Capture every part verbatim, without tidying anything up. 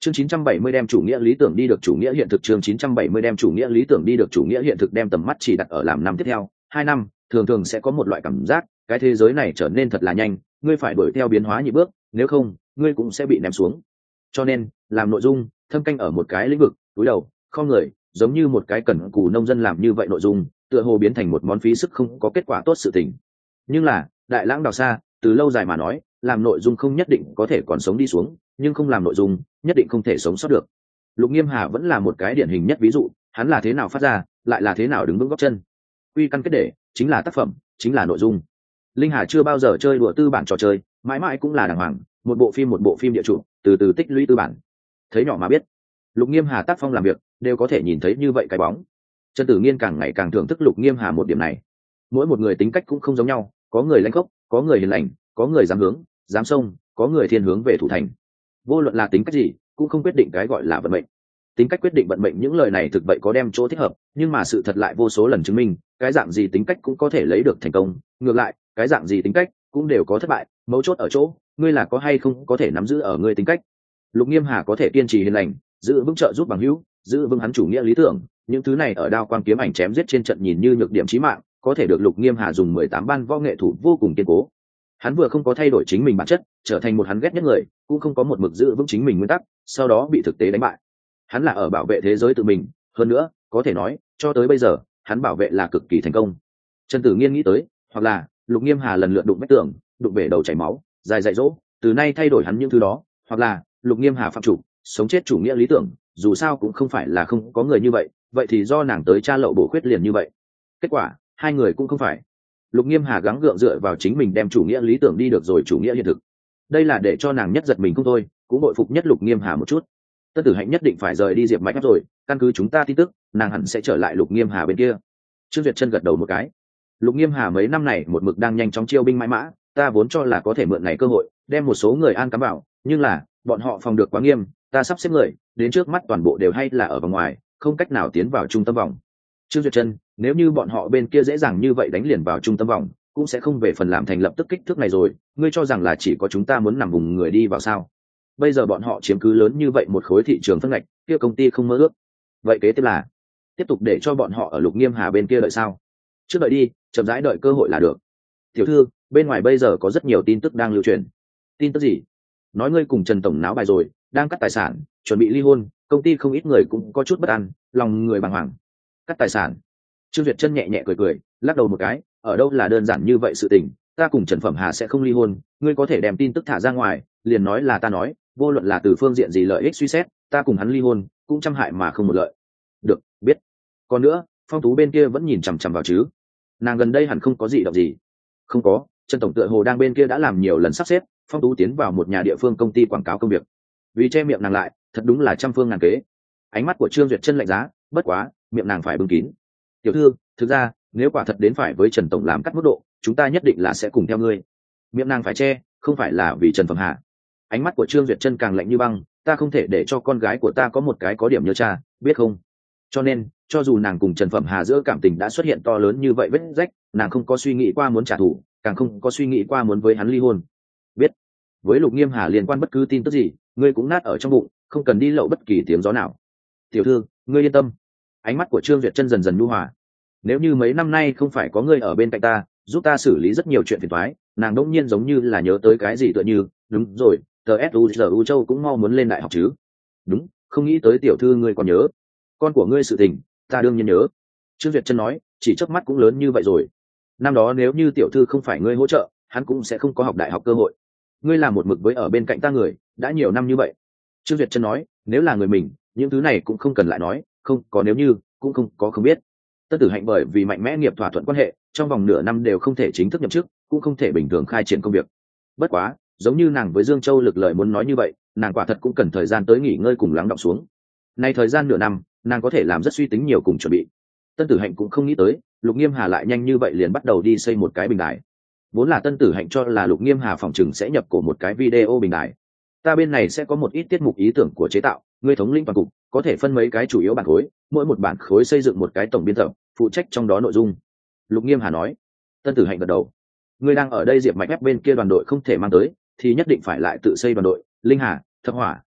Chương chín trăm bảy mươi đem chủ nghĩa lý tưởng đi được chủ nghĩa hiện thực chương chín trăm bảy mươi đem chủ nghĩa lý tưởng đi được chủ nghĩa hiện thực đem tầm mắt chỉ đặt ở làm năm tiếp theo, hai năm, thường thường sẽ có một loại cảm giác, cái thế giới này trở nên thật là nhanh, ngươi phải đuổi theo biến hóa nhịp bước, nếu không, ngươi cũng sẽ bị ném xuống. Cho nên, làm nội dung, thâm canh ở một cái lĩnh vực, túi đầu, không người, giống như một cái cẩn cù nông dân làm như vậy nội dung, tựa hồ biến thành một món phí sức không có kết quả tốt sự tình. Nhưng là, đại lãng đào xa, từ lâu dài mà nói, làm nội dung không nhất định có thể còn sống đi xuống, nhưng không làm nội dung nhất định không thể sống sót được. Lục Nghiêm Hà vẫn là một cái điển hình nhất ví dụ, hắn là thế nào phát ra, lại là thế nào đứng vững gót chân. Quy căn kết để chính là tác phẩm, chính là nội dung. Linh Hà chưa bao giờ chơi đùa tư bản trò chơi, mãi mãi cũng là đàng hoàng, một bộ phim một bộ phim địa chủ, từ từ tích lũy tư bản. Thấy nhỏ mà biết, Lục Nghiêm Hà tác phong làm việc đều có thể nhìn thấy như vậy cái bóng. Trần Tử Nghiên càng ngày càng thưởng thức Lục Nghiêm Hà một điểm này. Mỗi một người tính cách cũng không giống nhau, có người lãnh khốc, có người hiền lành, có người dám hướng, dám xông, có người thiên hướng về thủ thành. Vô luận là tính cách gì, cũng không quyết định cái gọi là vận mệnh. Tính cách quyết định vận mệnh, những lời này thực vậy có đem chỗ thích hợp, nhưng mà sự thật lại vô số lần chứng minh, cái dạng gì tính cách cũng có thể lấy được thành công, ngược lại, cái dạng gì tính cách cũng đều có thất bại, mấu chốt ở chỗ, ngươi là có hay không có thể nắm giữ ở ngươi tính cách. Lục Nghiêm Hà có thể kiên trì hiền lành, giữ vững trợ giúp bằng hữu, giữ vững hắn chủ nghĩa lý tưởng, những thứ này ở đao quang kiếm ảnh chém giết trên trận nhìn như nhược điểm chí mạng, có thể được Lục Nghiêm Hà dùng mười tám ban võ nghệ thủ vô cùng kiên cố. Hắn vừa không có thay đổi chính mình bản chất, trở thành một hắn ghét nhất người, cũng không có một mực giữ vững chính mình nguyên tắc, sau đó bị thực tế đánh bại. Hắn là ở bảo vệ thế giới tự mình, hơn nữa, có thể nói, cho tới bây giờ, hắn bảo vệ là cực kỳ thành công. Trần Tử Nghiên nghĩ tới, hoặc là Lục Nghiêm Hà lần lượt đụng vách tường, đụng bể đầu chảy máu, dài dạy dỗ, từ nay thay đổi hắn những thứ đó, hoặc là Lục Nghiêm Hà phạm chủ, sống chết chủ nghĩa lý tưởng, dù sao cũng không phải là không có người như vậy, vậy thì do nàng tới tra lậu bổ khuyết liền như vậy. Kết quả, hai người cũng không phải. Lục Nghiêm Hà gắng gượng dựa vào chính mình đem chủ nghĩa lý tưởng đi được rồi chủ nghĩa hiện thực. Đây là để cho nàng nhất giật mình không thôi, cũng bội phục nhất Lục Nghiêm Hà một chút. Tân Tử Hạnh nhất định phải rời đi Diệp Mạch rồi, căn cứ chúng ta tin tức, nàng hẳn sẽ trở lại Lục Nghiêm Hà bên kia. Trương Duyệt Chân gật đầu một cái. Lục Nghiêm Hà mấy năm này một mực đang nhanh chóng chiêu binh mãi mã, ta vốn cho là có thể mượn này cơ hội, đem một số người an cắm vào, nhưng là, bọn họ phòng được quá nghiêm, ta sắp xếp người, đến trước mắt toàn bộ đều hay là ở vòng ngoài, không cách nào tiến vào trung tâm vòng. Trương Duyệt Chân, nếu như bọn họ bên kia dễ dàng như vậy đánh liền vào trung tâm vòng, cũng sẽ không về phần làm thành lập tức kích thước này rồi, ngươi cho rằng là chỉ có chúng ta muốn nằm vùng người đi vào sao? Bây giờ bọn họ chiếm cứ lớn như vậy một khối thị trường phân ngạch, kia công ty không mơ ước. Vậy kế tiếp là tiếp tục để cho bọn họ ở Lục Nghiêm Hà bên kia đợi sao? Trước đợi đi, chậm rãi đợi cơ hội là được. Tiểu thư, bên ngoài bây giờ có rất nhiều tin tức đang lưu truyền. Tin tức gì? Nói ngươi cùng Trần tổng náo bài rồi, đang cắt tài sản, chuẩn bị ly hôn, công ty không ít người cũng có chút bất an, lòng người bàng hoàng. Cắt tài sản? Trương Duyệt Chân nhẹ nhẹ cười cười, lắc đầu một cái, ở đâu là đơn giản như vậy sự tình, ta cùng Trần Phẩm Hà sẽ không ly hôn, ngươi có thể đem tin tức thả ra ngoài, liền nói là ta nói, vô luận là từ phương diện gì lợi ích suy xét, ta cùng hắn ly hôn, cũng trăm hại mà không một lợi. Được, biết. Còn nữa, Phong Tú bên kia vẫn nhìn chằm chằm vào chứ? Nàng gần đây hẳn không có gì động gì. Không có, Trần tổng tựa hồ đang bên kia đã làm nhiều lần sắp xếp, Phong Tú tiến vào một nhà địa phương công ty quảng cáo công việc. Vì che miệng nàng lại, thật đúng là trăm phương ngàn kế. Ánh mắt của Trương Duyệt Chân lạnh giá, bất quá, miệng nàng phải bưng kín. Tiểu thư, thực ra, nếu quả thật đến phải với Trần tổng làm cắt mức độ, chúng ta nhất định là sẽ cùng theo ngươi. Miệng nàng phải che, không phải là vì Trần Phẩm Hà. Ánh mắt của Trương Duyệt Chân càng lạnh như băng, ta không thể để cho con gái của ta có một cái có điểm nhớ cha, biết không? Cho nên, cho dù nàng cùng Trần Phẩm Hà giữa cảm tình đã xuất hiện to lớn như vậy vết rách, nàng không có suy nghĩ qua muốn trả thù, càng không có suy nghĩ qua muốn với hắn ly hôn. Biết. Với Lục Nghiêm Hà liên quan bất cứ tin tức gì, ngươi cũng nát ở trong bụng, không cần đi lậu bất kỳ tiếng gió nào. Tiểu thư, ngươi yên tâm. Ánh mắt của Trương Duyệt Chân dần dần nhu hòa. Nếu như mấy năm nay không phải có ngươi ở bên cạnh ta, giúp ta xử lý rất nhiều chuyện phiền toái, nàng đỗng nhiên giống như là nhớ tới cái gì tựa như, đúng rồi, tờ ét u giờ u Châu cũng mau muốn lên đại học chứ. Đúng, không nghĩ tới tiểu thư ngươi còn nhớ. Con của ngươi sự tình, ta đương nhiên nhớ. Trương Duyệt Chân nói, chỉ chớp mắt cũng lớn như vậy rồi. Năm đó nếu như tiểu thư không phải ngươi hỗ trợ, hắn cũng sẽ không có học đại học cơ hội. Ngươi làm một mực với ở bên cạnh ta người, đã nhiều năm như vậy. Trương Duyệt Chân nói, nếu là người mình, những thứ này cũng không cần lại nói, không có nếu như, cũng không có không biết. Tân Tử Hạnh bởi vì mạnh mẽ nghiệp thỏa thuận quan hệ, trong vòng nửa năm đều không thể chính thức nhậm chức, cũng không thể bình thường khai triển công việc. Bất quá, giống như nàng với Dương Châu lực lời muốn nói như vậy, nàng quả thật cũng cần thời gian tới nghỉ ngơi cùng lắng đọng xuống. Nay thời gian nửa năm, nàng có thể làm rất suy tính nhiều cùng chuẩn bị. Tân Tử Hạnh cũng không nghĩ tới, Lục Nghiêm Hà lại nhanh như vậy liền bắt đầu đi xây một cái bình đài. Vốn là Tân Tử Hạnh cho là Lục Nghiêm Hà phòng chừng sẽ nhập cổ một cái video bình đài. Ta bên này sẽ có một ít tiết mục ý tưởng của chế tạo, ngươi thống lĩnh toàn cục, có thể phân mấy cái chủ yếu bản khối, mỗi một bản khối xây dựng một cái tổng biên tập, phụ trách trong đó nội dung. Lục Nghiêm Hà nói. Tân Tử Hạnh gật đầu. Ngươi đang ở đây Diệp Mạch ép bên kia đoàn đội không thể mang tới, thì nhất định phải lại tự xây đoàn đội, Linh Hà, Thập Hỏa,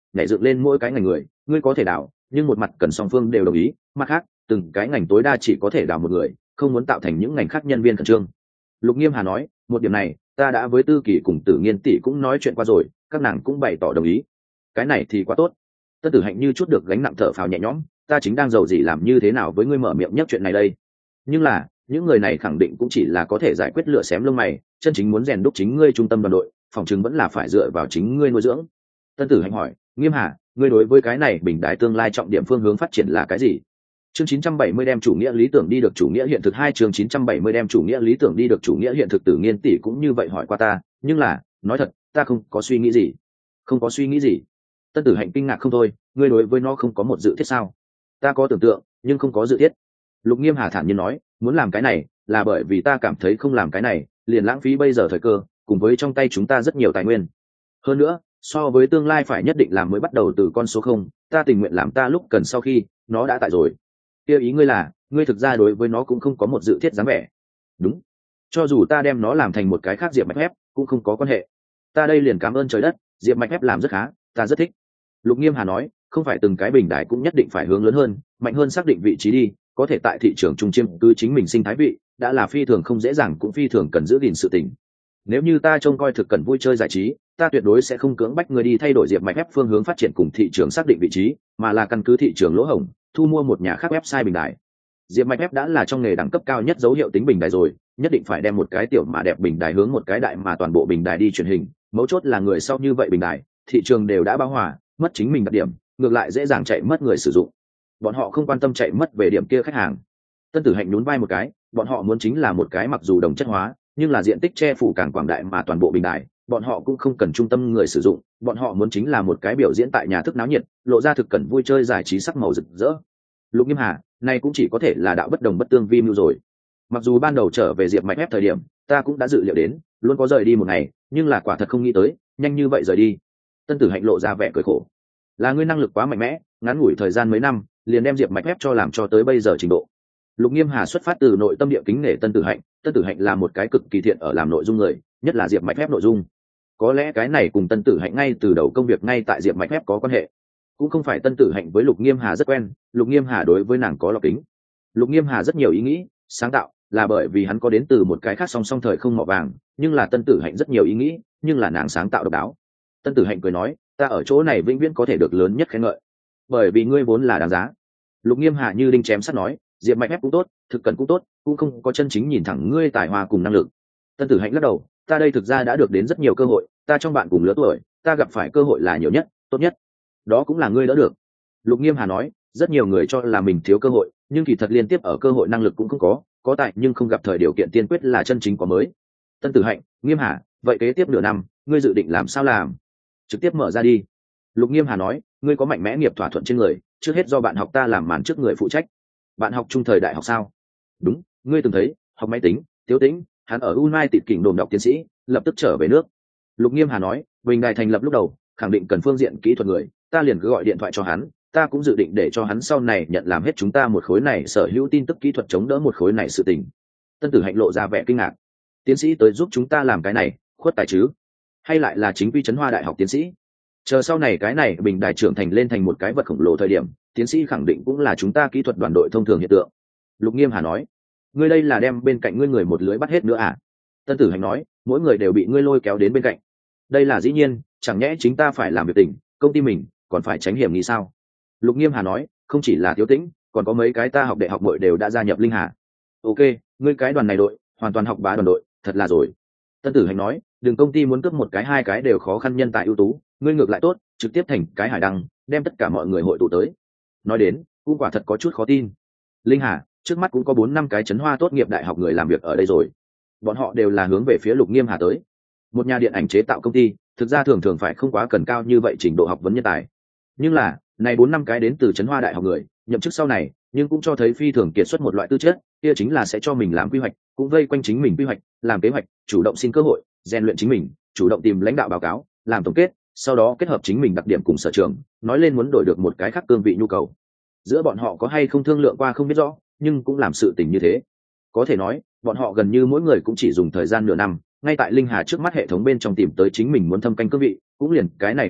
nhảy dựng lên mỗi cái ngành người, ngươi có thể đào, nhưng một mặt cần song phương đều đồng ý, mặt khác từng cái ngành tối đa chỉ có thể đào một người, không muốn tạo thành những ngành khác nhân viên khẩn trương. Lục Nghiêm Hà nói, một điểm này ta đã với Tư Kỳ cùng Tử Nghiên tỷ cũng nói chuyện qua rồi, các nàng cũng bày tỏ đồng ý. Cái này thì quá tốt. Tân Tử Hạnh như chút được gánh nặng thở phào nhẹ nhõm, ta chính đang giàu gì làm như thế nào với ngươi mở miệng nhắc chuyện này đây. Nhưng là những người này khẳng định cũng chỉ là có thể giải quyết lựa xém lông mày, chân chính muốn rèn đúc chính ngươi trung tâm đoàn đội, phòng chứng vẫn là phải dựa vào chính ngươi nuôi dưỡng. Tân Tử Hạnh hỏi, Nghiêm Hà, ngươi đối với cái này bình đại tương lai trọng điểm phương hướng phát triển là cái gì? Chương chín trăm bảy mươi đem chủ nghĩa lý tưởng đi được chủ nghĩa hiện thực hai chương chín trăm bảy mươi đem chủ nghĩa lý tưởng đi được chủ nghĩa hiện thực. Tử Nghiên tỷ cũng như vậy hỏi qua ta, nhưng là, nói thật, ta không có suy nghĩ gì. Không có suy nghĩ gì? Tân Tử Hạnh kinh ngạc không thôi, ngươi đối với nó không có một dự thiết sao? Ta có tưởng tượng, nhưng không có dự thiết. Lục Nghiêm Hà thản nhiên nói, muốn làm cái này, là bởi vì ta cảm thấy không làm cái này, liền lãng phí bây giờ thời cơ, cùng với trong tay chúng ta rất nhiều tài nguyên. Hơn nữa, so với tương lai phải nhất định làm mới bắt đầu từ con số không, ta tình nguyện làm ta lúc cần sau khi nó đã tại rồi. Kia ý ngươi là, ngươi thực ra đối với nó cũng không có một dự thiết dáng vẻ. Đúng. Cho dù ta đem nó làm thành một cái khác Diệp Mạch Ép, cũng không có quan hệ. Ta đây liền cảm ơn trời đất, Diệp Mạch Ép làm rất khá, ta rất thích. Lục Nghiêm Hà nói, không phải từng cái bình đài cũng nhất định phải hướng lớn hơn, mạnh hơn xác định vị trí đi, có thể tại thị trường trung chiêm cứ chính mình sinh thái vị, đã là phi thường không dễ dàng cũng phi thường cần giữ gìn sự tình. Nếu như ta trông coi thực cần vui chơi giải trí, ta tuyệt đối sẽ không cưỡng bách người đi thay đổi Diệp Mạch Ép phương hướng phát triển cùng thị trường xác định vị trí, mà là căn cứ thị trường lỗ hổng, thu mua một nhà khác website bình đài. Diệp Mạch Ép đã là trong nghề đẳng cấp cao nhất dấu hiệu tính bình đài rồi, nhất định phải đem một cái tiểu mà đẹp bình đài hướng một cái đại mà toàn bộ bình đài đi truyền hình, mấu chốt là người sau như vậy bình đài, thị trường đều đã bão hòa, mất chính mình đặc điểm, ngược lại dễ dàng chạy mất người sử dụng. Bọn họ không quan tâm chạy mất về điểm kia khách hàng. Tân Tử Hạnh nhún vai một cái, bọn họ muốn chính là một cái mặc dù đồng chất hóa, nhưng là diện tích che phủ càng quảng đại mà toàn bộ bình đài, bọn họ cũng không cần trung tâm người sử dụng, bọn họ muốn chính là một cái biểu diễn tại nhà thức náo nhiệt, lộ ra thực cần vui chơi giải trí sắc màu rực rỡ. Lục Nghiêm Hà, này cũng chỉ có thể là đạo bất đồng bất tương vi mưu rồi. Mặc dù ban đầu trở về Diệp Mạch Ép thời điểm, ta cũng đã dự liệu đến, luôn có rời đi một ngày, nhưng là quả thật không nghĩ tới, nhanh như vậy rời đi. Tân Tử Hạnh lộ ra vẻ cười khổ. Là ngươi năng lực quá mạnh mẽ, ngắn ngủi thời gian mấy năm, liền đem Diệp Mạch Ép cho làm cho tới bây giờ trình độ. Lục Nghiêm Hà xuất phát từ nội tâm địa kính nể Tân Tử Hạnh, Tân Tử Hạnh là một cái cực kỳ thiện ở làm nội dung người, nhất là Diệp Mạch Ép nội dung. Có lẽ cái này cùng Tân Tử Hạnh ngay từ đầu công việc ngay tại Diệp Mạch Ép có quan hệ. Cũng không phải Tân Tử Hạnh với Lục Nghiêm Hà rất quen, Lục Nghiêm Hà đối với nàng có lọc kính. Lục Nghiêm Hà rất nhiều ý nghĩ, sáng tạo, là bởi vì hắn có đến từ một cái khác song song thời không mỏ vàng, nhưng là Tân Tử Hạnh rất nhiều ý nghĩ, nhưng là nàng sáng tạo độc đáo. Tân Tử Hạnh cười nói, ta ở chỗ này vĩnh viễn có thể được lớn nhất khen ngợi, bởi vì ngươi vốn là đáng giá. Lục Nghiêm Hà như đinh chém sắt nói, Diệp Mạch Ép cũng tốt, thực cần cũng tốt, cũng không có chân chính nhìn thẳng ngươi tài hoa cùng năng lực. Tân Tử Hạnh lắc đầu, ta đây thực ra đã được đến rất nhiều cơ hội, ta trong bạn cùng lứa tuổi, ta gặp phải cơ hội là nhiều nhất, tốt nhất, đó cũng là ngươi đỡ được. Lục Nghiêm Hà nói, rất nhiều người cho là mình thiếu cơ hội, nhưng kỳ thật liên tiếp ở cơ hội năng lực cũng không có, có tại nhưng không gặp thời điều kiện tiên quyết là chân chính có mới. Tân Tử Hạnh, Nghiêm Hà, vậy kế tiếp nửa năm, ngươi dự định làm sao làm? Trực tiếp mở ra đi. Lục Nghiêm Hà nói, ngươi có mạnh mẽ nghiệp thỏa thuận trên người, trước hết do bạn học ta làm màn trước người phụ trách. Bạn học trung thời đại học sao? Đúng, ngươi từng thấy, học máy tính, Tiếu Tĩnh, hắn ở United Kingdom đồn đọc tiến sĩ, lập tức trở về nước. Lục Nghiêm Hà nói, bình đài thành lập lúc đầu, khẳng định cần phương diện kỹ thuật người, ta liền cứ gọi điện thoại cho hắn, ta cũng dự định để cho hắn sau này nhận làm hết chúng ta một khối này sở hữu tin tức kỹ thuật chống đỡ một khối này sự tình. Tân Tử Hạnh lộ ra vẻ kinh ngạc, tiến sĩ tới giúp chúng ta làm cái này, khuất tài chứ? Hay lại là chính quy Trấn Hoa đại học tiến sĩ? Chờ sau này cái này bình đài trưởng thành lên thành một cái vật khổng lồ thời điểm, tiến sĩ khẳng định cũng là chúng ta kỹ thuật đoàn đội thông thường hiện tượng. Lục Nghiêm Hà nói, ngươi đây là đem bên cạnh ngươi người một lưới bắt hết nữa à? Tân Tử Hạnh nói, mỗi người đều bị ngươi lôi kéo đến bên cạnh. Đây là dĩ nhiên, chẳng nhẽ chính ta phải làm việc tình, công ty mình còn phải tránh hiểm nghi sao? Lục Nghiêm Hà nói, không chỉ là Tiếu Tĩnh, còn có mấy cái ta học đại học bội đều đã gia nhập Linh Hà. Ok, ngươi cái đoàn này đội, hoàn toàn học bá đoàn đội, thật là rồi. Tân Tử Hạnh nói, đừng công ty muốn cướp một cái hai cái đều khó khăn nhân tài ưu tú, ngươi ngược lại tốt, trực tiếp thành cái hải đăng, đem tất cả mọi người hội tụ tới. Nói đến, cũng quả thật có chút khó tin. Linh Hà, trước mắt cũng có bốn năm cái Trấn Hoa tốt nghiệp đại học người làm việc ở đây rồi. Bọn họ đều là hướng về phía Lục Nghiêm Hà tới. Một nhà điện ảnh chế tạo công ty, thực ra thường thường phải không quá cần cao như vậy trình độ học vấn nhân tài. Nhưng là, này bốn năm cái đến từ Trấn Hoa đại học người, nhậm chức sau này, nhưng cũng cho thấy phi thường kiệt xuất một loại tư chất, kia chính là sẽ cho mình làm quy hoạch, cũng vây quanh chính mình quy hoạch, làm kế hoạch, chủ động xin cơ hội, rèn luyện chính mình, chủ động tìm lãnh đạo báo cáo, làm tổng kết, sau đó kết hợp chính mình đặc điểm cùng sở trường, nói lên muốn đổi được một cái khác cương vị nhu cầu. Giữa bọn họ có hay không thương lượng qua không biết rõ, nhưng cũng làm sự tình như thế. Có thể nói, bọn họ gần như mỗi người cũng chỉ dùng thời gian nửa năm, ngay tại Linh Hà trước mắt hệ thống bên trong tìm tới chính mình muốn thâm canh cương vị, cũng liền cái này cương vị,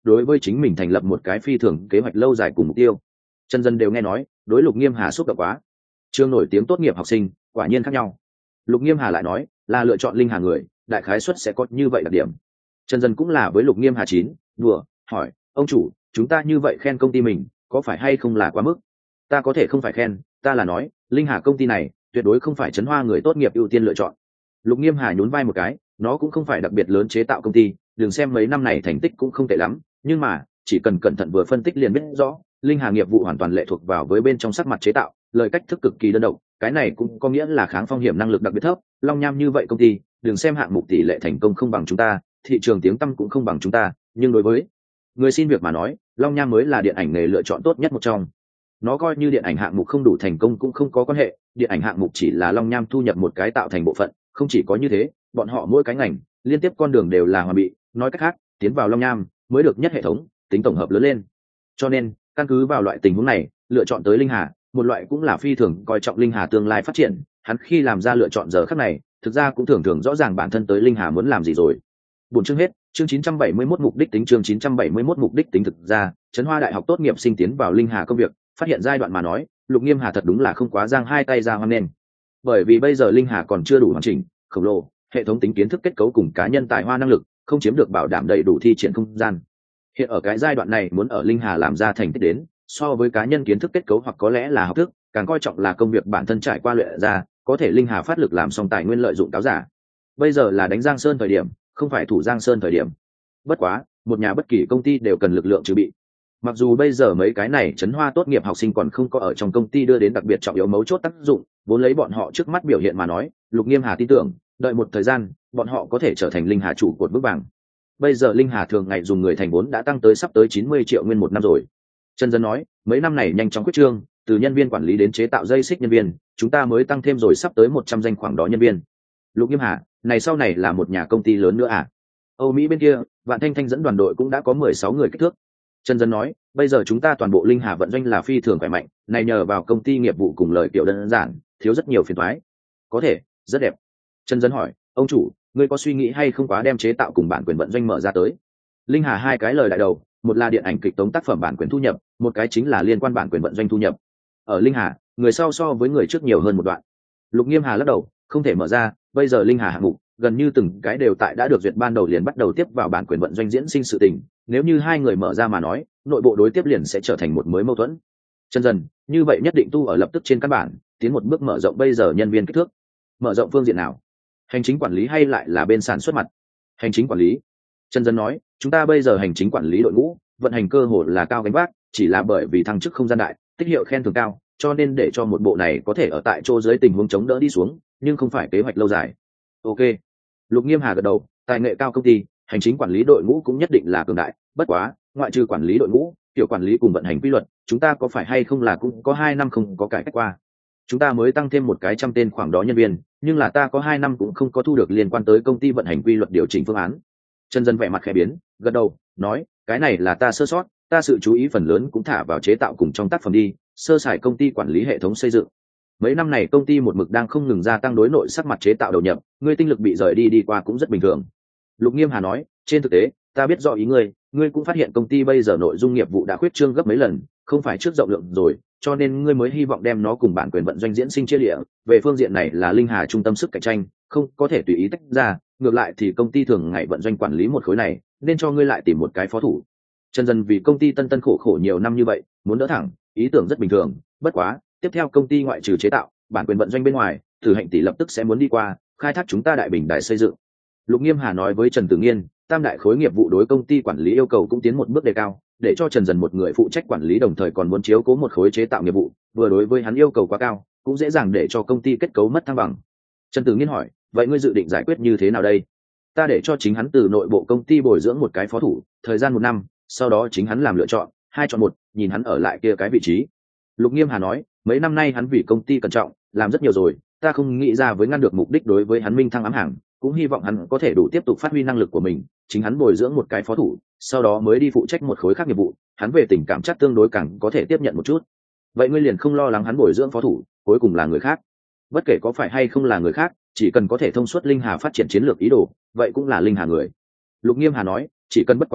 đối với chính mình thành lập một cái phi thường kế hoạch lâu dài cùng mục tiêu. Chân dân đều nghe nói đối Lục Nghiêm Hà xúc động quá. Trường nổi tiếng tốt nghiệp học sinh quả nhiên khác nhau. Lục Nghiêm Hà lại nói là lựa chọn linh hà người, đại khái suất sẽ có như vậy đặc điểm. Chân dân cũng là với Lục Nghiêm Hà chín đùa hỏi ông chủ, chúng ta như vậy khen công ty mình có phải hay không là quá mức? Ta có thể không phải khen, ta là nói linh hà công ty này tuyệt đối không phải Trấn Hoa người tốt nghiệp ưu tiên lựa chọn. Lục Nghiêm Hà nhún vai một cái, nó cũng không phải đặc biệt lớn chế tạo công ty, đừng xem mấy năm này thành tích cũng không tệ lắm, nhưng mà chỉ cần cẩn thận vừa phân tích liền biết rõ linh hà nghiệp vụ hoàn toàn lệ thuộc vào với bên trong sắc mặt chế tạo, lời cách thức cực kỳ đơn độc, cái này cũng có nghĩa là kháng phong hiểm năng lực đặc biệt thấp. Long Nham như vậy công ty, đừng xem hạng mục tỷ lệ thành công không bằng chúng ta, thị trường tiếng tăm cũng không bằng chúng ta, nhưng đối với người xin việc mà nói, Long Nham mới là điện ảnh nghề lựa chọn tốt nhất một trong. Nó coi như điện ảnh hạng mục không đủ thành công cũng không có quan hệ, điện ảnh hạng mục chỉ là Long Nham thu nhập một cái tạo thành bộ phận, không chỉ có như thế, bọn họ mỗi cái ngành liên tiếp con đường đều là hoàn bị, nói cách khác tiến vào Long Nham mới được nhất hệ thống tính tổng hợp lớn lên. Cho nên căn cứ vào loại tình huống này, lựa chọn tới linh hà, một loại cũng là phi thường coi trọng linh hà tương lai phát triển. Hắn khi làm ra lựa chọn giờ khắc này, thực ra cũng thường thường rõ ràng bản thân tới linh hà muốn làm gì rồi. Buổi chương hết, chương chín trăm bảy mươi mốt mục đích tính chương chín trăm bảy mươi mốt mục đích tính. Thực ra Trấn Hoa đại học tốt nghiệp sinh tiến vào linh hà công việc, phát hiện giai đoạn mà nói, Lục Nghiêm Hà thật đúng là không quá giang hai tay ra hoang nên. Bởi vì bây giờ linh hà còn chưa đủ hoàn chỉnh, khổng lồ, hệ thống tính kiến thức kết cấu cùng cá nhân tài hoa năng lực không chiếm được bảo đảm đầy đủ thi triển không gian. Hiện ở cái giai đoạn này muốn ở linh hà làm ra thành tích đến, so với cá nhân kiến thức kết cấu hoặc có lẽ là học thức, càng coi trọng là công việc bản thân trải qua luyện ra, có thể linh hà phát lực làm xong tài nguyên lợi dụng cáo giả. Bây giờ là đánh Giang Sơn thời điểm, không phải thủ Giang Sơn thời điểm. Bất quá, một nhà bất kỳ công ty đều cần lực lượng trừ bị. Mặc dù bây giờ mấy cái này Trấn Hoa tốt nghiệp học sinh còn không có ở trong công ty đưa đến đặc biệt trọng yếu mấu chốt tác dụng, vốn lấy bọn họ trước mắt biểu hiện mà nói, Lục Nghiêm Hà tin tưởng, đợi một thời gian, bọn họ có thể trở thành linh hà chủ cột vững vàng. Bây giờ linh hà thường ngày dùng người thành vốn đã tăng tới sắp tới chín mươi triệu nguyên một năm rồi. Trần Dân nói, mấy năm này nhanh chóng quyết trương, từ nhân viên quản lý đến chế tạo dây xích nhân viên, chúng ta mới tăng thêm rồi sắp tới một trăm danh khoảng đó nhân viên. Lục Nghiêm Hà, này sau này là một nhà công ty lớn nữa à? Âu Mỹ bên kia, Vạn Thanh Thanh dẫn đoàn đội cũng đã có mười sáu người kích thước. Trần Dân nói, bây giờ chúng ta toàn bộ linh hà vận doanh là phi thường khỏe mạnh, này nhờ vào công ty nghiệp vụ cùng lời kiểu đơn giản, thiếu rất nhiều phiền toái. Có thể, rất đẹp. Trần Dân hỏi, ông chủ, ngươi có suy nghĩ hay không quá đem chế tạo cùng bản quyền vận doanh mở ra tới? Linh hà hai cái lời đại đầu, một là điện ảnh kịch tống tác phẩm bản quyền thu nhập, một cái chính là liên quan bản quyền vận doanh thu nhập. Ở linh hà, người sau so với người trước nhiều hơn một đoạn. Lục Nghiêm Hà lắc đầu, không thể mở ra, bây giờ linh hà hạng mục gần như từng cái đều tại đã được duyệt ban đầu liền bắt đầu tiếp vào bản quyền vận doanh diễn sinh sự tình, nếu như hai người mở ra mà nói, nội bộ đối tiếp liền sẽ trở thành một mới mâu thuẫn. Chân dần, như vậy nhất định tu ở lập tức trên căn bản, tiến một bước mở rộng bây giờ nhân viên kích thước. Mở rộng phương diện nào? Hành chính quản lý hay lại là bên sản xuất mặt? Hành chính quản lý. Chân dân nói, chúng ta bây giờ hành chính quản lý đội ngũ, vận hành cơ hội là cao gánh vác, chỉ là bởi vì thăng chức không gian đại, tích hiệu khen thưởng cao, cho nên để cho một bộ này có thể ở tại chỗ dưới tình huống chống đỡ đi xuống, nhưng không phải kế hoạch lâu dài. Ok. Lục Nghiêm Hà gật đầu, tài nghệ cao công ty, hành chính quản lý đội ngũ cũng nhất định là cường đại, bất quá, ngoại trừ quản lý đội ngũ, kiểu quản lý cùng vận hành quy luật, chúng ta có phải hay không là cũng có hai năm không có cải cách qua. Chúng ta mới tăng thêm một cái trăm tên khoảng đó nhân viên, nhưng là ta có hai năm cũng không có thu được liên quan tới công ty vận hành quy luật điều chỉnh phương án. Trần Dân vẻ mặt khẽ biến, gật đầu, nói, cái này là ta sơ sót, ta sự chú ý phần lớn cũng thả vào chế tạo cùng trong tác phẩm đi, sơ sài công ty quản lý hệ thống xây dựng. Mấy năm này công ty một mực đang không ngừng gia tăng đối nội sắc mặt chế tạo đầu nhập, ngươi tinh lực bị rời đi đi qua cũng rất bình thường. Lục Nghiêm Hà nói, trên thực tế, ta biết rõ ý ngươi, ngươi cũng phát hiện công ty bây giờ nội dung nghiệp vụ đã khuyết trương gấp mấy lần, không phải trước rộng lượng rồi, cho nên ngươi mới hy vọng đem nó cùng bản quyền vận doanh diễn sinh chia địa. Về phương diện này là linh hà trung tâm sức cạnh tranh, không có thể tùy ý tách ra, ngược lại thì công ty thường ngày vận doanh quản lý một khối này, nên cho ngươi lại tìm một cái phó thủ. Trần Dân vì công ty tân tân khổ khổ nhiều năm như vậy, muốn đỡ thẳng, ý tưởng rất bình thường, bất quá, tiếp theo công ty ngoại trừ chế tạo, bản quyền vận doanh bên ngoài, Thử Hạnh tỷ lập tức sẽ muốn đi qua, khai thác chúng ta đại bình đại xây dựng. Lục Nghiêm Hà nói với Trần Tử Nghiên, tam đại khối nghiệp vụ đối công ty quản lý yêu cầu cũng tiến một bước đề cao, để cho Trần Dần một người phụ trách quản lý đồng thời còn muốn chiếu cố một khối chế tạo nghiệp vụ, vừa đối với hắn yêu cầu quá cao, cũng dễ dàng để cho công ty kết cấu mất thăng bằng. Trần Tử Nghiên hỏi, vậy ngươi dự định giải quyết như thế nào đây? Ta để cho chính hắn từ nội bộ công ty bồi dưỡng một cái phó thủ, thời gian một năm, sau đó chính hắn làm lựa chọn, hai chọn một, nhìn hắn ở lại kia cái vị trí. Lục Nghiêm Hà nói, mấy năm nay hắn vì công ty cẩn trọng, làm rất nhiều rồi, ta không nghĩ ra với ngăn được mục đích đối với hắn minh thăng ám hàng, cũng hy vọng hắn có thể đủ tiếp tục phát huy năng lực của mình, chính hắn bồi dưỡng một cái phó thủ, sau đó mới đi phụ trách một khối khác nghiệp vụ, hắn về tình cảm chắc tương đối càng có thể tiếp nhận một chút. Vậy ngươi liền không lo lắng hắn bồi dưỡng phó thủ cuối cùng là người khác? Bất kể có phải hay không là người khác, chỉ cần có thể thông suốt linh hà phát triển chiến lược ý đồ, vậy cũng là linh hà người. Lục Nghiêm Hà nói, chỉ cần bất quá tuyến,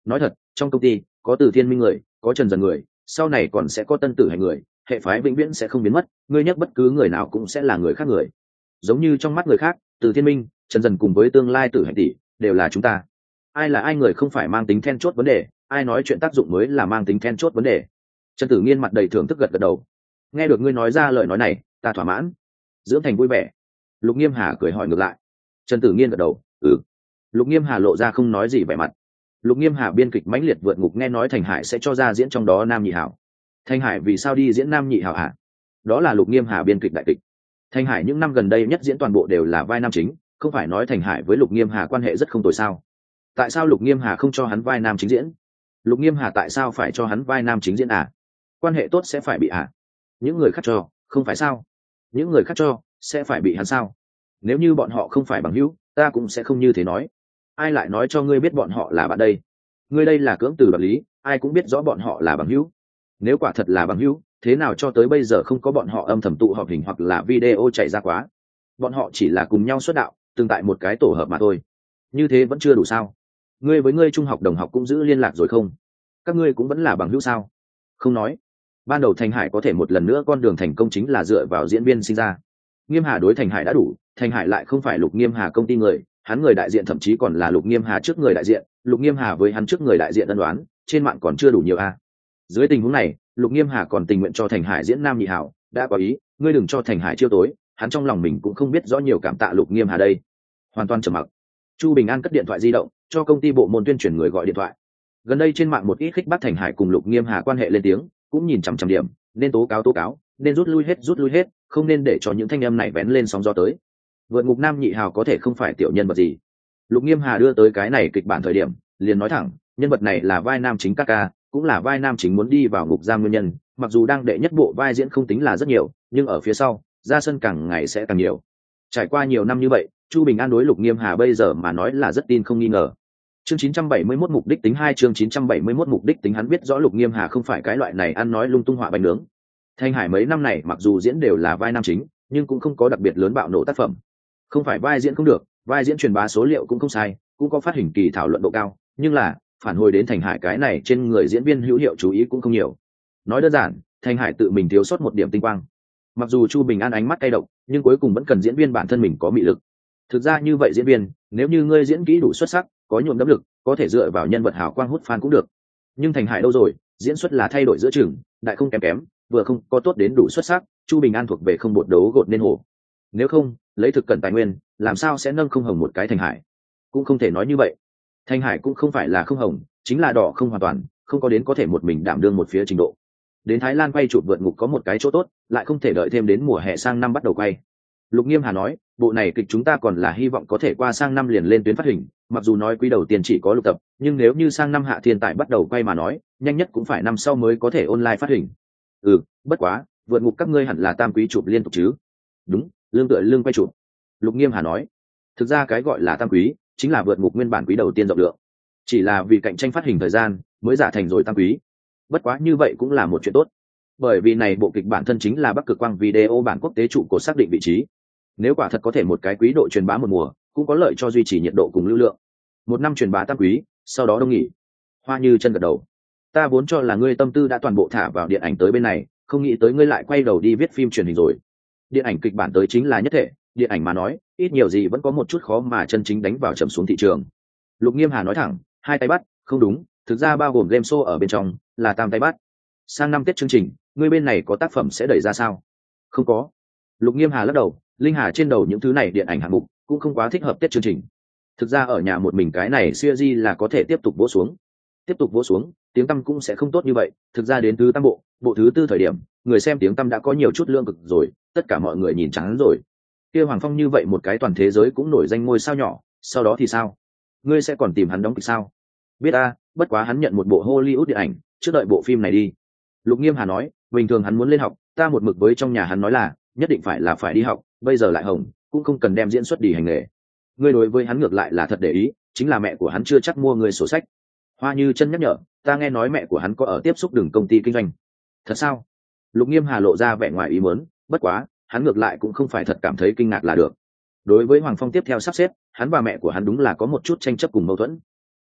nói thật trong công ty có Từ Thiên Minh người, có Trần Dần người, sau này còn sẽ có Tân Tử Hành người, hệ phái vĩnh viễn sẽ không biến mất, ngươi nhắc bất cứ người nào cũng sẽ là người khác người. Giống như trong mắt người khác, Từ Thiên Minh, Trần Dần cùng với tương lai Tử Hành tỷ đều là chúng ta. Ai là ai người không phải mang tính then chốt vấn đề, ai nói chuyện tác dụng mới là mang tính then chốt vấn đề. Trần Tử Nghiên mặt đầy thưởng thức gật gật đầu. Nghe được ngươi nói ra lời nói này, ta thỏa mãn. Dưỡng thành vui vẻ. Lục Nghiêm Hà cười hỏi ngược lại. Trần Tử Nghiên gật đầu, ừ. Lục Nghiêm Hà lộ ra không nói gì vẻ mặt. Lục Nghiêm Hà biên kịch mãnh liệt vượt ngục, nghe nói Thành Hải sẽ cho ra diễn trong đó nam nhị hảo. Thành Hải vì sao đi diễn nam nhị hảo hả? Đó là Lục Nghiêm Hà biên kịch đại kịch. Thành Hải những năm gần đây nhất diễn toàn bộ đều là vai nam chính, không phải nói Thành Hải với Lục Nghiêm Hà quan hệ rất không tồi sao? Tại sao Lục Nghiêm Hà không cho hắn vai nam chính diễn? Lục Nghiêm Hà tại sao phải cho hắn vai nam chính diễn à? Quan hệ tốt sẽ phải bị à? Những người khác cho, không phải sao? Những người khác cho, sẽ phải bị hắn sao? Nếu như bọn họ không phải bằng hữu, ta cũng sẽ không như thế nói. Ai lại nói cho ngươi biết bọn họ là bạn đây? Ngươi đây là cưỡng từ đoạt lý, ai cũng biết rõ bọn họ là bằng hữu. Nếu quả thật là bằng hữu, thế nào cho tới bây giờ không có bọn họ âm thầm tụ họp hình hoặc là video chạy ra quá? Bọn họ chỉ là cùng nhau xuất đạo, từng tại một cái tổ hợp mà thôi. Như thế vẫn chưa đủ sao? Ngươi với ngươi trung học đồng học cũng giữ liên lạc rồi không? Các ngươi cũng vẫn là bằng hữu sao? Không nói. Ban đầu Thành Hải có thể một lần nữa con đường thành công chính là dựa vào diễn viên sinh ra. Nghiêm Hà đối Thành Hải đã đủ, Thành Hải lại không phải Lục Nghiêm Hà công ty người, hắn người đại diện thậm chí còn là Lục Nghiêm Hà trước người đại diện, Lục Nghiêm Hà với hắn trước người đại diện ân đoán, trên mạng còn chưa đủ nhiều a. Dưới tình huống này, Lục Nghiêm Hà còn tình nguyện cho Thành Hải diễn nam nhị hảo, đã có ý, ngươi đừng cho Thành Hải chiêu tối, hắn trong lòng mình cũng không biết rõ nhiều cảm tạ Lục Nghiêm Hà đây. Hoàn toàn trầm mặc. Chu Bình An cất điện thoại di động, cho công ty bộ môn tuyên truyền người gọi điện thoại. Gần đây trên mạng một ít khích bác Thành Hải cùng Lục Nghiêm Hà quan hệ lên tiếng, cũng nhìn chằm chằm điểm, nên tố cáo tố cáo, nên rút lui hết rút lui hết, không nên để cho những thanh âm này vén lên sóng gió tới. Vượt ngục nam nhị hào có thể không phải tiểu nhân vật gì. Lục Nghiêm Hà đưa tới cái này kịch bản thời điểm, liền nói thẳng, nhân vật này là vai nam chính Kaka, cũng là vai nam chính muốn đi vào ngục giam nguyên nhân, mặc dù đang đệ nhất bộ vai diễn không tính là rất nhiều, nhưng ở phía sau, ra sân càng ngày sẽ càng nhiều. Trải qua nhiều năm như vậy, Chu Bình An đối Lục Nghiêm Hà bây giờ mà nói là rất tin không nghi ngờ. Chương chín trăm bảy mươi mốt mục đích tính hai chương chín trăm bảy mươi mốt mục đích tính hắn biết rõ Lục Nghiêm Hà không phải cái loại này ăn nói lung tung họa bánh nướng. Thanh Hải mấy năm này mặc dù diễn đều là vai nam chính, nhưng cũng không có đặc biệt lớn bạo nổ tác phẩm. Không phải vai diễn không được, vai diễn truyền bá số liệu cũng không sai, cũng có phát hình kỳ thảo luận độ cao, nhưng là phản hồi đến Thành Hải cái này trên người diễn viên hữu hiệu chú ý cũng không nhiều. Nói đơn giản, Thành Hải tự mình thiếu sót một điểm tinh quang. Mặc dù Chu Bình An ánh mắt cay độc, nhưng cuối cùng vẫn cần diễn viên bản thân mình có mị lực. Thực ra như vậy diễn viên, nếu như ngươi diễn kỹ đủ xuất sắc, có nhuộm đấm lực, có thể dựa vào nhân vật hào quang hút fan cũng được. Nhưng Thành Hải đâu rồi, diễn xuất là thay đổi giữa chừng, đại không kém kém, vừa không có tốt đến đủ xuất sắc, Chu Bình An thuộc về không bột đấu gột nên hổ. Nếu không, lấy thực cẩn tài nguyên, làm sao sẽ nâng không hồng một cái Thành Hải? Cũng không thể nói như vậy. Thành Hải cũng không phải là không hồng, chính là đỏ không hoàn toàn, không có đến có thể một mình đảm đương một phía trình độ. Đến Thái Lan quay chụp vượt ngục có một cái chỗ tốt, lại không thể đợi thêm đến mùa hè sang năm bắt đầu quay. Lục Nghiêm Hà nói, bộ này kịch chúng ta còn là hy vọng có thể qua sang năm liền lên tuyến phát hình, mặc dù nói quý đầu tiên chỉ có lục tập, nhưng nếu như sang năm hạ thiên tài bắt đầu quay mà nói, nhanh nhất cũng phải năm sau mới có thể online phát hình. Ừ, bất quá, vượt ngục các ngươi hẳn là tam quý chụp liên tục chứ? Đúng, lương tựa lương quay chụp. Lục Nghiêm Hà nói, thực ra cái gọi là tam quý, chính là vượt ngục nguyên bản quý đầu tiên rộng lượng, chỉ là vì cạnh tranh phát hình thời gian mới giả thành rồi tam quý. Bất quá như vậy cũng là một chuyện tốt, bởi vì này bộ kịch bản thân chính là Bắc Cực Quang video bản quốc tế trụ cột xác định vị trí. Nếu quả thật có thể một cái quý độ truyền bá một mùa, cũng có lợi cho duy trì nhiệt độ cùng lưu lượng. Một năm truyền bá tam quý, sau đó đông nghỉ. Hoa Như chân gật đầu. Ta vốn cho là ngươi tâm tư đã toàn bộ thả vào điện ảnh tới bên này, không nghĩ tới ngươi lại quay đầu đi viết phim truyền hình rồi. Điện ảnh kịch bản tới chính là nhất thể, điện ảnh mà nói, ít nhiều gì vẫn có một chút khó mà chân chính đánh vào trầm xuống thị trường. Lục Nghiêm Hà nói thẳng, hai tay bắt, không đúng, thực ra bao gồm game show ở bên trong, là tam tay bắt. Sang năm Tết chương trình, ngươi bên này có tác phẩm sẽ đẩy ra sao? Không có. Lục Nghiêm Hà lắc đầu, Linh Hà trên đầu những thứ này điện ảnh hạng mục cũng không quá thích hợp Tết chương trình. Thực ra ở nhà một mình cái này series là có thể tiếp tục vỗ xuống. Tiếp tục vỗ xuống, tiếng tăm cũng sẽ không tốt như vậy, thực ra đến thứ tam bộ, bộ thứ tư thời điểm, người xem tiếng tăm đã có nhiều chút lượng cực rồi, tất cả mọi người nhìn chán rồi. Kia Hoàng Phong như vậy một cái toàn thế giới cũng nổi danh ngôi sao nhỏ, sau đó thì sao? Ngươi sẽ còn tìm hắn đóng kịch sao? Biết a, bất quá hắn nhận một bộ Hollywood điện ảnh, trước đợi bộ phim này đi. Lục Nghiêm Hà nói, bình thường hắn muốn lên học, ta một mực với trong nhà hắn nói là, nhất định phải là phải đi học, bây giờ lại hồng, cũng không cần đem diễn xuất đi hành nghề. Ngươi đối với hắn ngược lại là thật để ý, chính là mẹ của hắn chưa chắc mua người sổ sách. Hoa Như chân nhắc nhở, ta nghe nói mẹ của hắn có ở tiếp xúc đường công ty kinh doanh. Thật sao? Lục Nghiêm Hà lộ ra vẻ ngoài ý muốn, bất quá, hắn ngược lại cũng không phải thật cảm thấy kinh ngạc là được. Đối với Hoàng Phong tiếp theo sắp xếp, hắn và mẹ của hắn đúng là có một chút tranh chấp cùng mâu thuẫn.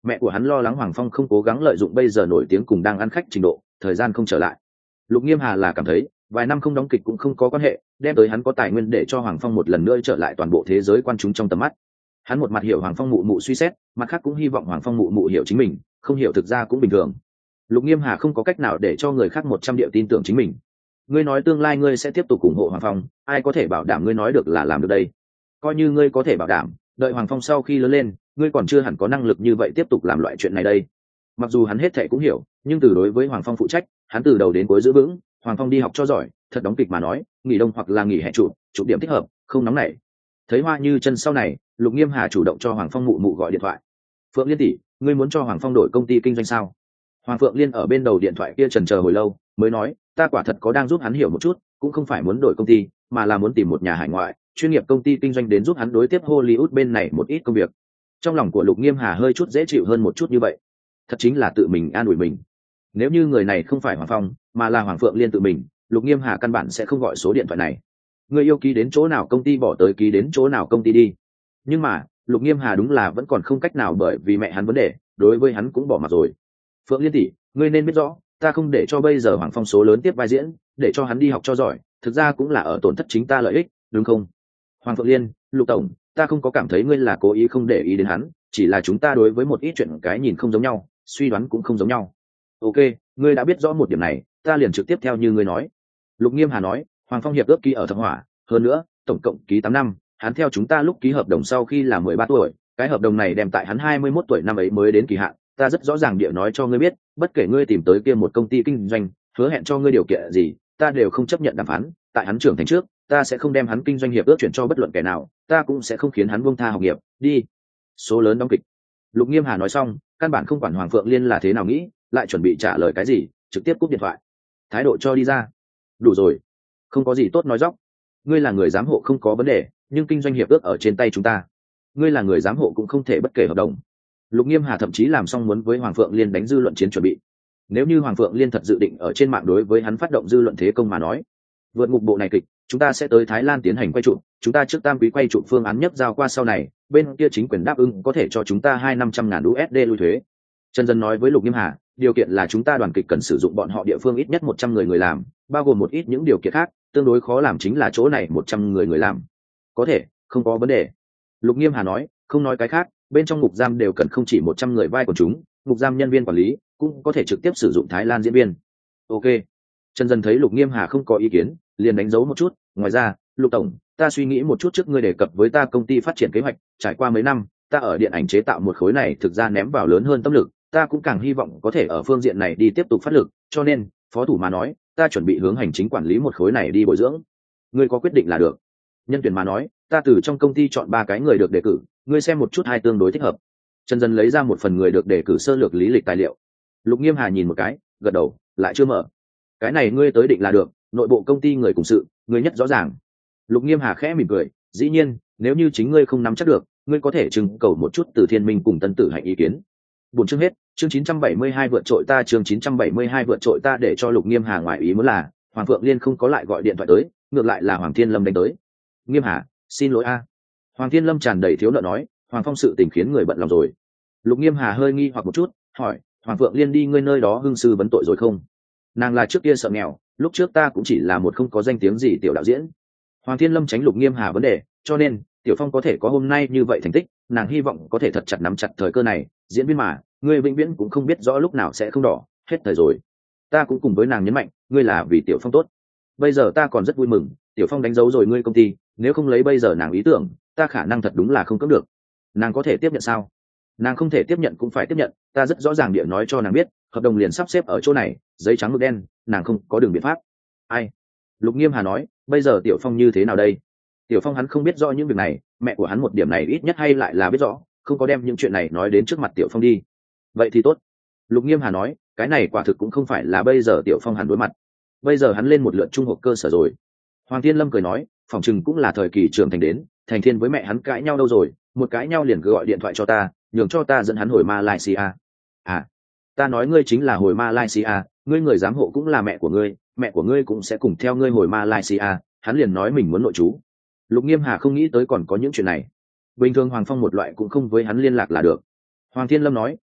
Mẹ của hắn lo lắng Hoàng Phong không cố gắng lợi dụng bây giờ nổi tiếng cùng đang ăn khách trình độ, thời gian không trở lại. Lục Nghiêm Hà là cảm thấy vài năm không đóng kịch cũng không có quan hệ, đem tới hắn có tài nguyên để cho Hoàng Phong một lần nữa trở lại toàn bộ thế giới quan chúng trong tầm mắt. Hắn một mặt hiểu Hoàng Phong mụ mụ suy xét, mặt khác cũng hy vọng Hoàng Phong mụ mụ hiểu chính mình, không hiểu thực ra cũng bình thường. Lục Nghiêm Hà không có cách nào để cho người khác một trăm điệu tin tưởng chính mình. Ngươi nói tương lai ngươi sẽ tiếp tục ủng hộ Hoàng Phong, ai có thể bảo đảm ngươi nói được là làm được đây? Coi như ngươi có thể bảo đảm, đợi Hoàng Phong sau khi lớn lên, ngươi còn chưa hẳn có năng lực như vậy tiếp tục làm loại chuyện này đây. Mặc dù hắn hết thệ cũng hiểu, nhưng từ đối với Hoàng Phong phụ trách, hắn từ đầu đến cuối giữ vững. Hoàng Phong đi học cho giỏi, thật đóng kịch mà nói, nghỉ đông hoặc là nghỉ hè chụp, chụp điểm thích hợp, không nóng nảy. Thấy Hoa Như Chân sau này, Lục Nghiêm Hà chủ động cho Hoàng Phong mụ mụ gọi điện thoại. Phượng Liên tỷ, ngươi muốn cho Hoàng Phong đổi công ty kinh doanh sao? Hoàng Phượng Liên ở bên đầu điện thoại kia chần chờ hồi lâu, mới nói, ta quả thật có đang giúp hắn hiểu một chút, cũng không phải muốn đổi công ty, mà là muốn tìm một nhà hải ngoại chuyên nghiệp công ty kinh doanh đến giúp hắn đối tiếp Hollywood bên này một ít công việc. Trong lòng của Lục Nghiêm Hà hơi chút dễ chịu hơn một chút như vậy, thật chính là tự mình an ủi mình. Nếu như người này không phải Hoàng Phong, mà là Hoàng Phượng Liên tự mình, Lục Nghiêm Hà căn bản sẽ không gọi số điện thoại này. Người yêu ký đến chỗ nào công ty bỏ tới ký đến chỗ nào công ty đi. Nhưng mà Lục Nghiêm Hà đúng là vẫn còn không cách nào, bởi vì mẹ hắn vấn đề, đối với hắn cũng bỏ mặt rồi. Phượng Liên tỷ, ngươi nên biết rõ, ta không để cho bây giờ Hoàng Phong số lớn tiếp vai diễn, để cho hắn đi học cho giỏi, thực ra cũng là ở tổn thất chính ta lợi ích, đúng không? Hoàng Phượng Liên, Lục tổng, ta không có cảm thấy ngươi là cố ý không để ý đến hắn, chỉ là chúng ta đối với một ít chuyện cái nhìn không giống nhau, suy đoán cũng không giống nhau. Ok, ngươi đã biết rõ một điểm này, ta liền trực tiếp theo như ngươi nói. Lục Nghiêm Hà nói, Hoàng Phong hiệp ước ký ở Thượng Hỏa, hơn nữa, tổng cộng ký tám năm, hắn theo chúng ta lúc ký hợp đồng sau khi là mười ba tuổi, cái hợp đồng này đem tại hắn hai mươi mốt tuổi năm ấy mới đến kỳ hạn, ta rất rõ ràng địa nói cho ngươi biết, bất kể ngươi tìm tới kia một công ty kinh doanh, hứa hẹn cho ngươi điều kiện gì, ta đều không chấp nhận đàm phán, tại hắn trưởng thành trước, ta sẽ không đem hắn kinh doanh hiệp ước chuyển cho bất luận kẻ nào, ta cũng sẽ không khiến hắn buông tha học nghiệp, đi. Số lớn đóng kịch. Lục Nghiêm Hà nói xong, căn bản không quản Hoàng Phượng Liên là thế nào nghĩ, lại chuẩn bị trả lời cái gì, trực tiếp cúp điện thoại. Thái độ cho đi ra. Đủ rồi, không có gì tốt nói dóc. Ngươi là người giám hộ không có vấn đề, nhưng kinh doanh hiệp ước ở trên tay chúng ta. Ngươi là người giám hộ cũng không thể bất kể hợp đồng. Lục Nghiêm Hà thậm chí làm xong muốn với Hoàng Phượng Liên đánh dư luận chiến chuẩn bị. Nếu như Hoàng Phượng Liên thật dự định ở trên mạng đối với hắn phát động dư luận thế công mà nói, vượt ngục bộ này kịch, chúng ta sẽ tới Thái Lan tiến hành quay trụ, chúng ta trước tam quý quay trụ phương án nhất giao qua sau này, bên kia chính quyền đáp ứng có thể cho chúng ta hai năm trăm ngàn đô la lui thuế. Trần Dân nói với Lục Nghiêm Hà, điều kiện là chúng ta đoàn kịch cần sử dụng bọn họ địa phương ít nhất một trăm người người làm, bao gồm một ít những điều kiện khác, tương đối khó làm chính là chỗ này một trăm người người làm. Có thể, không có vấn đề. Lục Nghiêm Hà nói, không nói cái khác, bên trong ngục giam đều cần không chỉ một trăm người vai của chúng, ngục giam nhân viên quản lý cũng có thể trực tiếp sử dụng Thái Lan diễn viên. Ok. Trần Dân thấy Lục Nghiêm Hà không có ý kiến, liền đánh dấu một chút, ngoài ra, Lục tổng, ta suy nghĩ một chút trước ngươi đề cập với ta công ty phát triển kế hoạch, trải qua mấy năm, ta ở điện ảnh chế tạo một khối này thực ra ném vào lớn hơn tâm lực, ta cũng càng hy vọng có thể ở phương diện này đi tiếp tục phát lực, cho nên, phó thủ mà nói, ta chuẩn bị hướng hành chính quản lý một khối này đi bồi dưỡng. Ngươi có quyết định là được. Nhân tuyển mà nói, ta từ trong công ty chọn ba cái người được đề cử, ngươi xem một chút hai tương đối thích hợp. Trần Dân lấy ra một phần người được đề cử sơ lược lý lịch tài liệu. Lục Nghiêm Hà nhìn một cái, gật đầu, lại chưa mở. Cái này ngươi tới định là được, nội bộ công ty người cùng sự, ngươi nhất rõ ràng. Lục Nghiêm Hà khẽ mỉm cười, dĩ nhiên, nếu như chính ngươi không nắm chắc được, ngươi có thể trưng cầu một chút từ Thiên Minh cùng Tân Tử Hạnh ý kiến. Buổi chương hết, chương chín trăm bảy mươi hai vượt trội ta, chương chín trăm bảy mươi hai vượt trội ta. Để cho Lục Nghiêm Hà ngoài ý muốn là, Hoàng Phượng Liên không có lại gọi điện thoại tới, ngược lại là Hoàng Thiên Lâm đánh tới. Nghiêm Hà, xin lỗi a. Hoàng Thiên Lâm tràn đầy thiếu nợ nói, Hoàng Phong sự tình khiến người bận lòng rồi. Lục Nghiêm Hà hơi nghi hoặc một chút, hỏi, Hoàng Phượng Liên đi ngươi nơi đó hưng sư vấn tội rồi không? Nàng là trước kia sợ nghèo, lúc trước ta cũng chỉ là một không có danh tiếng gì tiểu đạo diễn. Hoàng Thiên Lâm tránh Lục Nghiêm Hà vấn đề, cho nên Tiểu Phong có thể có hôm nay như vậy thành tích, nàng hy vọng có thể thật chặt nắm chặt thời cơ này. Diễn viên mà, ngươi vĩnh viễn cũng không biết rõ lúc nào sẽ không đỏ, hết thời rồi. Ta cũng cùng với nàng nhấn mạnh, ngươi là vì Tiểu Phong tốt. Bây giờ ta còn rất vui mừng, Tiểu Phong đánh dấu rồi ngươi công ty, nếu không lấy bây giờ nàng ý tưởng, ta khả năng thật đúng là không cấm được. Nàng có thể tiếp nhận sao? Nàng không thể tiếp nhận cũng phải tiếp nhận, ta rất rõ ràng địa nói cho nàng biết, hợp đồng liền sắp xếp ở chỗ này, giấy trắng mực đen, nàng không có đường biện pháp. Ai? Lục Nghiêm Hà nói, bây giờ Tiểu Phong như thế nào đây? Tiểu Phong hắn không biết rõ những việc này, mẹ của hắn một điểm này ít nhất hay lại là biết rõ, không có đem những chuyện này nói đến trước mặt Tiểu Phong đi. Vậy thì tốt. Lục Nghiêm Hà nói, cái này quả thực cũng không phải là bây giờ Tiểu Phong hắn đối mặt. Bây giờ hắn lên một lượt trung học cơ sở rồi. Hoàng Thiên Lâm cười nói, phòng chừng cũng là thời kỳ trưởng thành đến, Thành Thiên với mẹ hắn cãi nhau đâu rồi, một cãi nhau liền cứ gọi điện thoại cho ta, nhường cho ta dẫn hắn hồi Malaysia. À, ta nói ngươi chính là hồi Malaysia, ngươi người giám hộ cũng là mẹ của ngươi, mẹ của ngươi cũng sẽ cùng theo ngươi hồi Malaysia. Hắn liền nói mình muốn nội trú. Lục Nghiêm Hà không nghĩ tới còn có những chuyện này. Bình thường Hoàng Phong một loại cũng không với hắn liên lạc là được. Hoàng Thiên Lâm nói,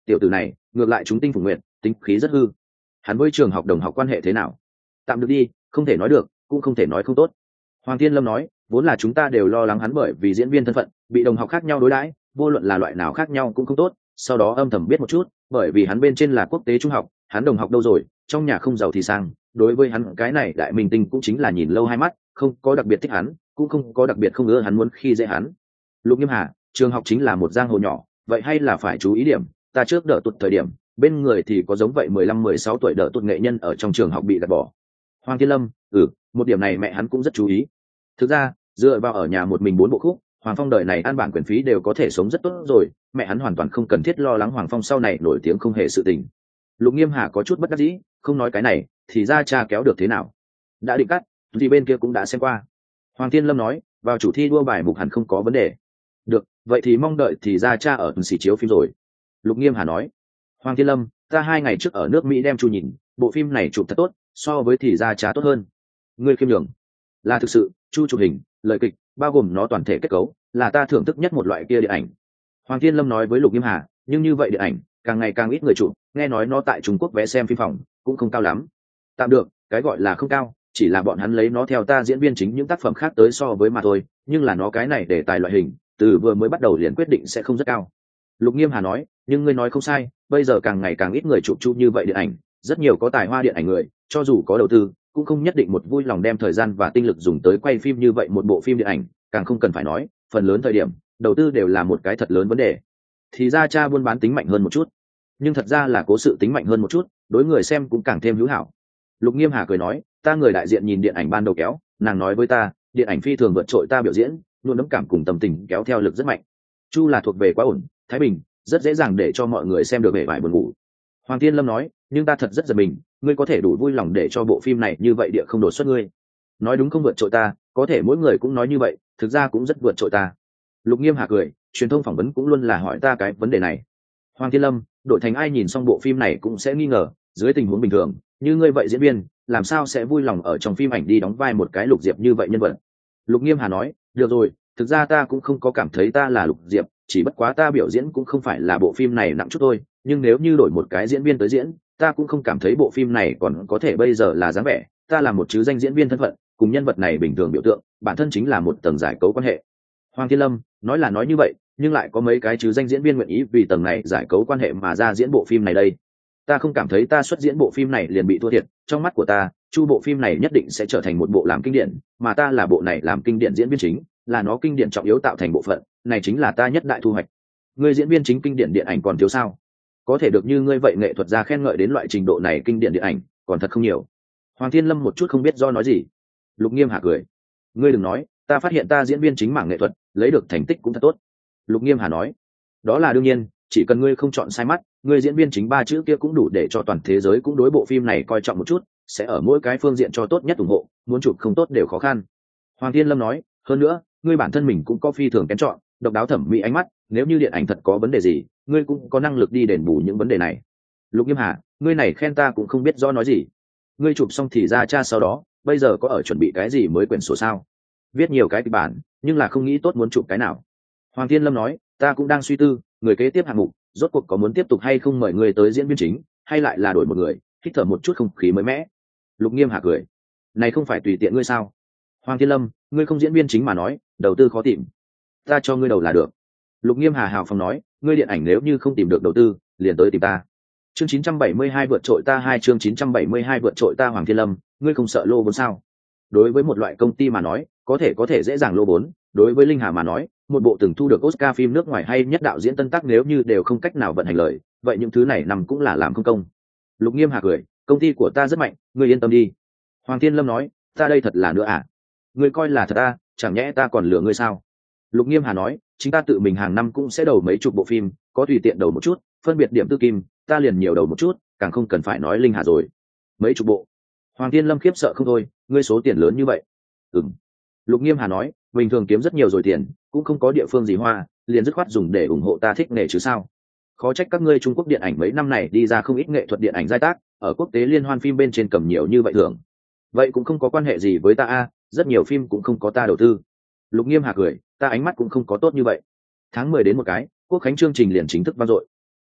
tiểu tử này ngược lại chúng tinh phủ nguyện, tính khí rất hư. Hắn với trường học đồng học quan hệ thế nào? Tạm được đi, không thể nói được, cũng không thể nói không tốt. Hoàng Thiên Lâm nói, vốn là chúng ta đều lo lắng hắn bởi vì diễn viên thân phận bị đồng học khác nhau đối đãi, vô luận là loại nào khác nhau cũng không tốt. Sau đó âm thầm biết một chút, bởi vì hắn bên trên là quốc tế trung học, hắn đồng học đâu rồi, trong nhà không giàu thì sang. Đối với hắn cái này đại minh tinh cũng chính là nhìn lâu hai mắt, không có đặc biệt thích hắn, cũng không có đặc biệt không ưa hắn muốn khi dễ hắn. Lục Nghiêm Hà, trường học chính là một giang hồ nhỏ, vậy hay là phải chú ý điểm. Ta trước đỡ tụt thời điểm, bên người thì có giống vậy mười lăm mười sáu tuổi đỡ tụt nghệ nhân ở trong trường học bị gạt bỏ. Hoàng Thiên Lâm, ừ, một điểm này mẹ hắn cũng rất chú ý. Thực ra, dựa vào ở nhà một mình bốn bộ khúc, Hoàng Phong đời này ăn bản quyền phí đều có thể sống rất tốt rồi, mẹ hắn hoàn toàn không cần thiết lo lắng Hoàng Phong sau này nổi tiếng không hề sự tình. Lục Nghiêm Hà có chút bất đắc dĩ, không nói cái này, thì ra cha kéo được thế nào? Đã định cắt, thì bên kia cũng đã xem qua. Hoàng Thiên Lâm nói, vào chủ thi đua bài mục hẳn không có vấn đề. Được, vậy thì mong đợi thì ra cha ở tuần xỉ chiếu phim rồi. Lục Nghiêm Hà nói, Hoàng Thiên Lâm, ta hai ngày trước ở nước Mỹ đem chu nhìn, bộ phim này chụp thật tốt, so với thì ra cha tốt hơn. Ngươi khiêm nhường, là thực sự, chu chụp hình, lời kịch, bao gồm nó toàn thể kết cấu, là ta thưởng thức nhất một loại kia điện ảnh. Hoàng Thiên Lâm nói với Lục Nghiêm Hà, nhưng như vậy điện ảnh càng ngày càng ít người chụp, nghe nói nó tại Trung Quốc vé xem phim phòng cũng không cao lắm. Tạm được, cái gọi là không cao, chỉ là bọn hắn lấy nó theo ta diễn viên chính những tác phẩm khác tới so với mà thôi, nhưng là nó cái này để tài loại hình, từ vừa mới bắt đầu liền quyết định sẽ không rất cao. Lục Nghiêm Hà nói, nhưng ngươi nói không sai, bây giờ càng ngày càng ít người chụp chu như vậy điện ảnh, rất nhiều có tài hoa điện ảnh người, cho dù có đầu tư, cũng không nhất định một vui lòng đem thời gian và tinh lực dùng tới quay phim như vậy một bộ phim điện ảnh, càng không cần phải nói, phần lớn thời điểm, đầu tư đều là một cái thật lớn vấn đề. Thì ra cha buôn bán tính mạnh hơn một chút, nhưng thật ra là cố sự tính mạnh hơn một chút, đối người xem cũng càng thêm hữu hảo. Lục Nghiêm Hà cười nói, ta người đại diện nhìn điện ảnh ban đầu kéo, nàng nói với ta, điện ảnh phi thường vượt trội ta biểu diễn, luôn đấm cảm cùng tâm tình kéo theo lực rất mạnh. Chu là thuộc về quá ổn, thái bình, rất dễ dàng để cho mọi người xem được vẻ vải buồn ngủ. Hoàng Thiên Lâm nói, nhưng ta thật rất giật mình, ngươi có thể đủ vui lòng để cho bộ phim này như vậy địa không đột xuất ngươi. Nói đúng không vượt trội ta, có thể mỗi người cũng nói như vậy, thực ra cũng rất vượt trội ta. Lục Nghiêm Hà cười, truyền thông phỏng vấn cũng luôn là hỏi ta cái vấn đề này. Hoàng Thiên Lâm, đội thành ai nhìn xong bộ phim này cũng sẽ nghi ngờ, dưới tình huống bình thường, như ngươi vậy diễn viên, làm sao sẽ vui lòng ở trong phim ảnh đi đóng vai một cái Lục Diệp như vậy nhân vật. Lục Nghiêm Hà nói, được rồi, thực ra ta cũng không có cảm thấy ta là Lục Diệp, chỉ bất quá ta biểu diễn cũng không phải là bộ phim này nặng chút thôi, nhưng nếu như đổi một cái diễn viên tới diễn, ta cũng không cảm thấy bộ phim này còn có thể bây giờ là dáng vẻ, ta là một chứ danh diễn viên thân phận, cùng nhân vật này bình thường biểu tượng, bản thân chính là một tầng giải cấu quan hệ. Hoàng Thiên Lâm, nói là nói như vậy, nhưng lại có mấy cái chứ danh diễn viên nguyện ý vì tầng này giải cấu quan hệ mà ra diễn bộ phim này đây. Ta không cảm thấy ta xuất diễn bộ phim này liền bị thua thiệt, trong mắt của ta, chu bộ phim này nhất định sẽ trở thành một bộ làm kinh điển, mà ta là bộ này làm kinh điển diễn viên chính, là nó kinh điển trọng yếu tạo thành bộ phận, này chính là ta nhất đại thu hoạch. Ngươi diễn viên chính kinh điển điện ảnh còn thiếu sao? Có thể được như ngươi vậy nghệ thuật gia khen ngợi đến loại trình độ này kinh điển điện ảnh, còn thật không nhiều. Hoàng Thiên Lâm một chút không biết do nói gì. Lục Nghiêm Hà cười, ngươi đừng nói, ta phát hiện ta diễn viên chính mảng nghệ thuật lấy được thành tích cũng thật tốt. Lục Nghiêm Hà nói, đó là đương nhiên, chỉ cần ngươi không chọn sai mắt, ngươi diễn viên chính ba chữ kia cũng đủ để cho toàn thế giới cũng đối bộ phim này coi trọng một chút, sẽ ở mỗi cái phương diện cho tốt nhất ủng hộ, muốn chụp không tốt đều khó khăn. Hoàng Thiên Lâm nói, hơn nữa, ngươi bản thân mình cũng có phi thường kén chọn, độc đáo thẩm mỹ ánh mắt, nếu như điện ảnh thật có vấn đề gì, ngươi cũng có năng lực đi đền bù những vấn đề này. Lục Nghiêm Hà, ngươi này khen ta cũng không biết do nói gì. Ngươi chụp xong thì ra cha sau đó, bây giờ có ở chuẩn bị cái gì mới quyển sổ sao? Viết nhiều cái kịch bản, nhưng là không nghĩ tốt muốn chụp cái nào. Hoàng Thiên Lâm nói, ta cũng đang suy tư, người kế tiếp hạng mục, rốt cuộc có muốn tiếp tục hay không mời người tới diễn viên chính, hay lại là đổi một người, hít thở một chút không khí mới mẻ. Lục Nghiêm Hà cười, này không phải tùy tiện ngươi sao? Hoàng Thiên Lâm, ngươi không diễn viên chính mà nói, đầu tư khó tìm, ta cho ngươi đầu là được. Lục Nghiêm Hà hào phóng nói, ngươi điện ảnh nếu như không tìm được đầu tư, liền tới tìm ta. Chương chín trăm bảy mươi hai vượt trội ta hai chương chín trăm bảy mươi hai vượt trội ta. Hoàng Thiên Lâm, ngươi không sợ lô vốn sao? Đối với một loại công ty mà nói, có thể có thể dễ dàng lô vốn, đối với Linh Hà mà nói, một bộ từng thu được Oscar phim nước ngoài hay nhất đạo diễn tân tác nếu như đều không cách nào vận hành lời, vậy những thứ này nằm cũng là làm không công. Lục Nghiêm Hà cười, công ty của ta rất mạnh, ngươi yên tâm đi. Hoàng Thiên Lâm nói, ta đây thật là nữa à? Ngươi coi là thật à, chẳng nhẽ ta còn lừa ngươi sao? Lục Nghiêm Hà nói, chính ta tự mình hàng năm cũng sẽ đầu mấy chục bộ phim, có tùy tiện đầu một chút, phân biệt điểm tư kim, ta liền nhiều đầu một chút, càng không cần phải nói Linh Hà rồi. Mấy chục bộ. Hoàng Thiên Lâm khiếp sợ không thôi, ngươi số tiền lớn như vậy. Ừm. Lục Nghiêm Hà nói, bình thường kiếm rất nhiều rồi tiền, cũng không có địa phương gì hoa, liền dứt khoát dùng để ủng hộ ta thích nghề chứ sao. Khó trách các ngươi Trung Quốc điện ảnh mấy năm này đi ra không ít nghệ thuật điện ảnh giai tác, ở quốc tế liên hoan phim bên trên cầm nhiều như vậy thưởng. Vậy cũng không có quan hệ gì với ta a, rất nhiều phim cũng không có ta đầu tư. Lục Nghiêm Hà cười, ta ánh mắt cũng không có tốt như vậy. Tháng mười đến một cái, Quốc khánh chương trình liền chính thức vang dội.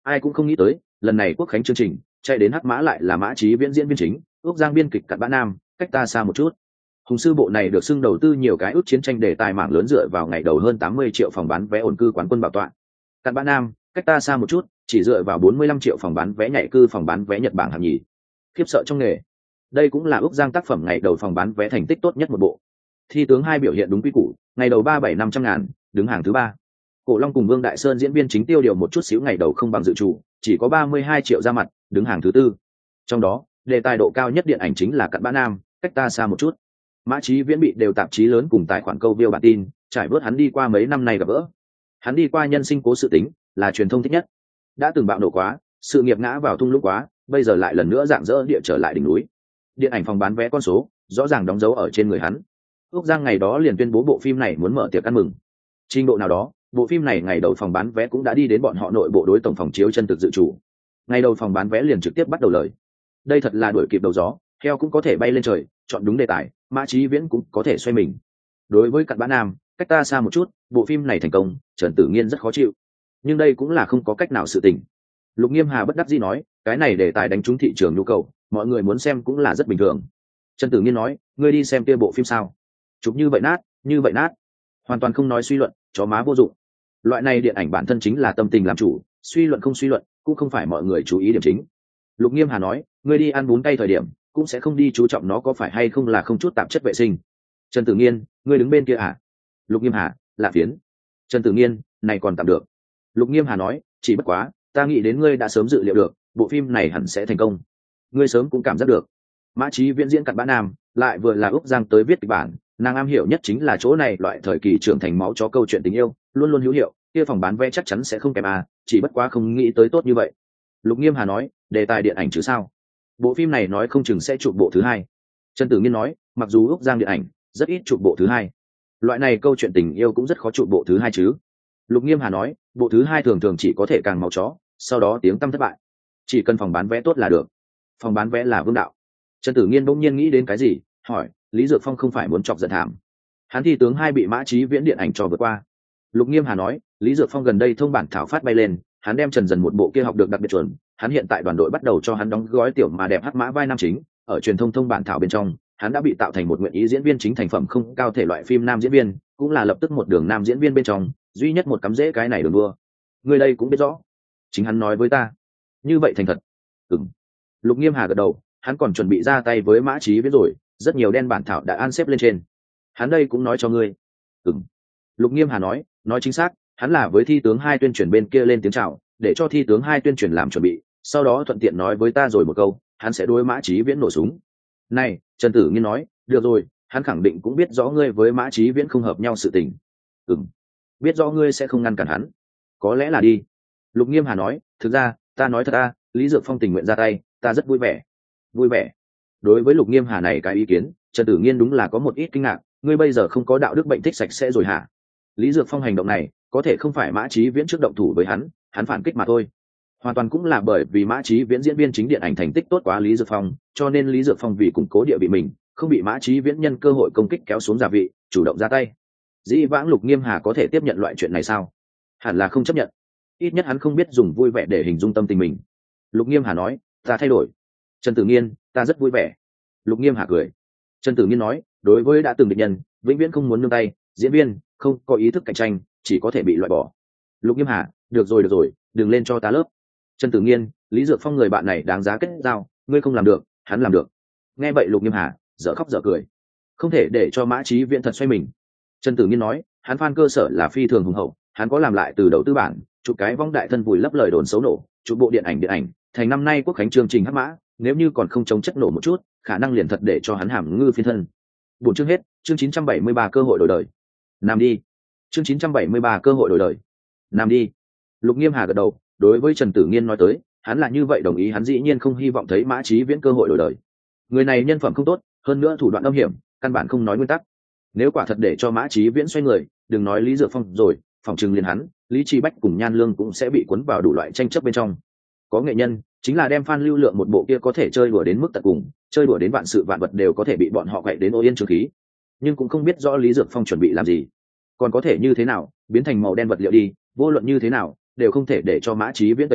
Ai cũng không nghĩ tới lần này quốc khánh chương trình chạy đến hắc mã lại là Mã Chí Viễn diễn viên chính, ước giang biên kịch Cặn Bã Nam, cách ta xa một chút. Hùng sư bộ này được xưng đầu tư nhiều cái ước chiến tranh đề tài mảng lớn dựa vào ngày đầu hơn tám mươi triệu phòng bán vé ổn cư quán quân bảo tọa. Cặn Bã Nam, cách ta xa một chút, chỉ dựa vào bốn mươi lăm triệu phòng bán vé nhảy cư phòng bán vé Nhật Bản hạng nhì. Khiếp sợ trong nghề. Đây cũng là ước giang tác phẩm ngày đầu phòng bán vé thành tích tốt nhất một bộ. Thi tướng hai biểu hiện đúng quy củ, ngày đầu ba bảy năm trăm ngàn, đứng hàng thứ ba. Cổ Long cùng Vương Đại Sơn diễn viên chính tiêu điều một chút xíu ngày đầu không bằng dự chủ, chỉ có ba mươi hai triệu ra mặt, đứng hàng thứ tư. Trong đó, đề tài độ cao nhất điện ảnh chính là Cặn Bã Nam, cách ta xa một chút. Mã Chí Viễn bị đều tạp chí lớn cùng tài khoản câu view bản tin, trải vớt hắn đi qua mấy năm nay gặp gỡ. Hắn đi qua nhân sinh cố sự tính, là truyền thông thích nhất. Đã từng bạo nổ quá, sự nghiệp ngã vào thung lũng quá, bây giờ lại lần nữa dạng dỡ địa trở lại đỉnh núi. Điện ảnh phòng bán vé con số, rõ ràng đóng dấu ở trên người hắn. Úc Giang ngày đó liền tuyên bố bộ phim này muốn mở tiệc ăn mừng. Trình độ nào đó, bộ phim này ngày đầu phòng bán vé cũng đã đi đến bọn họ nội bộ đối tổng phòng chiếu chân thực dự chủ. Ngày đầu phòng bán vé liền trực tiếp bắt đầu lời. Đây thật là đuổi kịp đầu gió, heo cũng có thể bay lên trời, chọn đúng đề tài, Mã Chí Viễn cũng có thể xoay mình. Đối với Cặn Bã Nam, cách ta xa một chút, bộ phim này thành công, Trần Tử Nghiên rất khó chịu. Nhưng đây cũng là không có cách nào sự tình. Lục Nghiêm Hà bất đắc dĩ nói, cái này đề tài đánh trúng thị trường nhu cầu, mọi người muốn xem cũng là rất bình thường. Trần Tử Nghiên nói, ngươi đi xem kia bộ phim sao? Chụp như vậy nát, như vậy nát, hoàn toàn không nói suy luận, chó má vô dụng. Loại này điện ảnh bản thân chính là tâm tình làm chủ, suy luận không suy luận, cũng không phải mọi người chú ý điểm chính. Lục Nghiêm Hà nói, ngươi đi ăn bún cay thời điểm, cũng sẽ không đi chú trọng nó có phải hay không là không chút tạp chất vệ sinh. Trần Tử Nghiên, ngươi đứng bên kia à? Lục Nghiêm Hà, lạ phiến. Trần Tử Nghiên, này còn tạm được. Lục Nghiêm Hà nói, chỉ bất quá, ta nghĩ đến ngươi đã sớm dự liệu được, bộ phim này hẳn sẽ thành công. Ngươi sớm cũng cảm giác được. Mã Chí Viễn diễn Cặn Bã Nam, lại vừa là Úc Giang tới viết kịch bản, nàng am hiểu nhất chính là chỗ này loại thời kỳ trưởng thành máu cho câu chuyện tình yêu, luôn luôn hữu hiệu, kia phòng bán vé chắc chắn sẽ không kém à, chỉ bất quá không nghĩ tới tốt như vậy. Lục Nghiêm Hà nói, đề tài điện ảnh chứ sao? Bộ phim này nói không chừng sẽ chụp bộ thứ hai. Trần Tử Nghiên nói, mặc dù Úc Giang điện ảnh rất ít chụp bộ thứ hai, loại này câu chuyện tình yêu cũng rất khó chụp bộ thứ hai chứ. Lục Nghiêm Hà nói, bộ thứ hai thường thường chỉ có thể càng máu chó, sau đó tiếng tăm thất bại, chỉ cần phòng bán vé tốt là được. Phòng bán vé là vương đạo. Trần Tử Nghiên bỗng nhiên nghĩ đến cái gì, hỏi, Lý Dược Phong không phải muốn chọc giận thảm? Hắn thi tướng hai bị Mã Chí Viễn điện ảnh cho vượt qua. Lục Nghiêm Hà nói, Lý Dược Phong gần đây thông bản thảo phát bay lên, hắn đem Trần Dần một bộ kia học được đặc biệt chuẩn, hắn hiện tại đoàn đội bắt đầu cho hắn đóng gói tiểu mà đẹp hắc mã vai nam chính, ở truyền thông thông bản thảo bên trong, hắn đã bị tạo thành một nguyện ý diễn viên chính thành phẩm không cao thể loại phim nam diễn viên, cũng là lập tức một đường nam diễn viên bên trong, duy nhất một cắm rễ cái này đường đua. Người đây cũng biết rõ. Chính hắn nói với ta. Như vậy thành thật. Ừm. Lục Nghiêm Hà gật đầu, hắn còn chuẩn bị ra tay với Mã Chí Viễn rồi, rất nhiều đen bản thảo đã an xếp lên trên. Hắn đây cũng nói cho ngươi. Ừm. Lục Nghiêm Hà nói, nói chính xác, hắn là với thi tướng hai tuyên truyền bên kia lên tiếng chào, để cho thi tướng hai tuyên truyền làm chuẩn bị, sau đó thuận tiện nói với ta rồi một câu, hắn sẽ đối Mã Chí Viễn nổ súng. Này, Trần Tử Nghiên nói, được rồi, hắn khẳng định cũng biết rõ ngươi với Mã Chí Viễn không hợp nhau sự tình. Ừm. Biết rõ ngươi sẽ không ngăn cản hắn. Có lẽ là đi. Lục Nghiêm Hà nói, thực ra, ta nói thật a, Lý Dược Phong tình nguyện ra tay, ta rất vui vẻ. Vui vẻ. Đối với Lục Nghiêm Hà này cái ý kiến, Trần Tử Nghiên đúng là có một ít kinh ngạc, ngươi bây giờ không có đạo đức bệnh thích sạch sẽ rồi hả? Lý Dược Phong hành động này, có thể không phải Mã Chí Viễn trước động thủ với hắn, hắn phản kích mà thôi. Hoàn toàn cũng là bởi vì Mã Chí Viễn diễn viên chính điện ảnh thành tích tốt quá Lý Dược Phong, cho nên Lý Dược Phong vì củng cố địa vị mình, không bị Mã Chí Viễn nhân cơ hội công kích kéo xuống giả vị, chủ động ra tay. Dĩ vãng Lục Nghiêm Hà có thể tiếp nhận loại chuyện này sao? Hẳn là không chấp nhận. Ít nhất hắn không biết dùng vui vẻ để hình dung tâm tình mình. Lục Nghiêm Hà nói, ta thay đổi. Trần Tử Nghiên, ta rất vui vẻ. Lục Nghiêm Hà cười. Trần Tử Nghiên nói, đối với đã từng địch nhân, vĩnh viễn không muốn nương tay, diễn viên không có ý thức cạnh tranh, chỉ có thể bị loại bỏ. Lục Nghiêm Hà, được rồi được rồi, đừng lên cho ta lớp. Trần Tử Nghiên, Lý Dược Phong người bạn này đáng giá kết giao, ngươi không làm được, hắn làm được. Nghe vậy Lục Nghiêm Hà dở khóc dở cười. Không thể để cho Mã Chí Viễn thật xoay mình. Trần Tử Nghiên nói, hắn fan cơ sở là phi thường hùng hậu, hắn có làm lại từ đầu tư bản, chụp cái vong đại thân vùi lấp lời đồn xấu nổ, chụp bộ điện ảnh điện ảnh, thành năm nay quốc khánh chương trình hắc mã, nếu như còn không chống chất nổ một chút, khả năng liền thật để cho hắn hàm ngư phiên thân. Buổi chương hết, chương chín trăm bảy mươi ba cơ hội đổi đời. Nam đi. Chương chín trăm bảy mươi ba cơ hội đổi đời. Nam đi. Lục Nghiêm Hà gật đầu, đối với Trần Tử Nghiên nói tới, hắn là như vậy đồng ý, hắn dĩ nhiên không hy vọng thấy Mã Chí Viễn cơ hội đổi đời. Người này nhân phẩm không tốt, hơn nữa thủ đoạn âm hiểm, căn bản không nói nguyên tắc. Nếu quả thật để cho Mã Chí Viễn xoay người, đừng nói Lý Dược Phong rồi, phòng trừng liền hắn, Lý Chi Bách cùng Nhan Lương cũng sẽ bị cuốn vào đủ loại tranh chấp bên trong. Có nghệ nhân, chính là đem fan lưu lượng một bộ kia có thể chơi đùa đến mức tận cùng, chơi đùa đến vạn sự vạn vật đều có thể bị bọn họ quậy đến ô yên trường khí. Nhưng cũng không biết rõ Lý Dược Phong chuẩn bị làm gì, còn có thể như thế nào, biến thành màu đen vật liệu đi, vô luận như thế nào, đều không thể để cho Mã Chí Viễn tẩy trắng,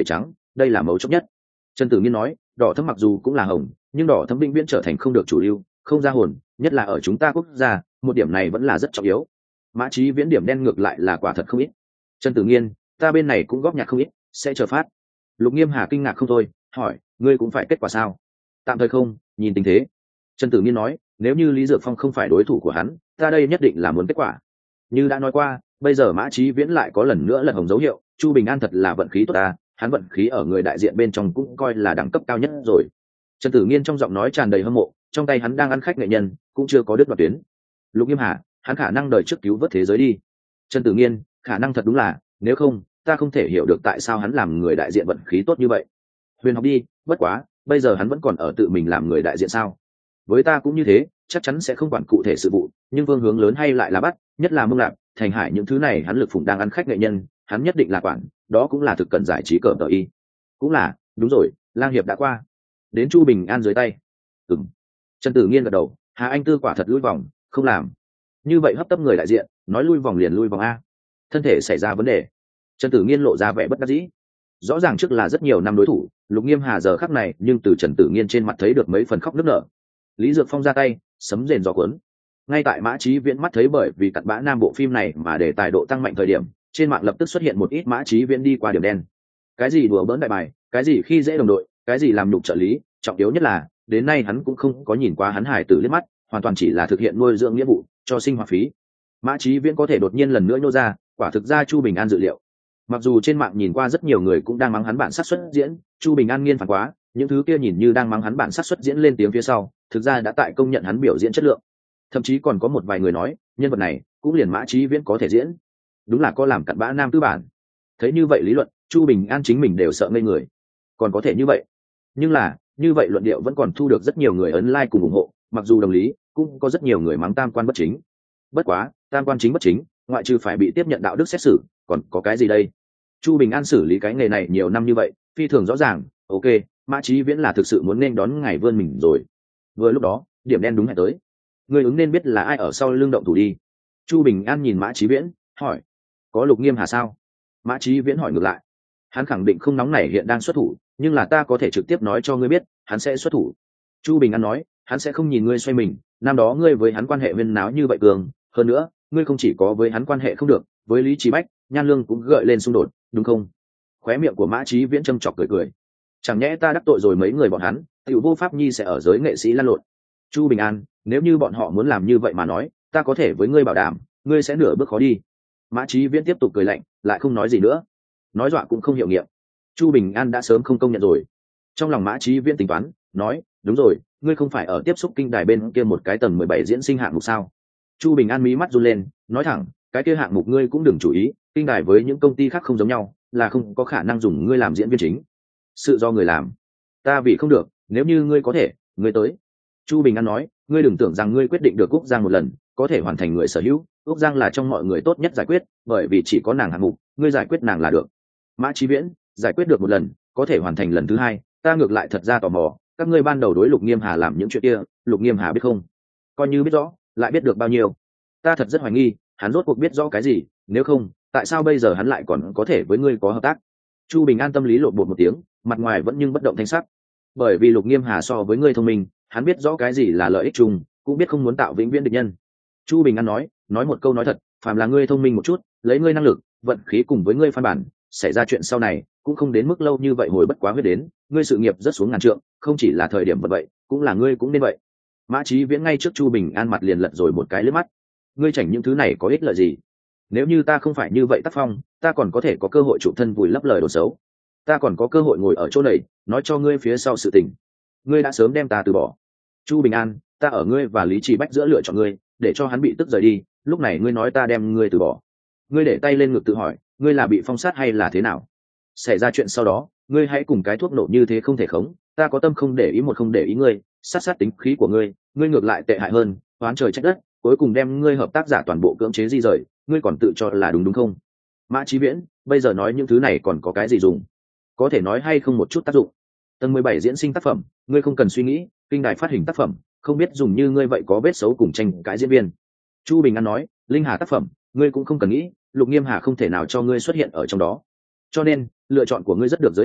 đây là mấu chốt nhất. Trần Tử Nghiên nói, đỏ thẫm mặc dù cũng là hồng, nhưng đỏ thẫm vĩnh viễn trở thành không được chủ lưu, không ra hồn, nhất là ở chúng ta quốc gia, một điểm này vẫn là rất trọng yếu. Mã Chí Viễn điểm đen ngược lại là quả thật không ít. Trần Tử Nghiên, ta bên này cũng góp nhặt không ít, sẽ chờ phát. Lục Nghiêm Hà kinh ngạc không thôi, hỏi, ngươi cũng phải kết quả sao? Tạm thời không, nhìn tình thế. Trần Tử Nghiên nói, nếu như Lý Dược Phong không phải đối thủ của hắn, ta đây nhất định là muốn kết quả. Như đã nói qua, bây giờ Mã Chí Viễn lại có lần nữa lật hồng dấu hiệu, Chu Bình An thật là vận khí tốt ta, hắn vận khí ở người đại diện bên trong cũng coi là đẳng cấp cao nhất rồi. Trần Tử Nghiên trong giọng nói tràn đầy hâm mộ, trong tay hắn đang ăn khách nghệ nhân, cũng chưa có đứt đoạn tuyến. Lục Nghiêm Hà, hắn khả năng đời trước cứu vớt thế giới đi. Trần Tử Nghiên, khả năng thật đúng là, nếu không, ta không thể hiểu được tại sao hắn làm người đại diện vận khí tốt như vậy. Huyền học đi, bất quá, bây giờ hắn vẫn còn ở tự mình làm người đại diện sao? Với ta cũng như thế, chắc chắn sẽ không quản cụ thể sự vụ, nhưng phương hướng lớn hay lại là bắt, nhất là Mông Lạc, Thành Hải những thứ này hắn lực phụng đang ăn khách nghệ nhân, hắn nhất định là quản, đó cũng là thực cần giải trí cờ tờ y. Cũng là, đúng rồi, Lang hiệp đã qua. Đến Chu Bình An dưới tay. Ừm. Trần Tử Nghiên gật đầu, Hà Anh Tư quả thật lui vòng, không làm. Như vậy hấp tấp người đại diện, nói lui vòng liền lui vòng a. Thân thể xảy ra vấn đề. Trần Tử Nghiên lộ ra vẻ bất đắc dĩ. Rõ ràng trước là rất nhiều năm đối thủ, Lục Nghiêm Hà giờ khắc này, nhưng từ Trần Tử Nghiên trên mặt thấy được mấy phần khóc nức nở. Lý Dược Phong ra tay, sấm rền gió cuốn. Ngay tại Mã Chí Viễn mắt thấy bởi vì cặn bã nam bộ phim này mà để tài độ tăng mạnh thời điểm, trên mạng lập tức xuất hiện một ít Mã Chí Viễn đi qua điểm đen. Cái gì đùa bỡn đại bài, cái gì khi dễ đồng đội, cái gì làm nhục trợ lý, trọng yếu nhất là, đến nay hắn cũng không có nhìn qua hắn hài tử liếc mắt, hoàn toàn chỉ là thực hiện nuôi dưỡng nghĩa vụ, cho sinh hoạt phí. Mã Chí Viễn có thể đột nhiên lần nữa nhô ra, quả thực ra Chu Bình An dự liệu. Mặc dù trên mạng nhìn qua rất nhiều người cũng đang mắng hắn bản sát xuất diễn, Chu Bình An nghiên phản quá, những thứ kia nhìn như đang mắng hắn bản sát xuất diễn lên tiếng phía sau, thực ra đã tại công nhận hắn biểu diễn chất lượng. Thậm chí còn có một vài người nói, nhân vật này cũng liền Mã Chí Viễn có thể diễn. Đúng là có làm cặn bã nam tư bản. Thấy như vậy lý luận, Chu Bình An chính mình đều sợ ngây người. Còn có thể như vậy. Nhưng là, như vậy luận điệu vẫn còn thu được rất nhiều người ấn like cùng ủng hộ, mặc dù đồng lý, cũng có rất nhiều người mắng tam quan bất chính. Bất quá, tam quan chính bất chính, ngoại trừ phải bị tiếp nhận đạo đức xét xử, còn có cái gì đây? Chu Bình An xử lý cái nghề này nhiều năm như vậy, phi thường rõ ràng, ok, Mã Chí Viễn là thực sự muốn nên đón ngày vươn mình rồi. Vừa lúc đó, điểm đen đúng hẹn tới. Người ứng nên biết là ai ở sau lưng động thủ đi. Chu Bình An nhìn Mã Chí Viễn, hỏi, có Lục Nghiêm Hà sao? Mã Chí Viễn hỏi ngược lại. Hắn khẳng định không nóng nảy hiện đang xuất thủ, nhưng là ta có thể trực tiếp nói cho ngươi biết, hắn sẽ xuất thủ. Chu Bình An nói, hắn sẽ không nhìn ngươi xoay mình, năm đó ngươi với hắn quan hệ viên náo như vậy cường, hơn nữa, ngươi không chỉ có với hắn quan hệ không được, với Lý Chí Bách, Nhan Lương cũng gợi lên xung đột, đúng không? Khóe miệng của Mã Chí Viễn châm chọc cười cười. Chẳng nhẽ ta đắc tội rồi mấy người bọn hắn, tiểu vô pháp nhi sẽ ở giới nghệ sĩ lăn lộn. Chu Bình An, nếu như bọn họ muốn làm như vậy mà nói, ta có thể với ngươi bảo đảm, ngươi sẽ nửa bước khó đi. Mã Chí Viễn tiếp tục cười lạnh, lại không nói gì nữa. Nói dọa cũng không hiệu nghiệm. Chu Bình An đã sớm không công nhận rồi. Trong lòng Mã Chí Viễn tính toán, nói, đúng rồi, ngươi không phải ở tiếp xúc kinh đài bên kia một cái tầng mười bảy diễn sinh hạng mục sao? Chu Bình An mí mắt run lên, nói thẳng, cái kia hạng mục ngươi cũng đừng chú ý, kinh đài với những công ty khác không giống nhau, là không có khả năng dùng ngươi làm diễn viên chính. Sự do người làm. Ta vì không được, nếu như ngươi có thể, ngươi tới. Chu Bình An nói, ngươi đừng tưởng rằng ngươi quyết định được Úc Giang một lần, có thể hoàn thành người sở hữu, Úc Giang là trong mọi người tốt nhất giải quyết, bởi vì chỉ có nàng hạng mục, ngươi giải quyết nàng là được. Mã Chí Viễn, giải quyết được một lần, có thể hoàn thành lần thứ hai, ta ngược lại thật ra tò mò, các ngươi ban đầu đối Lục Nghiêm Hà làm những chuyện kia, Lục Nghiêm Hà biết không? Coi như biết rõ, lại biết được bao nhiêu? Ta thật rất hoài nghi, hắn rốt cuộc biết rõ cái gì, nếu không, tại sao bây giờ hắn lại còn có thể với ngươi có hợp tác? Chu Bình An tâm lý lộn bột một tiếng, mặt ngoài vẫn nhưng bất động thanh sắc. Bởi vì Lục Nghiêm Hà so với ngươi thông minh, hắn biết rõ cái gì là lợi ích chung, cũng biết không muốn tạo vĩnh viễn địch nhân. Chu Bình An nói, nói một câu nói thật, phàm là ngươi thông minh một chút, lấy ngươi năng lực, vận khí cùng với ngươi phan bản, xảy ra chuyện sau này, cũng không đến mức lâu như vậy hồi bất quá huyết đến, ngươi sự nghiệp rất xuống ngàn trượng, không chỉ là thời điểm vật vậy, cũng là ngươi cũng nên vậy. Mã Chí Viễn ngay trước Chu Bình An mặt liền lật rồi một cái lướt mắt. Ngươi chảnh những thứ này có ích lợi gì? Nếu như ta không phải như vậy tác phong, ta còn có thể có cơ hội trụ thân vùi lấp lời đồn xấu, ta còn có cơ hội ngồi ở chỗ này nói cho ngươi phía sau sự tình. Ngươi đã sớm đem ta từ bỏ. Chu Bình An, ta ở ngươi và Lý Trì Bách giữa lựa chọn ngươi, để cho hắn bị tức rời đi, lúc này ngươi nói ta đem ngươi từ bỏ. Ngươi để tay lên ngực tự hỏi, ngươi là bị phong sát hay là thế nào? Xảy ra chuyện sau đó, ngươi hãy cùng cái thuốc nổ như thế không thể khống, ta có tâm không để ý một không để ý ngươi, sát sát tính khí của ngươi, ngươi ngược lại tệ hại hơn, oán trời trách đất, cuối cùng đem ngươi hợp tác giả toàn bộ cưỡng chế di rời, ngươi còn tự cho là đúng đúng không? Mã Chí Viễn, bây giờ nói những thứ này còn có cái gì dùng? Có thể nói hay không một chút tác dụng. Tầng mười bảy diễn sinh tác phẩm, ngươi không cần suy nghĩ, kinh đài phát hình tác phẩm, không biết dùng như ngươi vậy có vết xấu cùng tranh cãi diễn viên. Chu Bình An nói, Linh Hà tác phẩm, ngươi cũng không cần nghĩ, Lục Nghiêm Hà không thể nào cho ngươi xuất hiện ở trong đó. Cho nên, lựa chọn của ngươi rất được giới hạn,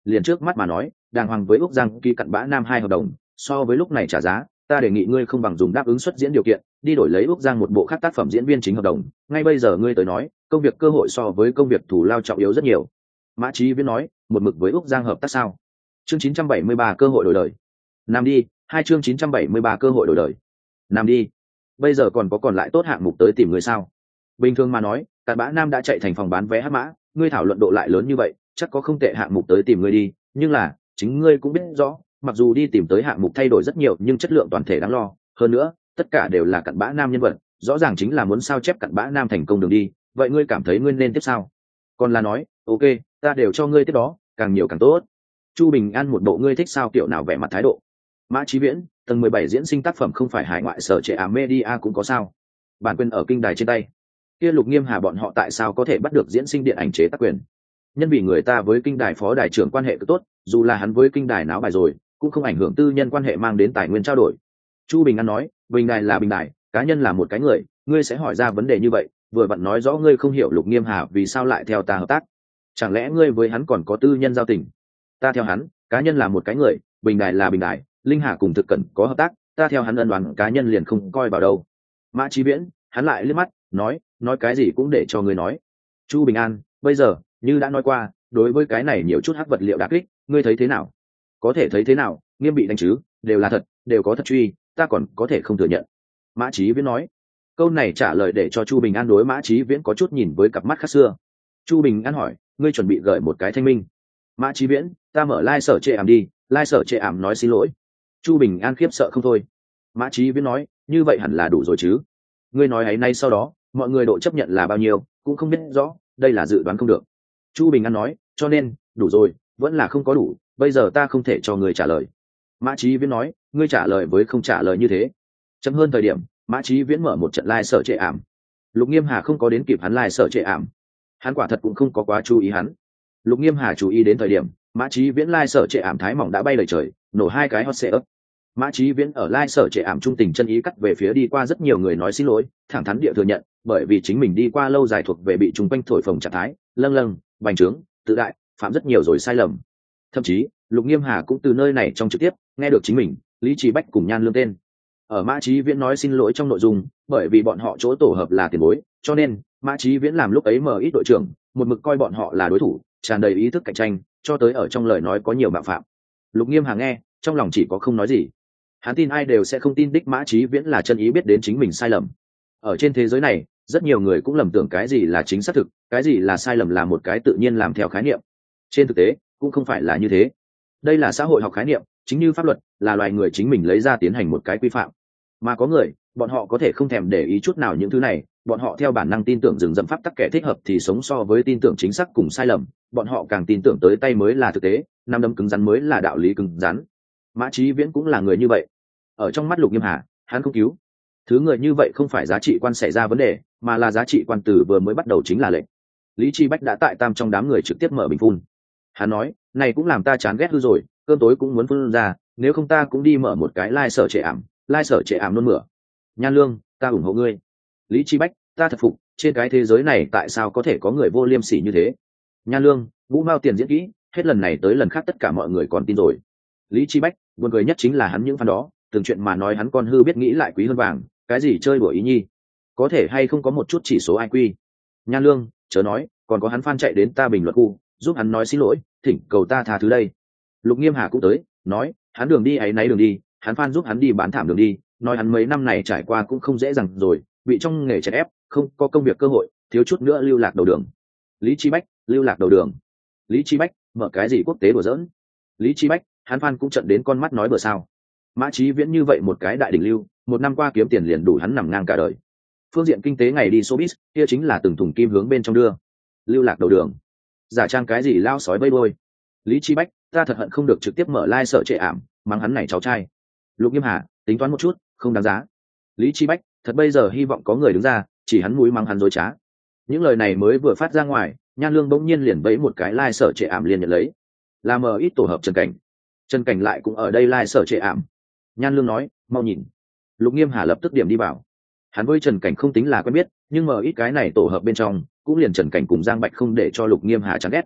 liền trước mắt mà nói đàng hoàng với úc giang ký cặn bã nam hai hợp đồng, so với lúc này trả giá ta đề nghị ngươi không bằng dùng đáp ứng xuất diễn điều kiện đi đổi lấy úc giang một bộ khác tác phẩm diễn viên chính hợp đồng. Ngay bây giờ ngươi tới nói công việc cơ hội so với công việc thủ lao trọng yếu rất nhiều. Mã Chí Viễn nói, một mực với úc giang hợp tác sao? Chương chín trăm bảy mươi ba cơ hội đổi đời. Nam đi. Hai chương chín trăm bảy mươi ba cơ hội đổi đời. Nam đi. Bây giờ còn có còn lại tốt hạng mục tới tìm người sao? Bình thường mà nói cặn bã nam đã chạy thành phòng bán vé hắc mã, ngươi thảo luận độ lại lớn như vậy chắc có không tệ hạng mục tới tìm ngươi đi. Nhưng là chính ngươi cũng biết rõ, mặc dù đi tìm tới hạng mục thay đổi rất nhiều nhưng chất lượng toàn thể đáng lo. Hơn nữa tất cả đều là cặn bã nam nhân vật, rõ ràng chính là muốn sao chép cặn bã nam thành công đường đi. Vậy ngươi cảm thấy ngươi nên tiếp sao? Còn là nói ok, ta đều cho ngươi tiếp đó, càng nhiều càng tốt. Chu Bình An một bộ ngươi thích sao kiểu nào vẻ mặt thái độ. Mã Chí Viễn, tầng mười bảy diễn sinh tác phẩm không phải hải ngoại sở trệ ảm media cũng có sao? Bản quyền ở kinh đài trên tay. Kia Lục Nghiêm Hà bọn họ tại sao có thể bắt được diễn sinh điện ảnh chế tác quyền? Nhân vì người ta với kinh đài phó đài trưởng quan hệ cứ tốt, dù là hắn với kinh đài náo bài rồi, cũng không ảnh hưởng tư nhân quan hệ mang đến tài nguyên trao đổi. Chu Bình An nói, bình đài là bình đài, cá nhân là một cái người, ngươi sẽ hỏi ra vấn đề như vậy, vừa vặn nói rõ ngươi không hiểu Lục Nghiêm Hà vì sao lại theo ta hợp tác. Chẳng lẽ ngươi với hắn còn có tư nhân giao tình? Ta theo hắn, cá nhân là một cái người, bình đài là bình đài, Linh Hà cùng thực cẩn có hợp tác, ta theo hắn ân đoán cá nhân liền không coi vào đâu. Mã Chí Viễn, hắn lại liếc mắt, nói, nói cái gì cũng để cho ngươi nói. Chu Bình An, bây giờ như đã nói qua, đối với cái này nhiều chút hắc vật liệu đả kích, ngươi thấy thế nào? Có thể thấy thế nào? Nghiêm bị đánh chứ, đều là thật, đều có thật truy, ta còn có thể không thừa nhận. Mã Chí Viễn nói. Câu này trả lời để cho Chu Bình An đối Mã Chí Viễn có chút nhìn với cặp mắt khác xưa. Chu Bình An hỏi, ngươi chuẩn bị gửi một cái thanh minh? Mã Chí Viễn, ta mở lai sở trệ ảm đi. Lai sở trệ ảm nói xin lỗi. Chu Bình An khiếp sợ không thôi. Mã Chí Viễn nói, như vậy hẳn là đủ rồi chứ? Ngươi nói ấy nay sau đó mọi người độ chấp nhận là bao nhiêu cũng không biết rõ, đây là dự đoán không được. Chu Bình An nói, cho nên đủ rồi, vẫn là không có đủ, bây giờ ta không thể cho người trả lời. Mã Chí Viễn nói, ngươi trả lời với không trả lời như thế. Chấm hơn thời điểm Mã Chí Viễn mở một trận lai sở trệ ảm. Lục Nghiêm Hà không có đến kịp hắn lai sở trệ ảm, hắn quả thật cũng không có quá chú ý hắn. Lục Nghiêm Hà chú ý đến thời điểm Mã Chí Viễn lai sở trệ ảm thái mỏng đã bay lời trời, nổ hai cái hot setup. Mã Chí Viễn ở lai sở trệ ảm trung tình chân ý cắt về phía đi qua rất nhiều người nói xin lỗi, thẳng thắn địa thừa nhận, bởi vì chính mình đi qua lâu dài thuộc về bị trùng quanh thổi phồng trạng thái, lâng lâng, bành trướng, tự đại, phạm rất nhiều rồi sai lầm. Thậm chí Lục Nghiêm Hà cũng từ nơi này trong trực tiếp nghe được chính mình, Lý Trí Bách cùng Nhan Lương tên ở Mã Chí Viễn nói xin lỗi trong nội dung, bởi vì bọn họ chỗ tổ hợp là tiền bối, cho nên Mã Chí Viễn làm lúc ấy mở ít đội trưởng, một mực coi bọn họ là đối thủ, tràn đầy ý thức cạnh tranh, cho tới ở trong lời nói có nhiều bạo phạm. Lục Nghiêm Hà nghe, trong lòng chỉ có không nói gì. Hắn tin ai đều sẽ không tin đích Mã Chí Viễn là chân ý biết đến chính mình sai lầm. Ở trên thế giới này, rất nhiều người cũng lầm tưởng cái gì là chính xác thực, cái gì là sai lầm là một cái tự nhiên làm theo khái niệm. Trên thực tế, cũng không phải là như thế. Đây là xã hội học khái niệm, chính như pháp luật, là loài người chính mình lấy ra tiến hành một cái quy phạm. Mà có người, bọn họ có thể không thèm để ý chút nào những thứ này, bọn họ theo bản năng tin tưởng rừng rậm pháp tắc kẻ thích hợp thì sống so với tin tưởng chính xác cùng sai lầm, bọn họ càng tin tưởng tới tay mới là thực tế, năm đấm cứng rắn mới là đạo lý cứng rắn. Mã Chí Viễn cũng là người như vậy. Ở trong mắt Lục Nghiêm Hà, hắn không cứu. Thứ người như vậy không phải giá trị quan xảy ra vấn đề, mà là giá trị quan từ vừa mới bắt đầu chính là lệnh. Lý Chi Bách đã tại tam trong đám người trực tiếp mở bình phun. Hắn nói, này cũng làm ta chán ghét hư rồi, cơm tối cũng muốn phun ra, nếu không ta cũng đi mở một cái lai sở trệ ảm, lai sở trệ ảm luôn mửa. Nhan Lương, ta ủng hộ ngươi. Lý Chi Bách, ta thật phục, trên cái thế giới này tại sao có thể có người vô liêm sỉ như thế? Nhan Lương, Vũ Mao tiền diễn kỹ, hết lần này tới lần khác tất cả mọi người còn tin rồi. Lý Chi Bách, buồn cười nhất chính là hắn những fan đó, từng chuyện mà nói hắn con hư biết nghĩ lại quý hơn vàng, cái gì chơi đùa ý nhi, có thể hay không có một chút chỉ số i kiu. Nhan Lương, chớ nói, còn có hắn fan chạy đến ta bình luận khu, giúp hắn nói xin lỗi, thỉnh cầu ta tha thứ đây. Lục Nghiêm Hà cũng tới, nói, hắn đường đi ấy nấy đường đi, hắn fan giúp hắn đi bán thảm đường đi, nói hắn mấy năm này trải qua cũng không dễ dàng rồi, bị trong nghề chèn ép, không có công việc cơ hội, thiếu chút nữa lưu lạc đầu đường. Lý Chi Bách, lưu lạc đầu đường. Lý Chi Bách, mở cái gì quốc tế đùa giỡn. Lý Chi Bách, hắn fan cũng trận đến con mắt nói bừa sao. Mã Chí Viễn như vậy một cái đại đỉnh lưu, một năm qua kiếm tiền liền đủ hắn nằm ngang cả đời. Phương diện kinh tế ngày đi showbiz, kia chính là từng thùng kim hướng bên trong đưa. Lưu lạc đầu đường, giả trang cái gì lao sói vây đôi. Lý Chi Bách, ta thật hận không được trực tiếp mở live sợ trệ ảm, mắng hắn này cháu trai. Lục Nghiêm Hà, tính toán một chút, không đáng giá. Lý Chi Bách, thật bây giờ hy vọng có người đứng ra, chỉ hắn mũi mắng hắn dối trá. Những lời này mới vừa phát ra ngoài, Nhan Lương bỗng nhiên liền bẫy một cái live sợ trệ ảm liền nhận lấy. Là mờ ít tổ hợp Trần Cảnh. Trần Cảnh lại cũng ở đây live sợ trệ ảm. Nhan Lương nói, mau nhìn. Lục Nghiêm Hà lập tức điểm đi vào. Hắn với Trần Cảnh không tính là quen biết, nhưng mờ ít cái này tổ hợp bên trong, cũng liền Trần Cảnh cùng Giang Bạch không để cho Lục Nghiêm Hà chán ghét.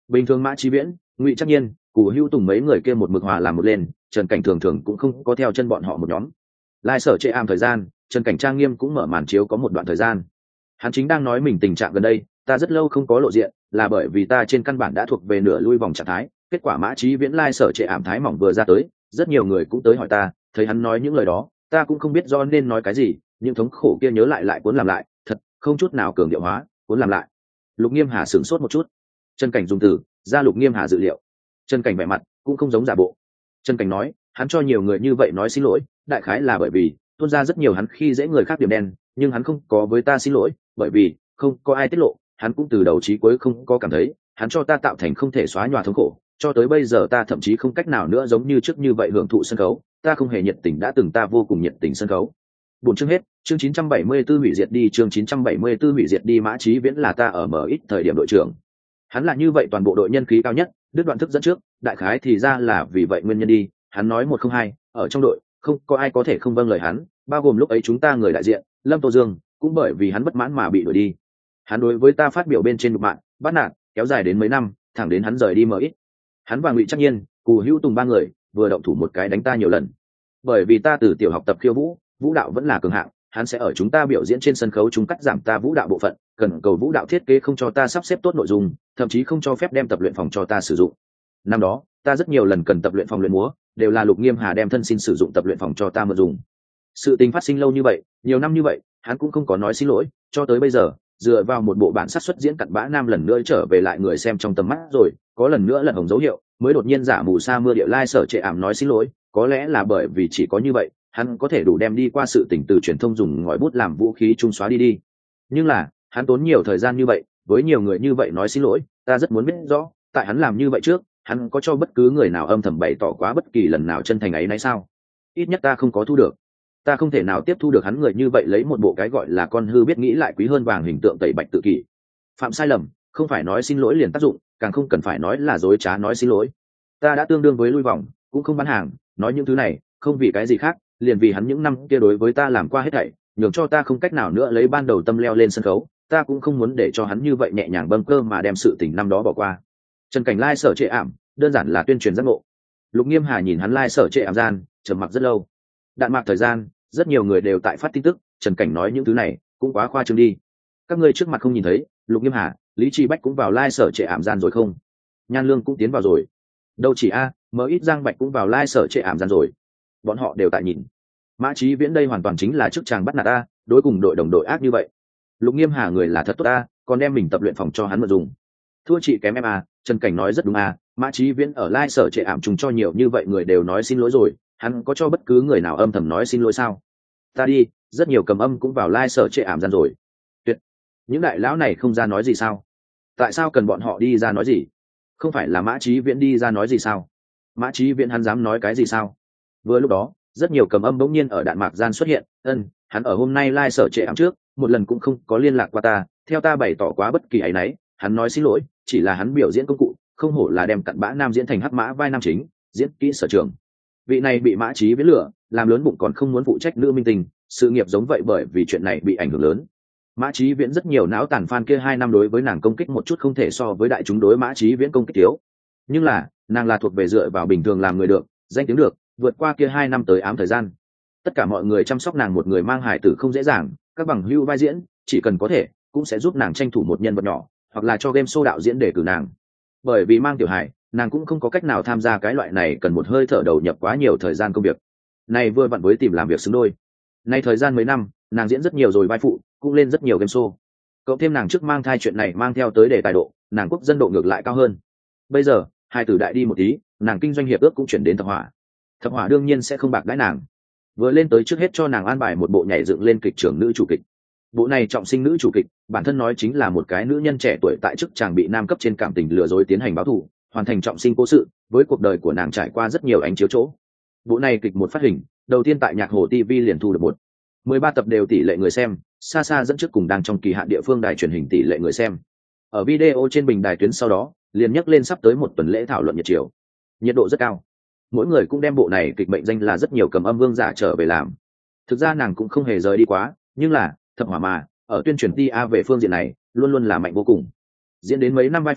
Bình thường Mã Chí Viễn, Ngụy Trắc Nhiên, Cù Hữu Tùng mấy người kia một mực hòa làm một lên, Trần Cảnh thường thường cũng không có theo chân bọn họ một nhóm. Lai sở trệ ảm thời gian, Trần Cảnh trang nghiêm cũng mở màn chiếu có một đoạn thời gian. Hắn chính đang nói mình tình trạng gần đây, ta rất lâu không có lộ diện, là bởi vì ta trên căn bản đã thuộc về nửa lui vòng trạng thái. Kết quả Mã Chí Viễn lai sở trệ ảm thái mỏng vừa ra tới, rất nhiều người cũng tới hỏi ta, thấy hắn nói những lời đó, ta cũng không biết do nên nói cái gì, những thống khổ kia nhớ lại lại cuốn làm lại, thật không chút nào cường điệu hóa, cuốn làm lại. Lục Nghiêm Hà sửng sốt một chút. Trần Cảnh dùng từ ra Lục Nghiêm Hà dự liệu. Trần Cảnh vẻ mặt cũng không giống giả bộ. Trần Cảnh nói, hắn cho nhiều người như vậy nói xin lỗi, đại khái là bởi vì tuôn ra rất nhiều hắn khi dễ người khác điểm đen, nhưng hắn không có với ta xin lỗi, bởi vì không có ai tiết lộ, hắn cũng từ đầu chí cuối không có cảm thấy, hắn cho ta tạo thành không thể xóa nhòa thống khổ, cho tới bây giờ ta thậm chí không cách nào nữa giống như trước như vậy hưởng thụ sân khấu, ta không hề nhiệt tình đã từng ta vô cùng nhiệt tình sân khấu. Bốn chương hết, chương chín trăm bảy mươi tư hủy diệt đi, chương chín trăm bảy mươi tư hủy diệt đi. Mã Chí Viễn là ta ở mở ít thời điểm đội trưởng, hắn là như vậy toàn bộ đội nhân khí cao nhất, đứt đoạn thức dẫn trước, đại khái thì ra là vì vậy nguyên nhân đi. Hắn nói một không hai, ở trong đội không có ai có thể không vâng lời hắn, bao gồm lúc ấy chúng ta người đại diện Lâm Tô Dương cũng bởi vì hắn bất mãn mà bị đuổi đi. Hắn đối với ta phát biểu bên trên đục mạng, bắt nạt, kéo dài đến mấy năm, thẳng đến hắn rời đi mở ít. Hắn và Ngụy Trắc Nhiên, Cù Hữu Tùng ba người vừa động thủ một cái đánh ta nhiều lần, bởi vì ta từ tiểu học tập khiêu vũ, vũ đạo vẫn là cường hạng, hắn sẽ ở chúng ta biểu diễn trên sân khấu chúng cắt giảm ta vũ đạo bộ phận, cần cầu vũ đạo thiết kế không cho ta sắp xếp tốt nội dung, thậm chí không cho phép đem tập luyện phòng cho ta sử dụng. Năm đó ta rất nhiều lần cần tập luyện phòng luyện múa, đều là Lục Nghiêm Hà đem thân xin sử dụng tập luyện phòng cho ta mượn dùng. Sự tình phát sinh lâu như vậy, nhiều năm như vậy, hắn cũng không có nói xin lỗi, cho tới bây giờ dựa vào một bộ bản sát xuất diễn cặn bã nam lần nữa trở về lại người xem trong tầm mắt rồi, có lần nữa lần hồng dấu hiệu, mới đột nhiên giả mù sa mưa địa lai sở trệ ảm nói xin lỗi, có lẽ là bởi vì chỉ có như vậy, hắn có thể đủ đem đi qua sự tình từ truyền thông dùng ngòi bút làm vũ khí trung xóa đi đi. Nhưng là, hắn tốn nhiều thời gian như vậy, với nhiều người như vậy nói xin lỗi, ta rất muốn biết rõ, tại hắn làm như vậy trước, hắn có cho bất cứ người nào âm thầm bày tỏ quá bất kỳ lần nào chân thành ấy nấy sao? Ít nhất ta không có thu được. Ta không thể nào tiếp thu được hắn người như vậy lấy một bộ cái gọi là con hư biết nghĩ lại quý hơn vàng hình tượng tẩy bạch tự kỷ. Phạm sai lầm, không phải nói xin lỗi liền tác dụng, càng không cần phải nói là dối trá nói xin lỗi. Ta đã tương đương với lui vòng, cũng không bán hàng, nói những thứ này, không vì cái gì khác, liền vì hắn những năm kia đối với ta làm qua hết thảy, nhường cho ta không cách nào nữa lấy ban đầu tâm leo lên sân khấu, ta cũng không muốn để cho hắn như vậy nhẹ nhàng bâng cơ mà đem sự tình năm đó bỏ qua. Trần Cảnh lai sở trệ ảm, đơn giản là tuyên truyền giác ngộ. Lục Nghiêm Hà nhìn hắn lai sở trệ ảm gian, trầm mặc rất lâu. Đạn mạc thời gian, rất nhiều người đều tại phát tin tức, Trần Cảnh nói những thứ này, cũng quá khoa trương đi. Các ngươi trước mặt không nhìn thấy, Lục Nghiêm Hà, Lý Chi Bách cũng vào lai sở trệ ảm gian rồi không? Nhan Lương cũng tiến vào rồi. Đâu chỉ a, mở ít Giang Bạch cũng vào lai sở trệ ảm gian rồi. Bọn họ đều tại nhìn. Mã Chí Viễn đây hoàn toàn chính là chức chàng bắt nạt ta, đối cùng đội đồng đội ác như vậy. Lục Nghiêm Hà người là thật tốt ta, còn đem mình tập luyện phòng cho hắn mượn dùng. Thua chị kém em à, Trần Cảnh nói rất đúng à, Mã Chí Viễn ở lai sở trệ ảm trùng cho nhiều như vậy người đều nói xin lỗi rồi, hắn có cho bất cứ người nào âm thầm nói xin lỗi sao? Ta đi, rất nhiều cầm âm cũng vào lai sở trệ ảm gian rồi. Tuyệt, những đại lão này không ra nói gì sao? Tại sao cần bọn họ đi ra nói gì? Không phải là Mã Chí Viễn đi ra nói gì sao? Mã Chí Viễn hắn dám nói cái gì sao? Vừa lúc đó, rất nhiều cầm âm bỗng nhiên ở đạn mạc gian xuất hiện, ân, hắn ở hôm nay lai sở trệ ảm trước, một lần cũng không có liên lạc qua ta, theo ta bày tỏ quá bất kỳ ấy nấy, hắn nói xin lỗi, chỉ là hắn biểu diễn công cụ, không hổ là đem cặn bã nam diễn thành hắc mã vai nam chính, diễn kỹ sở trường. Vị này bị Mã Chí Viễn lừa, làm lớn bụng còn không muốn phụ trách nữ minh tinh, sự nghiệp giống vậy bởi vì chuyện này bị ảnh hưởng lớn. Mã Chí Viễn rất nhiều não tàn fan kia hai năm đối với nàng công kích một chút không thể so với đại chúng đối Mã Chí Viễn công kích thiếu. Nhưng là, nàng là thuộc về dựa vào bình thường làm người được, danh tiếng được, vượt qua kia hai năm tới ám thời gian. Tất cả mọi người chăm sóc nàng một người mang hài tử không dễ dàng, các bằng hữu vai diễn, chỉ cần có thể, cũng sẽ giúp nàng tranh thủ một nhân vật nhỏ, hoặc là cho game show đạo diễn để cử nàng. Bởi vì mang tiểu hài, nàng cũng không có cách nào tham gia cái loại này cần một hơi thở đầu nhập quá nhiều thời gian công việc. Này vừa vặn với tìm làm việc xứng đôi. Nay thời gian mấy năm, nàng diễn rất nhiều rồi vai phụ, cũng lên rất nhiều game show. Cộng thêm nàng trước mang thai chuyện này mang theo tới đề tài độ, nàng quốc dân độ ngược lại cao hơn. Bây giờ, hai tử đại đi một tí, nàng kinh doanh hiệp ước cũng chuyển đến Thập Hỏa. Thập Hỏa đương nhiên sẽ không bạc đãi nàng. Vừa lên tới trước hết cho nàng an bài một bộ nhảy dựng lên kịch trưởng nữ chủ kịch. Bộ này trọng sinh nữ chủ kịch, bản thân nói chính là một cái nữ nhân trẻ tuổi tại chức chàng bị nam cấp trên cảm tình lừa dối tiến hành báo thù, hoàn thành trọng sinh cố sự, với cuộc đời của nàng trải qua rất nhiều ánh chiếu chỗ. Bộ này kịch một phát hình, đầu tiên tại Nhạc Hồ ti vi liền thu được một mười ba tập đều tỷ lệ người xem, xa xa dẫn trước cùng đang trong kỳ hạn địa phương đài truyền hình tỷ lệ người xem. Ở video trên bình đài tuyến sau đó, liền nhắc lên sắp tới một tuần lễ thảo luận nhiệt chiều. Nhiệt độ rất cao. Mỗi người cũng đem bộ này kịch mệnh danh là rất nhiều cầm âm vương giả trở về làm. Thực ra nàng cũng không hề rời đi quá, nhưng là, Thập Hỏa mà, ở tuyên truyền ti a về phương diện này, luôn luôn là mạnh vô cùng. Diễn đến mấy năm vai phụ,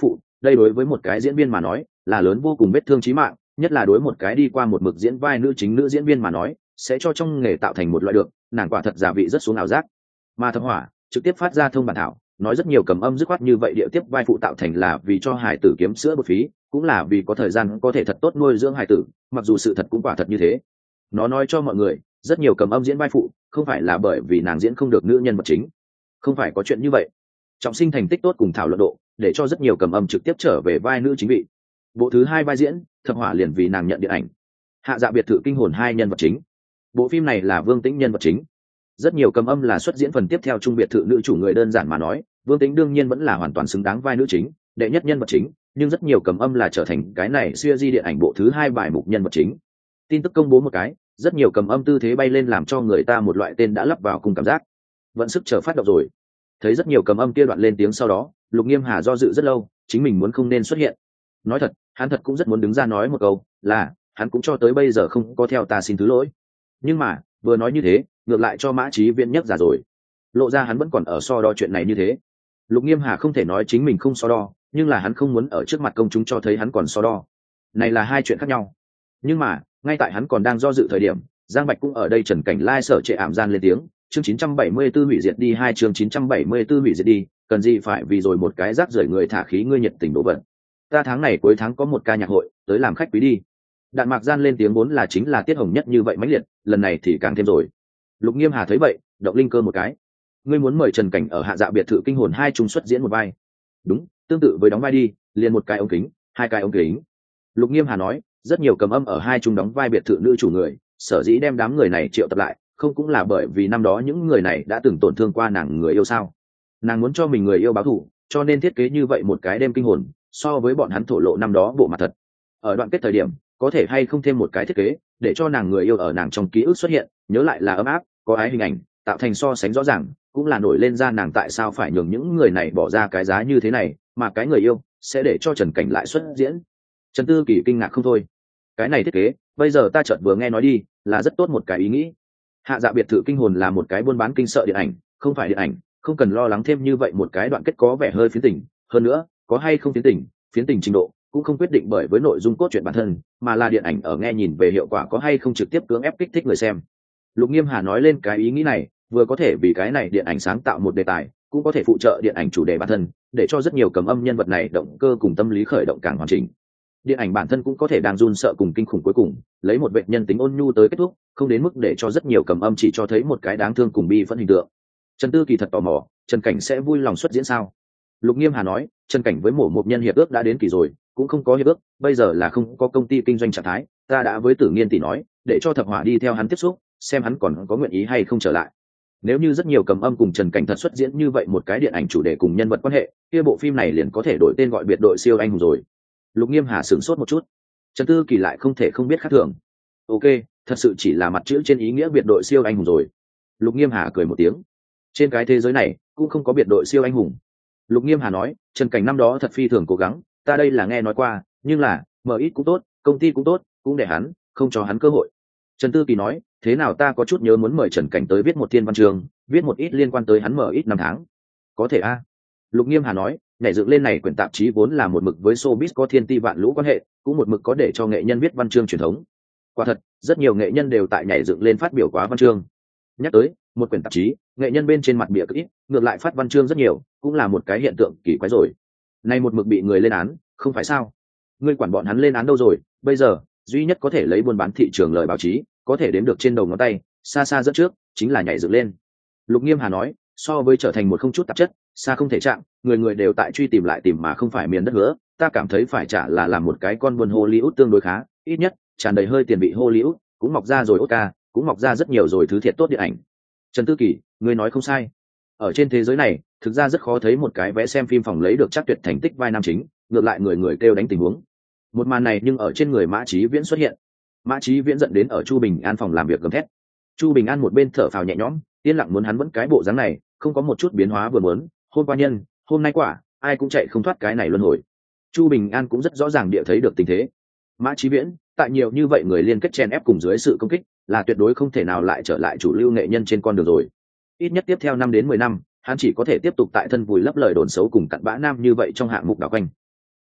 đây đối với một cái diễn viên mà nói là lớn vô cùng vết thương chí mạng, nhất là đối một cái đi qua một mực diễn vai nữ chính nữ diễn viên mà nói sẽ cho trong nghề tạo thành một loại được nàng quả thật giả vị rất xuống ảo giác. Mà Thập Hỏa trực tiếp phát ra thông bản thảo nói rất nhiều cầm âm dứt khoát như vậy địa tiếp vai phụ tạo thành là vì cho hải tử kiếm sữa bột phí, cũng là vì có thời gian có thể thật tốt nuôi dưỡng hải tử, mặc dù sự thật cũng quả thật như thế. Nó nói cho mọi người rất nhiều cầm âm diễn vai phụ không phải là bởi vì nàng diễn không được nữ nhân vật chính, không phải có chuyện như vậy. Trọng sinh thành tích tốt cùng thảo luận độ để cho rất nhiều cầm âm trực tiếp trở về vai nữ chính vị. Bộ thứ hai vai diễn Thập Hỏa liền vì nàng nhận điện ảnh Hạ Dạ biệt thự kinh hồn hai nhân vật chính. Bộ phim này là Vương Tĩnh nhân vật chính, rất nhiều cầm âm là xuất diễn phần tiếp theo trung biệt thự nữ chủ người. Đơn giản mà nói Vương Tĩnh đương nhiên vẫn là hoàn toàn xứng đáng vai nữ chính, đệ nhất nhân vật chính, nhưng rất nhiều cầm âm là trở thành cái này siêu di điện ảnh bộ thứ hai bài mục nhân vật chính. Tin tức công bố một cái, rất nhiều cầm âm tư thế bay lên làm cho người ta một loại tên đã lắp vào cùng cảm giác vận sức chờ phát động rồi. Thấy rất nhiều cầm âm kia đoạn lên tiếng sau đó, Lục Nghiêm Hà do dự rất lâu, chính mình muốn không nên xuất hiện. Nói thật, hắn thật cũng rất muốn đứng ra nói một câu là hắn cũng cho tới bây giờ không có theo ta xin thứ lỗi, nhưng mà vừa nói như thế ngược lại cho Mã Chí Viễn nhấc giả rồi, lộ ra hắn vẫn còn ở so đo chuyện này như thế. Lục Nghiêm Hà không thể nói chính mình không so đo, nhưng là hắn không muốn ở trước mặt công chúng cho thấy hắn còn so đo, này là hai chuyện khác nhau. Nhưng mà ngay tại hắn còn đang do dự thời điểm, Giang Bạch cũng ở đây Trần Cảnh Lai sở trệ ảm gian lên tiếng, chương chín trăm bảy mươi tư hủy diệt đi, hai chương chín trăm bảy mươi tư hủy diệt đi, cần gì phải vì rồi một cái rác rưởi người thả khí ngươi nhiệt tình đổ vận. Ta tháng này cuối tháng có một ca nhạc hội, tới làm khách quý đi. Đạn Mạc gian lên tiếng vốn là chính là tiết hồng nhất như vậy mãnh liệt, lần này thì càng thêm rồi. Lục Nghiêm Hà thấy vậy, động linh cơ một cái. Ngươi muốn mời Trần Cảnh ở Hạ Dạ biệt thự kinh hồn hai trung xuất diễn một vai? Đúng, tương tự với đóng vai đi, liền một cái ống kính, hai cái ống kính. Lục Nghiêm Hà nói, rất nhiều cầm âm ở hai trung đóng vai biệt thự nữ chủ người, sở dĩ đem đám người này triệu tập lại, không cũng là bởi vì năm đó những người này đã từng tổn thương qua nàng người yêu sao? Nàng muốn cho mình người yêu báo thù, cho nên thiết kế như vậy một cái đêm kinh hồn, so với bọn hắn thổ lộ năm đó bộ mặt thật. Ở đoạn kết thời điểm, có thể hay không thêm một cái thiết kế, để cho nàng người yêu ở nàng trong ký ức xuất hiện, nhớ lại là ấm áp, có ái hình ảnh, tạo thành so sánh rõ ràng, cũng là nổi lên ra nàng tại sao phải nhường những người này bỏ ra cái giá như thế này, mà cái người yêu sẽ để cho Trần Cảnh lại xuất diễn. Trần Tư Kỳ kinh ngạc không thôi. Cái này thiết kế, bây giờ ta chợt vừa nghe nói đi, là rất tốt một cái ý nghĩ. Hạ Dạ biệt thự kinh hồn là một cái buôn bán kinh sợ điện ảnh, không phải điện ảnh, không cần lo lắng thêm như vậy một cái đoạn kết có vẻ hơi phiến tình, hơn nữa, có hay không phiến tình, phiến tình trình độ cũng không quyết định bởi với nội dung cốt truyện bản thân, mà là điện ảnh ở nghe nhìn về hiệu quả có hay không trực tiếp cưỡng ép kích thích người xem. Lục Nghiêm Hà nói lên cái ý nghĩ này, vừa có thể vì cái này điện ảnh sáng tạo một đề tài, cũng có thể phụ trợ điện ảnh chủ đề bản thân, để cho rất nhiều cầm âm nhân vật này động cơ cùng tâm lý khởi động càng hoàn chỉnh. Điện ảnh bản thân cũng có thể đang run sợ cùng kinh khủng cuối cùng, lấy một vệ nhân tính ôn nhu tới kết thúc, không đến mức để cho rất nhiều cầm âm chỉ cho thấy một cái đáng thương cùng bi phẫn hình tượng. Trần Tư Kỳ thật tò mò, Trần Cảnh sẽ vui lòng xuất diễn sao? Lục Nghiêm Hà nói, Trần Cảnh với mổ một nhân hiệp ước đã đến kỳ rồi, cũng không có hiệp ước, bây giờ là không có công ty kinh doanh trạng thái, ta đã với Tử Nghiên tỷ nói, để cho Thập Hỏa đi theo hắn tiếp xúc, xem hắn còn có nguyện ý hay không trở lại. Nếu như rất nhiều cầm âm cùng Trần Cảnh thật xuất diễn như vậy một cái điện ảnh chủ đề cùng nhân vật quan hệ, kia bộ phim này liền có thể đổi tên gọi biệt đội siêu anh hùng rồi. Lục Nghiêm Hà sửng sốt một chút, Trần Tư Kỳ lại không thể không biết khác thường. Ok, thật sự chỉ là mặt chữ trên ý nghĩa biệt đội siêu anh hùng rồi. Lục Nghiêm Hà cười một tiếng, trên cái thế giới này cũng không có biệt đội siêu anh hùng. Lục Nghiêm Hà nói, Trần Cảnh năm đó thật phi thường cố gắng, ta đây là nghe nói qua, nhưng là mở ít cũng tốt, công ty cũng tốt, cũng để hắn, không cho hắn cơ hội. Trần Tư Kỳ nói, thế nào ta có chút nhớ muốn mời Trần Cảnh tới viết một thiên văn chương, viết một ít liên quan tới hắn mở ít năm tháng. Có thể a. À? Lục Nghiêm Hà nói, nhảy dựng lên này quyển tạp chí vốn là một mực với showbiz có thiên ti vạn lũ quan hệ, cũng một mực có để cho nghệ nhân viết văn chương truyền thống. Quả thật, rất nhiều nghệ nhân đều tại nhảy dựng lên phát biểu quá văn chương. Nhắc tới, một quyển tạp chí, nghệ nhân bên trên mặt bìa cực ít, ngược lại phát văn chương rất nhiều, cũng là một cái hiện tượng kỳ quái rồi. Nay một mực bị người lên án, không phải sao? Ngươi quản bọn hắn lên án đâu rồi? Bây giờ, duy nhất có thể lấy buôn bán thị trường lời báo chí, có thể đếm được trên đầu ngón tay, xa xa dẫn trước, chính là nhảy dựng lên. Lục Nghiêm Hà nói, so với trở thành một không chút tạp chất, xa không thể chạm, người người đều tại truy tìm lại tìm mà không phải miền đất hứa, ta cảm thấy phải trả là làm một cái con buôn Hollywood tương đối khá, ít nhất tràn đầy hơi tiền bị Hollywood, cũng mọc ra rồi Oscar, cũng mọc ra rất nhiều rồi thứ thiệt tốt điện ảnh. Trần Tư Kỳ, ngươi nói không sai. Ở trên thế giới này, thực ra rất khó thấy một cái vẽ xem phim phòng lấy được chắc tuyệt thành tích vai nam chính, ngược lại người người kêu đánh tình huống. Một màn này nhưng ở trên người Mã Chí Viễn xuất hiện. Mã Chí Viễn giận đến ở Chu Bình An phòng làm việc gầm thét. Chu Bình An một bên thở phào nhẹ nhõm, yên lặng muốn hắn vẫn cái bộ dáng này, không có một chút biến hóa vừa muốn, hôm qua nhân, hôm nay quả, ai cũng chạy không thoát cái này luân hồi. Chu Bình An cũng rất rõ ràng địa thấy được tình thế. Mã Chí Viễn, tại nhiều như vậy người liên kết chen ép cùng dưới sự công kích, là tuyệt đối không thể nào lại trở lại chủ lưu nghệ nhân trên con đường rồi. Ít nhất tiếp theo năm đến mười năm, hắn chỉ có thể tiếp tục tại thân vùi lấp lời đồn xấu cùng cặn bã nam như vậy trong hạng mục đảo quanh.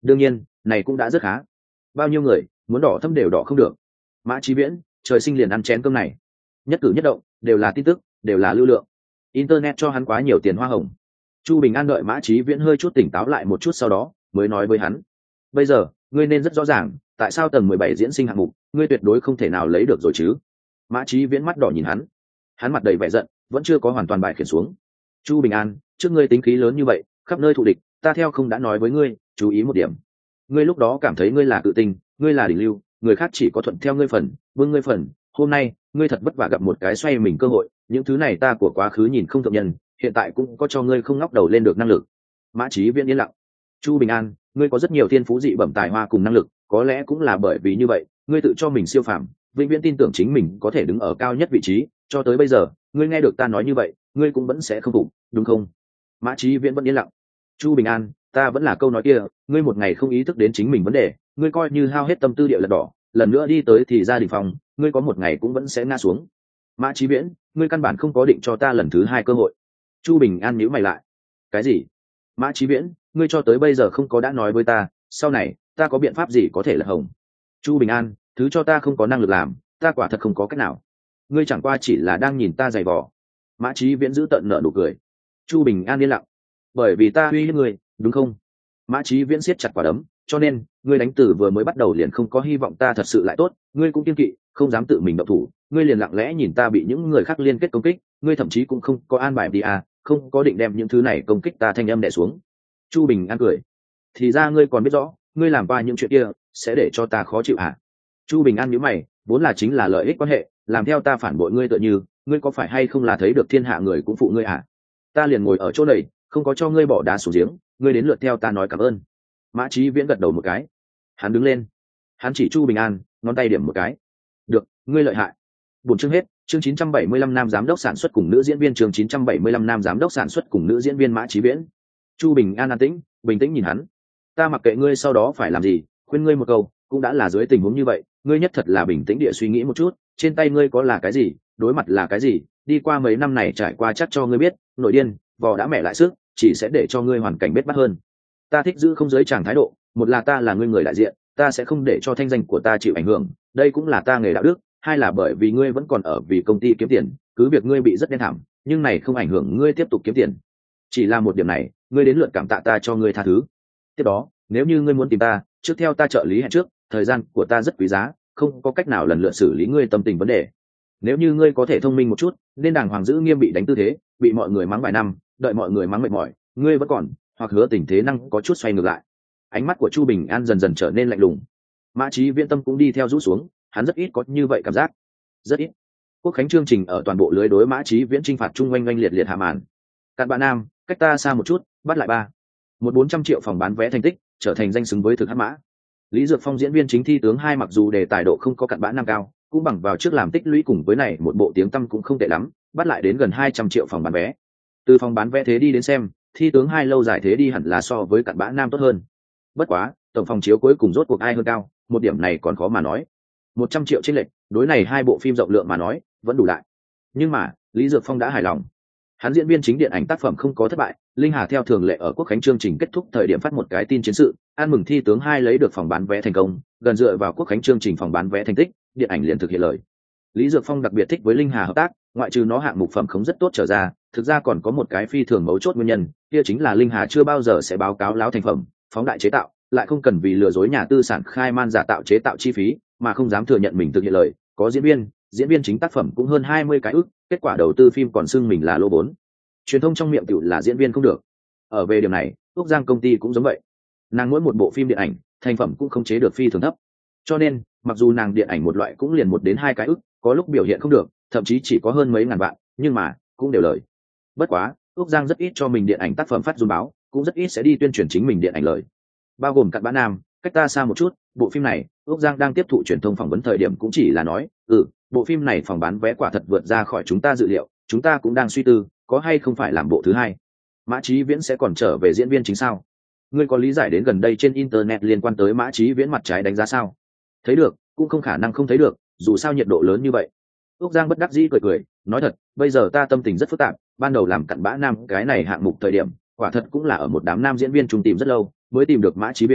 đương nhiên này cũng đã rất khá. Bao nhiêu người muốn đỏ thâm đều đỏ không được. Mã Chí Viễn trời sinh liền ăn chén cơm này, nhất cử nhất động đều là tin tức, đều là lưu lượng. Internet cho hắn quá nhiều tiền hoa hồng. Chu Bình An đợi Mã Chí Viễn hơi chút tỉnh táo lại một chút sau đó mới nói với hắn, bây giờ ngươi nên rất rõ ràng tại sao tầng mười bảy diễn sinh hạng mục ngươi tuyệt đối không thể nào lấy được rồi chứ. Mã Chí Viễn mắt đỏ nhìn hắn, hắn mặt đầy vẻ giận, vẫn chưa có hoàn toàn bài khiển xuống. Chu Bình An, trước ngươi tính khí lớn như vậy, khắp nơi thù địch, ta theo không đã nói với ngươi, chú ý một điểm. Ngươi lúc đó cảm thấy ngươi là tự tình, ngươi là đỉnh lưu, người khác chỉ có thuận theo ngươi phần, vương ngươi phần. Hôm nay, ngươi thật vất vả gặp một cái xoay mình cơ hội, những thứ này ta của quá khứ nhìn không thượng nhân, hiện tại cũng có cho ngươi không ngóc đầu lên được năng lực. Mã Chí Viễn yên lặng. Chu Bình An, ngươi có rất nhiều thiên phú dị bẩm tài hoa cùng năng lực, có lẽ cũng là bởi vì như vậy, ngươi tự cho mình siêu phàm, vĩnh viễn tin tưởng chính mình có thể đứng ở cao nhất vị trí, cho tới bây giờ, ngươi nghe được ta nói như vậy, ngươi cũng vẫn sẽ không phục, đúng không? Mã Chí Viễn vẫn yên lặng. Chu Bình An, ta vẫn là câu nói kia, ngươi một ngày không ý thức đến chính mình vấn đề, ngươi coi như hao hết tâm tư địa lật đỏ, lần nữa đi tới thì gia đình phòng, ngươi có một ngày cũng vẫn sẽ ngã xuống. Mã Chí Viễn, ngươi căn bản không có định cho ta lần thứ hai cơ hội. Chu Bình An nhíu mày lại. Cái gì? Mã Chí Viễn, ngươi cho tới bây giờ không có đã nói với ta, sau này ta có biện pháp gì có thể lật hồng? Chu Bình An, thứ cho ta không có năng lực làm, ta quả thật không có cách nào. Ngươi chẳng qua chỉ là đang nhìn ta giày vò. Mã Chí Viễn giữ tận nở nụ cười. Chu Bình An yên lặng. Bởi vì ta uy hiếp ngươi, đúng không? Mã Chí Viễn siết chặt quả đấm, cho nên ngươi đánh từ vừa mới bắt đầu liền không có hy vọng ta thật sự lại tốt, ngươi cũng kiêng kỵ, không dám tự mình động thủ, ngươi liền lặng lẽ nhìn ta bị những người khác liên kết công kích, ngươi thậm chí cũng không có an bài đi à, không có định đem những thứ này công kích ta thanh âm đè xuống. Chu Bình An cười. Thì ra ngươi còn biết rõ, ngươi làm qua những chuyện kia sẽ để cho ta khó chịu à? Chu Bình An nhíu mày, vốn là chính là lợi ích quan hệ, làm theo ta phản bội ngươi tựa như, ngươi có phải hay không là thấy được thiên hạ người cũng phụ ngươi à? Ta liền ngồi ở chỗ này, không có cho ngươi bỏ đá xuống giếng, ngươi đến lượt theo ta nói cảm ơn. Mã Chí Viễn gật đầu một cái. Hắn đứng lên, hắn chỉ Chu Bình An, ngón tay điểm một cái. Được, ngươi lợi hại. Buổi chương hết, chương chín trăm bảy mươi lăm nam giám đốc sản xuất cùng nữ diễn viên, chương chín trăm bảy mươi lăm nam giám đốc sản xuất cùng nữ diễn viên Mã Chí Viễn. Chu Bình An an tĩnh, bình tĩnh nhìn hắn. Ta mặc kệ ngươi sau đó phải làm gì, khuyên ngươi một câu, cũng đã là dưới tình huống như vậy, ngươi nhất thật là bình tĩnh địa suy nghĩ một chút, trên tay ngươi có là cái gì, đối mặt là cái gì, đi qua mấy năm này trải qua chắc cho ngươi biết, nội điên, vò đã mẹ lại sức, chỉ sẽ để cho ngươi hoàn cảnh bết bát hơn. Ta thích giữ không giới tràng thái độ, một là ta là ngươi người đại diện, ta sẽ không để cho thanh danh của ta chịu ảnh hưởng, đây cũng là ta nghề đạo đức, hai là bởi vì ngươi vẫn còn ở vì công ty kiếm tiền, cứ việc ngươi bị rất đen thảm, nhưng này không ảnh hưởng ngươi tiếp tục kiếm tiền. Chỉ là một điểm này, ngươi đến lượt cảm tạ ta cho ngươi tha thứ. Tiếp đó, nếu như ngươi muốn tìm ta, trước theo ta trợ lý hẹn trước, thời gian của ta rất quý giá, không có cách nào lần lượt xử lý ngươi tâm tình vấn đề. Nếu như ngươi có thể thông minh một chút, nên đàng hoàng giữ nghiêm bị đánh tư thế, bị mọi người mắng vài năm, đợi mọi người mắng mệt mỏi, ngươi vẫn còn, hoặc hứa tình thế năng có chút xoay ngược lại. Ánh mắt của Chu Bình An dần dần trở nên lạnh lùng. Mã Chí Viễn tâm cũng đi theo rũ xuống, hắn rất ít có như vậy cảm giác, rất ít. Quốc khánh chương trình ở toàn bộ lưới đối Mã Chí Viễn chinh phạt trung oanh oanh liệt liệt hạ màn. Cạn bạn nam, cách ta xa một chút, bắt lại ba. Một bốn trăm triệu phòng bán vé thành tích, trở thành danh xứng với thực hắc mã. Lý Dược Phong diễn viên chính thi tướng hai mặc dù đề tài độ không có cặn bã nam cao, cũng bằng vào trước làm tích lũy cùng với này một bộ tiếng tăm cũng không tệ lắm, bắt lại đến gần hai trăm triệu phòng bán vé. Từ phòng bán vé thế đi đến xem, thi tướng hai lâu dài thế đi hẳn là so với cặn bã nam tốt hơn. Bất quá, tổng phòng chiếu cuối cùng rốt cuộc ai hơn cao, một điểm này còn khó mà nói. một trăm triệu chênh lệch, đối này hai bộ phim rộng lượng mà nói, vẫn đủ lại. Nhưng mà, Lý Dược Phong đã hài lòng. Hắn diễn viên chính điện ảnh tác phẩm không có thất bại, Linh Hà theo thường lệ ở Quốc khánh chương trình kết thúc thời điểm phát một cái tin chiến sự, ăn mừng thi tướng hai lấy được phòng bán vé thành công, gần dựa vào Quốc khánh chương trình phòng bán vé thành tích, điện ảnh liền thực hiện lời. Lý Dược Phong đặc biệt thích với Linh Hà hợp tác, ngoại trừ nó hạng mục phẩm không rất tốt trở ra, thực ra còn có một cái phi thường mấu chốt nguyên nhân, kia chính là Linh Hà chưa bao giờ sẽ báo cáo láo thành phẩm, phóng đại chế tạo, lại không cần vì lừa dối nhà tư sản khai man giả tạo chế tạo chi phí, mà không dám thừa nhận mình thực hiện lời, có diễn viên, diễn viên chính tác phẩm cũng hơn hai mươi cái ức, kết quả đầu tư phim còn xưng mình là lô vốn. Truyền thông trong miệng tiểu là diễn viên không được. Ở về điều này, Úc Giang công ty cũng giống vậy. Nàng mỗi một bộ phim điện ảnh, thành phẩm cũng không chế được phi thường thấp. Cho nên, mặc dù nàng điện ảnh một loại cũng liền một đến hai cái ức, có lúc biểu hiện không được, thậm chí chỉ có hơn mấy ngàn vạn, nhưng mà cũng đều lời. Bất quá, Úc Giang rất ít cho mình điện ảnh tác phẩm phát du báo, cũng rất ít sẽ đi tuyên truyền chính mình điện ảnh lời. Bao gồm Cặn Bã Nam, cách ta xa một chút, bộ phim này, Úc Giang đang tiếp thụ truyền thông phỏng vấn thời điểm cũng chỉ là nói, ừ, bộ phim này phòng bán vé quả thật vượt ra khỏi chúng ta dự liệu, chúng ta cũng đang suy tư, có hay không phải làm bộ thứ hai. Mã Chí Viễn sẽ còn trở về diễn viên chính sao? Ngươi có lý giải đến gần đây trên internet liên quan tới Mã Chí Viễn mặt trái đánh giá sao? Thấy được, cũng không khả năng không thấy được, dù sao nhiệt độ lớn như vậy. Úc Giang bất đắc dĩ cười cười, nói thật, bây giờ ta tâm tình rất phức tạp, ban đầu làm Cặn Bã Nam cái này hạng mục thời điểm, quả thật cũng là ở một đám nam diễn viên trùng tìm rất lâu, mới tìm được Mã Chí Viễn,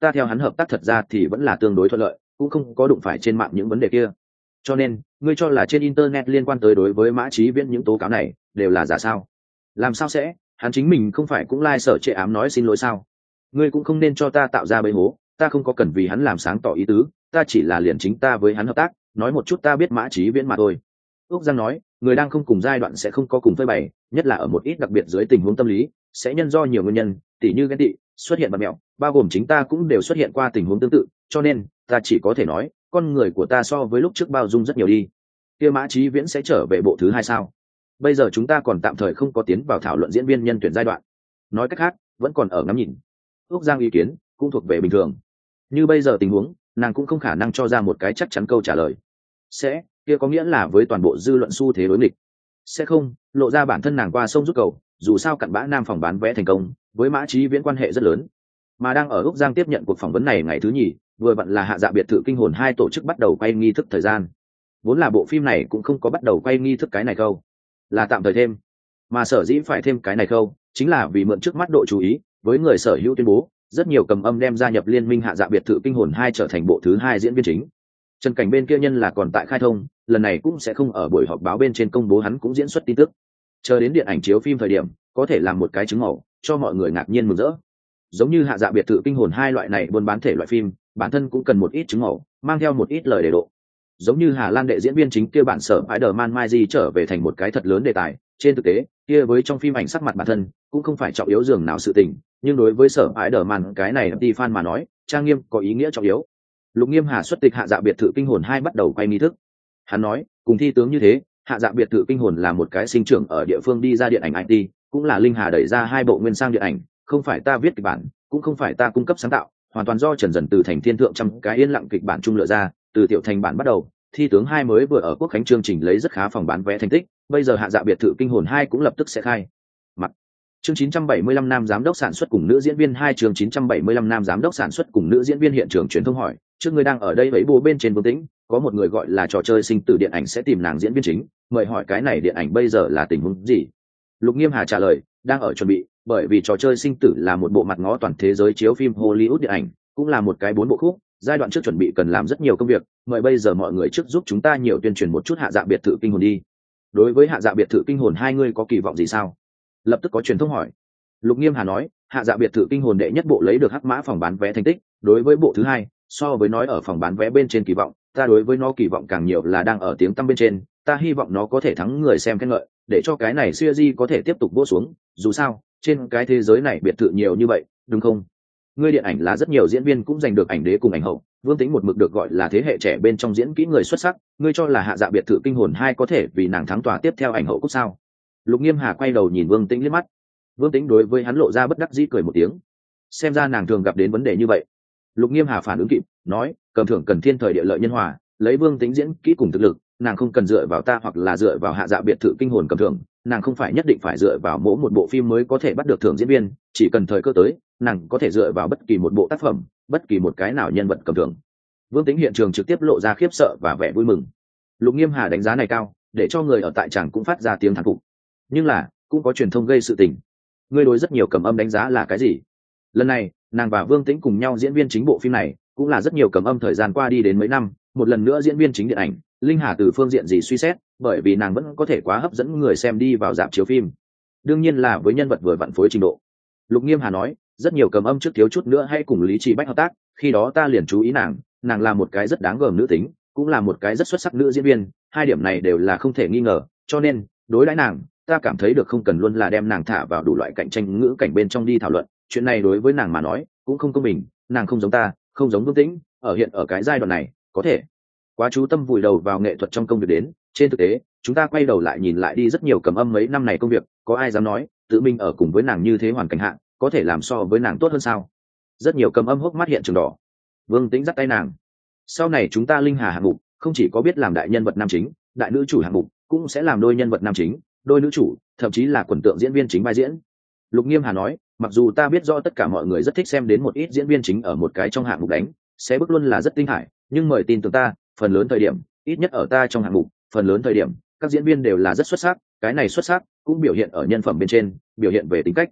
ta theo hắn hợp tác thật ra thì vẫn là tương đối thuận lợi, cũng không có đụng phải trên mạng những vấn đề kia. Cho nên ngươi cho là trên internet liên quan tới đối với Mã Chí Viễn những tố cáo này đều là giả sao? Làm sao sẽ, hắn chính mình không phải cũng lai sở trệ ám nói xin lỗi sao? Ngươi cũng không nên cho ta tạo ra bẫy hố, ta không có cần vì hắn làm sáng tỏ ý tứ, ta chỉ là liền chính ta với hắn hợp tác, nói một chút ta biết Mã Chí Viễn mà thôi. Úc Giang nói, người đang không cùng giai đoạn sẽ không có cùng phơi bày, nhất là ở một ít đặc biệt dưới tình huống tâm lý, sẽ nhân do nhiều nguyên nhân, tỉ như ghen tị, xuất hiện bạt mẹo, bao gồm chính ta cũng đều xuất hiện qua tình huống tương tự, cho nên ta chỉ có thể nói, con người của ta so với lúc trước bao dung rất nhiều đi. Kia Mã Chí Viễn sẽ trở về bộ thứ hai sao? Bây giờ chúng ta còn tạm thời không có tiến vào thảo luận diễn viên nhân tuyển giai đoạn. Nói cách khác, vẫn còn ở ngắm nhìn. Úc Giang ý kiến cũng thuộc về bình thường. Như bây giờ tình huống, nàng cũng không khả năng cho ra một cái chắc chắn câu trả lời. Sẽ, kia có nghĩa là với toàn bộ dư luận xu thế đối nghịch. Sẽ không, lộ ra bản thân nàng qua sông rút cầu, dù sao cặn bã nam phòng bán vé thành công, với Mã Chí Viễn quan hệ rất lớn. Mà đang ở Úc Giang tiếp nhận cuộc phỏng vấn này ngày thứ nhì, vừa vặn là Hạ Dạ biệt thự kinh hồn hai tổ chức bắt đầu quay nghi thức thời gian. Vốn là bộ phim này cũng không có bắt đầu quay nghi thức cái này câu, là tạm thời thêm. Mà sở dĩ phải thêm cái này câu, chính là vì mượn trước mắt độ chú ý, với người sở hữu tuyên bố, rất nhiều cầm âm đem gia nhập liên minh Hạ Dạ biệt thự kinh hồn hai trở thành bộ thứ hai diễn viên chính. Trần Cảnh bên kia nhân là còn tại khai thông, lần này cũng sẽ không ở buổi họp báo bên trên công bố hắn cũng diễn xuất tin tức. Chờ đến điện ảnh chiếu phim thời điểm, có thể làm một cái chứng mẫu, cho mọi người ngạc nhiên mừng rỡ. Giống như Hạ Dạ biệt thự kinh hồn hai loại này buôn bán thể loại phim, bản thân cũng cần một ít chứng mẫu, mang theo một ít lời đề độ. Giống như Hà Lan đệ diễn viên chính kia bản sở Spider-Man Mai trở về thành một cái thật lớn đề tài, trên thực tế, kia với trong phim ảnh sắc mặt bản thân, cũng không phải trọng yếu dường nào sự tình, nhưng đối với sở Spider-Man cái này đi fan mà nói, trang nghiêm có ý nghĩa trọng yếu. Lục Nghiêm Hà xuất tịch Hạ Dạ biệt thự kinh hồn hai bắt đầu quay nghi thức. Hắn nói, cùng thi tướng như thế, Hạ Dạ biệt thự kinh hồn là một cái sinh trưởng ở địa phương đi ra điện ảnh i tê, cũng là Linh Hà đẩy ra hai bộ nguyên sang điện ảnh, không phải ta viết kịch bản, cũng không phải ta cung cấp sáng tạo, hoàn toàn do Trần Dần từ thành thiên thượng trăm cái yên lặng kịch bản trung lựa ra, từ tiểu thành bản bắt đầu, thi tướng hai mới vừa ở Quốc khánh chương trình lấy rất khá phòng bán vé thành tích, bây giờ Hạ Dạ biệt thự kinh hồn hai cũng lập tức sẽ khai. Mặt chương chín trăm bảy mươi lăm nam giám đốc sản xuất cùng nữ diễn viên hai chương chín trăm bảy mươi lăm nam giám đốc sản xuất cùng nữ diễn viên hiện trường truyền thông hỏi, trước người đang ở đây vẫy bố bên trên Vương Tĩnh, có một người gọi là trò chơi sinh tử điện ảnh sẽ tìm nàng diễn viên chính, mời hỏi cái này điện ảnh bây giờ là tình huống gì? Lục Nghiêm Hà trả lời, đang ở chuẩn bị, bởi vì trò chơi sinh tử là một bộ mặt ngó toàn thế giới chiếu phim Hollywood điện ảnh, cũng là một cái bốn bộ khúc, giai đoạn trước chuẩn bị cần làm rất nhiều công việc, mời bây giờ mọi người trước giúp chúng ta nhiều tuyên truyền một chút Hạ Dạ biệt thự kinh hồn đi. Đối với Hạ Dạ biệt thự kinh hồn hai người có kỳ vọng gì sao? Lập tức có truyền thông hỏi. Lục Nghiêm Hà nói, Hạ Dạ biệt thự kinh hồn đệ nhất bộ lấy được hắc mã phòng bán vé thành tích, đối với bộ thứ hai, so với nói ở phòng bán vé bên trên kỳ vọng, ta đối với nó kỳ vọng càng nhiều là đang ở tiếng tăm bên trên, ta hy vọng nó có thể thắng người xem khen ngợi, để cho cái này series có thể tiếp tục vỗ xuống, dù sao, trên cái thế giới này biệt thự nhiều như vậy, đúng không? Ngươi điện ảnh là rất nhiều diễn viên cũng giành được ảnh đế cùng ảnh hậu, Vương Tĩnh một mực được gọi là thế hệ trẻ bên trong diễn kỹ người xuất sắc, ngươi cho là Hạ Dạ biệt thự kinh hồn hai có thể vì nàng thắng tòa tiếp theo ảnh hậu cúp sao? Lục Nghiêm Hà quay đầu nhìn Vương Tĩnh liếc mắt. Vương Tĩnh đối với hắn lộ ra bất đắc dĩ cười một tiếng. Xem ra nàng thường gặp đến vấn đề như vậy. Lục Nghiêm Hà phản ứng kịp, nói, cầm thưởng cần thiên thời địa lợi nhân hòa, lấy Vương Tĩnh diễn kỹ cùng thực lực, nàng không cần dựa vào ta hoặc là dựa vào Hạ Dạ biệt thự kinh hồn cầm thưởng, nàng không phải nhất định phải dựa vào mỗi một bộ phim mới có thể bắt được thưởng diễn viên, chỉ cần thời cơ tới, nàng có thể dựa vào bất kỳ một bộ tác phẩm, bất kỳ một cái nào nhân vật cầm thưởng. Vương Tĩnh hiện trường trực tiếp lộ ra khiếp sợ và vẻ vui mừng. Lục Nghiêm Hà đánh giá này cao, để cho người ở tại tràng cũng phát ra tiếng thán phục. Nhưng là, cũng có truyền thông gây sự tình. Ngươi đối rất nhiều cầm âm đánh giá là cái gì? Lần này, nàng và Vương Tĩnh cùng nhau diễn viên chính bộ phim này, cũng là rất nhiều cầm âm thời gian qua đi đến mấy năm, một lần nữa diễn viên chính điện ảnh, Linh Hà từ phương diện gì suy xét, bởi vì nàng vẫn có thể quá hấp dẫn người xem đi vào rạp chiếu phim. Đương nhiên là với nhân vật vừa vặn phối trình độ. Lục Nghiêm Hà nói, rất nhiều cầm âm trước thiếu chút nữa hay cùng Lý Trì Bách hợp tác, khi đó ta liền chú ý nàng, nàng là một cái rất đáng gờm nữ tính, cũng là một cái rất xuất sắc nữ diễn viên, hai điểm này đều là không thể nghi ngờ, cho nên, đối đãi nàng, ta cảm thấy được không cần luôn là đem nàng thả vào đủ loại cạnh tranh ngữ cảnh bên trong đi thảo luận, chuyện này đối với nàng mà nói, cũng không công bình, nàng không giống ta, không giống Vương Tĩnh, ở hiện ở cái giai đoạn này, có thể quá chú tâm vùi đầu vào nghệ thuật trong công việc đến, trên thực tế, chúng ta quay đầu lại nhìn lại đi rất nhiều cầm âm mấy năm này công việc, có ai dám nói, tự mình ở cùng với nàng như thế hoàn cảnh hạn, có thể làm so với nàng tốt hơn sao? Rất nhiều cầm âm hốc mắt hiện trường đỏ. Vương Tĩnh dắt tay nàng. Sau này chúng ta Linh Hà hạng mục, không chỉ có biết làm đại nhân vật nam chính, đại nữ chủ hạng mục, cũng sẽ làm đôi nhân vật nam chính, đôi nữ chủ, thậm chí là quần tượng diễn viên chính vai diễn. Lục Nghiêm Hà nói, mặc dù ta biết rõ tất cả mọi người rất thích xem đến một ít diễn viên chính ở một cái trong hạng mục đánh, sẽ bước luôn là rất tinh hải, nhưng mời tin tưởng ta, phần lớn thời điểm, ít nhất ở ta trong hạng mục, phần lớn thời điểm, các diễn viên đều là rất xuất sắc, cái này xuất sắc cũng biểu hiện ở nhân phẩm bên trên, biểu hiện về tính cách.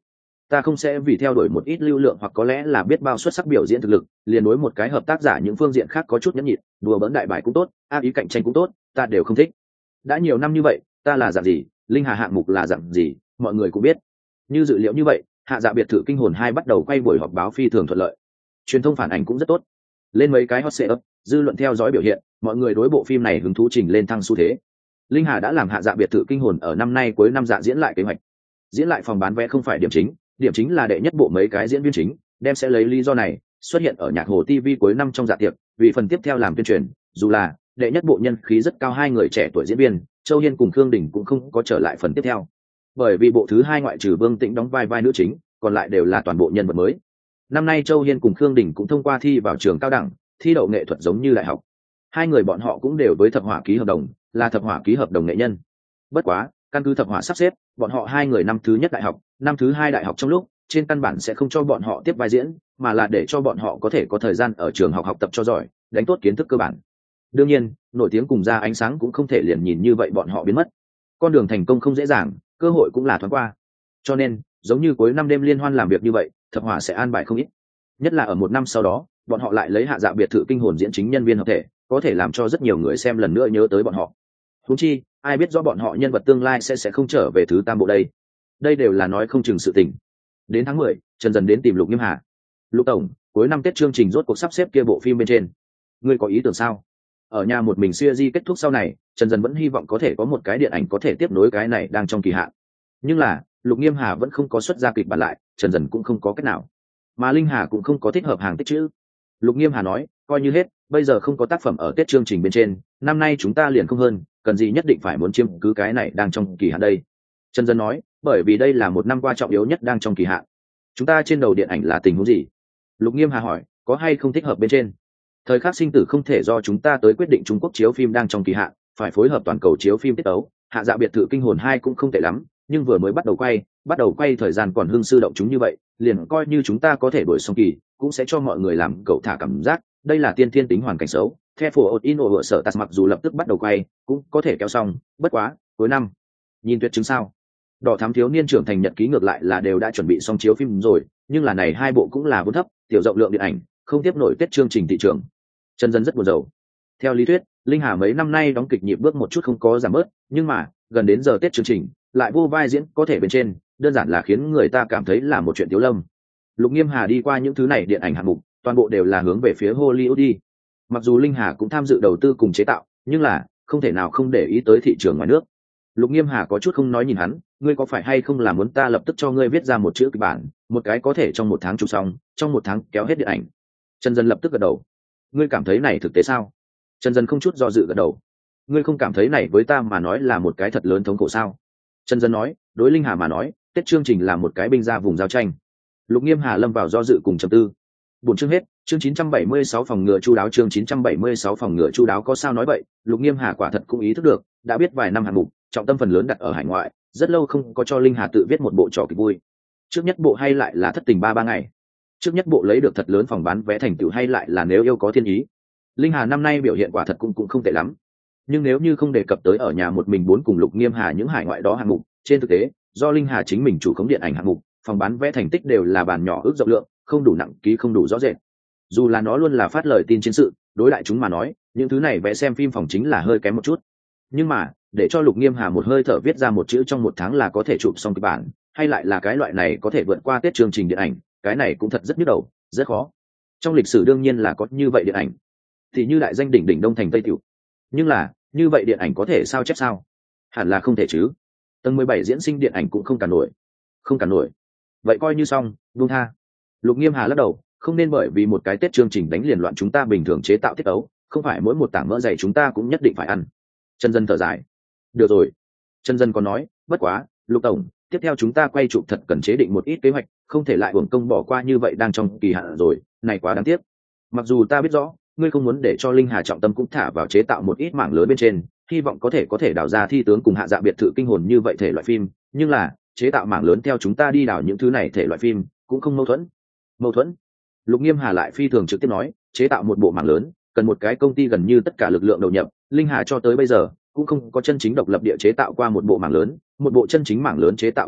ta không sẽ vì theo đuổi một ít lưu lượng hoặc có lẽ là biết bao xuất sắc biểu diễn thực lực liền đối một cái hợp tác giả những phương diện khác có chút nhẫn nhịn, đùa bỡn đại bài cũng tốt, ác ý cạnh tranh cũng tốt, ta đều không thích. Đã nhiều năm như vậy, ta là dạng gì, linh hà hạng mục là dạng gì, mọi người cũng biết. Như dự liệu như vậy, Hạ Dạ biệt thự kinh hồn hai bắt đầu quay buổi họp báo phi thường thuận lợi, truyền thông phản ảnh cũng rất tốt, lên mấy cái hot setup, dư luận theo dõi biểu hiện, mọi người đối bộ phim này hứng thú trình lên thăng xu thế. Linh hà đã làm Hạ Dạ biệt thự kinh hồn ở năm nay cuối năm dạ diễn lại kế hoạch, diễn lại phòng bán vé không phải điểm chính, điểm chính là đệ nhất bộ mấy cái diễn viên chính, đem sẽ lấy lý do này xuất hiện ở nhạc hồ ti vi cuối năm trong dạ tiệc, vì phần tiếp theo làm tuyên truyền. Dù là đệ nhất bộ nhân khí rất cao hai người trẻ tuổi diễn viên Châu Hiên cùng Khương Đình cũng không có trở lại phần tiếp theo, bởi vì bộ thứ hai ngoại trừ Vương Tĩnh đóng vai vai nữ chính, còn lại đều là toàn bộ nhân vật mới. Năm nay Châu Hiên cùng Khương Đình cũng thông qua thi vào trường cao đẳng, thi đậu nghệ thuật giống như đại học. Hai người bọn họ cũng đều với Thập Hỏa ký hợp đồng, là Thập Hỏa ký hợp đồng nghệ nhân. Bất quá, căn cứ Thập Hỏa sắp xếp, bọn họ hai người năm thứ nhất đại học, năm thứ hai đại học trong lúc, trên căn bản sẽ không cho bọn họ tiếp vai diễn, mà là để cho bọn họ có thể có thời gian ở trường học học tập cho giỏi, đánh tốt kiến thức cơ bản. Đương nhiên, nổi tiếng cùng ra ánh sáng cũng không thể liền nhìn như vậy bọn họ biến mất. Con đường thành công không dễ dàng, cơ hội cũng là thoáng qua. Cho nên, giống như cuối năm đêm liên hoan làm việc như vậy, Thập Hỏa sẽ an bài không ít. Nhất là ở một năm sau đó, bọn họ lại lấy Hạ Dạ biệt thự kinh hồn diễn chính nhân viên hợp thể, có thể làm cho rất nhiều người xem lần nữa nhớ tới bọn họ. Huống chi, ai biết rõ bọn họ nhân vật tương lai sẽ sẽ không trở về thứ tam bộ đây. Đây đều là nói không chừng sự tình. Đến tháng mười, Trần Dần đến tìm Lục Nghiêm Hà. Lục tổng, cuối năm Tết chương trình rốt cuộc sắp xếp kia bộ phim bên trên. Ngươi có ý tưởng sao? Ở nhà một mình series kết thúc sau này, Trần Dần vẫn hy vọng có thể có một cái điện ảnh có thể tiếp nối cái này đang trong kỳ hạn. Nhưng là, Lục Nghiêm Hà vẫn không có xuất ra kịch bản lại, Trần Dần cũng không có cách nào. Mà Linh Hà cũng không có thích hợp hàng tích chữ. Lục Nghiêm Hà nói, coi như hết, bây giờ không có tác phẩm ở Tết chương trình bên trên, năm nay chúng ta liền không hơn, cần gì nhất định phải muốn chiếm cứ cái này đang trong kỳ hạn đây. Trần Dần nói, bởi vì đây là một năm qua trọng yếu nhất đang trong kỳ hạn. Chúng ta trên đầu điện ảnh là tình huống gì? Lục Nghiêm Hà hỏi, có hay không thích hợp bên trên? Thời khắc sinh tử không thể do chúng ta tới quyết định. Trung Quốc chiếu phim đang trong kỳ hạn, phải phối hợp toàn cầu chiếu phim tiết tấu. Hạ Dạ biệt thự kinh hồn hai cũng không tệ lắm, nhưng vừa mới bắt đầu quay, bắt đầu quay thời gian còn hưng sư động chúng như vậy, liền coi như chúng ta có thể đuổi xong kỳ, cũng sẽ cho mọi người làm cậu thả cảm giác, đây là tiên thiên tính hoàn cảnh xấu. The for in ở sở tạt mặc dù lập tức bắt đầu quay, cũng có thể kéo xong, bất quá, cuối năm. Nhìn tuyệt chứng sao? Đỏ thám thiếu niên trưởng thành nhật ký ngược lại là đều đã chuẩn bị xong chiếu phim rồi, nhưng là này hai bộ cũng là vốn thấp, tiểu rộng lượng điện ảnh, không tiếp nổi Tết chương trình thị trường. Trần Dần rất buồn rầu. Theo lý thuyết, Linh Hà mấy năm nay đóng kịch nhịp bước một chút không có giảm bớt, nhưng mà, gần đến giờ Tết chương trình, lại vô vai diễn có thể bên trên, đơn giản là khiến người ta cảm thấy là một chuyện tiếu lâm. Lục Nghiêm Hà đi qua những thứ này điện ảnh hạng mục, toàn bộ đều là hướng về phía Hollywood đi. Mặc dù Linh Hà cũng tham dự đầu tư cùng chế tạo, nhưng là không thể nào không để ý tới thị trường ngoài nước. Lục Nghiêm Hà có chút không nói nhìn hắn, ngươi có phải hay không là muốn ta lập tức cho ngươi viết ra một chữ kịch bản, một cái có thể trong một tháng chụp xong, trong một tháng kéo hết điện ảnh. Trần Dần lập tức gật đầu. Ngươi cảm thấy này thực tế sao? Trần Dần không chút do dự gật đầu. Ngươi không cảm thấy này với ta mà nói là một cái thật lớn thống khổ sao? Trần Dần nói, đối Linh Hà mà nói, Tết chương trình là một cái binh ra vùng giao tranh. Lục Nghiêm Hà lâm vào do dự cùng trầm tư. Buổi chương hết, chương chín trăm bảy mươi sáu phòng ngừa chu đáo, chương chín trăm bảy mươi sáu phòng ngừa chu đáo có sao nói vậy, Lục Nghiêm Hà quả thật cũng ý thức được, đã biết vài năm hạng mục, trọng tâm phần lớn đặt ở hải ngoại, rất lâu không có cho Linh Hà tự viết một bộ trò kịch vui. Trước nhất bộ hay lại là Thất tình ba ba ngày. Trước nhất bộ lấy được thật lớn phòng bán vé thành tựu hay lại là Nếu yêu có thiên ý. Linh Hà năm nay biểu hiện quả thật cũng cũng không tệ lắm. Nhưng nếu như không đề cập tới ở nhà một mình bốn cùng Lục Nghiêm Hà những hải ngoại đó hạng mục, trên thực tế, do Linh Hà chính mình chủ khống điện ảnh hạng mục, phòng bán vé thành tích đều là bàn nhỏ ước rộng lượng, không đủ nặng ký không đủ rõ rệt. Dù là nó luôn là phát lời tin chiến sự, đối lại chúng mà nói, những thứ này vé xem phim phòng chính là hơi kém một chút. Nhưng mà, để cho Lục Nghiêm Hà một hơi thở viết ra một chữ trong một tháng là có thể chụp xong kịch bản, hay lại là cái loại này có thể vượt qua Tết chương trình điện ảnh, cái này cũng thật rất nhức đầu, rất khó. Trong lịch sử đương nhiên là có như vậy điện ảnh, thì như đại danh đỉnh đỉnh Đông Thành Tây Tiểu. Nhưng là, như vậy điện ảnh có thể sao chép sao? Hẳn là không thể chứ. Tầng mười bảy diễn sinh điện ảnh cũng không cản nổi. Không cản nổi. Vậy coi như xong, buông tha. Lục Nghiêm Hà lắc đầu, không nên bởi vì một cái Tết chương trình đánh liền loạn chúng ta bình thường chế tạo tiết ấu, không phải mỗi một tảng mỡ dày chúng ta cũng nhất định phải ăn. Trần Dần thở dài. Được rồi. Trần Dần còn nói, bất quá, Lục tổng, tiếp theo chúng ta quay chụp thật cần chế định một ít kế hoạch, không thể lại uổng công bỏ qua như vậy đang trong kỳ hạn rồi, này quá đáng tiếc. Mặc dù ta biết rõ, ngươi không muốn để cho Linh Hà trọng tâm cũng thả vào chế tạo một ít mảng lớn bên trên, hy vọng có thể có thể đào ra thi tướng cùng Hạ Dạ biệt thự kinh hồn như vậy thể loại phim, nhưng là chế tạo mảng lớn theo chúng ta đi đào những thứ này thể loại phim cũng không mâu thuẫn. Mâu thuẫn? Lục Nghiêm Hà lại phi thường trực tiếp nói, chế tạo một bộ mảng lớn cần một cái công ty gần như tất cả lực lượng đầu nhập, Linh Hà cho tới bây giờ cũng không có chân chính độc lập địa chế tạo qua một bộ mảng lớn, một bộ chân chính mảng lớn chế tạo kích thước,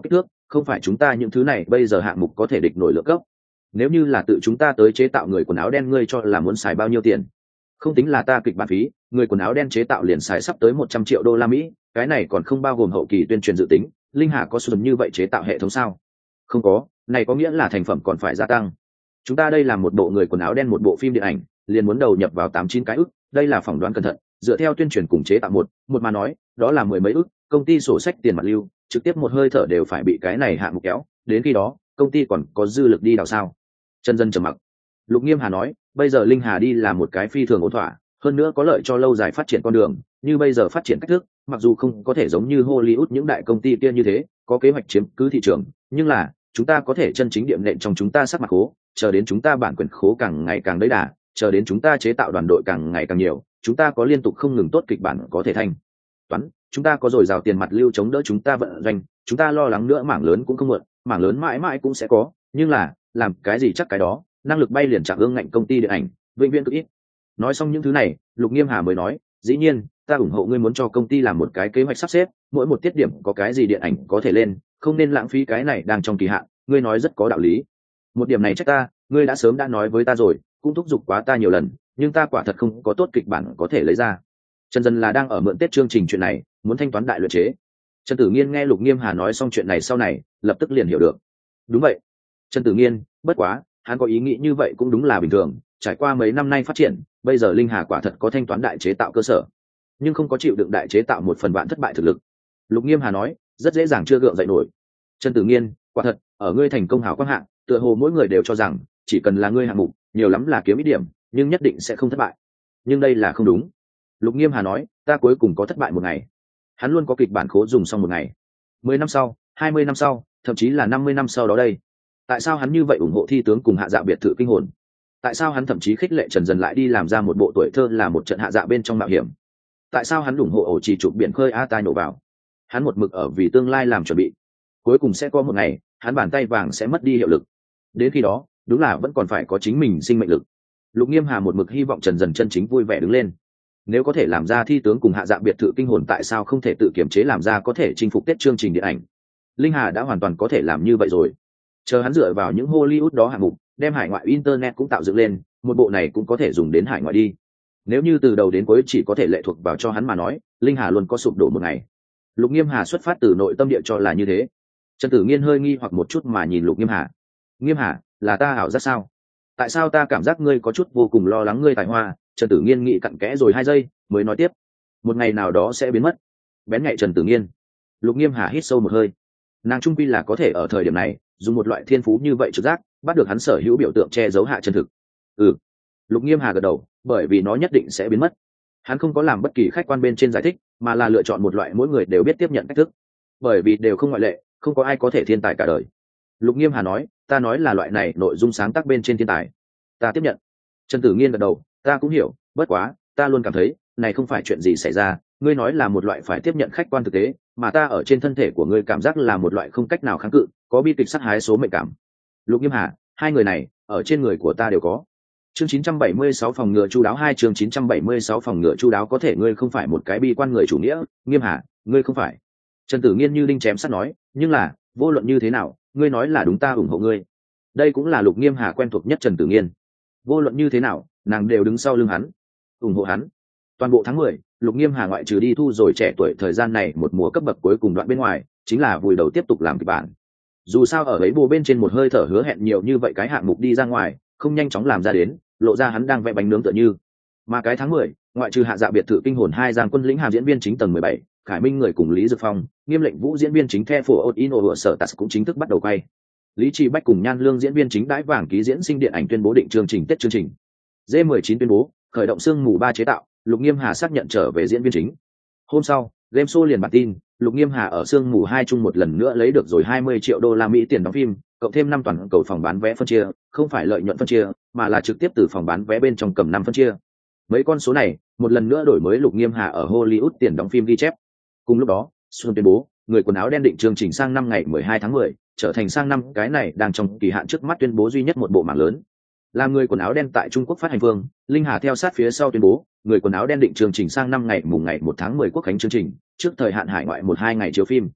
không phải chúng ta những thứ này bây giờ hạng mục có thể địch nổi lượng cấp. Nếu như là tự chúng ta tới chế tạo người quần áo đen, ngươi cho là muốn xài bao nhiêu tiền? Không tính là ta kịch bản phí, người quần áo đen chế tạo liền xài sắp tới một trăm triệu đô la Mỹ, cái này còn không bao gồm hậu kỳ tuyên truyền dự tính. Linh Hà có sử như vậy chế tạo hệ thống sao? Không có, này có nghĩa là thành phẩm còn phải gia tăng. Chúng ta đây là một bộ người quần áo đen, một bộ phim điện ảnh, liền muốn đầu nhập vào tám chín cái ức, đây là phỏng đoán cẩn thận, dựa theo tuyên truyền cùng chế tạo một, một mà nói, đó là mười mấy ức, công ty sổ sách tiền mặt lưu, trực tiếp một hơi thở đều phải bị cái này hạng mục kéo, đến khi đó, công ty còn có dư lực đi đào sao? Chân Dân trầm mặc. Lục Nghiêm Hà nói, bây giờ Linh Hà đi là một cái phi thường ổn thỏa, hơn nữa có lợi cho lâu dài phát triển con đường, như bây giờ phát triển cách thức, mặc dù không có thể giống như Hollywood những đại công ty kia như thế, có kế hoạch chiếm cứ thị trường, nhưng là, chúng ta có thể chân chính điểm nện trong chúng ta sắc mặt khố, chờ đến chúng ta bản quyền khố càng ngày càng đấy đà, chờ đến chúng ta chế tạo đoàn đội càng ngày càng nhiều, chúng ta có liên tục không ngừng tốt kịch bản có thể thanh toán, chúng ta có dồi dào tiền mặt lưu chống đỡ chúng ta vận doanh, chúng ta lo lắng nữa mảng lớn cũng không muộn, mảng lớn mãi mãi cũng sẽ có, nhưng là làm cái gì chắc cái đó, năng lực bay liền chạm ương ngạnh công ty điện ảnh vĩnh viễn cực ít. Nói xong những thứ này, Lục Nghiêm Hà mới nói, dĩ nhiên ta ủng hộ ngươi muốn cho công ty làm một cái kế hoạch sắp xếp, mỗi một tiết điểm có cái gì điện ảnh có thể lên, không nên lãng phí cái này đang trong kỳ hạn, ngươi nói rất có đạo lý. Một điểm này trách ta, ngươi đã sớm đã nói với ta rồi, cũng thúc giục quá ta nhiều lần, nhưng ta quả thật không có tốt kịch bản có thể lấy ra. Trần Dân là đang ở mượn Tết chương trình chuyện này, muốn thanh toán đại luyện chế. Trần Tử Nghiên nghe Lục Nghiêm Hà nói xong chuyện này sau này, lập tức liền hiểu được. Đúng vậy. Trần Tử Nghiên, bất quá, hắn có ý nghĩ như vậy cũng đúng là bình thường, trải qua mấy năm nay phát triển, bây giờ Linh Hà quả thật có thanh toán đại chế tạo cơ sở, nhưng không có chịu đựng đại chế tạo một phần bạn thất bại thực lực. Lục Nghiêm Hà nói, rất dễ dàng chưa gượng dậy nổi. Trần Tử Nghiên, quả thật, ở ngươi thành công hào quang hạng, tựa hồ mỗi người đều cho rằng chỉ cần là ngươi hạng mục, nhiều lắm là kiếm ít điểm, nhưng nhất định sẽ không thất bại. Nhưng đây là không đúng. Lục Nghiêm Hà nói, ta cuối cùng có thất bại một ngày. Hắn luôn có kịch bản khố dùng xong một ngày. Mười năm sau, hai mươi năm sau, thậm chí là năm mươi năm sau đó đây. Tại sao hắn như vậy ủng hộ thi tướng cùng hạ dạ biệt thự kinh hồn? Tại sao hắn thậm chí khích lệ Trần Dần lại đi làm ra một bộ tuổi thơ là một trận hạ dạ bên trong mạo hiểm? Tại sao hắn ủng hộ ổ trì chụp biển khơi a tai nổ vào? Hắn một mực ở vì tương lai làm chuẩn bị. Cuối cùng sẽ có một ngày, hắn bàn tay vàng sẽ mất đi hiệu lực. Đến khi đó, đúng là vẫn còn phải có chính mình sinh mệnh lực. Lục Nghiêm Hà một mực hy vọng Trần Dần chân chính vui vẻ đứng lên. Nếu có thể làm ra thi tướng cùng hạ dạ biệt thự kinh hồn, tại sao không thể tự kiểm chế làm ra có thể chinh phục Tết chương trình điện ảnh? Linh Hà đã hoàn toàn có thể làm như vậy rồi. Chờ hắn dựa vào những Hollywood đó hạng mục, đem hải ngoại internet cũng tạo dựng lên, một bộ này cũng có thể dùng đến hải ngoại đi. Nếu như từ đầu đến cuối chỉ có thể lệ thuộc vào cho hắn mà nói, Linh Hà luôn có sụp đổ một ngày. Lục Nghiêm Hà xuất phát từ nội tâm địa cho là như thế. Trần Tử Nghiên hơi nghi hoặc một chút mà nhìn Lục Nghiêm Hà. Nghiêm Hà, là ta ảo giác sao? Tại sao ta cảm giác ngươi có chút vô cùng lo lắng ngươi tài hoa? Trần Tử Nghiên nghĩ cặn kẽ rồi hai giây, mới nói tiếp. Một ngày nào đó sẽ biến mất. Bén nhạy Trần Tử Nghiên. Lục Nghiêm Hà hít sâu một hơi. Nàng trung quy là có thể ở thời điểm này dùng một loại thiên phú như vậy trực giác bắt được hắn sở hữu biểu tượng che giấu hạ chân thực. Ừ. Lục Nghiêm Hà gật đầu, bởi vì nó nhất định sẽ biến mất. Hắn không có làm bất kỳ khách quan bên trên giải thích, mà là lựa chọn một loại mỗi người đều biết tiếp nhận cách thức, bởi vì đều không ngoại lệ, không có ai có thể thiên tài cả đời. Lục Nghiêm Hà nói, ta nói là loại này nội dung sáng tác bên trên thiên tài, ta tiếp nhận. Trần Tử Nghiên gật đầu, ta cũng hiểu, bất quá ta luôn cảm thấy này không phải chuyện gì xảy ra. Ngươi nói là một loại phải tiếp nhận khách quan thực tế, mà ta ở trên thân thể của ngươi cảm giác là một loại không cách nào kháng cự, có bi kịch sát hái số mệnh cảm. Lục Nghiêm Hà, hai người này ở trên người của ta đều có. Chương chín trăm bảy mươi sáu phòng ngừa chu đáo hai chương chín trăm bảy mươi sáu phòng ngừa chu đáo có thể ngươi không phải một cái bi quan người chủ nghĩa, Nghiêm Hà, ngươi không phải. Trần Tử Nghiên như đinh chém sắt nói, nhưng là, vô luận như thế nào, ngươi nói là đúng, ta ủng hộ ngươi. Đây cũng là Lục Nghiêm Hà quen thuộc nhất Trần Tử Nghiên. Vô luận như thế nào, nàng đều đứng sau lưng hắn, ủng hộ hắn. Toàn bộ tháng mười, Lục Nghiêm Hà ngoại trừ đi thu rồi trẻ tuổi thời gian này một mùa cấp bậc cuối cùng đoạn bên ngoài, chính là vùi đầu tiếp tục làm kịch bản. Dù sao ở ấy bù bên trên một hơi thở hứa hẹn nhiều như vậy cái hạng mục đi ra ngoài, không nhanh chóng làm ra đến, lộ ra hắn đang vẽ bánh nướng tựa như. Mà cái tháng mười, ngoại trừ hạ dạ biệt thự kinh hồn hai Giang Quân lĩnh hàm diễn viên chính tầng mười bảy, Khải Minh người cùng Lý Dực Phong, Nghiêm Lệnh Vũ diễn viên chính The For Ino ở sở Tats cũng chính thức bắt đầu quay. Lý Trì Bách cùng Nhan Lương diễn viên chính đãi vàng ký diễn sinh điện ảnh tuyên bố định chương trình Tết chương trình. D mười chín tuyên bố, khởi động sương mù ba chế tạo, Lục Nghiêm Hà xác nhận trở về diễn viên chính. Hôm sau, game show liền bản tin, Lục Nghiêm Hà ở sương mù hai chung một lần nữa lấy được rồi hai mươi triệu đô la Mỹ tiền đóng phim, cộng thêm năm toàn cầu phòng bán vé phân chia, không phải lợi nhuận phân chia, mà là trực tiếp từ phòng bán vé bên trong cầm năm phân chia. Mấy con số này, một lần nữa đổi mới Lục Nghiêm Hà ở Hollywood tiền đóng phim ghi chép. Cùng lúc đó, Xuân tuyên bố, người quần áo đen định chương trình sang năm ngày mười hai tháng mười, trở thành sang năm cái này đang trong kỳ hạn trước mắt tuyên bố duy nhất một bộ mảng lớn. Làm người quần áo đen tại Trung Quốc phát hành phương, Linh Hà theo sát phía sau tuyên bố, người quần áo đen định chương trình sang năm ngày mùng ngày một tháng mười quốc khánh chương trình, trước thời hạn hải ngoại một hai ngày chiếu phim.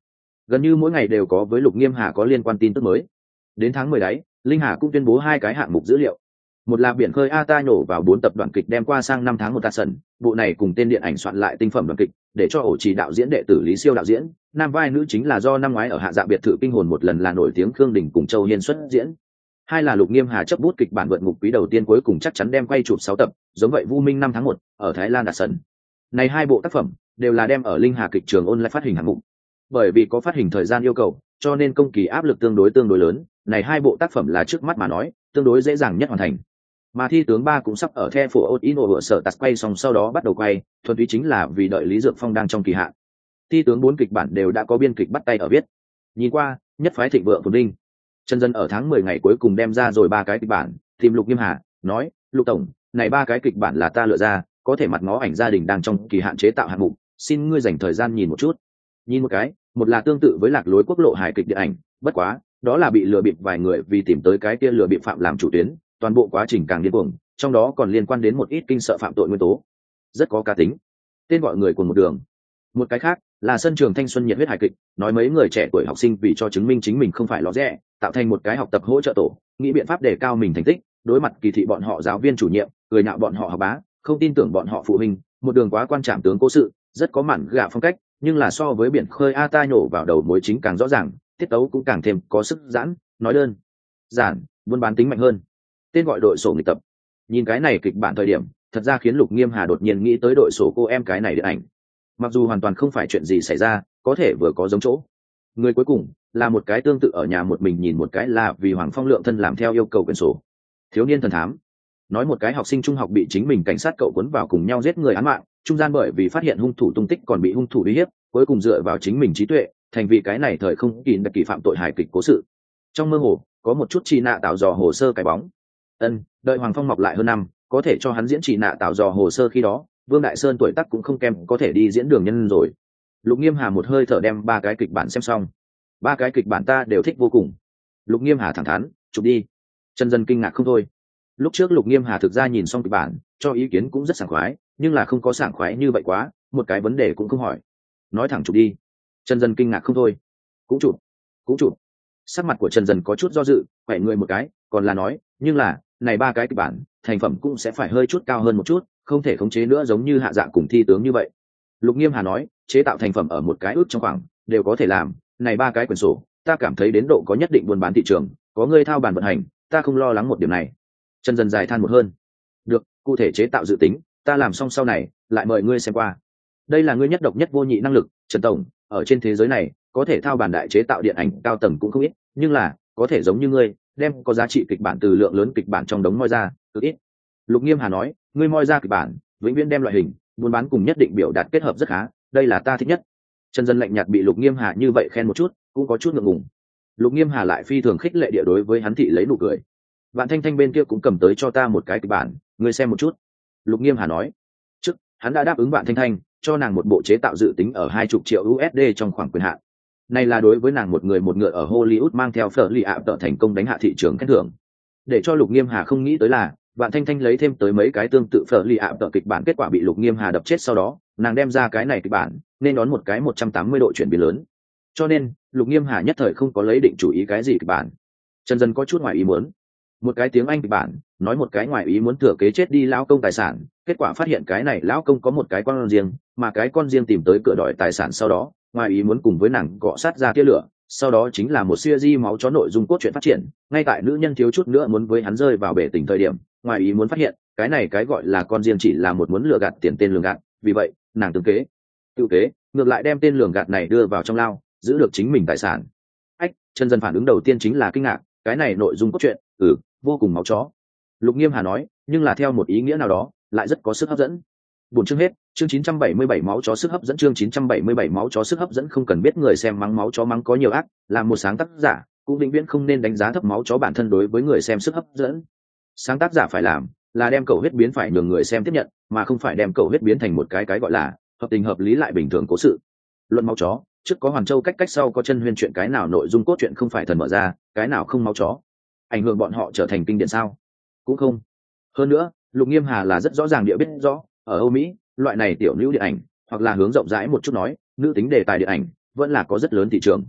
gần như mỗi ngày đều có với Lục Nghiêm Hà có liên quan tin tức mới. Đến tháng mười đấy, Linh Hà cũng tuyên bố hai cái hạng mục dữ liệu. Một là biển khơi a ta nhổ vào bốn tập đoạn kịch đem qua sang năm tháng một ta sần, bộ này cùng tên điện ảnh soạn lại tinh phẩm đoạn kịch, để cho ổ chỉ đạo diễn đệ tử Lý Siêu đạo diễn, nam vai nữ chính là do năm ngoái ở Hạ Dạ biệt thự kinh hồn một lần là nổi tiếng Khương Đình cùng Châu Hiên xuất diễn. Hai là Lục Nghiêm Hà chấp bút kịch bản vượt ngục quý đầu tiên cuối cùng chắc chắn đem quay chụp sáu tập, giống vậy Vu Minh năm tháng một ở Thái Lan đạt sân. Này hai bộ tác phẩm đều là đem ở Linh Hà kịch trường online phát hình hạng mục. Bởi vì có phát hình thời gian yêu cầu, cho nên công kỳ áp lực tương đối tương đối lớn, này hai bộ tác phẩm là trước mắt mà nói, tương đối dễ dàng nhất hoàn thành. Mà thi tướng ba cũng sắp ở The Phủ Ino vừa sở tạt quay xong sau đó bắt đầu quay, thuần túy chính là vì đợi Lý Dược Phong đang trong kỳ hạn. Thi tướng bốn kịch bản đều đã có biên kịch bắt tay ở viết. Nhìn qua, nhất phái thịnh vượng phồn vinh. Trần Dân ở tháng mười ngày cuối cùng đem ra rồi ba cái kịch bản, tìm Lục Nghiêm Hà, nói, Lục tổng, này ba cái kịch bản là ta lựa ra, có thể mặt ngó ảnh gia đình đang trong kỳ hạn chế tạo hạng mục, xin ngươi dành thời gian nhìn một chút. Nhìn một cái, một là tương tự với Lạc Lối quốc lộ hài kịch điện ảnh, bất quá, đó là bị lừa bịp vài người vì tìm tới cái kia lừa bịp phạm làm chủ tuyến, toàn bộ quá trình càng điên cuồng, trong đó còn liên quan đến một ít kinh sợ phạm tội nguyên tố, rất có cá tính. Tên gọi người cùng một đường. Một cái khác là sân trường thanh xuân nhiệt huyết hài kịch, nói mấy người trẻ tuổi học sinh vì cho chứng minh chính mình không phải ló rẽ, tạo thành một cái học tập hỗ trợ tổ, nghĩ biện pháp để cao mình thành tích, đối mặt kỳ thị bọn họ giáo viên chủ nhiệm, cười nhạo bọn họ học bá, không tin tưởng bọn họ phụ huynh, một đường quá quan trảm tướng cố sự, rất có mạn gạ phong cách, nhưng là so với biển khơi a ta nhổ vào đầu mối chính càng rõ ràng, tiết tấu cũng càng thêm có sức giãn, nói đơn giản, buôn bán tính mạnh hơn. Tên gọi đội sổ nghịch tập. Nhìn cái này kịch bản thời điểm, thật ra khiến Lục Nghiêm Hà đột nhiên nghĩ tới đội sổ cô em cái này điện ảnh. Mặc dù hoàn toàn không phải chuyện gì xảy ra, có thể vừa có giống chỗ. Người cuối cùng là một cái tương tự ở nhà một mình nhìn một cái là vì Hoàng Phong Lượng thân làm theo yêu cầu quyển sổ. Thiếu niên thần thám. Nói một cái học sinh trung học bị chính mình cảnh sát cậu cuốn vào cùng nhau giết người án mạng, trung gian bởi vì phát hiện hung thủ tung tích còn bị hung thủ uy hiếp, cuối cùng dựa vào chính mình trí tuệ, thành vì cái này thời không kỳ đặc kỳ phạm tội hài kịch cố sự. Trong mơ hồ, có một chút chi nạ tạo dò hồ sơ cái bóng. Ân, đợi Hoàng Phong mọc lại hơn năm, có thể cho hắn diễn chỉ nạ tạo dò hồ sơ khi đó, Vương Đại Sơn tuổi tác cũng không kém, có thể đi diễn đường nhân rồi. Lục Nghiêm Hà một hơi thở đem ba cái kịch bản xem xong. Ba cái kịch bản ta đều thích vô cùng. Lục Nghiêm Hà thẳng thắn, chụp đi. Trần Dân kinh ngạc không thôi. Lúc trước Lục Nghiêm Hà thực ra nhìn xong kịch bản, cho ý kiến cũng rất sảng khoái, nhưng là không có sảng khoái như vậy quá, một cái vấn đề cũng không hỏi. Nói thẳng chụp đi. Trần Dân kinh ngạc không thôi. Cũng chụp, cũng chụp. Sắc mặt của Trần Dân có chút do dự, quay người một cái, còn là nói, nhưng là, này ba cái kịch bản, thành phẩm cũng sẽ phải hơi chút cao hơn một chút, không thể khống chế nữa giống như Hạ Dạ cùng thi tướng như vậy. Lục Nghiêm Hà nói, chế tạo thành phẩm ở một cái ước trong khoảng, đều có thể làm, này ba cái quyển sổ, ta cảm thấy đến độ có nhất định buôn bán thị trường, có người thao bàn vận hành, ta không lo lắng một điểm này. Trần Dân dài than một hơn. Được, cụ thể chế tạo dự tính, ta làm xong sau này, lại mời ngươi xem qua. Đây là ngươi nhất độc nhất vô nhị năng lực, Trần tổng, ở trên thế giới này, có thể thao bàn đại chế tạo điện ảnh cao tầng cũng không ít, nhưng là, có thể giống như ngươi, đem có giá trị kịch bản từ lượng lớn kịch bản trong đống moi ra, cực ít. Lục Nghiêm Hà nói, ngươi moi ra kịch bản, vĩnh viễn đem loại hình, buôn bán cùng nhất định biểu đạt kết hợp rất khá, đây là ta thích nhất. Trần Dân lạnh nhạt bị Lục Nghiêm Hà như vậy khen một chút, cũng có chút ngượng ngùng. Lục Nghiêm Hà lại phi thường khích lệ địa đối với hắn thị lấy nụ cười. Vạn Thanh Thanh bên kia cũng cầm tới cho ta một cái kịch bản, ngươi xem một chút. Lục Nghiêm Hà nói, trước hắn đã đáp ứng Vạn Thanh Thanh, cho nàng một bộ chế tạo dự tính ở hai chục triệu u ét đê trong khoảng quyền hạn. Này là đối với nàng một người một ngựa ở Hollywood mang theo phở lì ạ tợ thành công đánh hạ thị trường khen thưởng. Để cho Lục Nghiêm Hà không nghĩ tới là, Vạn Thanh Thanh lấy thêm tới mấy cái tương tự phở lì ạ tợ kịch bản, kết quả bị Lục Nghiêm Hà đập chết sau đó, nàng đem ra cái này kịch bản, nên đón một cái một trăm tám mươi độ chuyển biến lớn. Cho nên, Lục Nghiêm Hà nhất thời không có lấy định chủ ý cái gì kịch bản. Trần Dân có chút ngoài ý muốn. Một cái tiếng Anh kịch bản, nói một cái ngoài ý muốn thừa kế chết đi lão công tài sản, kết quả phát hiện cái này lão công có một cái con riêng, mà cái con riêng tìm tới cửa đòi tài sản sau đó, ngoài ý muốn cùng với nàng cọ sát ra tia lửa, sau đó chính là một series máu chó nội dung cốt truyện phát triển, ngay tại nữ nhân thiếu chút nữa muốn với hắn rơi vào bể tình thời điểm, ngoài ý muốn phát hiện, cái này cái gọi là con riêng chỉ là một muốn lừa gạt tiền tên lường gạt, vì vậy, nàng tương kế, tự kế, ngược lại đem tên lường gạt này đưa vào trong lao, giữ được chính mình tài sản. Ách, Trần Dân phản ứng đầu tiên chính là kinh ngạc, cái này nội dung cốt truyện, ừ, vô cùng máu chó. Lục Nghiêm Hà nói, nhưng là theo một ý nghĩa nào đó, lại rất có sức hấp dẫn. Buổi chương hết, chương chín trăm bảy mươi bảy máu chó sức hấp dẫn, chương chín trăm bảy mươi bảy máu chó sức hấp dẫn. Không cần biết người xem mắng máu chó mắng có nhiều ác, làm một sáng tác giả, cũng vĩnh viễn không nên đánh giá thấp máu chó bản thân đối với người xem sức hấp dẫn. Sáng tác giả phải làm, là đem cầu huyết biến phải nhường người xem tiếp nhận, mà không phải đem cầu huyết biến thành một cái cái gọi là hợp tình hợp lý lại bình thường cố sự. Luận máu chó, trước có Hoàn Châu cách cách sau có chân huyên chuyện, cái nào nội dung cốt truyện không phải thần mở ra, cái nào không máu chó. Ảnh hưởng bọn họ trở thành kinh điển sao? Cũng không. Hơn nữa, Lục Nghiêm Hà là rất rõ ràng địa biết rõ, ở Âu Mỹ, loại này tiểu nữ điện ảnh, hoặc là hướng rộng rãi một chút nói, nữ tính đề tài điện ảnh, vẫn là có rất lớn thị trường.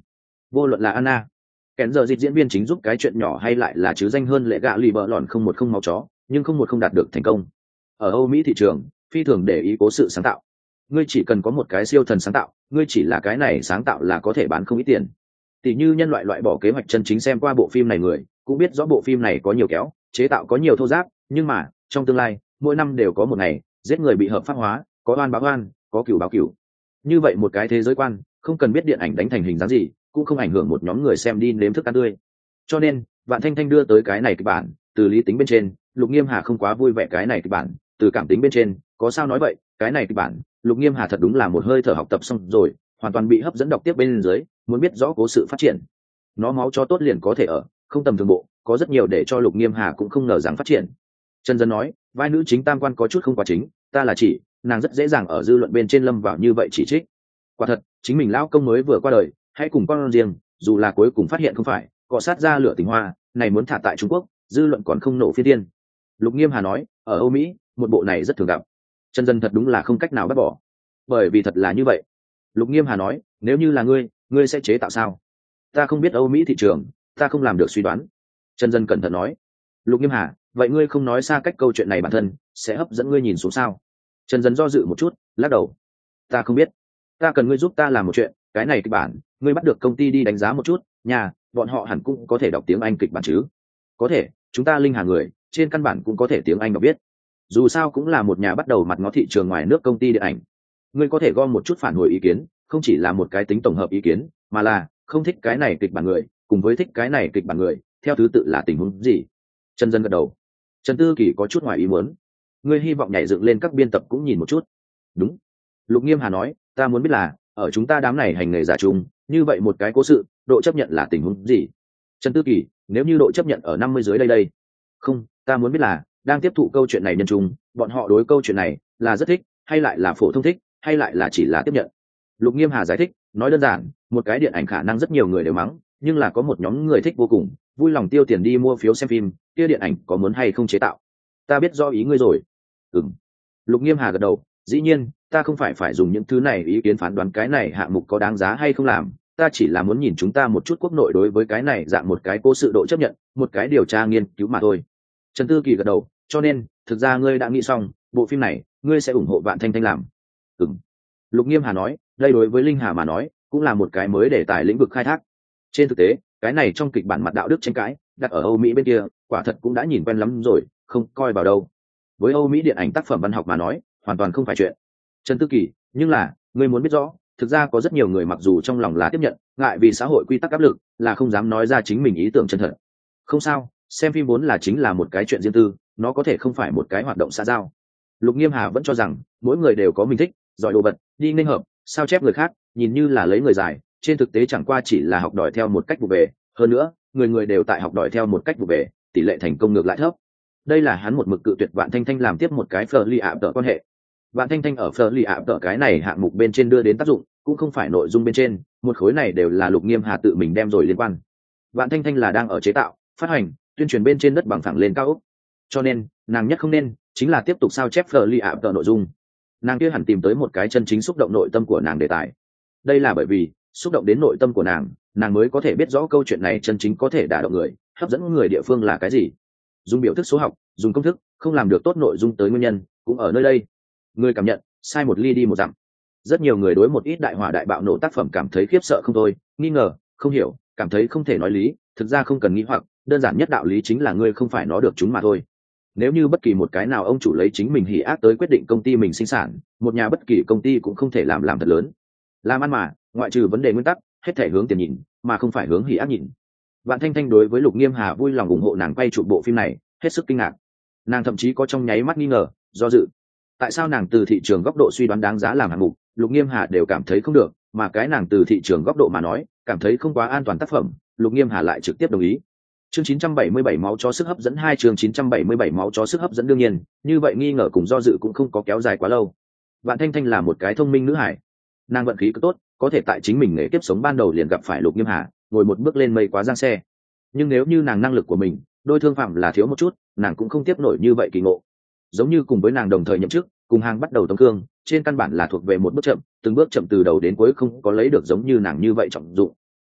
Vô luận là Anna, kèn giờ dịch diễn viên chính giúp cái chuyện nhỏ hay lại là chứ danh hơn lệ gạ lì bờ lòn không một không máu chó, nhưng không một không đạt được thành công. Ở Âu Mỹ thị trường, phi thường để ý cố sự sáng tạo. Ngươi chỉ cần có một cái siêu thần sáng tạo, ngươi chỉ là cái này sáng tạo là có thể bán không ít tiền. Tỷ như nhân loại loại bỏ kế hoạch chân chính xem qua bộ phim này người, cũng biết rõ bộ phim này có nhiều kéo, chế tạo có nhiều thô giáp, nhưng mà, trong tương lai, mỗi năm đều có một ngày, giết người bị hợp pháp hóa, có oan báo oan, có cửu báo cửu. Như vậy một cái thế giới quan, không cần biết điện ảnh đánh thành hình dáng gì, cũng không ảnh hưởng một nhóm người xem đi nếm thức ăn tươi. Cho nên, Vạn Thanh Thanh đưa tới cái này kịch bản, từ lý tính bên trên, Lục Nghiêm Hà không quá vui vẻ cái này kịch bản, từ cảm tính bên trên, có sao nói vậy, cái này kịch bản, Lục Nghiêm Hà thật đúng là một hơi thở học tập xong rồi, hoàn toàn bị hấp dẫn đọc tiếp bên dưới, muốn biết rõ cố sự phát triển. Nó máu cho tốt liền có thể ở, không tầm thường bộ, có rất nhiều để cho Lục Nghiêm Hà cũng không ngờ rằng phát triển. Trần Dân nói, vai nữ chính tam quan có chút không quá chính, ta là chỉ, nàng rất dễ dàng ở dư luận bên trên lâm vào như vậy chỉ trích. Quả thật, chính mình lão công mới vừa qua đời, hãy cùng con riêng, dù là cuối cùng phát hiện không phải, cọ sát ra lửa tình hoa, này muốn thả tại Trung Quốc, dư luận còn không nổ phi tiên. Lục Nghiêm Hà nói, ở Âu Mỹ, một bộ này rất thường gặp. Trần Dân thật đúng là không cách nào bắt bỏ. Bởi vì thật là như vậy. Lục Nghiêm Hà nói, nếu như là ngươi, ngươi sẽ chế tạo sao? Ta không biết Âu Mỹ thị trường, ta không làm được suy đoán. Trần Dân cẩn thận nói. Lục Nghiêm Hà, vậy ngươi không nói xa cách câu chuyện này bản thân, sẽ hấp dẫn ngươi nhìn xuống sao? Trần Dân do dự một chút, lắc đầu. Ta không biết. Ta cần ngươi giúp ta làm một chuyện, cái này kịch bản, ngươi bắt được công ty đi đánh giá một chút, nhà, bọn họ hẳn cũng có thể đọc tiếng Anh kịch bản chứ? Có thể, chúng ta linh hà người, trên căn bản cũng có thể tiếng Anh đọc biết. Dù sao cũng là một nhà bắt đầu mặt ngó thị trường ngoài nước công ty điện ảnh. Ngươi có thể gom một chút phản hồi ý kiến, không chỉ là một cái tính tổng hợp ý kiến, mà là không thích cái này kịch bản người, cùng với thích cái này kịch bản người, theo thứ tự là tình huống gì? Trần Dân gật đầu. Trần Tư Kỳ có chút ngoài ý muốn. Ngươi hy vọng nhảy dựng lên các biên tập cũng nhìn một chút. Đúng. Lục Nghiêm Hà nói, ta muốn biết là, ở chúng ta đám này hành nghề giả chung, như vậy một cái cố sự, độ chấp nhận là tình huống gì? Trần Tư Kỳ, nếu như độ chấp nhận ở năm mươi dưới đây đây. Không, ta muốn biết là, đang tiếp thụ câu chuyện này nhân chung, bọn họ đối câu chuyện này là rất thích, hay lại là phổ thông thích, hay lại là chỉ là tiếp nhận. Lục Nghiêm Hà giải thích, nói đơn giản, một cái điện ảnh khả năng rất nhiều người đều mắng, nhưng là có một nhóm người thích vô cùng, vui lòng tiêu tiền đi mua phiếu xem phim, kia điện ảnh có muốn hay không chế tạo. Ta biết do ý ngươi rồi. Ừm. Lục Nghiêm Hà gật đầu, dĩ nhiên, ta không phải phải dùng những thứ này ý kiến phán đoán cái này hạng mục có đáng giá hay không làm, ta chỉ là muốn nhìn chúng ta một chút quốc nội đối với cái này dạng một cái cố sự độ chấp nhận, một cái điều tra nghiên cứu mà thôi. Trần Tư Kỳ gật đầu, cho nên, thực ra ngươi đã nghĩ xong, bộ phim này, ngươi sẽ ủng hộ Vạn Thanh Thanh làm. Ừm. Lục Nghiêm Hà nói, đây đối với Linh Hà mà nói, cũng là một cái mới để tài lĩnh vực khai thác. Trên thực tế, cái này trong kịch bản mặt đạo đức tranh cãi, đặt ở Âu Mỹ bên kia, quả thật cũng đã nhìn quen lắm rồi, không coi vào đâu. Với Âu Mỹ điện ảnh tác phẩm văn học mà nói, hoàn toàn không phải chuyện. Trần Tư Kỳ, nhưng là, ngươi muốn biết rõ, thực ra có rất nhiều người mặc dù trong lòng là tiếp nhận, ngại vì xã hội quy tắc áp lực, là không dám nói ra chính mình ý tưởng chân thật. Không sao, xem phim vốn là chính là một cái chuyện riêng tư, nó có thể không phải một cái hoạt động xã giao. Lục Nghiêm Hà vẫn cho rằng, mỗi người đều có mình thích, giỏi đồ vật, đi nghênh hợp, sao chép người khác, nhìn như là lấy người giải, trên thực tế chẳng qua chỉ là học đòi theo một cách vụ về, hơn nữa, người người đều tại học đòi theo một cách vụ về, tỷ lệ thành công ngược lại thấp. Đây là hắn một mực cự tuyệt Vạn Thanh Thanh làm tiếp một cái phở lì ạ tờ quan hệ. Vạn Thanh Thanh ở phở lì ạ tờ cái này hạng mục bên trên đưa đến tác dụng, cũng không phải nội dung bên trên, một khối này đều là Lục Nghiêm Hà tự mình đem rồi liên quan. Vạn Thanh Thanh là đang ở chế tạo, phát hành, tuyên truyền bên trên đất bằng phẳng lên cao ốc. Cho nên, nàng nhất không nên chính là tiếp tục sao chép phở lì ạ tờ nội dung. Nàng kia hẳn tìm tới một cái chân chính xúc động nội tâm của nàng đề tài. Đây là bởi vì xúc động đến nội tâm của nàng, nàng mới có thể biết rõ câu chuyện này chân chính có thể đả động người, hấp dẫn người địa phương là cái gì. Dùng biểu thức số học, dùng công thức, không làm được tốt nội dung tới nguyên nhân, cũng ở nơi đây. Người cảm nhận, sai một ly đi một dặm. Rất nhiều người đối một ít đại hỏa đại bạo nổ tác phẩm cảm thấy khiếp sợ không thôi, nghi ngờ, không hiểu, cảm thấy không thể nói lý, thực ra không cần nghĩ hoặc, đơn giản nhất đạo lý chính là ngươi không phải nó được chúng mà thôi. Nếu như bất kỳ một cái nào ông chủ lấy chính mình hỉ ác tới quyết định công ty mình sinh sản, một nhà bất kỳ công ty cũng không thể làm làm thật lớn. Làm ăn mà, ngoại trừ vấn đề nguyên tắc, hết thể hướng tiền nhìn, mà không phải hướng hỉ ác nhìn. Vạn Thanh Thanh đối với Lục Nghiêm Hà vui lòng ủng hộ nàng quay chụp bộ phim này, hết sức kinh ngạc. Nàng thậm chí có trong nháy mắt nghi ngờ, do dự. Tại sao nàng từ thị trường góc độ suy đoán đáng giá làm hạng mục, Lục Nghiêm Hà đều cảm thấy không được, mà cái nàng từ thị trường góc độ mà nói, cảm thấy không quá an toàn tác phẩm, Lục Nghiêm Hà lại trực tiếp đồng ý. Chương chín trăm bảy mươi bảy máu chó sức hấp dẫn hai chương chín trăm bảy mươi bảy máu chó sức hấp dẫn đương nhiên, như vậy nghi ngờ cùng do dự cũng không có kéo dài quá lâu. Vạn Thanh Thanh là một cái thông minh nữ hải, nàng vận khí cứ tốt, có thể tại chính mình nghề kiếp sống ban đầu liền gặp phải Lục Nghiêm Hà, ngồi một bước lên mây quá giang xe. Nhưng nếu như nàng năng lực của mình, đôi thương phạm là thiếu một chút, nàng cũng không tiếp nổi như vậy kỳ ngộ. Giống như cùng với nàng đồng thời nhậm chức, cùng hàng bắt đầu tống cương, trên căn bản là thuộc về một bước chậm, từng bước chậm từ đầu đến cuối không có lấy được giống như nàng như vậy trọng dụng.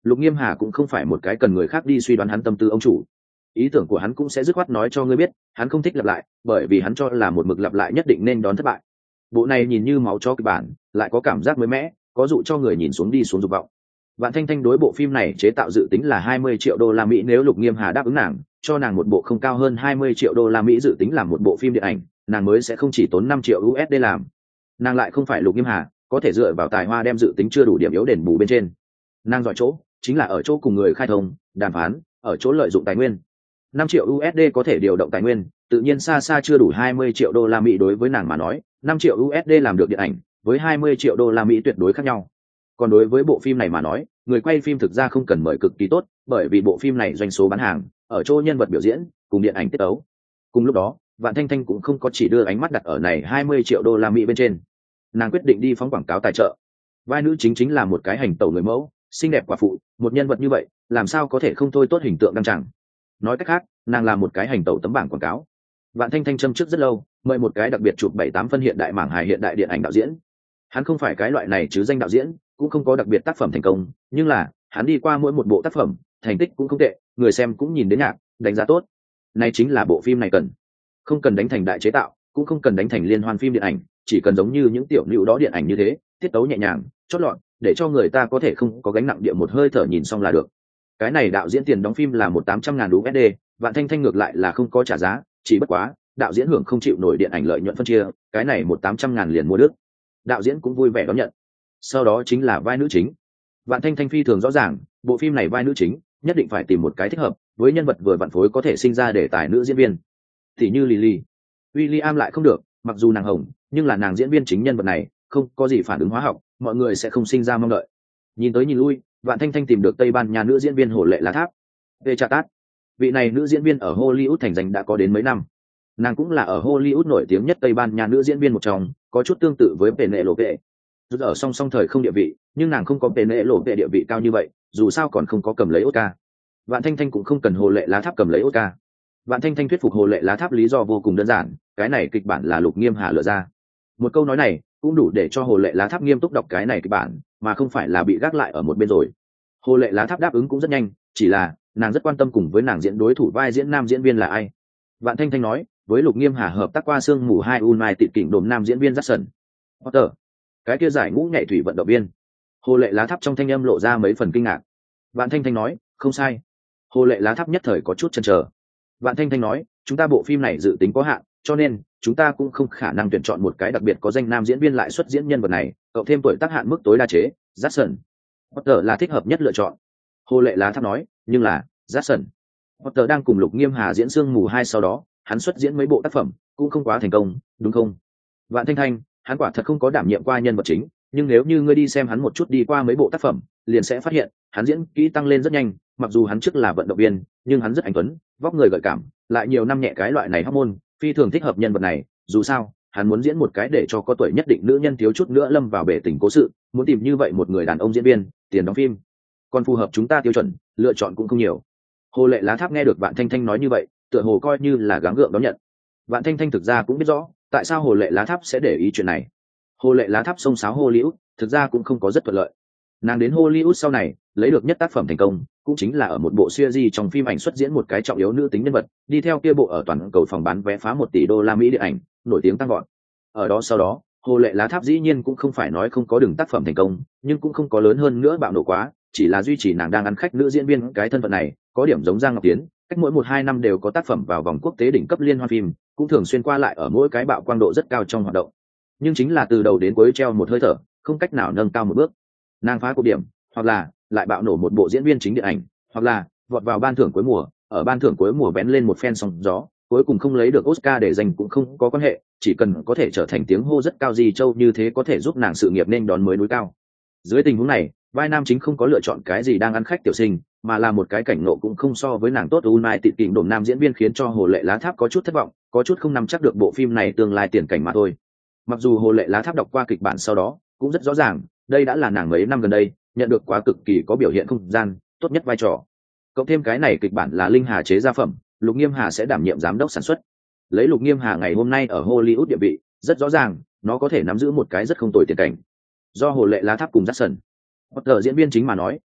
Lục Nghiêm Hà cũng không phải một cái cần người khác đi suy đoán hắn tâm tư ông chủ, ý tưởng của hắn cũng sẽ dứt khoát nói cho ngươi biết, hắn không thích lặp lại, bởi vì hắn cho là một mực lặp lại nhất định nên đón thất bại. Bộ này nhìn như máu cho kịch bản, lại có cảm giác mới mẻ, có dụ cho người nhìn xuống đi xuống dục vọng. Vạn Thanh Thanh đối bộ phim này chế tạo dự tính là hai mươi triệu đô la Mỹ, nếu Lục Nghiêm Hà đáp ứng nàng, cho nàng một bộ không cao hơn hai mươi triệu đô la Mỹ dự tính làm một bộ phim điện ảnh, nàng mới sẽ không chỉ tốn năm triệu u ét đê làm. Nàng lại không phải Lục Nghiêm Hà, có thể dựa vào tài hoa đem dự tính chưa đủ điểm yếu đền bù bên trên. Nàng giỏi chỗ, chính là ở chỗ cùng người khai thông, đàm phán, ở chỗ lợi dụng tài nguyên. năm triệu u ét đê có thể điều động tài nguyên, tự nhiên xa xa chưa đủ hai mươi triệu đô la Mỹ đối với nàng mà nói, năm triệu u ét đê làm được điện ảnh, với hai mươi triệu đô la Mỹ tuyệt đối khác nhau. Còn đối với bộ phim này mà nói, người quay phim thực ra không cần mời cực kỳ tốt, bởi vì bộ phim này doanh số bán hàng, ở chỗ nhân vật biểu diễn, cùng điện ảnh tiết tấu. Cùng lúc đó, Vạn Thanh Thanh cũng không có chỉ đưa ánh mắt đặt ở này hai mươi triệu đô la Mỹ bên trên. Nàng quyết định đi phóng quảng cáo tài trợ. Vai nữ chính chính là một cái hành tẩu người mẫu, xinh đẹp quả phụ, một nhân vật như vậy, làm sao có thể không thôi tốt hình tượng đăng chẳng. Nói cách khác, nàng là một cái hành tẩu tấm bảng quảng cáo. Vạn Thanh Thanh châm trước rất lâu, mời một cái đặc biệt chụp bảy tám phân hiện đại mảng hài hiện đại điện ảnh đạo diễn. Hắn không phải cái loại này chứ danh đạo diễn, cũng không có đặc biệt tác phẩm thành công, nhưng là hắn đi qua mỗi một bộ tác phẩm, thành tích cũng không tệ, người xem cũng nhìn đến nhạc, đánh giá tốt. Này chính là bộ phim này cần. Không cần đánh thành đại chế tạo, cũng không cần đánh thành liên hoan phim điện ảnh, chỉ cần giống như những tiểu lưu đó điện ảnh như thế, tiết tấu nhẹ nhàng, chót lọt, để cho người ta có thể không có gánh nặng địa một hơi thở nhìn xong là được. Cái này đạo diễn tiền đóng phim là một tám trăm ngàn u ét đê, Vạn Thanh Thanh ngược lại là không có trả giá, chỉ bất quá đạo diễn hưởng không chịu nổi điện ảnh lợi nhuận phân chia, cái này một tám trăm ngàn liền mua được. Đạo diễn cũng vui vẻ đón nhận. Sau đó chính là vai nữ chính. Vạn Thanh Thanh phi thường rõ ràng, bộ phim này vai nữ chính nhất định phải tìm một cái thích hợp, với nhân vật vừa vặn phối có thể sinh ra để tài nữ diễn viên. Thì như Lily, William lại không được, mặc dù nàng hồng, nhưng là nàng diễn viên chính nhân vật này không có gì phản ứng hóa học, mọi người sẽ không sinh ra mong đợi. Nhìn tới nhìn lui, Vạn Thanh Thanh tìm được Tây Ban Nha nữ diễn viên Hồ Lệ Lá Tháp. Vechatat, vị này nữ diễn viên ở Hollywood thành danh đã có đến mấy năm. Nàng cũng là ở Hollywood nổi tiếng nhất Tây Ban Nha nữ diễn viên một trong, có chút tương tự với Penelope. Dù ở song song thời không địa vị, nhưng nàng không có Penelope địa vị cao như vậy, dù sao còn không có cầm lấy Oscar. Vạn Thanh Thanh cũng không cần Hồ Lệ Lá Tháp cầm lấy Oscar. Vạn Thanh Thanh thuyết phục Hồ Lệ Lá Tháp lý do vô cùng đơn giản, cái này kịch bản là Lục Nghiêm Hà lựa ra. Một câu nói này cũng đủ để cho Hồ Lệ Lá Tháp nghiêm túc đọc cái này kịch bản, mà không phải là bị gác lại ở một bên rồi. Hồ Lệ Lá Tháp đáp ứng cũng rất nhanh, chỉ là nàng rất quan tâm cùng với nàng diễn đối thủ vai diễn nam diễn viên là ai. Vạn Thanh Thanh nói, với Lục Nghiêm Hà hợp tác qua Sương Mù hai Unai tịt kỉnh đồn nam diễn viên Jackson Potter, cái kia giải ngũ nhảy thủy vận động viên. Hồ Lệ Lá Tháp trong thanh âm lộ ra mấy phần kinh ngạc. Vạn Thanh Thanh nói, không sai. Hồ Lệ Lá Tháp nhất thời có chút chần chờ. Vạn Thanh Thanh nói, chúng ta bộ phim này dự tính có hạn, cho nên chúng ta cũng không khả năng tuyển chọn một cái đặc biệt có danh nam diễn viên lại xuất diễn nhân vật này, cộng thêm tuổi tác hạn mức tối đa chế, Jackson Potter là thích hợp nhất lựa chọn. Hồ Lệ Lá Tháp nói, nhưng là Jackson Potter đang cùng Lục Nghiêm Hà diễn Sương Mù hai, sau đó hắn xuất diễn mấy bộ tác phẩm cũng không quá thành công, đúng không? Vạn Thanh Thanh, hắn quả thật không có đảm nhiệm qua nhân vật chính, nhưng nếu như ngươi đi xem hắn một chút đi qua mấy bộ tác phẩm, liền sẽ phát hiện hắn diễn kỹ tăng lên rất nhanh. Mặc dù hắn trước là vận động viên, nhưng hắn rất anh tuấn, vóc người gợi cảm, lại nhiều năm nhẹ cái loại này hormone, phi thường thích hợp nhân vật này. Dù sao, hắn muốn diễn một cái để cho có tuổi nhất định nữ nhân thiếu chút nữa lâm vào bể tình cố sự, muốn tìm như vậy một người đàn ông diễn viên, tiền đóng phim còn phù hợp chúng ta tiêu chuẩn, lựa chọn cũng không nhiều. Hồ Lệ Lá Tháp nghe được Vạn Thanh Thanh nói như vậy, tựa hồ coi như là gắng gượng đón nhận. Vạn Thanh Thanh thực ra cũng biết rõ tại sao Hồ Lệ Lá Tháp sẽ để ý chuyện này. Hồ Lệ Lá Tháp xông xáo Hollywood thực ra cũng không có rất thuận lợi. Nàng đến Hollywood sau này lấy được nhất tác phẩm thành công cũng chính là ở một bộ series trong phim ảnh xuất diễn một cái trọng yếu nữ tính nhân vật, đi theo kia bộ ở toàn cầu phòng bán vé phá một tỷ đô la Mỹ điện ảnh nổi tiếng tăng vọt. Ở đó sau đó Hồ Lệ Lá Tháp dĩ nhiên cũng không phải nói không có đường tác phẩm thành công, nhưng cũng không có lớn hơn nữa bạo nổ quá, chỉ là duy trì nàng đang ăn khách nữ diễn viên cái thân phận này, có điểm giống Giang Ngọc Tiến, cách mỗi một hai năm đều có tác phẩm vào vòng quốc tế đỉnh cấp liên hoan phim, cũng thường xuyên qua lại ở mỗi cái bạo quang độ rất cao trong hoạt động. Nhưng chính là từ đầu đến cuối treo một hơi thở, không cách nào nâng cao một bước. Nàng phá cột điểm, hoặc là lại bạo nổ một bộ diễn viên chính điện ảnh, hoặc là vọt vào ban thưởng cuối mùa, ở ban thưởng cuối mùa bén lên một phen sóng gió, cuối cùng không lấy được Oscar để giành cũng không có quan hệ, chỉ cần có thể trở thành tiếng hô rất cao gì châu như thế có thể giúp nàng sự nghiệp nên đón mới núi cao. Dưới tình huống này, vai nam chính không có lựa chọn cái gì đang ăn khách tiểu sinh, mà là một cái cảnh ngộ cũng không so với nàng tốt Unai tịt kỉnh đồn nam diễn viên, khiến cho Hồ Lệ Lá Tháp có chút thất vọng, có chút không nắm chắc được bộ phim này tương lai tiền cảnh mà thôi. Mặc dù Hồ Lệ Lá Tháp đọc qua kịch bản sau đó cũng rất rõ ràng, đây đã là nàng mấy năm gần đây nhận được quá cực kỳ có biểu hiện không gian tốt nhất vai trò. Cộng thêm cái này kịch bản là Linh Hà chế gia phẩm, Lục Nghiêm Hà sẽ đảm nhiệm giám đốc sản xuất. Lấy Lục Nghiêm Hà ngày hôm nay ở Hollywood địa vị, rất rõ ràng nó có thể nắm giữ một cái rất không tồi tiền cảnh. Do Hồ Lệ Lá Tháp cùng Jackson Potter diễn viên chính mà nói,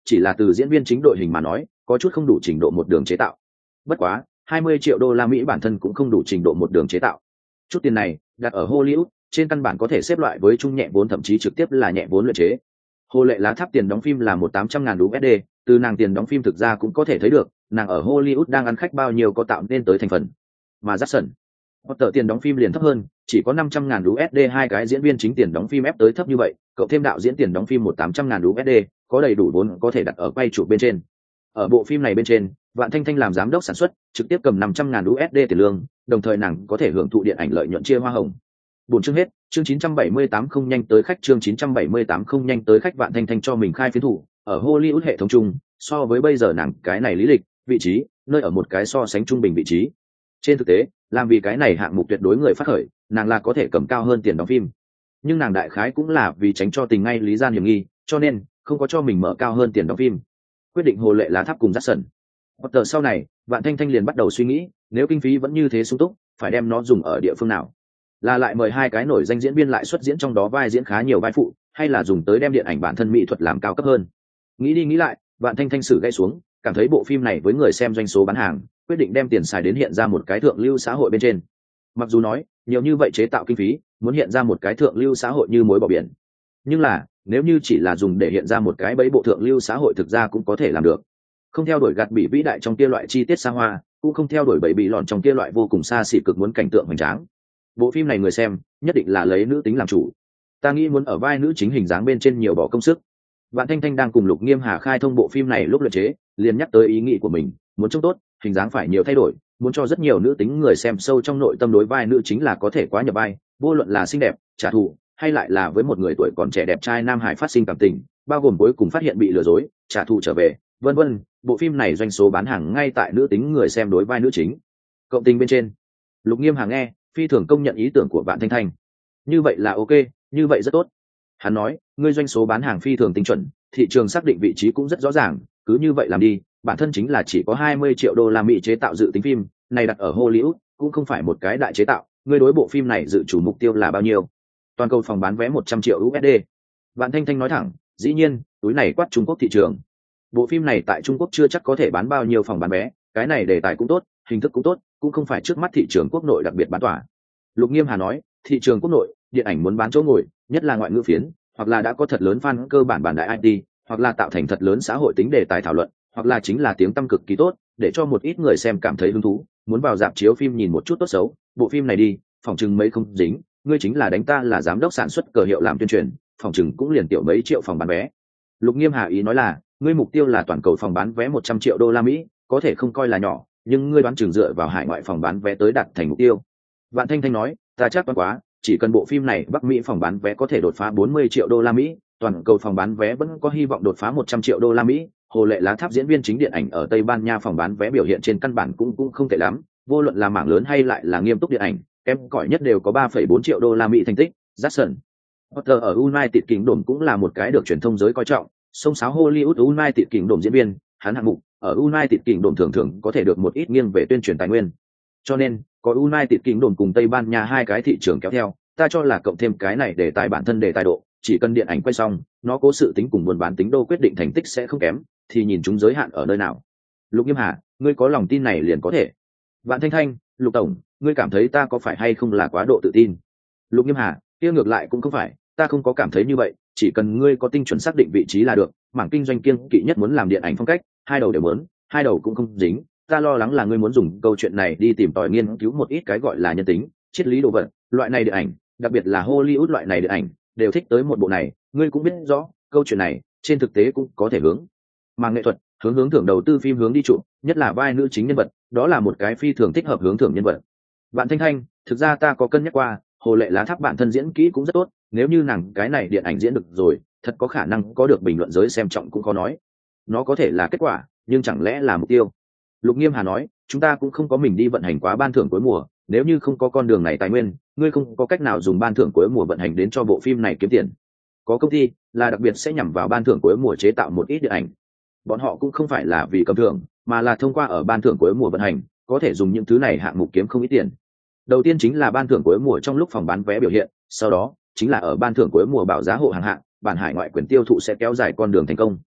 chỉ là từ diễn viên chính đội hình mà nói có chút không đủ trình độ một đường chế tạo. Bất quá hai mươi triệu đô la Mỹ bản thân cũng không đủ trình độ một đường chế tạo. Chút tiền này đặt ở Hollywood trên căn bản có thể xếp loại với trung nhẹ vốn, thậm chí trực tiếp là nhẹ vốn luyện chế. Hồ Lệ Lá Tháp tiền đóng phim là một tám trăm ngàn đô la, từ nàng tiền đóng phim thực ra cũng có thể thấy được nàng ở Hollywood đang ăn khách bao nhiêu có tạo nên tới thành phần. Mà Jackson Potter tiền đóng phim liền thấp hơn, chỉ có năm trăm ngàn đô la, hai cái diễn viên chính tiền đóng phim ép tới thấp như vậy, cậu thêm đạo diễn tiền đóng phim một tám trăm ngàn đô la, có đầy đủ vốn có thể đặt ở quay chụp bên trên. Ở bộ phim này bên trên, Vạn Thanh Thanh làm giám đốc sản xuất, trực tiếp cầm năm trăm ngàn đô la tiền lương, đồng thời nàng có thể hưởng thụ điện ảnh lợi nhuận chia hoa hồng. Bốn chương hết, chương chín trăm bảy mươi tám không nhanh tới khách, chương chín trăm bảy mươi tám không nhanh tới khách. Vạn Thanh Thanh cho mình khai phiến thủ, ở Hollywood hệ thống chung, so với bây giờ nàng cái này lý lịch, vị trí, nơi ở một cái so sánh trung bình vị trí. Trên thực tế, làm vì cái này hạng mục tuyệt đối người phát khởi, nàng là có thể cầm cao hơn tiền đóng phim. Nhưng nàng đại khái cũng là vì tránh cho tình ngay lý gian hiểm nghi, cho nên không có cho mình mở cao hơn tiền đóng phim. Quyết định Hồ Lệ Lá Tháp cùng Jackson Potter sau này, Vạn Thanh Thanh liền bắt đầu suy nghĩ, nếu kinh phí vẫn như thế sung túc, phải đem nó dùng ở địa phương nào? Là lại mời hai cái nổi danh diễn viên lại xuất diễn trong đó vai diễn khá nhiều vai phụ, hay là dùng tới đem điện ảnh bản thân mỹ thuật làm cao cấp hơn? Nghĩ đi nghĩ lại, Vạn Thanh Thanh sử gãy xuống, cảm thấy bộ phim này với người xem doanh số bán hàng, quyết định đem tiền xài đến hiện ra một cái thượng lưu xã hội bên trên. Mặc dù nói, nhiều như vậy chế tạo kinh phí, muốn hiện ra một cái thượng lưu xã hội như muối bỏ biển. Nhưng là, nếu như chỉ là dùng để hiện ra một cái bẫy bộ thượng lưu xã hội thực ra cũng có thể làm được. Không theo đuổi gạt bị vĩ đại trong kia loại chi tiết xa hoa, cũng không theo đuổi bẫy bị lọn trong kia loại vô cùng xa xỉ cực muốn cảnh tượng hoành tráng. Bộ phim này người xem nhất định là lấy nữ tính làm chủ. Ta nghĩ muốn ở vai nữ chính hình dáng bên trên nhiều bỏ công sức. Vạn Thanh Thanh đang cùng Lục Nghiêm Hà khai thông bộ phim này lúc luyện chế, liền nhắc tới ý nghĩ của mình, muốn trông tốt, hình dáng phải nhiều thay đổi, muốn cho rất nhiều nữ tính người xem sâu trong nội tâm đối vai nữ chính là có thể quá nhập vai, vô luận là xinh đẹp, trả thù, hay lại là với một người tuổi còn trẻ đẹp trai nam hải phát sinh cảm tình, bao gồm cuối cùng phát hiện bị lừa dối, trả thù trở về, vân vân. Bộ phim này doanh số bán hàng ngay tại nữ tính người xem đối vai nữ chính. Cộng tình bên trên, Lục Nghiêm Hà nghe, phi thường công nhận ý tưởng của Vạn Thanh Thanh. Như vậy là ok, như vậy rất tốt. Hắn nói, ngươi doanh số bán hàng phi thường tinh chuẩn, thị trường xác định vị trí cũng rất rõ ràng, cứ như vậy làm đi. Bản thân chính là chỉ có hai mươi triệu đô la Mỹ chế tạo dự tính phim, này đặt ở Hollywood cũng không phải một cái đại chế tạo. Ngươi đối bộ phim này dự chủ mục tiêu là bao nhiêu? Toàn cầu phòng bán vé một trăm triệu đô la. Vạn Thanh Thanh nói thẳng, dĩ nhiên, túi này quát Trung Quốc thị trường. Bộ phim này tại Trung Quốc chưa chắc có thể bán bao nhiêu phòng bán vé, cái này đề tài cũng tốt, hình thức cũng tốt, cũng không phải trước mắt thị trường quốc nội đặc biệt bán tỏa. Lục Nghiêm Hà nói, thị trường quốc nội, điện ảnh muốn bán chỗ ngồi, nhất là ngoại ngữ phiến, hoặc là đã có thật lớn fan cơ bản bản đại i tê, hoặc là tạo thành thật lớn xã hội tính đề tài thảo luận, hoặc là chính là tiếng tăm cực kỳ tốt, để cho một ít người xem cảm thấy hứng thú, muốn vào rạp chiếu phim nhìn một chút tốt xấu. Bộ phim này đi, phòng chừng mấy không dính, ngươi chính là đánh ta là giám đốc sản xuất cờ hiệu làm tuyên truyền, phòng chừng cũng liền tiểu mấy triệu phòng bán vé. Lục Nghiêm Hà ý nói là, ngươi mục tiêu là toàn cầu phòng bán vé một trăm triệu đô la Mỹ, có thể không coi là nhỏ, nhưng ngươi đoán chừng dựa vào hải ngoại phòng bán vé tới đạt thành mục tiêu. Vạn Thanh Thanh nói, ta chắc toán quá, chỉ cần bộ phim này Bắc Mỹ phòng bán vé có thể đột phá bốn mươi triệu đô la Mỹ, toàn cầu phòng bán vé vẫn có hy vọng đột phá một trăm triệu đô la Mỹ. Hồ Lệ Lá Tháp diễn viên chính điện ảnh ở Tây Ban Nha phòng bán vé biểu hiện trên căn bản cũng cũng không tệ lắm, vô luận là mảng lớn hay lại là nghiêm túc điện ảnh, em cõi nhất đều có ba phẩy bốn triệu đô la Mỹ thành tích. Jackson Potter ở United Kingdom cũng là một cái được truyền thông giới coi trọng, sông sáo Hollywood United Kingdom diễn viên, hắn hạng mục ở United Kingdom thường thường có thể được một ít nghiêng về tuyên truyền tài nguyên. Cho nên, có United Kingdom cùng Tây Ban Nha hai cái thị trường kéo theo, ta cho là cộng thêm cái này để tài bản thân để tài độ, chỉ cần điện ảnh quay xong, nó cố sự tính cùng buôn bán tính đô quyết định thành tích sẽ không kém, thì nhìn chúng giới hạn ở nơi nào. Lục Nghiêm Hà, ngươi có lòng tin này liền có thể. Vạn Thanh Thanh, Lục tổng, ngươi cảm thấy ta có phải hay không là quá độ tự tin? Lục Nghiêm Hà, kia ngược lại cũng không phải, ta không có cảm thấy như vậy, chỉ cần ngươi có tinh chuẩn xác định vị trí là được. Mảng kinh doanh kiêng kỵ nhất muốn làm điện ảnh phong cách, hai đầu đều muốn, hai đầu cũng không dính. Ta lo lắng là ngươi muốn dùng câu chuyện này đi tìm tòi nghiên cứu một ít cái gọi là nhân tính, triết lý đồ vật, loại này điện ảnh, đặc biệt là Hollywood loại này điện ảnh, đều thích tới một bộ này. Ngươi cũng biết rõ, câu chuyện này trên thực tế cũng có thể hướng mà nghệ thuật, hướng hướng thưởng đầu tư phim hướng đi trụ, nhất là vai nữ chính nhân vật, đó là một cái phi thường thích hợp hướng thưởng nhân vật. Vạn Thanh Thanh, thực ra ta có cân nhắc qua, Hồ Lệ Lá Tháp bản thân diễn kỹ cũng rất tốt, nếu như nàng cái này điện ảnh diễn được rồi, thật có khả năng có được bình luận giới xem trọng cũng khó nói. Nó có thể là kết quả, nhưng chẳng lẽ là mục tiêu? Lục Nghiêm Hà nói, chúng ta cũng không có mình đi vận hành quá ban thưởng cuối mùa, nếu như không có con đường này tài nguyên, ngươi không có cách nào dùng ban thưởng cuối mùa vận hành đến cho bộ phim này kiếm tiền. Có công ty là đặc biệt sẽ nhằm vào ban thưởng cuối mùa chế tạo một ít điện ảnh. Bọn họ cũng không phải là vì cầm thưởng, mà là thông qua ở ban thưởng cuối mùa vận hành, có thể dùng những thứ này hạng mục kiếm không ít tiền. Đầu tiên chính là ban thưởng cuối mùa trong lúc phòng bán vé biểu hiện, sau đó chính là ở ban thưởng cuối mùa bảo giá hộ hàng hạng, bản hải ngoại quyền tiêu thụ sẽ kéo dài con đường thành công.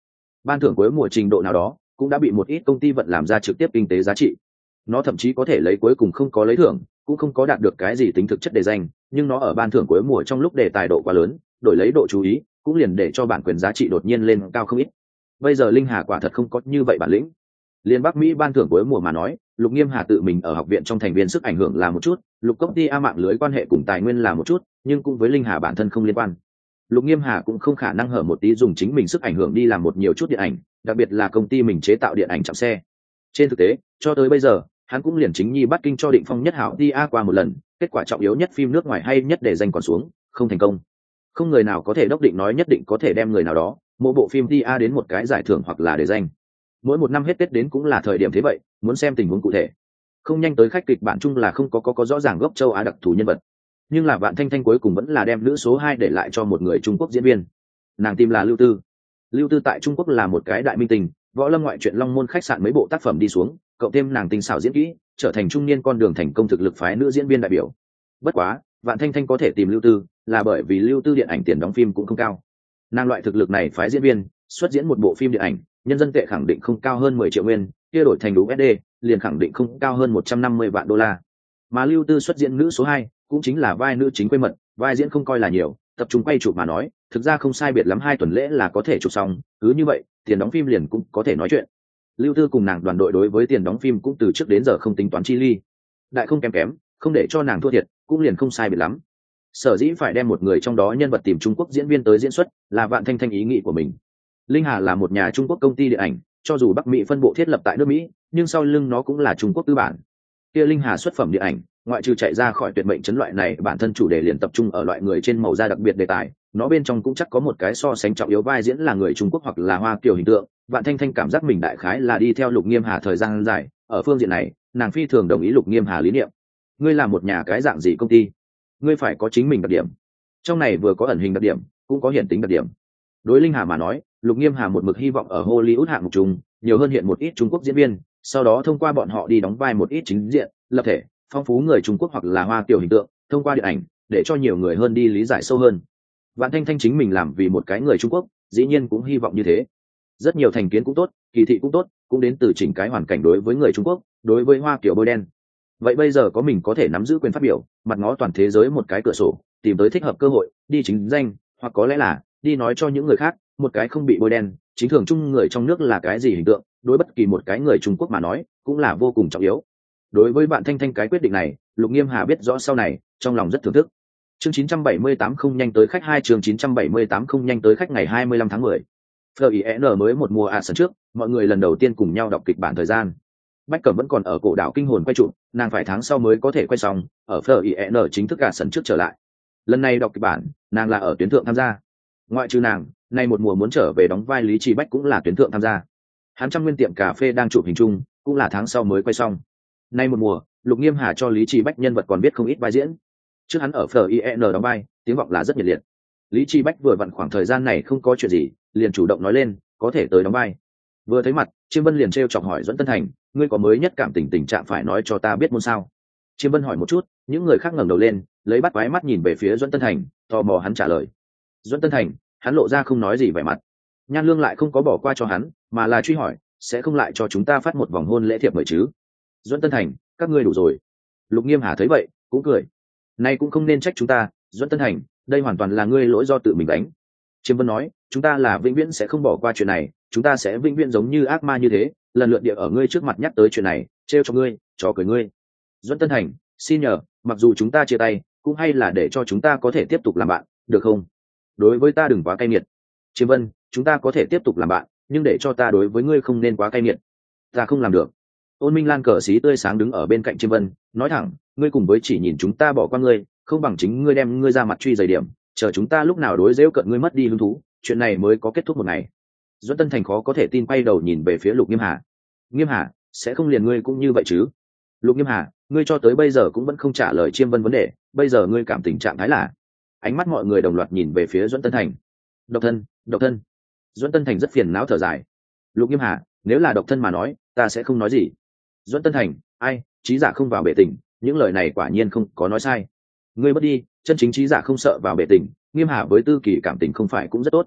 ban thưởng cuối mùa trình độ nào đó cũng đã bị một ít công ty vận làm ra trực tiếp kinh tế giá trị. Nó thậm chí có thể lấy cuối cùng không có lấy thưởng, cũng không có đạt được cái gì tính thực chất để danh, nhưng nó ở ban thưởng cuối mùa trong lúc đề tài độ quá lớn, đổi lấy độ chú ý, cũng liền để cho bản quyền giá trị đột nhiên lên cao không ít. Bây giờ Linh Hà quả thật không có như vậy bản lĩnh. Liên Bắc Mỹ ban thưởng cuối mùa mà nói, Lục Nghiêm Hà tự mình ở học viện trong thành viên sức ảnh hưởng là một chút, Lục công ty a mạng lưới quan hệ cùng tài nguyên là một chút, nhưng cũng với Linh Hà bản thân không liên quan. Lục Nghiêm Hà cũng không khả năng hở một tí dùng chính mình sức ảnh hưởng đi làm một nhiều chút điện ảnh, đặc biệt là công ty mình chế tạo điện ảnh chạm xe. Trên thực tế, cho tới bây giờ, hắn cũng liền chính nhi bắt kinh cho Định Phong nhất hảo đi a qua một lần, kết quả trọng yếu nhất phim nước ngoài hay nhất để danh còn xuống, không thành công. Không người nào có thể đốc định nói nhất định có thể đem người nào đó, mỗi bộ phim đi a đến một cái giải thưởng hoặc là để danh. Mỗi một năm hết Tết đến cũng là thời điểm thế vậy, muốn xem tình huống cụ thể. Không nhanh tới khách kịch bản chung là không có có có rõ ràng gốc châu Á đặc thù nhân vật. Nhưng là Vạn Thanh Thanh cuối cùng vẫn là đem nữ số hai để lại cho một người Trung Quốc diễn viên. Nàng tìm là Lưu Tư. Lưu Tư tại Trung Quốc là một cái đại minh tinh, võ lâm ngoại truyện Long Môn khách sạn mấy bộ tác phẩm đi xuống, cộng thêm nàng tinh xảo diễn kỹ, trở thành trung niên con đường thành công thực lực phái nữ diễn viên đại biểu. Bất quá, Vạn Thanh Thanh có thể tìm Lưu Tư, là bởi vì Lưu Tư điện ảnh tiền đóng phim cũng không cao. Nàng loại thực lực này phái diễn viên, xuất diễn một bộ phim điện ảnh, nhân dân tệ khẳng định không cao hơn mười triệu nguyên, kia đổi thành u ét đê, liền khẳng định không cao hơn một trăm năm mươi vạn đô la. Mà Lưu Tư xuất diễn nữ số hai, cũng chính là vai nữ chính quê mật, vai diễn không coi là nhiều, tập trung quay chụp mà nói, thực ra không sai biệt lắm hai tuần lễ là có thể chụp xong, cứ như vậy, tiền đóng phim liền cũng có thể nói chuyện. Lưu Tư cùng nàng đoàn đội đối với tiền đóng phim cũng từ trước đến giờ không tính toán chi ly. Đại không kém kém, không để cho nàng thua thiệt, cũng liền không sai biệt lắm. Sở dĩ phải đem một người trong đó nhân vật tìm Trung Quốc diễn viên tới diễn xuất, là Vạn Thanh Thanh ý nghĩ của mình. Linh Hà là một nhà Trung Quốc công ty điện ảnh, cho dù Bắc Mỹ phân bộ thiết lập tại nước Mỹ, nhưng sau lưng nó cũng là Trung Quốc tư bản. Kia Linh Hà xuất phẩm điện ảnh, ngoại trừ chạy ra khỏi tuyệt mệnh chấn loại này, bản thân chủ đề liền tập trung ở loại người trên màu da đặc biệt đề tài, nó bên trong cũng chắc có một cái so sánh trọng yếu vai diễn là người Trung Quốc hoặc là Hoa Kiều hình tượng. Vạn Thanh Thanh cảm giác mình đại khái là đi theo Lục Nghiêm Hà thời gian dài, ở phương diện này, nàng phi thường đồng ý Lục Nghiêm Hà lý niệm. Ngươi là một nhà cái dạng gì công ty, ngươi phải có chính mình đặc điểm. Trong này vừa có ẩn hình đặc điểm, cũng có hiện tính đặc điểm. Đối Linh Hà mà nói, Lục Nghiêm Hà một mực hy vọng ở Hollywood hạng mục chung, nhiều hơn hiện một ít Trung Quốc diễn viên, sau đó thông qua bọn họ đi đóng vai một ít chính diện, lập thể, phong phú người Trung Quốc hoặc là Hoa Kiều hình tượng, thông qua điện ảnh, để cho nhiều người hơn đi lý giải sâu hơn. Vạn Thanh Thanh chính mình làm vì một cái người Trung Quốc, dĩ nhiên cũng hy vọng như thế. Rất nhiều thành kiến cũng tốt, kỳ thị cũng tốt, cũng đến từ chỉnh cái hoàn cảnh đối với người Trung Quốc, đối với Hoa Kiều bôi đen. Vậy bây giờ có mình có thể nắm giữ quyền phát biểu, mặt ngó toàn thế giới một cái cửa sổ, tìm tới thích hợp cơ hội, đi chính danh, hoặc có lẽ là đi nói cho những người khác, một cái không bị bôi đen, chính thường chung người trong nước là cái gì hình tượng, đối bất kỳ một cái người Trung Quốc mà nói, cũng là vô cùng trọng yếu. Đối với Vạn Thanh Thanh cái quyết định này, Lục Nghiêm Hà biết rõ sau này, trong lòng rất thưởng thức. Chương chín trăm bảy mươi tám không nhanh tới khách hai chương chín trăm bảy mươi tám không nhanh tới khách ngày hai mươi lăm tháng mười. ép i en mới một mùa ạ sân trước, mọi người lần đầu tiên cùng nhau đọc kịch bản thời gian. Bách Cẩm vẫn còn ở cổ đảo kinh hồn quay trụ, nàng phải tháng sau mới có thể quay xong, ở ép i en chính thức ạ sân trước trở lại. Lần này đọc kịch bản, nàng là ở tuyến thượng tham gia. Ngoại trừ nàng, nay một mùa muốn trở về đóng vai Lý Trì Bách cũng là tuyến thượng tham gia. Hắn trăm nguyên tiệm cà phê đang chụp hình chung, cũng là tháng sau mới quay xong. Nay một mùa, Lục Nghiêm Hà cho Lý Trì Bách nhân vật còn biết không ít vai diễn. Trước hắn ở ép i en đóng vai, tiếng vọng là rất nhiệt liệt. Lý Trì Bách vừa vặn khoảng thời gian này không có chuyện gì, liền chủ động nói lên, có thể tới đóng vai. Vừa thấy mặt, Chiêm Vân liền trêu chọc hỏi Duẫn Tân Thành, ngươi có mới nhất cảm tình tình trạng phải nói cho ta biết môn sao? Chiêm Vân hỏi một chút, những người khác ngẩng đầu lên, lấy bắt quái mắt nhìn về phía Duẫn Tân Thành, tò mò hắn trả lời. Duẫn Tân Thành, hắn lộ ra không nói gì vẻ mặt. Nhan Lương lại không có bỏ qua cho hắn, mà là truy hỏi, sẽ không lại cho chúng ta phát một vòng hôn lễ thiệp mời chứ? Duẫn Tân Thành, các ngươi đủ rồi. Lục Nghiêm Hà thấy vậy, cũng cười. Nay cũng không nên trách chúng ta, Duẫn Tân Thành, đây hoàn toàn là ngươi lỗi do tự mình đánh. Chiêm Vân nói, chúng ta là vĩnh viễn sẽ không bỏ qua chuyện này, chúng ta sẽ vĩnh viễn giống như ác ma như thế, lần lượt địa ở ngươi trước mặt nhắc tới chuyện này, trêu cho ngươi, trò cười ngươi. Duẫn Tân Thành, xin nhờ, mặc dù chúng ta chia tay, cũng hay là để cho chúng ta có thể tiếp tục làm bạn, được không? Đối với ta đừng quá cay nghiệt. Chiêm Vân, chúng ta có thể tiếp tục làm bạn, nhưng để cho ta đối với ngươi không nên quá cay nghiệt. Ta không làm được. Ôn Minh Lan cờ xí tươi sáng đứng ở bên cạnh Chiêm Vân, nói thẳng, ngươi cùng với chỉ nhìn chúng ta bỏ qua ngươi, không bằng chính ngươi đem ngươi ra mặt truy dày điểm, chờ chúng ta lúc nào đối dễu cận ngươi mất đi hứng thú, chuyện này mới có kết thúc một ngày. Duẫn Tân Thành khó có thể tin quay đầu nhìn về phía Lục Nghiêm Hà. Nghiêm Hà, sẽ không liền ngươi cũng như vậy chứ? Lục Nghiêm Hà, ngươi cho tới bây giờ cũng vẫn không trả lời Chiêm Vân vấn đề, bây giờ ngươi cảm tình trạng thái là? Ánh mắt mọi người đồng loạt nhìn về phía Duẫn Tân Thành. Độc thân, độc thân. Duẫn Tân Thành rất phiền não thở dài. Lục Nghiêm Hà, nếu là độc thân mà nói, ta sẽ không nói gì. Duẫn Tân Thành, ai, trí giả không vào bể tình, những lời này quả nhiên không có nói sai. Ngươi mất đi, chân chính trí giả không sợ vào bể tình, Nghiêm Hà với Tư Kỳ cảm tình không phải cũng rất tốt.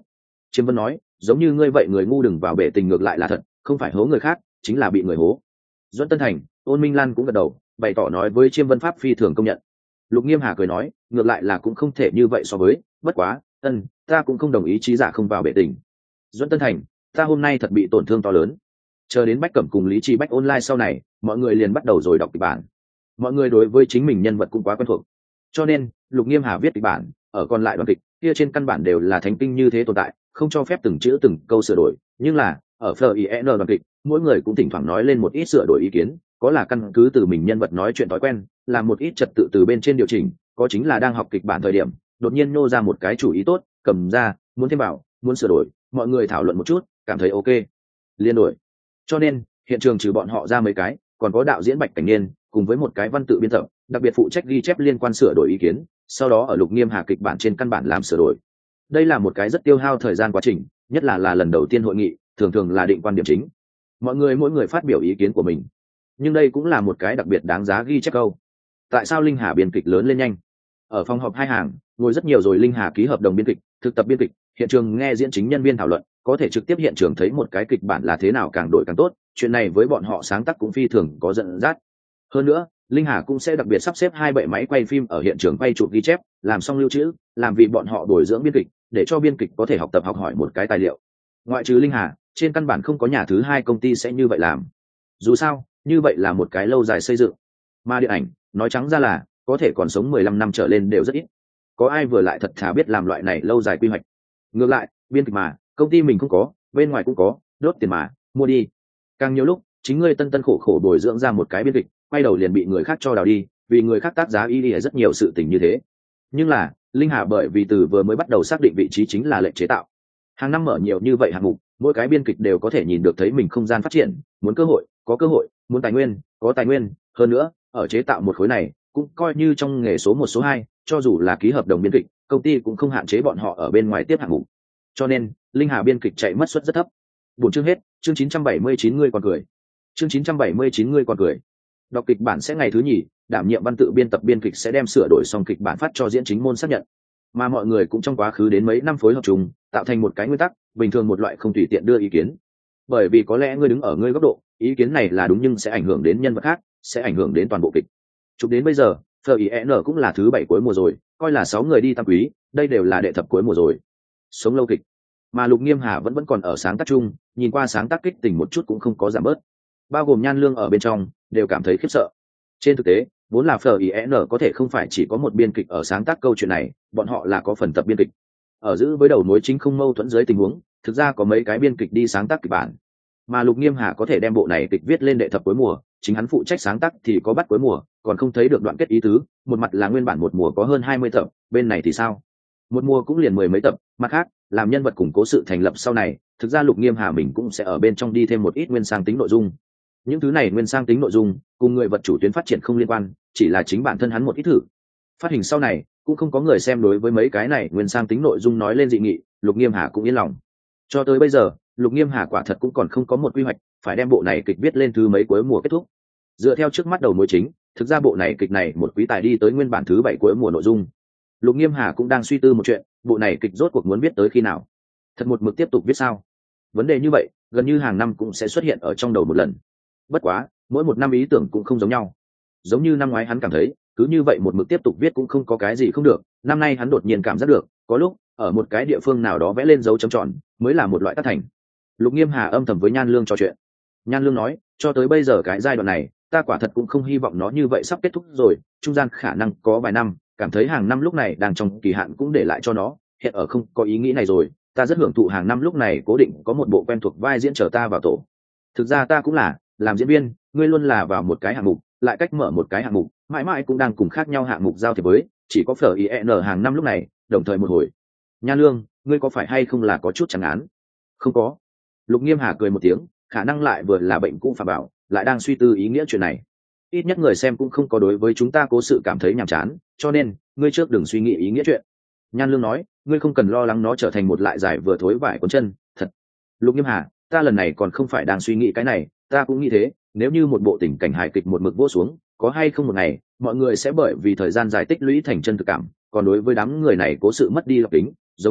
Chiêm Vân nói, giống như ngươi vậy người ngu đừng vào bể tình ngược lại là thật, không phải hố người khác chính là bị người hố. Duẫn Tân Thành, Ôn Minh Lan cũng gật đầu, bày tỏ nói với Chiêm Vân pháp phi thường công nhận. Lục Nghiêm Hà cười nói, ngược lại là cũng không thể như vậy so với, bất quá, ân, ta cũng không đồng ý trí giả không vào bể tình. Duẫn Tân Thành, ta hôm nay thật bị tổn thương to lớn. Chờ đến Bách Cẩm cùng Lý Chi Bách online sau này, mọi người liền bắt đầu rồi đọc kịch bản. Mọi người đối với chính mình nhân vật cũng quá quen thuộc, cho nên Lục Nghiêm Hà viết kịch bản, ở còn lại đoạn kịch kia trên căn bản đều là thánh kinh như thế tồn tại, không cho phép từng chữ từng câu sửa đổi. Nhưng là ở Fin đoạn kịch, mỗi người cũng thỉnh thoảng nói lên một ít sửa đổi ý kiến, có là căn cứ từ mình nhân vật nói chuyện thói quen, làm một ít trật tự từ bên trên điều chỉnh, có chính là đang học kịch bản thời điểm đột nhiên nô ra một cái chủ ý tốt, cầm ra muốn thêm vào, muốn sửa đổi, mọi người thảo luận một chút, cảm thấy ok, liên đổi. Cho nên hiện trường trừ bọn họ ra mấy cái, còn có đạo diễn Bạch Cảnh Niên cùng với một cái văn tự biên tập, đặc biệt phụ trách ghi chép liên quan sửa đổi ý kiến, sau đó ở Lục Nghiêm Hà kịch bản trên căn bản làm sửa đổi. Đây là một cái rất tiêu hao thời gian quá trình, nhất là là lần đầu tiên hội nghị, thường thường là định quan điểm chính, mọi người mỗi người phát biểu ý kiến của mình. Nhưng đây cũng là một cái đặc biệt đáng giá ghi chép câu. Tại sao Linh Hà biên kịch lớn lên nhanh? Ở phòng họp hai hàng ngồi rất nhiều rồi, Linh Hà ký hợp đồng biên kịch, thực tập biên kịch, hiện trường nghe diễn chính nhân viên thảo luận, có thể trực tiếp hiện trường thấy một cái kịch bản là thế nào càng đổi càng tốt. Chuyện này với bọn họ sáng tác cũng phi thường có dẫn dắt. Hơn nữa, Linh Hà cũng sẽ đặc biệt sắp xếp hai bệ máy quay phim ở hiện trường quay chụp ghi chép, làm xong lưu trữ, làm vì bọn họ bồi dưỡng biên kịch, để cho biên kịch có thể học tập học hỏi một cái tài liệu. Ngoại trừ Linh Hà, trên căn bản không có nhà thứ hai công ty sẽ như vậy làm. Dù sao, như vậy là một cái lâu dài xây dựng. Mà điện ảnh, nói trắng ra là có thể còn sống mười lăm năm trở lên đều rất ít. Có ai vừa lại thật thà biết làm loại này lâu dài quy hoạch. Ngược lại, biên kịch mà, công ty mình không có, bên ngoài cũng có, đốt tiền mà, mua đi. Càng nhiều lúc, chính ngươi tân tân khổ khổ bồi dưỡng ra một cái biên kịch, quay đầu liền bị người khác cho đào đi, vì người khác tác giá ý đi rất nhiều sự tình như thế. Nhưng là, Linh Hà bởi vì từ vừa mới bắt đầu xác định vị trí chính là lệnh chế tạo. Hàng năm mở nhiều như vậy hạng mục, mỗi cái biên kịch đều có thể nhìn được thấy mình không gian phát triển, muốn cơ hội, có cơ hội, muốn tài nguyên, có tài nguyên, hơn nữa, ở chế tạo một khối này, cũng coi như trong nghề số một số hai, cho dù là ký hợp đồng biên kịch, công ty cũng không hạn chế bọn họ ở bên ngoài tiếp hạng mục. Cho nên, Linh Hà biên kịch chạy mất suất rất thấp. Buổi chương hết, chương chín trăm bảy mươi chín người còn cười. Chương chín trăm bảy mươi chín người còn cười. Đọc kịch bản sẽ ngày thứ nhì, đảm nhiệm văn tự biên tập biên kịch sẽ đem sửa đổi xong kịch bản phát cho diễn chính môn xác nhận. Mà mọi người cũng trong quá khứ đến mấy năm phối hợp chung, tạo thành một cái nguyên tắc, bình thường một loại không tùy tiện đưa ý kiến. Bởi vì có lẽ ngươi đứng ở ngươi góc độ, ý kiến này là đúng nhưng sẽ ảnh hưởng đến nhân vật khác, sẽ ảnh hưởng đến toàn bộ kịch. Chụp đến bây giờ, Fin cũng là thứ bảy cuối mùa rồi, coi là sáu người đi tam quý, đây đều là đệ thập cuối mùa rồi. Sống lâu kịch. Mà Lục Nghiêm Hà vẫn vẫn còn ở sáng tác chung, nhìn qua sáng tác kích tình một chút cũng không có giảm bớt. Bao gồm Nhan Lương ở bên trong, đều cảm thấy khiếp sợ. Trên thực tế, vốn là Fin có thể không phải chỉ có một biên kịch ở sáng tác câu chuyện này, bọn họ là có phần tập biên kịch. Ở giữ với đầu mối chính không mâu thuẫn dưới tình huống, thực ra có mấy cái biên kịch đi sáng tác kịch bản. Mà Lục Nghiêm Hà có thể đem bộ này kịch viết lên đệ thập cuối mùa, chính hắn phụ trách sáng tác thì có bắt cuối mùa, còn không thấy được đoạn kết ý tứ, một mặt là nguyên bản một mùa có hơn hai mươi tập, bên này thì sao? Một mùa cũng liền mười mấy tập, mặt khác, làm nhân vật củng cố sự thành lập sau này, thực ra Lục Nghiêm Hà mình cũng sẽ ở bên trong đi thêm một ít nguyên sang tính nội dung. Những thứ này nguyên sang tính nội dung, cùng người vật chủ tuyến phát triển không liên quan, chỉ là chính bản thân hắn một ít thử. Phát hình sau này, cũng không có người xem đối với mấy cái này nguyên sang tính nội dung nói lên dị nghị, Lục Nghiêm Hà cũng yên lòng. Cho tới bây giờ, Lục Nghiêm Hà quả thật cũng còn không có một quy hoạch, phải đem bộ này kịch viết lên thứ mấy cuối mùa kết thúc. Dựa theo trước mắt đầu mối chính, thực ra bộ này kịch này một quý tài đi tới nguyên bản thứ bảy cuối mùa nội dung. Lục Nghiêm Hà cũng đang suy tư một chuyện, bộ này kịch rốt cuộc muốn viết tới khi nào? Thật một mực tiếp tục viết sao? Vấn đề như vậy, gần như hàng năm cũng sẽ xuất hiện ở trong đầu một lần. Bất quá, mỗi một năm ý tưởng cũng không giống nhau. Giống như năm ngoái hắn cảm thấy, cứ như vậy một mực tiếp tục viết cũng không có cái gì không được, năm nay hắn đột nhiên cảm giác được, có lúc, ở một cái địa phương nào đó vẽ lên dấu chấm tròn, mới là một loại tác thành. Lục Nghiêm Hà âm thầm với Nhan Lương trò chuyện. Nhan Lương nói, cho tới bây giờ cái giai đoạn này, ta quả thật cũng không hy vọng nó như vậy sắp kết thúc rồi, trung gian khả năng có vài năm, cảm thấy hàng năm lúc này đang trong kỳ hạn cũng để lại cho nó, hiện ở không có ý nghĩ này rồi, ta rất hưởng thụ hàng năm lúc này cố định có một bộ quen thuộc vai diễn chờ ta vào tổ. Thực ra ta cũng là, làm diễn viên, ngươi luôn là vào một cái hạng mục, lại cách mở một cái hạng mục, mãi mãi cũng đang cùng khác nhau hạng mục giao thiệp với, chỉ có Fin hàng năm lúc này, đồng thời một hồi. Nhan Lương, ngươi có phải hay không là có chút chẳng án? Không có. Lục Nghiêm Hà cười một tiếng, khả năng lại vừa là bệnh cũ phà bảo, lại đang suy tư ý nghĩa chuyện này. Ít nhất người xem cũng không có đối với chúng ta cố sự cảm thấy nhàm chán, cho nên, ngươi trước đừng suy nghĩ ý nghĩa chuyện. Nhan Lương nói, ngươi không cần lo lắng nó trở thành một lại giải vừa thối vải cuốn chân, thật. Lục Nghiêm Hà, ta lần này còn không phải đang suy nghĩ cái này, ta cũng nghĩ thế, nếu như một bộ tình cảnh hài kịch một mực vô xuống, có hay không một ngày, mọi người sẽ bởi vì thời gian dài tích lũy thành chân thực cảm, còn đối với đám người này cố sự mất đi lọc tính, giống như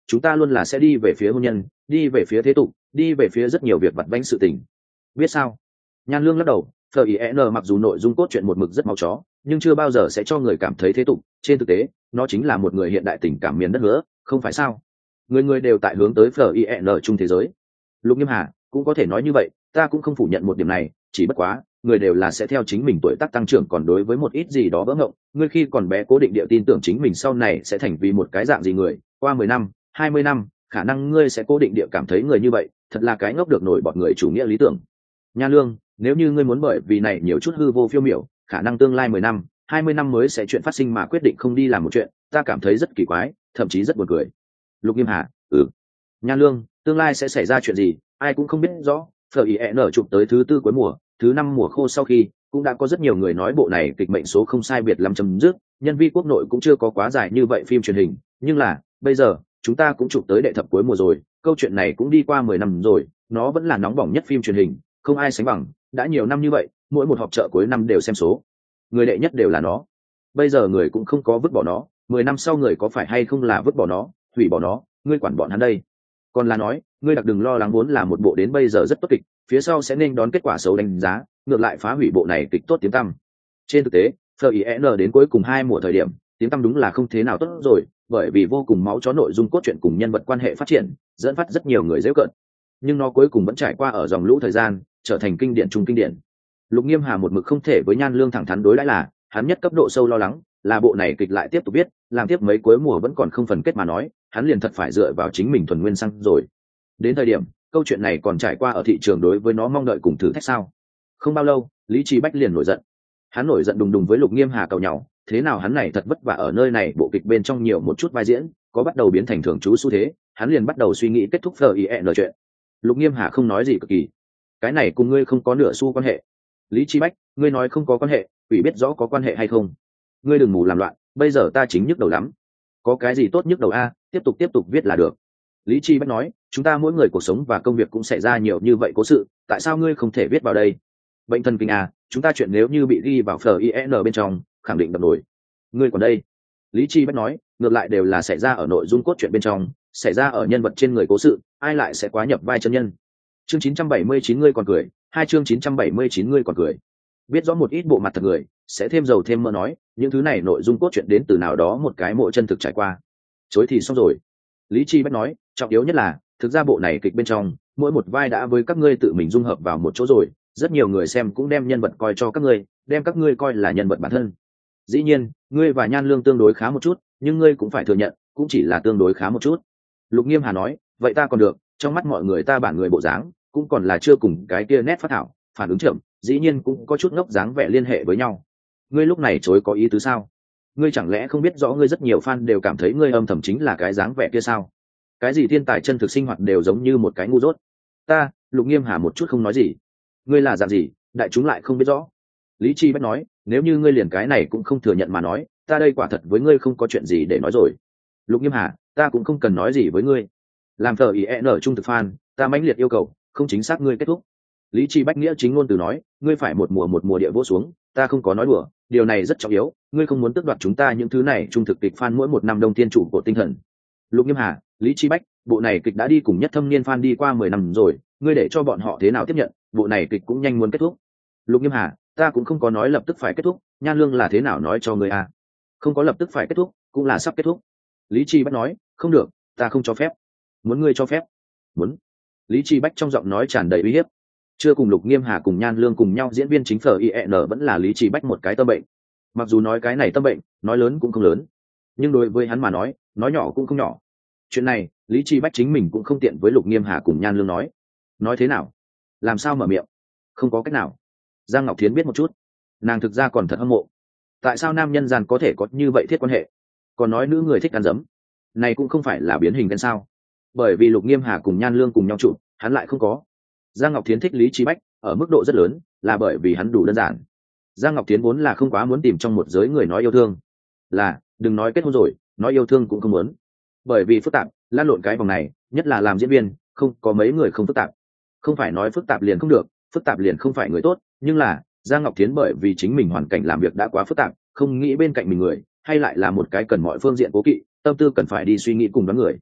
chúng ta luôn là sẽ đi về phía hôn nhân, đi về phía thế tục, đi về phía rất nhiều việc vặt vãnh sự tình, biết sao? Nhan Lương lắc đầu, Fin mặc dù nội dung cốt truyện một mực rất máu chó, nhưng chưa bao giờ sẽ cho người cảm thấy thế tục, trên thực tế nó chính là một người hiện đại tình cảm miền đất hứa, không phải sao? Người người đều tại hướng tới Fin chung thế giới. Lục Nghiêm Hà cũng có thể nói như vậy, ta cũng không phủ nhận một điểm này, chỉ bất quá người đều là sẽ theo chính mình tuổi tác tăng trưởng, còn đối với một ít gì đó vỡ ngộng, ngươi khi còn bé cố định địa tin tưởng chính mình sau này sẽ thành vì một cái dạng gì người, qua mười năm hai mươi năm khả năng ngươi sẽ cố định địa cảm thấy người như vậy thật là cái ngốc được nổi bọt người chủ nghĩa lý tưởng. Nha Lương, nếu như ngươi muốn bởi vì này nhiều chút hư vô phiêu miểu, khả năng tương lai mười năm hai mươi năm mới sẽ chuyện phát sinh mà quyết định không đi làm một chuyện, ta cảm thấy rất kỳ quái, thậm chí rất buồn cười. Lục Nghiêm Hà, ừ. Nha Lương, tương lai sẽ xảy ra chuyện gì ai cũng không biết rõ. Fin chụp tới thứ tư cuối mùa, thứ năm mùa khô sau khi cũng đã có rất nhiều người nói bộ này kịch mệnh số không sai biệt lắm chấm dứt, nhân vi quốc nội cũng chưa có quá dài như vậy phim truyền hình, nhưng là bây giờ chúng ta cũng chụp tới đệ thập cuối mùa rồi, câu chuyện này cũng đi qua mười năm rồi, nó vẫn là nóng bỏng nhất phim truyền hình, không ai sánh bằng, đã nhiều năm như vậy, mỗi một họp chợ cuối năm đều xem số, người đệ nhất đều là nó. Bây giờ người cũng không có vứt bỏ nó, mười năm sau người có phải hay không là vứt bỏ nó, hủy bỏ nó, ngươi quản bọn hắn đây. Còn là nói, ngươi đặc đừng lo lắng, vốn là một bộ đến bây giờ rất tốt kịch, phía sau sẽ nên đón kết quả xấu đánh giá, ngược lại phá hủy bộ này kịch tốt tiếng tăm. Trên thực tế, Fin đến cuối cùng hai mùa thời điểm, tiếng tăm đúng là không thế nào tốt rồi, bởi vì vô cùng máu chó nội dung cốt truyện cùng nhân vật quan hệ phát triển, dẫn phát rất nhiều người giễu cợt. Nhưng nó cuối cùng vẫn trải qua ở dòng lũ thời gian, trở thành kinh điển trung kinh điển. Lục Nghiêm Hà một mực không thể với Nhan Lương thẳng thắn đối đãi, là hắn nhất cấp độ sâu lo lắng là bộ này kịch lại tiếp tục viết, làm tiếp mấy cuối mùa vẫn còn không phần kết mà nói, hắn liền thật phải dựa vào chính mình thuần nguyên xăng rồi. Đến thời điểm câu chuyện này còn trải qua ở thị trường đối với nó mong đợi cùng thử thách sao? Không bao lâu, Lý Chi Bách liền nổi giận. Hắn nổi giận đùng đùng với Lục Nghiêm Hà cầu nhau, thế nào hắn này thật vất vả ở nơi này bộ kịch bên trong nhiều một chút vai diễn, có bắt đầu biến thành thường trú xu thế, hắn liền bắt đầu suy nghĩ kết thúc Fin chuyện. Lục Nghiêm Hà không nói gì cực kỳ. Cái này cùng ngươi không có nửa xu quan hệ. Lý Chi Bách, ngươi nói không có quan hệ, quỷ biết rõ có quan hệ hay không. Ngươi đừng mù làm loạn, bây giờ ta chính nhức đầu lắm. Có cái gì tốt nhức đầu a, tiếp tục tiếp tục viết là được. Lý Chi Bách nói, chúng ta mỗi người cuộc sống và công việc cũng xảy ra nhiều như vậy cố sự, tại sao ngươi không thể viết vào đây? Bệnh thần kinh à, chúng ta chuyện nếu như bị ghi vào Fin bên trong, khẳng định đập nổi. Ngươi còn đây? Lý Chi Bách nói, ngược lại đều là xảy ra ở nội dung cốt truyện bên trong, xảy ra ở nhân vật trên người cố sự, ai lại sẽ quá nhập vai chân nhân? Chương chín trăm bảy mươi chín ngươi còn cười, hai chương chín trăm bảy mươi chín ngươi còn cười. Biết rõ một ít bộ mặt thật người, sẽ thêm dầu thêm mỡ nói, những thứ này nội dung cốt truyện đến từ nào đó một cái mộ chân thực trải qua. Chối thì xong rồi. Lý Chi Bách nói, trọng yếu nhất là, thực ra bộ này kịch bên trong, mỗi một vai đã với các ngươi tự mình dung hợp vào một chỗ rồi, rất nhiều người xem cũng đem nhân vật coi cho các ngươi, đem các ngươi coi là nhân vật bản thân. Dĩ nhiên, ngươi và Nhan Lương tương đối khá một chút, nhưng ngươi cũng phải thừa nhận, cũng chỉ là tương đối khá một chút. Lục Nghiêm Hà nói, vậy ta còn được, trong mắt mọi người ta bản người bộ dáng, cũng còn là chưa cùng cái kia nét phát thảo, phản ứng chậm, dĩ nhiên cũng có chút ngốc dáng vẻ liên hệ với nhau. Ngươi lúc này chối có ý tứ sao? Ngươi chẳng lẽ không biết rõ ngươi rất nhiều fan đều cảm thấy ngươi âm thầm chính là cái dáng vẻ kia sao? Cái gì thiên tài chân thực sinh hoạt đều giống như một cái ngu dốt. Ta, Lục Nghiêm Hà một chút không nói gì. Ngươi là dạng gì, đại chúng lại không biết rõ. Lý Chi Bách nói, nếu như ngươi liền cái này cũng không thừa nhận mà nói, ta đây quả thật với ngươi không có chuyện gì để nói rồi. Lục Nghiêm Hà, ta cũng không cần nói gì với ngươi. Làm Fin trung thực fan, ta mãnh liệt yêu cầu, không chính xác ngươi kết thúc. Lý Chi Bách nghĩa chính ngôn từ nói, ngươi phải một mùa một mùa địa vỗ xuống, ta không có nói đùa, điều này rất trọng yếu, ngươi không muốn tước đoạt chúng ta những thứ này trung thực kịch fan mỗi một năm đông thiên chủ của tinh thần. Lục Nghiêm Hà, Lý Chi Bách, bộ này kịch đã đi cùng nhất thâm niên fan đi qua mười năm rồi, ngươi để cho bọn họ thế nào tiếp nhận, bộ này kịch cũng nhanh muốn kết thúc. Lục Nghiêm Hà, ta cũng không có nói lập tức phải kết thúc, Nhan Lương là thế nào nói cho ngươi à? Không có lập tức phải kết thúc, cũng là sắp kết thúc. Lý Chi Bách nói, không được, ta không cho phép. Muốn ngươi cho phép? Muốn. Lý Chi Bách trong giọng nói tràn đầy uy hiếp. Chưa cùng Lục Nghiêm Hà cùng Nhan Lương cùng nhau diễn viên chính Fin vẫn là Lý Chi Bách một cái tâm bệnh. Mặc dù nói cái này tâm bệnh, nói lớn cũng không lớn, nhưng đối với hắn mà nói, nói nhỏ cũng không nhỏ. Chuyện này, Lý Chi Bách chính mình cũng không tiện với Lục Nghiêm Hà cùng Nhan Lương nói. Nói thế nào? Làm sao mở miệng? Không có cách nào. Giang Ngọc Thiến biết một chút, nàng thực ra còn thật hâm mộ. Tại sao nam nhân gian có thể có như vậy thiết quan hệ? Còn nói nữ người thích ăn dấm, này cũng không phải là biến hình đen sao? Bởi vì Lục Nghiêm Hà cùng Nhan Lương cùng nhau trụ, hắn lại không có. Giang Ngọc Thiến thích Lý Chi Bách ở mức độ rất lớn, là bởi vì hắn đủ đơn giản. Giang Ngọc Thiến vốn là không quá muốn tìm trong một giới người nói yêu thương, là đừng nói kết hôn rồi, nói yêu thương cũng không muốn, bởi vì phức tạp, lan lộn cái vòng này, nhất là làm diễn viên, không có mấy người không phức tạp. Không phải nói phức tạp liền không được, phức tạp liền không phải người tốt, nhưng là Giang Ngọc Thiến bởi vì chính mình hoàn cảnh làm việc đã quá phức tạp, không nghĩ bên cạnh mình người, hay lại là một cái cần mọi phương diện cố kỵ, tâm tư cần phải đi suy nghĩ cùng đoán người.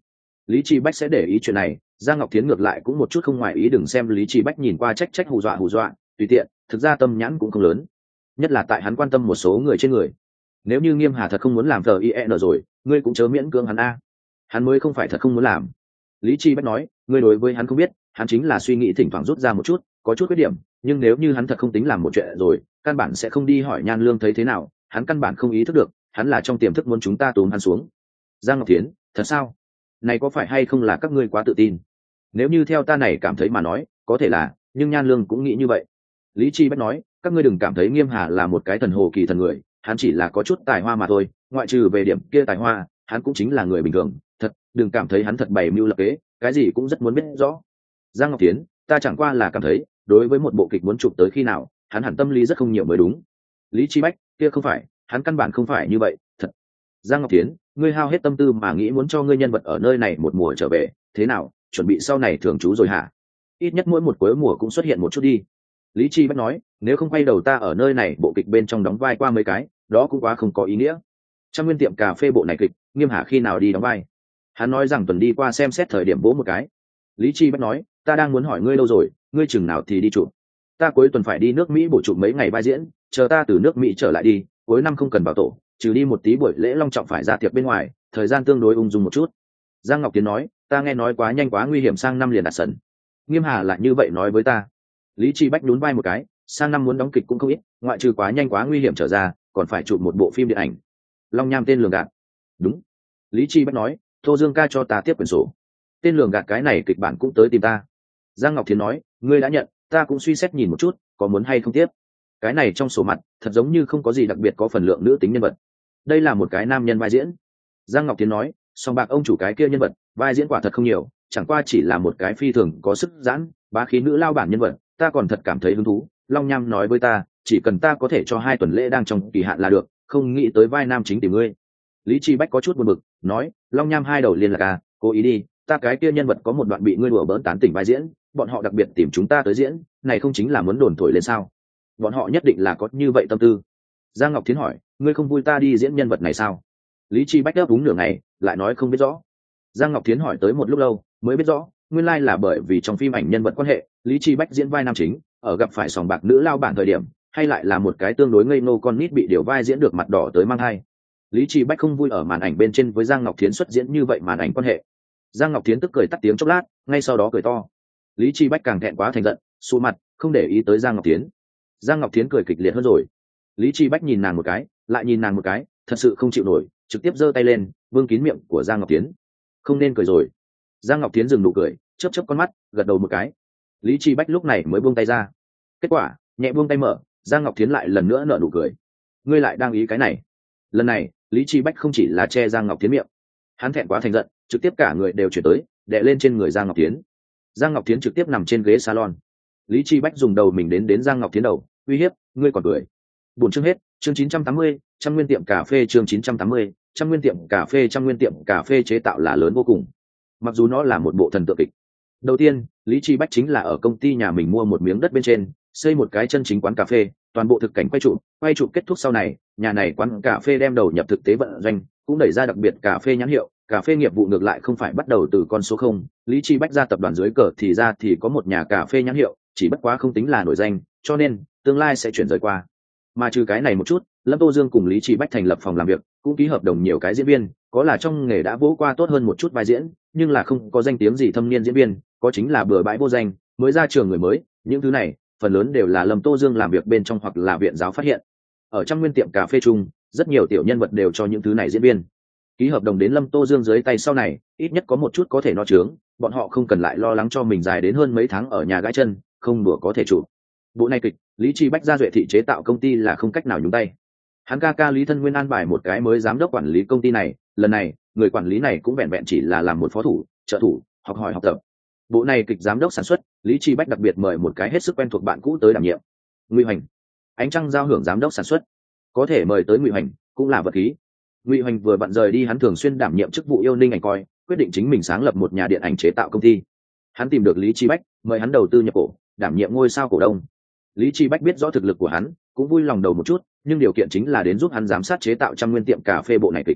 Lý Chi Bách sẽ để ý chuyện này, Giang Ngọc Thiến ngược lại cũng một chút không ngoài ý. Đừng xem Lý Chi Bách nhìn qua trách trách hù dọa hù dọa tùy tiện, thực ra tâm nhãn cũng không lớn, nhất là tại hắn quan tâm một số người trên người. Nếu như Nghiêm Hà thật không muốn làm tờ i en rồi, ngươi cũng chớ miễn cưỡng hắn a. Hắn mới không phải thật không muốn làm. Lý Chi Bách nói, ngươi đối với hắn không biết, hắn chính là suy nghĩ thỉnh thoảng rút ra một chút, có chút khuyết điểm, nhưng nếu như hắn thật không tính làm một chuyện rồi, căn bản sẽ không đi hỏi Nhan Lương thấy thế nào, hắn căn bản không ý thức được, hắn là trong tiềm thức muốn chúng ta túm hắn xuống. Giang Ngọc Thiến, thật sao? Này có phải hay không là các ngươi quá tự tin? Nếu như theo ta này cảm thấy mà nói, có thể là, nhưng Nhan Lương cũng nghĩ như vậy. Lý Chi Bách nói, các ngươi đừng cảm thấy Nghiêm Hà là một cái thần hồ kỳ thần người, hắn chỉ là có chút tài hoa mà thôi, ngoại trừ về điểm kia tài hoa, hắn cũng chính là người bình thường, thật, đừng cảm thấy hắn thật bày mưu lập kế, cái gì cũng rất muốn biết rõ. Giang Ngọc Thiến, ta chẳng qua là cảm thấy, đối với một bộ kịch muốn chụp tới khi nào, hắn hẳn tâm lý rất không nhiều mới đúng. Lý Chi Bách, kia không phải, hắn căn bản không phải như vậy, thật. Giang Ngọc Thiến, ngươi hao hết tâm tư mà nghĩ muốn cho ngươi nhân vật ở nơi này một mùa trở về, thế nào, chuẩn bị sau này thường trú rồi hả? Ít nhất mỗi một cuối mùa cũng xuất hiện một chút đi. Lý Chi Bách nói, nếu không quay đầu ta ở nơi này bộ kịch bên trong đóng vai qua mấy cái, đó cũng quá không có ý nghĩa. Trong nguyên tiệm cà phê bộ này kịch, Nghiêm Hà khi nào đi đóng vai? Hắn nói rằng tuần đi qua xem xét thời điểm bố một cái. Lý Chi Bách nói, ta đang muốn hỏi ngươi lâu rồi, ngươi chừng nào thì đi chụp? Ta cuối tuần phải đi nước Mỹ bổ chụp mấy ngày vai diễn, chờ ta từ nước Mỹ trở lại đi, cuối năm không cần vào tổ, trừ đi một tí buổi lễ long trọng phải ra tiệc bên ngoài, thời gian tương đối ung dung một chút. Giang Ngọc Tiến nói, ta nghe nói quá nhanh quá nguy hiểm sang năm liền đặt sân. Nghiêm Hà lại như vậy nói với ta. Lý Chi Bách nhún vai một cái, sang năm muốn đóng kịch cũng không ít, ngoại trừ quá nhanh quá nguy hiểm trở ra, còn phải chụp một bộ phim điện ảnh. Long Nham tên lường gạt. Đúng. Lý Chi Bách nói, Tô Dương ca cho ta tiếp quyển sổ. Tên lường gạt cái này kịch bản cũng tới tìm ta. Giang Ngọc Thiến nói, ngươi đã nhận, ta cũng suy xét nhìn một chút, có muốn hay không tiếp. Cái này trong sổ mặt, thật giống như không có gì đặc biệt có phần lượng nữ tính nhân vật. Đây là một cái nam nhân vai diễn. Giang Ngọc Thiến nói, song bạc ông chủ cái kia nhân vật, vai diễn quả thật không nhiều, chẳng qua chỉ là một cái phi thường có sức giãn, bá khí nữ lao bản nhân vật, ta còn thật cảm thấy hứng thú. Long Nham nói với ta, chỉ cần ta có thể cho hai tuần lễ đang trong kỳ hạn là được, không nghĩ tới vai nam chính tìm ngươi. Lý Chi Bách có chút buồn bực, nói, Long Nham hai đầu liên lạc à, cố ý đi, ta cái kia nhân vật có một đoạn bị ngươi đùa bỡn tán tỉnh vai diễn, bọn họ đặc biệt tìm chúng ta tới diễn, này không chính là muốn đồn thổi lên sao? Bọn họ nhất định là có như vậy tâm tư. Giang Ngọc Thiến hỏi, ngươi không vui ta đi diễn nhân vật này sao? Lý Chi Bách đáp đúng nửa ngày, lại nói không biết rõ. Giang Ngọc Thiến hỏi tới một lúc lâu, mới biết rõ, nguyên lai là bởi vì trong phim ảnh nhân vật quan hệ, Lý Chi Bách diễn vai nam chính, ở gặp phải sòng bạc nữ lao bản thời điểm, hay lại là một cái tương đối ngây ngô con nít bị điều vai diễn được mặt đỏ tới mang hai. Lý Chi Bách không vui ở màn ảnh bên trên với Giang Ngọc Thiến xuất diễn như vậy màn ảnh quan hệ. Giang Ngọc Thiến tức cười tắt tiếng chốc lát, ngay sau đó cười to. Lý Chi Bách càng thẹn quá thành giận, sụ mặt, không để ý tới Giang Ngọc Thiến. Giang Ngọc Thiến cười kịch liệt hơn rồi. Lý Chi Bách nhìn nàng một cái, lại nhìn nàng một cái, thật sự không chịu nổi, trực tiếp giơ tay lên, vương kín miệng của Giang Ngọc Thiến. Không nên cười rồi. Giang Ngọc Thiến dừng nụ cười, chớp chớp con mắt, gật đầu một cái. Lý Chi Bách lúc này mới buông tay ra. Kết quả, nhẹ buông tay mở, Giang Ngọc Thiến lại lần nữa nở nụ cười. Ngươi lại đang ý cái này? Lần này, Lý Chi Bách không chỉ là che Giang Ngọc Thiến miệng, hắn thẹn quá thành giận, trực tiếp cả người đều chuyển tới, đè lên trên người Giang Ngọc Thiến. Giang Ngọc Thiến trực tiếp nằm trên ghế salon. Lý Chi Bách dùng đầu mình đến đến Giang Ngọc Thiến đầu, uy hiếp, ngươi còn cười. Buồn chương hết, chương chín trăm tám mươi, trăm nguyên tiệm cà phê chương chín trăm tám mươi, trăm nguyên tiệm cà phê trăm nguyên tiệm cà phê chế tạo là lớn vô cùng. Mặc dù nó là một bộ thần tượng kịch. Đầu tiên, Lý Chi Bách chính là ở công ty nhà mình mua một miếng đất bên trên, xây một cái chân chính quán cà phê, toàn bộ thực cảnh quay trụ, quay trụ kết thúc sau này, nhà này quán cà phê đem đầu nhập thực tế vận doanh, cũng đẩy ra đặc biệt cà phê nhãn hiệu, cà phê nghiệp vụ ngược lại không phải bắt đầu từ con số không, Lý Chi Bách ra tập đoàn dưới cờ thì ra thì có một nhà cà phê nhãn hiệu, chỉ bất quá không tính là nổi danh, cho nên tương lai sẽ chuyển rời qua. Mà trừ cái này một chút, Lâm Tô Dương cùng Lý Chi Bách thành lập phòng làm việc, cũng ký hợp đồng nhiều cái diễn viên, có là trong nghề đã vỗ qua tốt hơn một chút vai diễn, nhưng là không có danh tiếng gì thâm niên diễn viên, có chính là bừa bãi vô danh, mới ra trường người mới, những thứ này, phần lớn đều là Lâm Tô Dương làm việc bên trong hoặc là viện giáo phát hiện. Ở trong nguyên tiệm cà phê chung, rất nhiều tiểu nhân vật đều cho những thứ này diễn viên. Ký hợp đồng đến Lâm Tô Dương dưới tay sau này, ít nhất có một chút có thể no chướng, bọn họ không cần lại lo lắng cho mình dài đến hơn mấy tháng ở nhà gãi chân, không đùa có thể chủ. Bộ này kịch, Lý Chi Bách ra duệ thị chế tạo công ty là không cách nào nhúng tay. Hắn ca ca Lý Thân Nguyên an bài một cái mới giám đốc quản lý công ty này, lần này, người quản lý này cũng vẹn vẹn chỉ là làm một phó thủ, trợ thủ, học hỏi học tập. Bộ này kịch giám đốc sản xuất, Lý Chi Bách đặc biệt mời một cái hết sức quen thuộc bạn cũ tới đảm nhiệm. Ngụy Hoành, Ánh Trăng giao hưởng giám đốc sản xuất, có thể mời tới Ngụy Hoành cũng là vật khí. Ngụy Hoành vừa bận rời đi, hắn thường xuyên đảm nhiệm chức vụ yêu ninh ảnh coi, quyết định chính mình sáng lập một nhà điện ảnh chế tạo công ty. Hắn tìm được Lý Chi Bách, mời hắn đầu tư nhập cổ, đảm nhiệm ngôi sao cổ đông. Lý Chi Bách biết rõ thực lực của hắn, cũng vui lòng đầu một chút, nhưng điều kiện chính là đến giúp hắn giám sát chế tạo trăm nguyên tiệm cà phê bộ này kịch.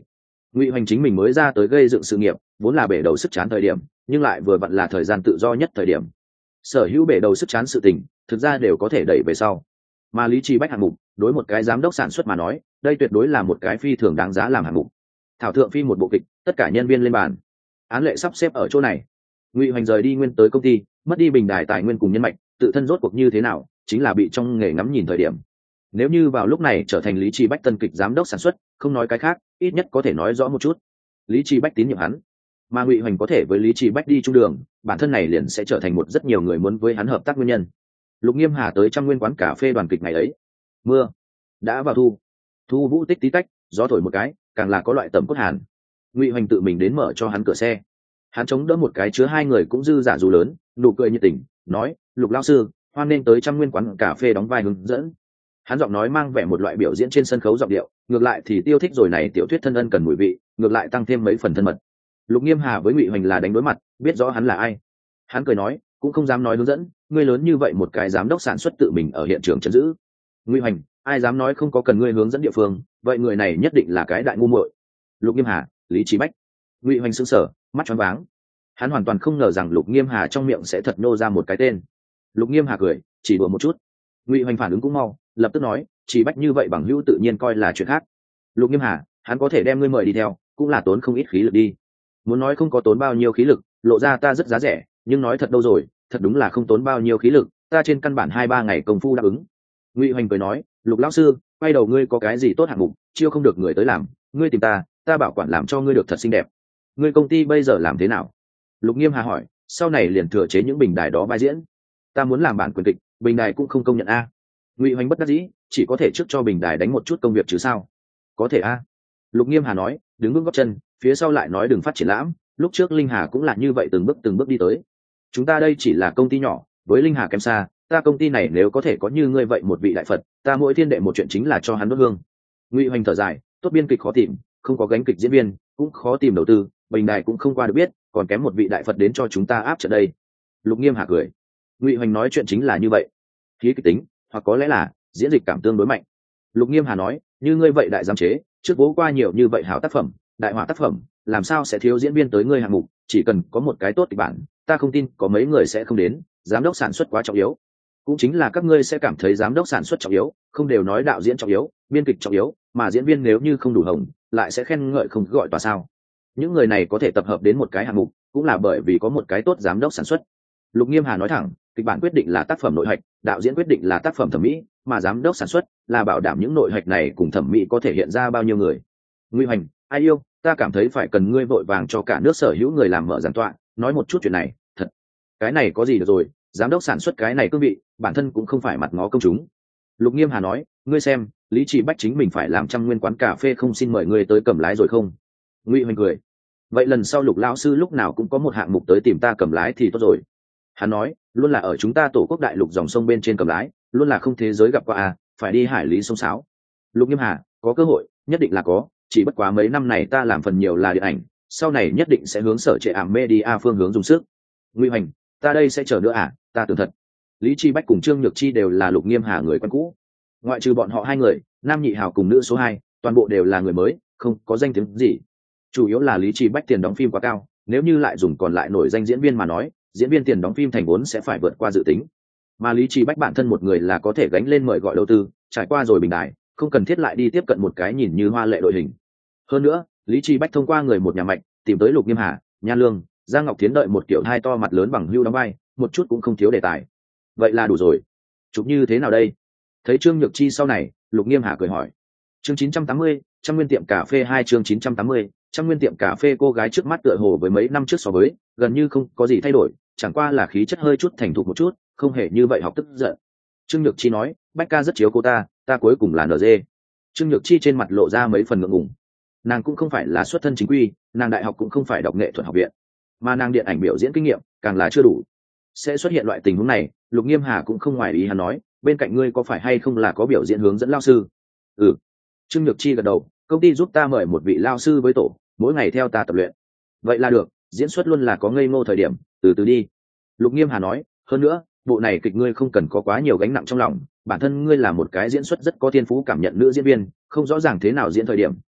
Ngụy Hoành chính mình mới ra tới gây dựng sự nghiệp, vốn là bể đầu sức chán thời điểm, nhưng lại vừa vặn là thời gian tự do nhất thời điểm. Sở hữu bể đầu sức chán sự tình, thực ra đều có thể đẩy về sau. Mà Lý Trì Bách hạng mục, đối một cái giám đốc sản xuất mà nói, đây tuyệt đối là một cái phi thường đáng giá làm hạng mục. Thảo thượng phi một bộ kịch, tất cả nhân viên lên bàn. Án lệ sắp xếp ở chỗ này. Ngụy Hoành rời đi nguyên tới công ty, mất đi bình đài tài nguyên cùng nhân mạch, tự thân rốt cuộc như thế nào, chính là bị trong nghề ngắm nhìn thời điểm. Nếu như vào lúc này trở thành Lý Trì Bách tân kịch giám đốc sản xuất, không nói cái khác, ít nhất có thể nói rõ một chút. Lý Trì Bách tín nhiệm hắn, mà Ngụy Hoành có thể với Lý Trì Bách đi chung đường, bản thân này liền sẽ trở thành một rất nhiều người muốn với hắn hợp tác nguyên nhân. Lục Nghiêm Hà tới trăm nguyên quán cà phê đoàn kịch ngày ấy. Mưa đã vào thu, thu vũ tích tí tách, gió thổi một cái, càng là có loại tầm cốt hàn. Ngụy Hoành tự mình đến mở cho hắn cửa xe. Hắn chống đỡ một cái chứa hai người cũng dư giả dù lớn, nụ cười nhiệt tình, nói: "Lục lão sư, hoan nên tới trăm nguyên quán cà phê đóng vai hướng dẫn." Hắn giọng nói mang vẻ một loại biểu diễn trên sân khấu giọng điệu, ngược lại thì tiêu thích rồi này tiểu thuyết thân ân cần mùi vị, ngược lại tăng thêm mấy phần thân mật. Lục Nghiêm Hà với Ngụy Hoành là đánh đối mặt, biết rõ hắn là ai. Hắn cười nói, cũng không dám nói hướng dẫn, ngươi lớn như vậy một cái giám đốc sản xuất tự mình ở hiện trường trấn giữ. Ngụy Hoành, ai dám nói không có cần ngươi hướng dẫn địa phương, vậy người này nhất định là cái đại ngu muội. Lục Nghiêm Hà, Lý Trì Bách. Ngụy Hoành sững sờ, mắt tròn váng. Hắn hoàn toàn không ngờ rằng Lục Nghiêm Hà trong miệng sẽ thật nô ra một cái tên. Lục Nghiêm Hà cười, chỉ đùa một chút. Ngụy Hoành phản ứng cũng mau, lập tức nói, Trì Bách như vậy bằng hữu tự nhiên coi là chuyện khác. Lục Nghiêm Hà, hắn có thể đem ngươi mời đi theo, cũng là tốn không ít khí lực đi. Muốn nói không có tốn bao nhiêu khí lực, lộ ra ta rất giá rẻ, nhưng nói thật đâu rồi, thật đúng là không tốn bao nhiêu khí lực, ta trên căn bản hai ba ngày công phu đáp ứng. Ngụy Hoành cười nói, Lục lão sư, quay đầu ngươi có cái gì tốt hạng mục, chiêu không được người tới làm, ngươi tìm ta, ta bảo quản làm cho ngươi được thật xinh đẹp. Ngươi công ty bây giờ làm thế nào? Lục Nghiêm Hà hỏi, sau này liền thừa chế những bình đài đó vai diễn. Ta muốn làm bản quyền kịch, bình đài cũng không công nhận a. Ngụy Hoành bất đắc dĩ, chỉ có thể trước cho bình đài đánh một chút công việc chứ sao? Có thể a. Lục Nghiêm Hà nói, đứng vững gót chân, phía sau lại nói đừng phát triển lãm, lúc trước Linh Hà cũng là như vậy từng bước từng bước đi tới. Chúng ta đây chỉ là công ty nhỏ, với Linh Hà kém xa, ta công ty này nếu có thể có như ngươi vậy một vị đại Phật, ta mỗi thiên đệ một chuyện chính là cho hắn đốt hương. Ngụy Hoành thở dài, tốt biên kịch khó tìm, không có gánh kịch diễn viên, cũng khó tìm đầu tư, bình đài cũng không qua được biết, còn kém một vị đại Phật đến cho chúng ta áp trận đây. Lục Nghiêm Hà cười. Ngụy Hoành nói chuyện chính là như vậy, khí kịch tính, hoặc có lẽ là diễn dịch cảm tương đối mạnh. Lục Nghiêm Hà nói, như ngươi vậy đại giám chế, trước bố qua nhiều như vậy hảo tác phẩm, đại họa tác phẩm, làm sao sẽ thiếu diễn viên tới ngươi hạng mục, chỉ cần có một cái tốt kịch bản, ta không tin có mấy người sẽ không đến, giám đốc sản xuất quá trọng yếu. Cũng chính là các ngươi sẽ cảm thấy giám đốc sản xuất trọng yếu, không đều nói đạo diễn trọng yếu, biên kịch trọng yếu, mà diễn viên nếu như không đủ hồng, lại sẽ khen ngợi không gọi tòa sao. Những người này có thể tập hợp đến một cái hạng mục, cũng là bởi vì có một cái tốt giám đốc sản xuất. Lục Nghiêm Hà nói thẳng, kịch bản quyết định là tác phẩm nội hạch, đạo diễn quyết định là tác phẩm thẩm mỹ, mà giám đốc sản xuất là bảo đảm những nội hạch này cùng thẩm mỹ có thể hiện ra bao nhiêu người. Ngụy Hoành, ai yêu, ta cảm thấy phải cần ngươi vội vàng cho cả nước sở hữu người làm mở giảng tọa, nói một chút chuyện này, thật. Cái này có gì được rồi, giám đốc sản xuất cái này cương vị, bản thân cũng không phải mặt ngó công chúng. Lục Nghiêm Hà nói, ngươi xem, Lý Trì Bách chính mình phải làm trăm nguyên quán cà phê không xin mời ngươi tới cầm lái rồi không? Ngụy Hoành cười. Vậy lần sau Lục lão sư lúc nào cũng có một hạng mục tới tìm ta cầm lái thì tốt rồi. Hắn nói, luôn là ở chúng ta tổ quốc đại lục dòng sông bên trên cầm lái, luôn là không thế giới gặp qua à, phải đi hải lý sông sáo. Lục Nghiêm Hà, có cơ hội, nhất định là có, chỉ bất quá mấy năm này ta làm phần nhiều là điện ảnh, sau này nhất định sẽ hướng sở trệ ảm media phương hướng dùng sức. Ngụy Hoành, ta đây sẽ chờ nữa à, ta tưởng thật. Lý Chi Bách cùng Trương Nhược Chi đều là Lục Nghiêm Hà người quen cũ, ngoại trừ bọn họ hai người, nam nhị hào cùng nữ số hai, toàn bộ đều là người mới, không có danh tiếng gì. Chủ yếu là Lý Chi Bách tiền đóng phim quá cao, nếu như lại dùng còn lại nổi danh diễn viên mà nói, diễn viên tiền đóng phim thành vốn sẽ phải vượt qua dự tính. Mà Lý Chi Bách bản thân một người là có thể gánh lên mời gọi đầu tư, trải qua rồi bình đài, không cần thiết lại đi tiếp cận một cái nhìn như hoa lệ đội hình. Hơn nữa, Lý Chi Bách thông qua người một nhà mạnh, tìm tới Lục Nghiêm Hà, Nha Lương, Giang Ngọc Thiến đợi một kiểu hai to mặt lớn bằng hưu đóng vai, một chút cũng không thiếu đề tài. Vậy là đủ rồi. Chụp như thế nào đây? Thấy Trương Nhược Chi sau này, Lục Nghiêm Hà cười hỏi. Chương chín trăm tám mươi, trăm nguyên tiệm cà phê hai chương chín trăm tám mươi, trăm nguyên tiệm cà phê cô gái trước mắt tựa hồ với mấy năm trước so với, gần như không có gì thay đổi, chẳng qua là khí chất hơi chút thành thục một chút, không hề như vậy học tức giận. Trương Nhược Chi nói, Bách ca rất chiếu cô ta, ta cuối cùng là en giê. Trương Nhược Chi trên mặt lộ ra mấy phần ngượng ngùng. Nàng cũng không phải là xuất thân chính quy, nàng đại học cũng không phải đọc nghệ thuật học viện, mà nàng điện ảnh biểu diễn kinh nghiệm càng là chưa đủ. Sẽ xuất hiện loại tình huống này, Lục Nghiêm Hà cũng không ngoài ý hắn nói, bên cạnh ngươi có phải hay không là có biểu diễn hướng dẫn lao sư? Ừ. Trương Nhược Chi gật đầu, công ty giúp ta mời một vị lao sư với tổ, mỗi ngày theo ta tập luyện. Vậy là được, diễn xuất luôn là có ngây ngô thời điểm, từ từ đi. Lục Nghiêm Hà nói, hơn nữa, bộ này kịch ngươi không cần có quá nhiều gánh nặng trong lòng, bản thân ngươi là một cái diễn xuất rất có thiên phú cảm nhận nữ diễn viên, không rõ ràng thế nào diễn thời điểm,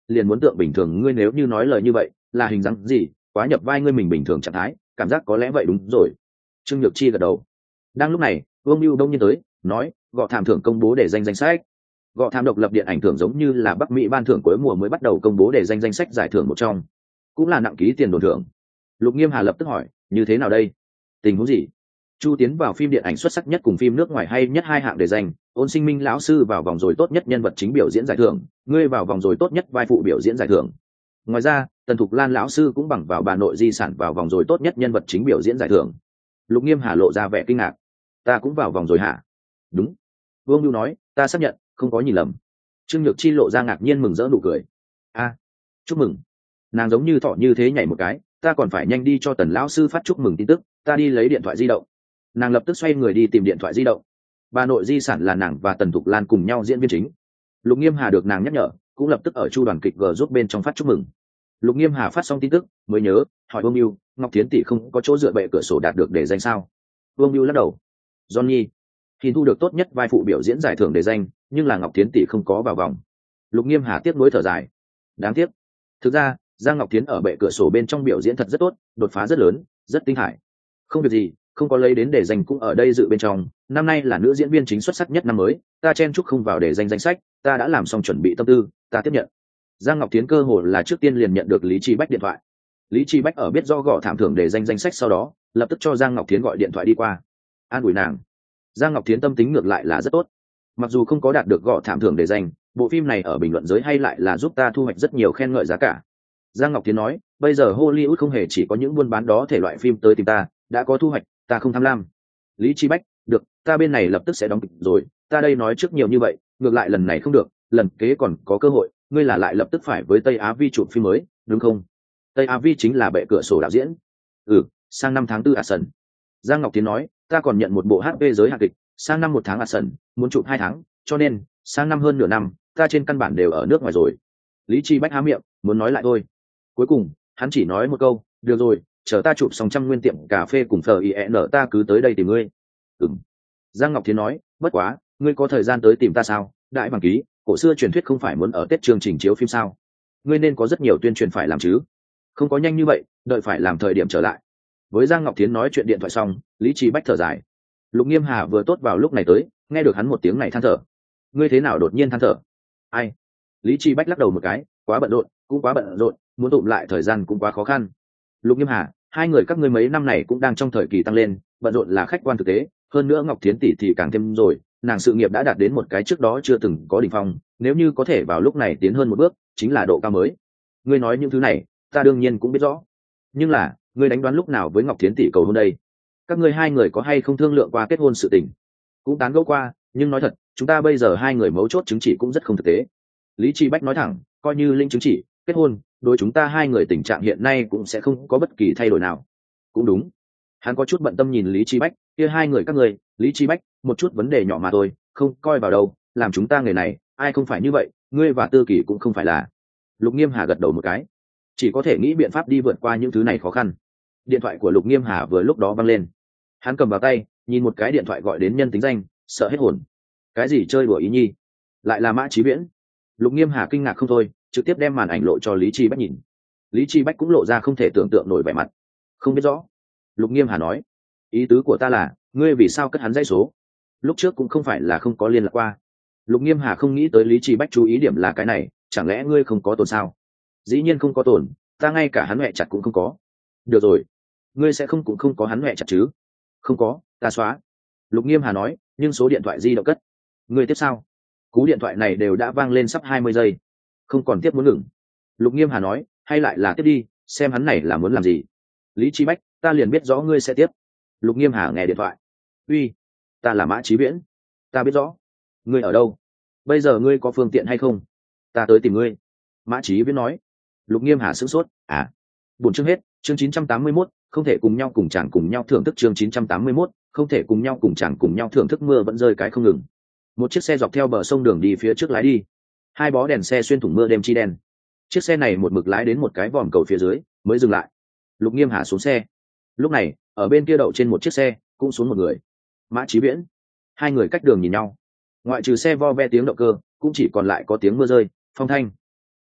liền muốn tượng bình thường. Ngươi nếu như nói lời như vậy là hình dáng gì, quá nhập vai ngươi mình bình thường trạng thái, cảm giác có lẽ vậy. Đúng rồi. Trương Nhược Chi gật đầu. Đang lúc này Vương Mưu đông nhiên tới nói, Gọ Thảm thưởng công bố để danh danh sách. Gọ Thảm độc lập điện ảnh thưởng giống như là Bắc Mỹ ban thưởng cuối mùa mới bắt đầu công bố để danh danh sách giải thưởng một trong, cũng là nặng ký tiền đồn thưởng. Lục Nghiêm Hà lập tức hỏi, như thế nào đây, tình huống gì? Chu Tiến vào phim điện ảnh xuất sắc nhất cùng phim nước ngoài hay nhất hai hạng để danh, Ôn Sinh Minh lão sư vào vòng rồi tốt nhất nhân vật chính biểu diễn giải thưởng, ngươi vào vòng rồi tốt nhất vai phụ biểu diễn giải thưởng. Ngoài ra Tần Thục Lan lão sư cũng bằng vào Bà Nội Di Sản vào vòng rồi tốt nhất nhân vật chính biểu diễn giải thưởng. Lục Nghiêm Hà lộ ra vẻ kinh ngạc. Ta cũng vào vòng rồi hả? Đúng. Vương Nhu nói, ta xác nhận không có nhìn lầm. Trương Nhược Chi lộ ra ngạc nhiên mừng rỡ nụ cười. A, chúc mừng. Nàng giống như thỏ như thế nhảy một cái, ta còn phải nhanh đi cho Tần lão sư phát chúc mừng tin tức, ta đi lấy điện thoại di động. Nàng lập tức xoay người đi tìm điện thoại di động. Bà Nội Di Sản là nàng và Tần Thục Lan cùng nhau diễn viên chính. Lục Nghiêm Hà được nàng nhắc nhở, cũng lập tức ở Chu đoàn kịch G giúp bên trong phát chúc mừng. Lục Nghiêm Hà phát xong tin tức mới nhớ, hỏi Vương Mưu, Ngọc Thiến tỷ không có chỗ dựa bệ cửa sổ đạt được để danh sao? Vương Mưu lắc đầu. Johnny thì thu được tốt nhất vai phụ biểu diễn giải thưởng để danh, nhưng là Ngọc Thiến tỷ không có vào vòng. Lục Nghiêm Hà tiếc nuối thở dài. Đáng tiếc. Thực ra Giang Ngọc Thiến ở bệ cửa sổ bên trong biểu diễn thật rất tốt, đột phá rất lớn, rất tinh hải. Không việc gì, không có lấy đến để danh cũng ở đây dự bên trong. Năm nay là nữ diễn viên chính xuất sắc nhất năm mới, ta chen chúc không vào để danh danh sách, ta đã làm xong chuẩn bị tâm tư, ta tiếp nhận. Giang Ngọc Thiến cơ hồ là trước tiên liền nhận được Lý Chi Bách điện thoại. Lý Chi Bách ở biết do Gọ Thảm thưởng để danh danh sách sau đó, lập tức cho Giang Ngọc Thiến gọi điện thoại đi qua, an ủi nàng. Giang Ngọc Thiến tâm tính ngược lại là rất tốt, mặc dù không có đạt được Gọ Thảm thưởng để danh, bộ phim này ở bình luận giới hay lại là giúp ta thu hoạch rất nhiều khen ngợi giá cả. Giang Ngọc Thiến nói, bây giờ Hollywood không hề chỉ có những buôn bán đó thể loại phim tới tìm ta, đã có thu hoạch, ta không tham lam. Lý Chi Bách, được, ta bên này lập tức sẽ đóng kịch rồi, ta đây nói trước nhiều như vậy, ngược lại lần này không được, lần kế còn có cơ hội, ngươi là lại lập tức phải với Tây Á Vi chụp phim mới, đúng không? Tây Á Vi chính là bệ cửa sổ đạo diễn. Ừ, sang năm tháng tư à sần. Giang Ngọc Thiến nói, ta còn nhận một bộ hát vê giới hạng kịch, sang năm một tháng à sần, muốn chụp hai tháng, cho nên sang năm hơn nửa năm, ta trên căn bản đều ở nước ngoài rồi. Lý Chi Bách há miệng, muốn nói lại thôi. Cuối cùng, hắn chỉ nói một câu, được rồi, chờ ta chụp xong trăm nguyên tiệm cà phê cùng phở i en ta cứ tới đây tìm ngươi. Ừm. Giang Ngọc Thiến nói, bất quá, ngươi có thời gian tới tìm ta sao? Đại bằng ký, cổ xưa truyền thuyết không phải muốn ở Tết chương trình chiếu phim sao? Ngươi nên có rất nhiều tuyên truyền phải làm chứ. Không có nhanh như vậy, đợi phải làm thời điểm trở lại. Với Giang Ngọc Thiến nói chuyện điện thoại xong, Lý Trí Bách thở dài. Lục Nghiêm Hà vừa tốt vào lúc này tới, nghe được hắn một tiếng này than thở. Ngươi thế nào đột nhiên than thở? Ai? Lý Trí Bách lắc đầu một cái, quá bận rộn, cũng quá bận rộn, muốn tụm lại thời gian cũng quá khó khăn. Lục Nghiêm Hà, hai người các ngươi mấy năm này cũng đang trong thời kỳ tăng lên, bận rộn là khách quan thực tế, hơn nữa Ngọc Thiến tỷ thì càng thêm rồi, nàng sự nghiệp đã đạt đến một cái trước đó chưa từng có đỉnh phong, nếu như có thể vào lúc này tiến hơn một bước, chính là độ cao mới. Ngươi nói những thứ này, ta đương nhiên cũng biết rõ, nhưng là, ngươi đánh đoán lúc nào với Ngọc Thiến tỷ cầu hôn đây? Các ngươi hai người có hay không thương lượng qua kết hôn sự tình? Cũng tán gẫu qua, nhưng nói thật, chúng ta bây giờ hai người mấu chốt chứng chỉ cũng rất không thực tế. Lý Chi Bách nói thẳng, coi như linh chứng chỉ, kết hôn, đối chúng ta hai người tình trạng hiện nay cũng sẽ không có bất kỳ thay đổi nào. Cũng đúng. Hắn có chút bận tâm nhìn Lý Chi Bách, kia hai người các người, Lý Chi Bách, một chút vấn đề nhỏ mà thôi, không coi vào đâu, làm chúng ta người này, ai không phải như vậy, ngươi và Tư Kỳ cũng không phải là. Lục Nghiêm Hà gật đầu một cái, chỉ có thể nghĩ biện pháp đi vượt qua những thứ này khó khăn. Điện thoại của Lục Nghiêm Hà vừa lúc đó văng lên, hắn cầm vào tay, nhìn một cái điện thoại gọi đến nhân tính danh, sợ hết hồn. Cái gì chơi đùa ý nhi? Lại là Mã Chí Viễn. Lục Nghiêm Hà kinh ngạc không thôi, trực tiếp đem màn ảnh lộ cho Lý Chi Bách nhìn. Lý Chi Bách cũng lộ ra không thể tưởng tượng nổi vẻ mặt. Không biết rõ. Lục Nghiêm Hà nói, ý tứ của ta là, ngươi vì sao cất hắn dãy số? Lúc trước cũng không phải là không có liên lạc qua. Lục Nghiêm Hà không nghĩ tới Lý Chi Bách chú ý điểm là cái này, chẳng lẽ ngươi không có tổn sao? Dĩ nhiên không có tổn, ta ngay cả hắn mẹ chặt cũng không có. Được rồi, ngươi sẽ không cũng không có hắn mẹ chặt chứ? Không có, ta xóa. Lục Nghiêm Hà nói, nhưng số điện thoại di động cất. Ngươi tiếp sao? Cú điện thoại này đều đã vang lên sắp hai mươi giây, không còn tiếp muốn ngừng. Lục Nghiêm Hà nói, hay lại là tiếp đi, xem hắn này là muốn làm gì. Lý Chi Bách, ta liền biết rõ ngươi sẽ tiếp. Lục Nghiêm Hà nghe điện thoại, uy, ta là Mã Chí Viễn, ta biết rõ. Ngươi ở đâu? Bây giờ ngươi có phương tiện hay không? Ta tới tìm ngươi. Mã Chí Viễn nói. Lục Nghiêm Hà sửng sốt, à, buồn chương hết, chương chín trăm tám mươi mốt, không thể cùng nhau cùng chàng cùng nhau thưởng thức chương chín trăm tám mươi mốt, không thể cùng nhau cùng chàng cùng nhau thưởng thức mưa vẫn rơi cái không ngừng. Một chiếc xe dọc theo bờ sông đường đi phía trước lái đi, hai bó đèn xe xuyên thủng mưa đêm chi đen. Chiếc xe này một mực lái đến một cái vòm cầu phía dưới mới dừng lại. Lục Nghiêm Hà xuống xe. Lúc này ở bên kia đậu trên một chiếc xe cũng xuống một người, Mã Chí Viễn. Hai người cách đường nhìn nhau, ngoại trừ xe vo ve tiếng động cơ cũng chỉ còn lại có tiếng mưa rơi, phong thanh.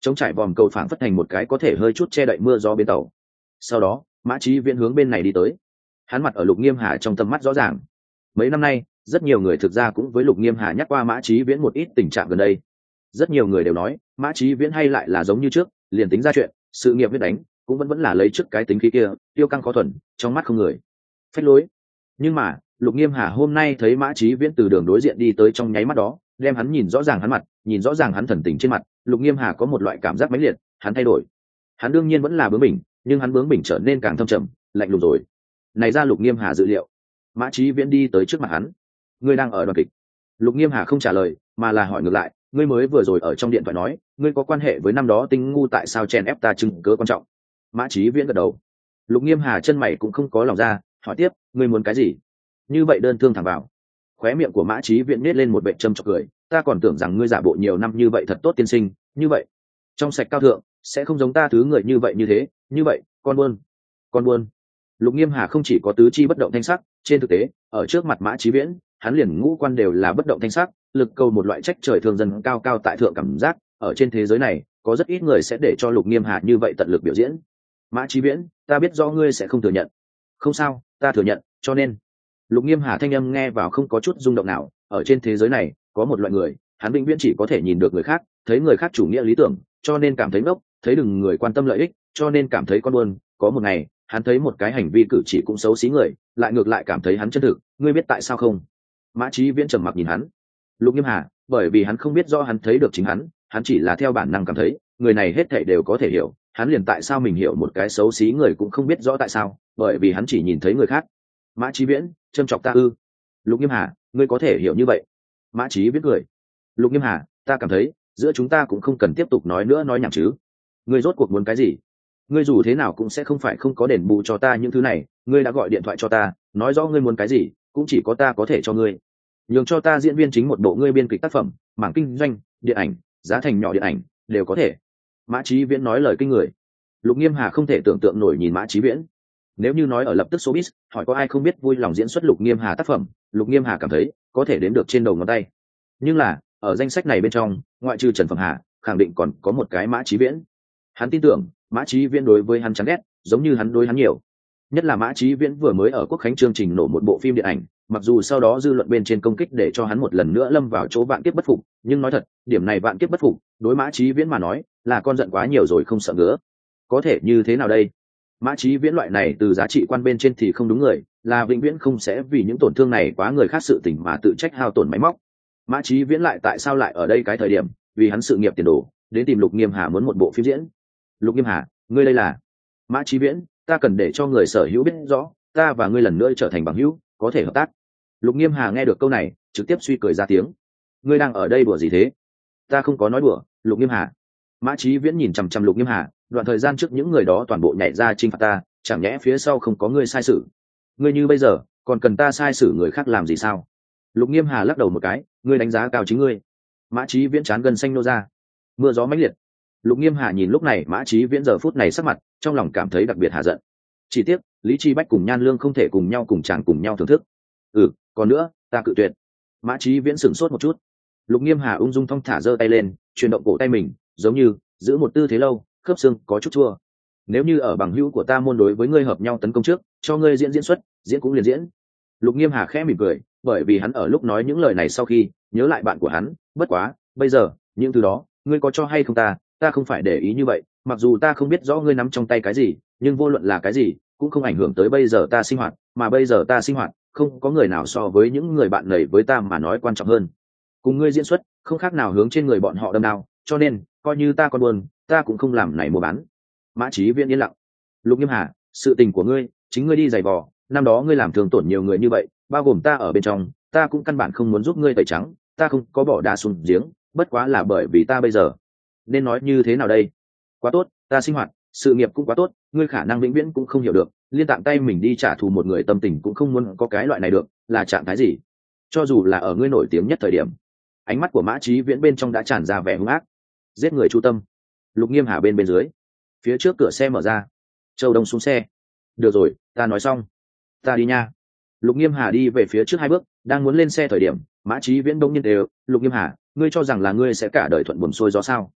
chống trải vòm cầu phảng phất thành một cái có thể hơi chút che đậy mưa gió bến tàu. Sau đó mã trí viễn hướng bên này đi tới, hắn mặt ở Lục Nghiêm Hà trong tầm mắt rõ ràng. Mấy năm nay rất nhiều người thực ra cũng với Lục Nghiêm Hà nhắc qua mã trí viễn một ít tình trạng gần đây. Rất nhiều người đều nói mã trí viễn hay lại là giống như trước, liền tính ra chuyện sự nghiệp viết đánh cũng vẫn vẫn là lấy trước cái tính khí kia, tiêu căng khó thuần, trong mắt không người, phách lối. Nhưng mà Lục Nghiêm Hà hôm nay thấy mã trí viễn từ đường đối diện đi tới, trong nháy mắt đó đem hắn nhìn rõ ràng hắn mặt, nhìn rõ ràng hắn thần tình trên mặt. Lục Nghiêm Hà có một loại cảm giác mãnh liệt, hắn thay đổi. Hắn đương nhiên vẫn là bướng bỉnh, nhưng hắn bướng bỉnh trở nên càng thâm trầm, lạnh lùng rồi. Này ra Lục Nghiêm Hà dự liệu. Mã trí viễn đi tới trước mặt hắn. Ngươi đang ở đoàn kịch? Lục Nghiêm Hà không trả lời, mà là hỏi ngược lại, ngươi mới vừa rồi ở trong điện thoại nói ngươi có quan hệ với năm đó Tinh Ngu, tại sao chèn ép ta chứng cớ quan trọng? Mã trí viễn gật đầu. Lục Nghiêm Hà chân mày cũng không có lòng ra, hỏi tiếp, ngươi muốn cái gì? Như vậy đơn thương thẳng vào. Khóe miệng của mã trí viễn nết lên một vệ châm chọc cười, ta còn tưởng rằng ngươi giả bộ nhiều năm như vậy thật tốt tiên sinh, như vậy trong sạch cao thượng, sẽ không giống ta thứ người như vậy như thế, như vậy con buôn con buôn. Lục Nghiêm Hà không chỉ có tứ chi bất động thanh sắc, trên thực tế ở trước mặt mã trí viễn hắn liền ngũ quan đều là bất động thanh sắc, lực cầu một loại trách trời thường dân cao cao tại thượng cảm giác. Ở trên thế giới này có rất ít người sẽ để cho Lục Nghiêm Hà như vậy tận lực biểu diễn. Mã trí viễn, ta biết rõ ngươi sẽ không thừa nhận. Không sao, ta thừa nhận, cho nên. Lục Nghiêm Hà thanh âm nghe vào không có chút rung động nào. Ở trên thế giới này có một loại người, hắn vĩnh viễn chỉ có thể nhìn được người khác, thấy người khác chủ nghĩa lý tưởng, cho nên cảm thấy ngốc, thấy đừng người quan tâm lợi ích, cho nên cảm thấy con buôn. Có một ngày hắn thấy một cái hành vi cử chỉ cũng xấu xí người, lại ngược lại cảm thấy hắn chân thực. Ngươi biết tại sao không? Mã trí viễn trầm mặc nhìn hắn. Lục Nghiêm Hà, bởi vì hắn không biết rõ hắn thấy được chính hắn, hắn chỉ là theo bản năng cảm thấy người này hết thảy đều có thể hiểu. Hắn liền tại sao mình hiểu một cái xấu xí người cũng không biết rõ tại sao, bởi vì hắn chỉ nhìn thấy người khác. Mã trí viễn, châm chọc ta ư? Lục Nghiêm Hà, ngươi có thể hiểu như vậy? Mã trí viễn cười. Lục Nghiêm Hà, ta cảm thấy giữa chúng ta cũng không cần tiếp tục nói nữa nói nhảm chứ. Ngươi rốt cuộc muốn cái gì? Ngươi dù thế nào cũng sẽ không phải không có đền bù cho ta những thứ này. Ngươi đã gọi điện thoại cho ta, nói rõ ngươi muốn cái gì, cũng chỉ có ta có thể cho ngươi. Nhường cho ta diễn viên chính một bộ ngươi biên kịch tác phẩm, mảng kinh doanh, điện ảnh, giá thành nhỏ điện ảnh đều có thể. Mã trí viễn nói lời kinh người. Lục Nghiêm Hà không thể tưởng tượng nổi nhìn mã trí viễn. Nếu như nói ở lập tức showbiz, hỏi có ai không biết vui lòng diễn xuất Lục Nghiêm Hà tác phẩm, Lục Nghiêm Hà cảm thấy có thể đếm được trên đầu ngón tay. Nhưng là ở danh sách này bên trong, ngoại trừ Trần Phẩm Hà, khẳng định còn có một cái mã trí viễn. Hắn tin tưởng mã trí viễn đối với hắn chán ghét giống như hắn đối hắn nhiều. Nhất là mã trí viễn vừa mới ở Quốc khánh chương trình nổ một bộ phim điện ảnh, mặc dù sau đó dư luận bên trên công kích để cho hắn một lần nữa lâm vào chỗ vạn kiếp bất phục, nhưng nói thật, điểm này vạn kiếp bất phục đối mã trí viễn mà nói là con giận quá nhiều rồi, không sợ ngứa. Có thể như thế nào đây? Mã trí viễn loại này từ giá trị quan bên trên thì không đúng người, là vĩnh viễn không sẽ vì những tổn thương này quá người khác sự tình mà tự trách hao tổn máy móc. Mã trí viễn lại tại sao lại ở đây cái thời điểm vì hắn sự nghiệp tiền đồ đến tìm Lục Nghiêm Hà muốn một bộ phim diễn? Lục Nghiêm Hà, ngươi đây là? Mã trí viễn, ta cần để cho người sở hữu biết rõ, ta và ngươi lần nữa trở thành bằng hữu, có thể hợp tác. Lục Nghiêm Hà nghe được câu này trực tiếp suy cười ra tiếng. Ngươi đang ở đây đùa gì thế? Ta không có nói đùa, Lục Nghiêm Hà. Mã trí viễn nhìn chằm chằm Lục Nghiêm Hà, đoạn thời gian trước những người đó toàn bộ nhảy ra chinh phạt ta, chẳng nhẽ phía sau không có ngươi sai sự? Ngươi như bây giờ còn cần ta sai xử người khác làm gì sao? Lục Nghiêm Hà lắc đầu một cái, ngươi đánh giá cao chính ngươi. Mã trí viễn chán gân xanh nô ra, mưa gió mãnh liệt. Lục Nghiêm Hà nhìn lúc này mã trí viễn giờ phút này sắc mặt, trong lòng cảm thấy đặc biệt hà giận. Chỉ tiếc Lý Chi Bách cùng Nhan Lương không thể cùng nhau cùng chàng cùng nhau thưởng thức. Ừ, còn nữa, ta cự tuyệt. Mã trí viễn sửng sốt một chút. Lục Nghiêm Hà ung dung thong thả giơ tay lên, chuyển động cổ tay mình, giống như giữ một tư thế lâu, khớp xương có chút chua. Nếu như ở bằng hữu của ta môn đối với ngươi hợp nhau tấn công trước, cho ngươi diễn diễn xuất, diễn cũng liền diễn. Lục Nghiêm Hà khẽ mỉm cười, bởi vì hắn ở lúc nói những lời này sau khi nhớ lại bạn của hắn. Bất quá bây giờ những thứ đó ngươi có cho hay không ta ta không phải để ý như vậy, mặc dù ta không biết rõ ngươi nắm trong tay cái gì, nhưng vô luận là cái gì cũng không ảnh hưởng tới bây giờ ta sinh hoạt, mà bây giờ ta sinh hoạt không có người nào so với những người bạn này với ta mà nói quan trọng hơn. Cùng ngươi diễn xuất không khác nào hướng trên người bọn họ đâm đao, cho nên coi như ta còn buồn, ta cũng không làm này mua bán. Mã trí viễn yên lặng. Lục Nghiêm Hà, sự tình của ngươi chính ngươi đi giày vò, năm đó ngươi làm thương tổn nhiều người như vậy, bao gồm ta ở bên trong, ta cũng căn bản không muốn giúp ngươi tẩy trắng, ta không có bỏ đá xuống giếng, bất quá là bởi vì ta bây giờ nên nói như thế nào đây? Quá tốt, ta sinh hoạt sự nghiệp cũng quá tốt, ngươi khả năng vĩnh viễn cũng không hiểu được, liên tạm tay mình đi trả thù một người tâm tình cũng không muốn có cái loại này được, là trạng thái gì? Cho dù là ở ngươi nổi tiếng nhất thời điểm. Ánh mắt của mã trí viễn bên trong đã tràn ra vẻ hung ác. Giết người chu tâm. Lục Nghiêm Hà bên bên dưới, phía trước cửa xe mở ra, Châu Đông xuống xe. Được rồi, ta nói xong, ta đi nha. Lục Nghiêm Hà đi về phía trước hai bước, đang muốn lên xe thời điểm mã trí viễn đông nhiên đều. Lục Nghiêm Hà, ngươi cho rằng là ngươi sẽ cả đời thuận buồm xuôi gió sao?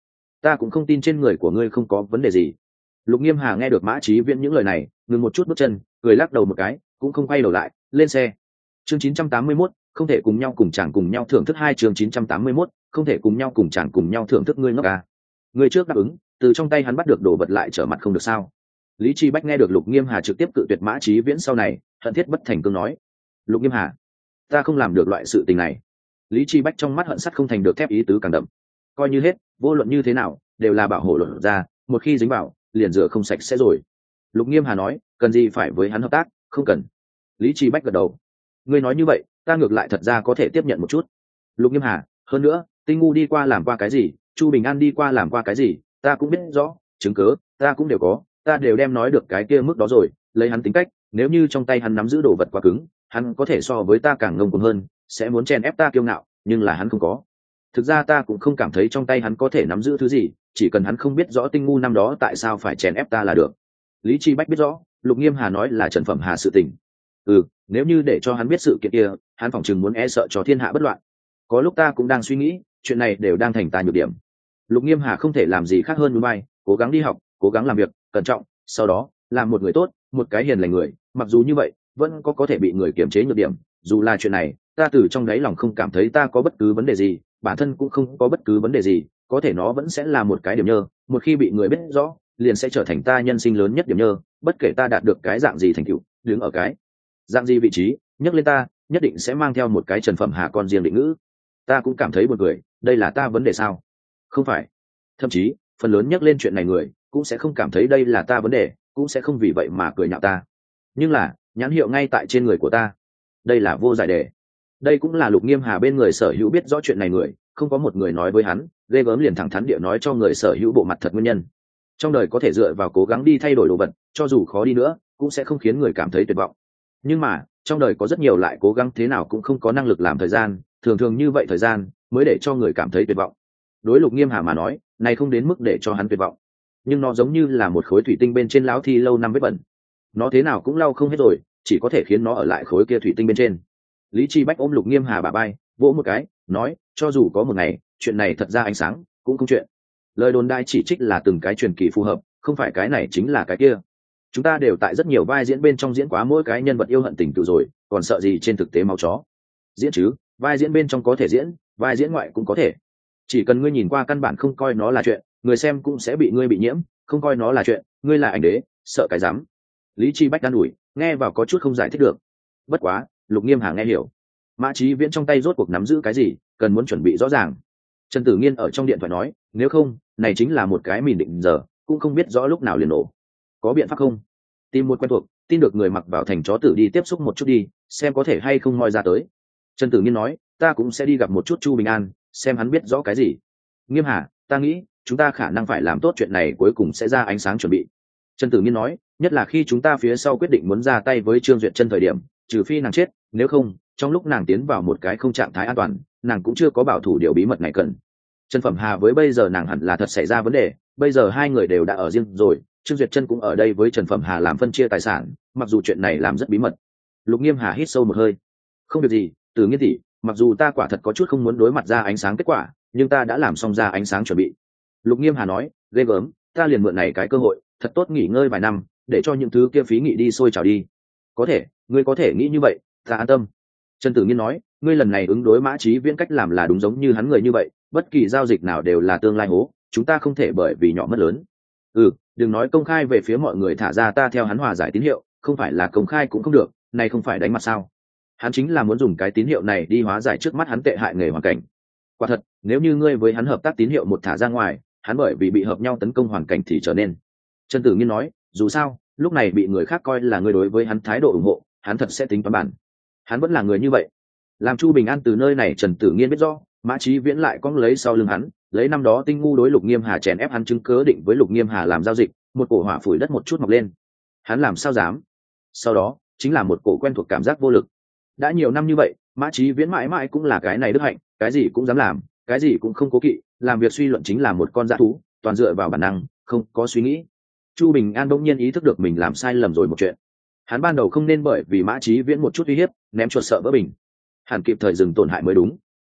ta cũng không tin trên người của ngươi không có vấn đề gì. Lục Nghiêm Hà nghe được Mã Chí Viễn những lời này, ngừng một chút bước chân, cười lắc đầu một cái, cũng không quay đầu lại, lên xe. Chương chín trăm tám mươi mốt, không thể cùng nhau cùng chàng cùng nhau thưởng thức hai chương chín trăm tám mươi mốt, không thể cùng nhau cùng chàng cùng nhau thưởng thức ngươi ngốc à. Ngươi trước đáp ứng, từ trong tay hắn bắt được đồ vật lại trở mặt không được sao? Lý Chi Bách nghe được Lục Nghiêm Hà trực tiếp cự tuyệt Mã Chí Viễn sau này, hận thiết bất thành cương nói: "Lục Nghiêm Hà, ta không làm được loại sự tình này." Lý Chi Bách trong mắt hận sắt không thành được thép ý tứ càng đậm. Coi như hết, vô luận như thế nào, đều là bảo hộ luận ra, một khi dính vào, liền rửa không sạch sẽ rồi. Lục Nghiêm Hà nói: "Cần gì phải với hắn hợp tác, không cần." Lý Chi Bách gật đầu: "Ngươi nói như vậy, ta ngược lại thật ra có thể tiếp nhận một chút." Lục Nghiêm Hà: "Hơn nữa, Tinh Ngu đi qua làm qua cái gì, Chu Bình An đi qua làm qua cái gì, ta cũng biết rõ, chứng cứ ta cũng đều có, ta đều đem nói được cái kia mức đó rồi, lấy hắn tính cách, nếu như trong tay hắn nắm giữ đồ vật quá cứng, hắn có thể so với ta càng ngông cuồng hơn, sẽ muốn chèn ép ta kiêu ngạo, nhưng là hắn không có. Thực ra ta cũng không cảm thấy trong tay hắn có thể nắm giữ thứ gì, chỉ cần hắn không biết rõ Tinh Ngu năm đó tại sao phải chèn ép ta là được." Lý Chi Bách biết rõ, Lục Nghiêm Hà nói là Trần Phẩm Hà sự tình. Ừ, nếu như để cho hắn biết sự kiện kia, hắn phỏng chừng muốn e sợ cho thiên hạ bất loạn. Có lúc ta cũng đang suy nghĩ, chuyện này đều đang thành ta nhược điểm. Lục Nghiêm Hà không thể làm gì khác hơn núi bay, cố gắng đi học, cố gắng làm việc, cẩn trọng, sau đó làm một người tốt, một cái hiền lành người. Mặc dù như vậy, vẫn có có thể bị người kiềm chế nhược điểm. Dù là chuyện này, ta từ trong đáy lòng không cảm thấy ta có bất cứ vấn đề gì, bản thân cũng không có bất cứ vấn đề gì, có thể nó vẫn sẽ là một cái điểm nhơ. Một khi bị người biết rõ, liền sẽ trở thành ta nhân sinh lớn nhất điểm nhơ. Bất kể ta đạt được cái dạng gì thành tựu, đứng ở cái dạng gì vị trí, nhắc lên ta, nhất định sẽ mang theo một cái Trần Phẩm Hà con riêng định ngữ. Ta cũng cảm thấy buồn cười, đây là ta vấn đề sao? Không phải. Thậm chí, phần lớn nhắc lên chuyện này người, cũng sẽ không cảm thấy đây là ta vấn đề, cũng sẽ không vì vậy mà cười nhạo ta. Nhưng là, nhãn hiệu ngay tại trên người của ta. Đây là vô giải đề. Đây cũng là Lục Nghiêm Hà bên người sở hữu biết rõ chuyện này người, không có một người nói với hắn, ghê gớm liền thẳng thắn địa nói cho người sở hữu bộ mặt thật nguyên nhân. Trong đời có thể dựa vào cố gắng đi thay đổi đồ vật, cho dù khó đi nữa, cũng sẽ không khiến người cảm thấy tuyệt vọng. Nhưng mà, trong đời có rất nhiều lại cố gắng thế nào cũng không có năng lực làm thời gian, thường thường như vậy thời gian mới để cho người cảm thấy tuyệt vọng. Đối Lục Nghiêm Hà mà nói, này không đến mức để cho hắn tuyệt vọng, nhưng nó giống như là một khối thủy tinh bên trên lão thi lâu năm vết bẩn, nó thế nào cũng lau không hết rồi, chỉ có thể khiến nó ở lại khối kia thủy tinh bên trên. Lý Chi Bách ôm Lục Nghiêm Hà bả vai, vỗ một cái, nói: "Cho dù có một ngày, chuyện này thật ra ánh sáng, cũng không chuyện. Lời đồn đại chỉ trích là từng cái truyền kỳ phù hợp, không phải cái này chính là cái kia. Chúng ta đều tại rất nhiều vai diễn bên trong diễn quá mỗi cái nhân vật yêu hận tình tự rồi, còn sợ gì trên thực tế máu chó. Diễn chứ, vai diễn bên trong có thể diễn, vai diễn ngoại cũng có thể. Chỉ cần ngươi nhìn qua căn bản không coi nó là chuyện, người xem cũng sẽ bị ngươi bị nhiễm, không coi nó là chuyện, ngươi là ảnh đế, sợ cái dám." Lý Chi Bách đan ủi, nghe vào có chút không giải thích được. Bất quá, Lục Nghiêm Hà nghe hiểu. Mã Chí Viễn trong tay rốt cuộc nắm giữ cái gì, cần muốn chuẩn bị rõ ràng. Trần Tử Nghiên ở trong điện thoại nói: "Nếu không, này chính là một cái mìn định giờ, cũng không biết rõ lúc nào liền nổ. Có biện pháp không? Tìm một quen thuộc, tin được người mặc vào thành chó tử đi tiếp xúc một chút đi, xem có thể hay không moi ra tới." Trần Tử Nghiên nói: "Ta cũng sẽ đi gặp một chút Chu Bình An, xem hắn biết rõ cái gì." Nghiêm Hà, ta nghĩ chúng ta khả năng phải làm tốt chuyện này, cuối cùng sẽ ra ánh sáng chuẩn bị. Trần Tử Nghiên nói: "Nhất là khi chúng ta phía sau quyết định muốn ra tay với Trương Duyệt Chân thời điểm, trừ phi nàng chết, nếu không, trong lúc nàng tiến vào một cái không trạng thái an toàn, nàng cũng chưa có bảo thủ điều bí mật này cần." Trần Phẩm Hà với bây giờ nàng hẳn là thật xảy ra vấn đề, bây giờ hai người đều đã ở riêng rồi, Trương Duyệt Chân cũng ở đây với Trần Phẩm Hà làm phân chia tài sản, mặc dù chuyện này làm rất bí mật. Lục Nghiêm Hà hít sâu một hơi. "Không việc gì, Tử Nghiên tỷ, mặc dù ta quả thật có chút không muốn đối mặt ra ánh sáng kết quả, nhưng ta đã làm xong ra ánh sáng chuẩn bị." Lục Nghiêm Hà nói: "Ghê gớm, ta liền mượn này cái cơ hội, thật tốt nghỉ ngơi vài năm, để cho những thứ kia phí nghị đi sôi trào đi." "Có thể, ngươi có thể nghĩ như vậy, ta an tâm." Trần Tử Nghiên nói: "Ngươi lần này ứng đối Mã Chí Viễn cách làm là đúng, giống như hắn người như vậy, bất kỳ giao dịch nào đều là tương lai hố, chúng ta không thể bởi vì nhỏ mất lớn." "Ừ, đừng nói công khai về phía mọi người thả ra ta theo hắn hòa giải tín hiệu, không phải là công khai cũng không được, này không phải đánh mặt sao? Hắn chính là muốn dùng cái tín hiệu này đi hóa giải trước mắt hắn tệ hại nghề hoàn cảnh. Quả thật, nếu như ngươi với hắn hợp tác tín hiệu một thả ra ngoài, hắn bởi vì bị hợp nhau tấn công hoàn cảnh thì trở nên." Trần Tử Nghiên nói: "Dù sao, lúc này bị người khác coi là ngươi đối với hắn thái độ ủng hộ, hắn thật sẽ tính toán bản. Hắn vẫn là người như vậy." Làm Chu Bình An từ nơi này Trần Tử Nghiên biết rõ, Mã Chí Viễn lại cong lấy sau lưng hắn, lấy năm đó Tinh Ngu đối Lục Nghiêm Hà chèn ép hắn chứng cớ định với Lục Nghiêm Hà làm giao dịch, một cổ hỏa phủi đất một chút mọc lên. Hắn làm sao dám? Sau đó, chính là một cổ quen thuộc cảm giác vô lực. Đã nhiều năm như vậy, Mã Chí Viễn mãi mãi cũng là cái này đức hạnh, cái gì cũng dám làm, cái gì cũng không cố kỵ, làm việc suy luận chính là một con dã thú, toàn dựa vào bản năng, không có suy nghĩ. Chu Bình An bỗng nhiên ý thức được mình làm sai lầm rồi một chuyện. Hắn ban đầu không nên bởi vì Mã Chí Viễn một chút uy hiếp, ném chuột sợ vỡ bình. Hẳn kịp thời dừng tổn hại mới đúng.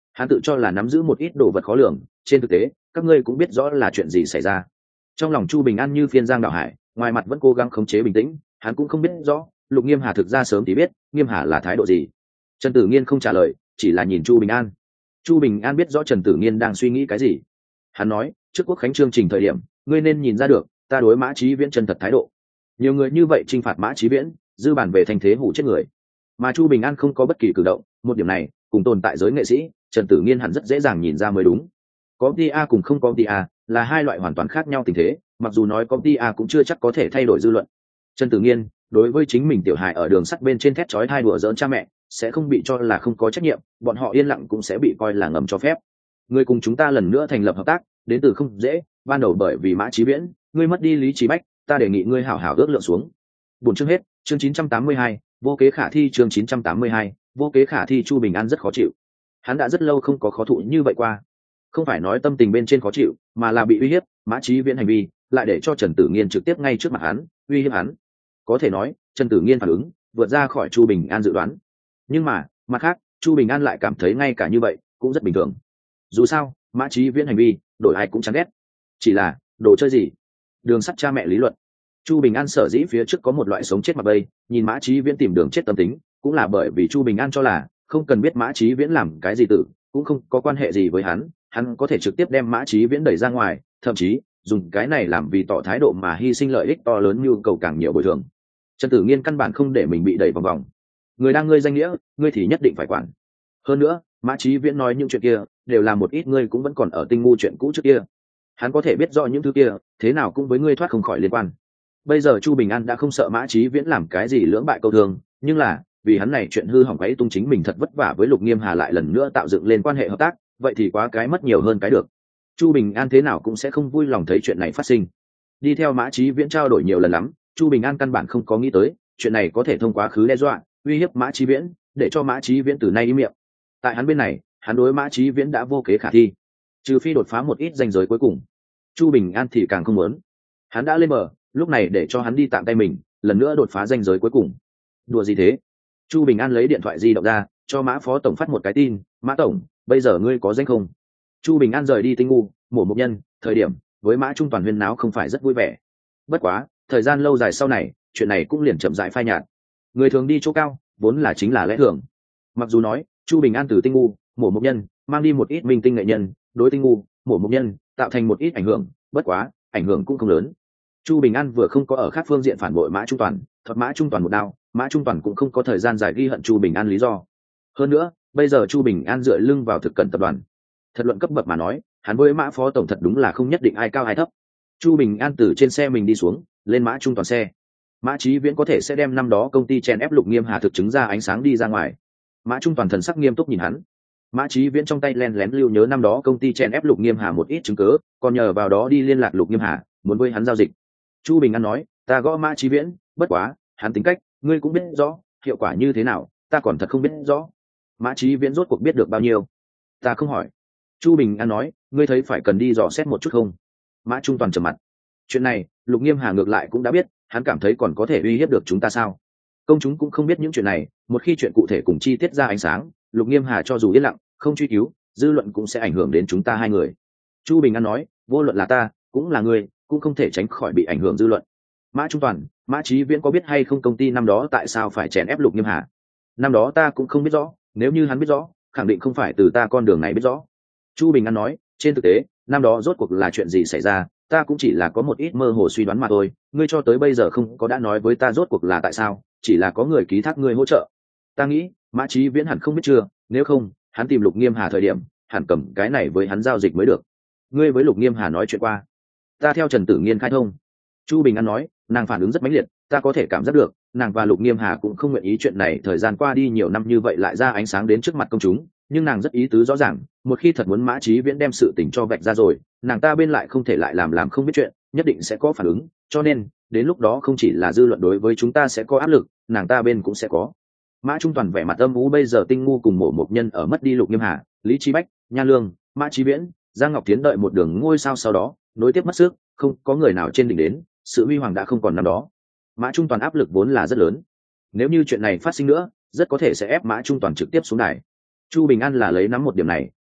Hắn tự cho là nắm giữ một ít đồ vật khó lường, trên thực tế các ngươi cũng biết rõ là chuyện gì xảy ra. Trong lòng Chu Bình An như phiên giang đảo hải, ngoài mặt vẫn cố gắng khống chế bình tĩnh. Hắn cũng không biết rõ Lục Nghiêm Hà thực ra sớm thì biết Nghiêm Hà là thái độ gì. Trần Tử Nghiên không trả lời, chỉ là nhìn Chu Bình An. Chu Bình An biết rõ Trần Tử Nghiên đang suy nghĩ cái gì. Hắn nói, trước quốc khánh chương trình thời điểm ngươi nên nhìn ra được ta đối Mã Chí Viễn chân thật thái độ. Nhiều người như vậy chinh phạt Mã Chí Viễn, dư bản về thành thế hủ chết người, mà Chu Bình An không có bất kỳ cử động. Một điểm này cùng tồn tại giới nghệ sĩ Trần Tử Nghiên hẳn rất dễ dàng nhìn ra mới đúng. Có pê a cùng không có pê a là hai loại hoàn toàn khác nhau tình thế, mặc dù nói có pê a cũng chưa chắc có thể thay đổi dư luận. Trần Tử Nghiên đối với chính mình tiểu hài ở đường sắt bên trên thét chói tai đùa giỡn cha mẹ sẽ không bị cho là không có trách nhiệm, bọn họ yên lặng cũng sẽ bị coi là ngầm cho phép. Ngươi cùng chúng ta lần nữa thành lập hợp tác đến từ không dễ, ban đầu bởi vì Mã Chí Viễn ngươi mất đi lý trí bách, ta đề nghị ngươi hảo hảo ước lượng xuống. Buổi chương hết, chương chín trăm tám mươi hai, vô kế khả thi. Chương chín trăm tám mươi hai, vô kế khả thi. Chu Bình An rất khó chịu. Hắn đã rất lâu không có khó thụ như vậy qua. Không phải nói tâm tình bên trên khó chịu, mà là bị uy hiếp. Mã Chí Viễn hành vi lại để cho Trần Tử Nghiên trực tiếp ngay trước mặt hắn uy hiếp hắn. Có thể nói Trần Tử Nghiên phản ứng vượt ra khỏi Chu Bình An dự đoán. Nhưng mà mặt khác, Chu Bình An lại cảm thấy ngay cả như vậy cũng rất bình thường. Dù sao Mã Chí Viễn hành vi đổi ai cũng chán ghét. Chỉ là đồ chơi gì? Đường sắt cha mẹ lý luận. Chu Bình An sở dĩ phía trước có một loại sống chết mặc bay, nhìn Mã Chí Viễn tìm đường chết tâm tính, cũng là bởi vì Chu Bình An cho là không cần biết Mã Chí Viễn làm cái gì tử, cũng không có quan hệ gì với hắn, hắn có thể trực tiếp đem Mã Chí Viễn đẩy ra ngoài, thậm chí dùng cái này làm vì tỏ thái độ mà hy sinh lợi ích to lớn nhu cầu càng nhiều bồi thường. Trần Tử Nghiên căn bản không để mình bị đẩy vòng vòng. Người đang ngươi danh nghĩa, ngươi thì nhất định phải quản. Hơn nữa, Mã Chí Viễn nói những chuyện kia đều là một ít ngươi cũng vẫn còn ở tinh ngu chuyện cũ trước kia. Hắn có thể biết rõ những thứ kia, thế nào cũng với ngươi thoát không khỏi liên quan. Bây giờ Chu Bình An đã không sợ Mã Chí Viễn làm cái gì lưỡng bại câu thương, nhưng là vì hắn này chuyện hư hỏng quấy tung chính mình thật vất vả với Lục Nghiêm Hà lại lần nữa tạo dựng lên quan hệ hợp tác, vậy thì quá cái mất nhiều hơn cái được. Chu Bình An thế nào cũng sẽ không vui lòng thấy chuyện này phát sinh. Đi theo Mã Chí Viễn trao đổi nhiều lần lắm, Chu Bình An căn bản không có nghĩ tới chuyện này có thể thông quá khứ đe dọa uy hiếp Mã Chí Viễn, để cho Mã Chí Viễn từ nay im miệng. Tại hắn bên này, hắn đối Mã Chí Viễn đã vô kế khả thi, trừ phi đột phá một ít ranh giới cuối cùng. Chu Bình An thì càng không muốn. Hắn đã lên bờ, lúc này để cho hắn đi tạm tay mình, lần nữa đột phá ranh giới cuối cùng. Đùa gì thế? Chu Bình An lấy điện thoại di động ra, cho Mã Phó tổng phát một cái tin, "Mã tổng, bây giờ ngươi có danh không?" Chu Bình An rời đi Tinh ngu, mổ mục nhân, thời điểm với Mã Trung Toàn huyên náo không phải rất vui vẻ. Bất quá, thời gian lâu dài sau này, chuyện này cũng liền chậm rãi phai nhạt. Người thường đi chỗ cao, vốn là chính là lẽ thường. Mặc dù nói, Chu Bình An từ Tinh ngu, mổ mục nhân, mang đi một ít minh tinh nghệ nhân, đối Tinh ngu, mổ mục nhân, tạo thành một ít ảnh hưởng, bất quá, ảnh hưởng cũng không lớn. Chu Bình An vừa không có ở khác phương diện phản bội Mã Trung Toàn, thuật Mã Trung Toàn một đao, Mã Trung Toàn cũng không có thời gian dài ghi hận Chu Bình An lý do. Hơn nữa, bây giờ Chu Bình An dựa lưng vào thực cận tập đoàn. Thật luận cấp bậc mà nói, hắn với Mã Phó tổng thật đúng là không nhất định ai cao ai thấp. Chu Bình An từ trên xe mình đi xuống, lên Mã Trung Toàn xe. Mã Chí Viễn có thể sẽ đem năm đó công ty chèn ép Lục Nghiêm Hà thực chứng ra ánh sáng đi ra ngoài. Mã Trung Toàn thần sắc nghiêm túc nhìn hắn. Mã Chí Viễn trong tay len lén lưu nhớ năm đó công ty chèn ép Lục Nghiêm Hà một ít chứng cứ, còn nhờ vào đó đi liên lạc Lục Nghiêm Hà, muốn với hắn giao dịch. Chu Bình An nói, ta gõ Mã Chí Viễn, bất quá, hắn tính cách, ngươi cũng biết rõ, hiệu quả như thế nào, ta còn thật không biết rõ. Mã Chí Viễn rốt cuộc biết được bao nhiêu? Ta không hỏi. Chu Bình An nói, ngươi thấy phải cần đi dò xét một chút không? Mã Trung Toàn trầm mặt. Chuyện này, Lục Nghiêm Hà ngược lại cũng đã biết, hắn cảm thấy còn có thể uy hiếp được chúng ta sao? Công chúng cũng không biết những chuyện này, một khi chuyện cụ thể cùng chi tiết ra ánh sáng, Lục Nghiêm Hà cho dù yên lặng, không truy cứu, dư luận cũng sẽ ảnh hưởng đến chúng ta hai người. Chu Bình An nói, vô luận là ta, cũng là ngươi, cũng không thể tránh khỏi bị ảnh hưởng dư luận. Mã Trung Toàn, Mã Chí Viễn có biết hay không công ty năm đó tại sao phải chèn ép Lục Nghiêm Hà? Năm đó ta cũng không biết rõ, nếu như hắn biết rõ, khẳng định không phải từ ta con đường này biết rõ. Chu Bình An nói, trên thực tế, năm đó rốt cuộc là chuyện gì xảy ra, ta cũng chỉ là có một ít mơ hồ suy đoán mà thôi, ngươi cho tới bây giờ không có đã nói với ta rốt cuộc là tại sao, chỉ là có người ký thác ngươi hỗ trợ. Ta nghĩ, Mã Chí Viễn hẳn không biết chưa, nếu không, hắn tìm Lục Nghiêm Hà thời điểm, hẳn cầm cái này với hắn giao dịch mới được. Ngươi với Lục Nghiêm Hà nói chuyện qua? Ta theo Trần Tử Nghiên khai thông. Chu Bình An nói, nàng phản ứng rất mãnh liệt, ta có thể cảm giác được, nàng và Lục Nghiêm Hà cũng không nguyện ý chuyện này thời gian qua đi nhiều năm như vậy lại ra ánh sáng đến trước mặt công chúng, nhưng nàng rất ý tứ rõ ràng, một khi thật muốn Mã Chí Viễn đem sự tình cho vạch ra rồi, nàng ta bên lại không thể lại làm làm không biết chuyện, nhất định sẽ có phản ứng, cho nên, đến lúc đó không chỉ là dư luận đối với chúng ta sẽ có áp lực, nàng ta bên cũng sẽ có. Mã Trung Toàn vẻ mặt âm u, bây giờ Tinh ngu cùng mổ một nhân ở mất đi Lục Nghiêm Hà, Lý Chí Bách, Nha Lương, Mã Chí Viễn, Giang Ngọc Tiến đợi một đường ngôi sao sau đó, nối tiếp mất sức, không có người nào trên đỉnh đến, sự huy hoàng đã không còn năm đó. Mã Trung Toàn áp lực vốn là rất lớn, nếu như chuyện này phát sinh nữa, rất có thể sẽ ép Mã Trung Toàn trực tiếp xuống đài. Chu Bình An là lấy nắm một điểm này,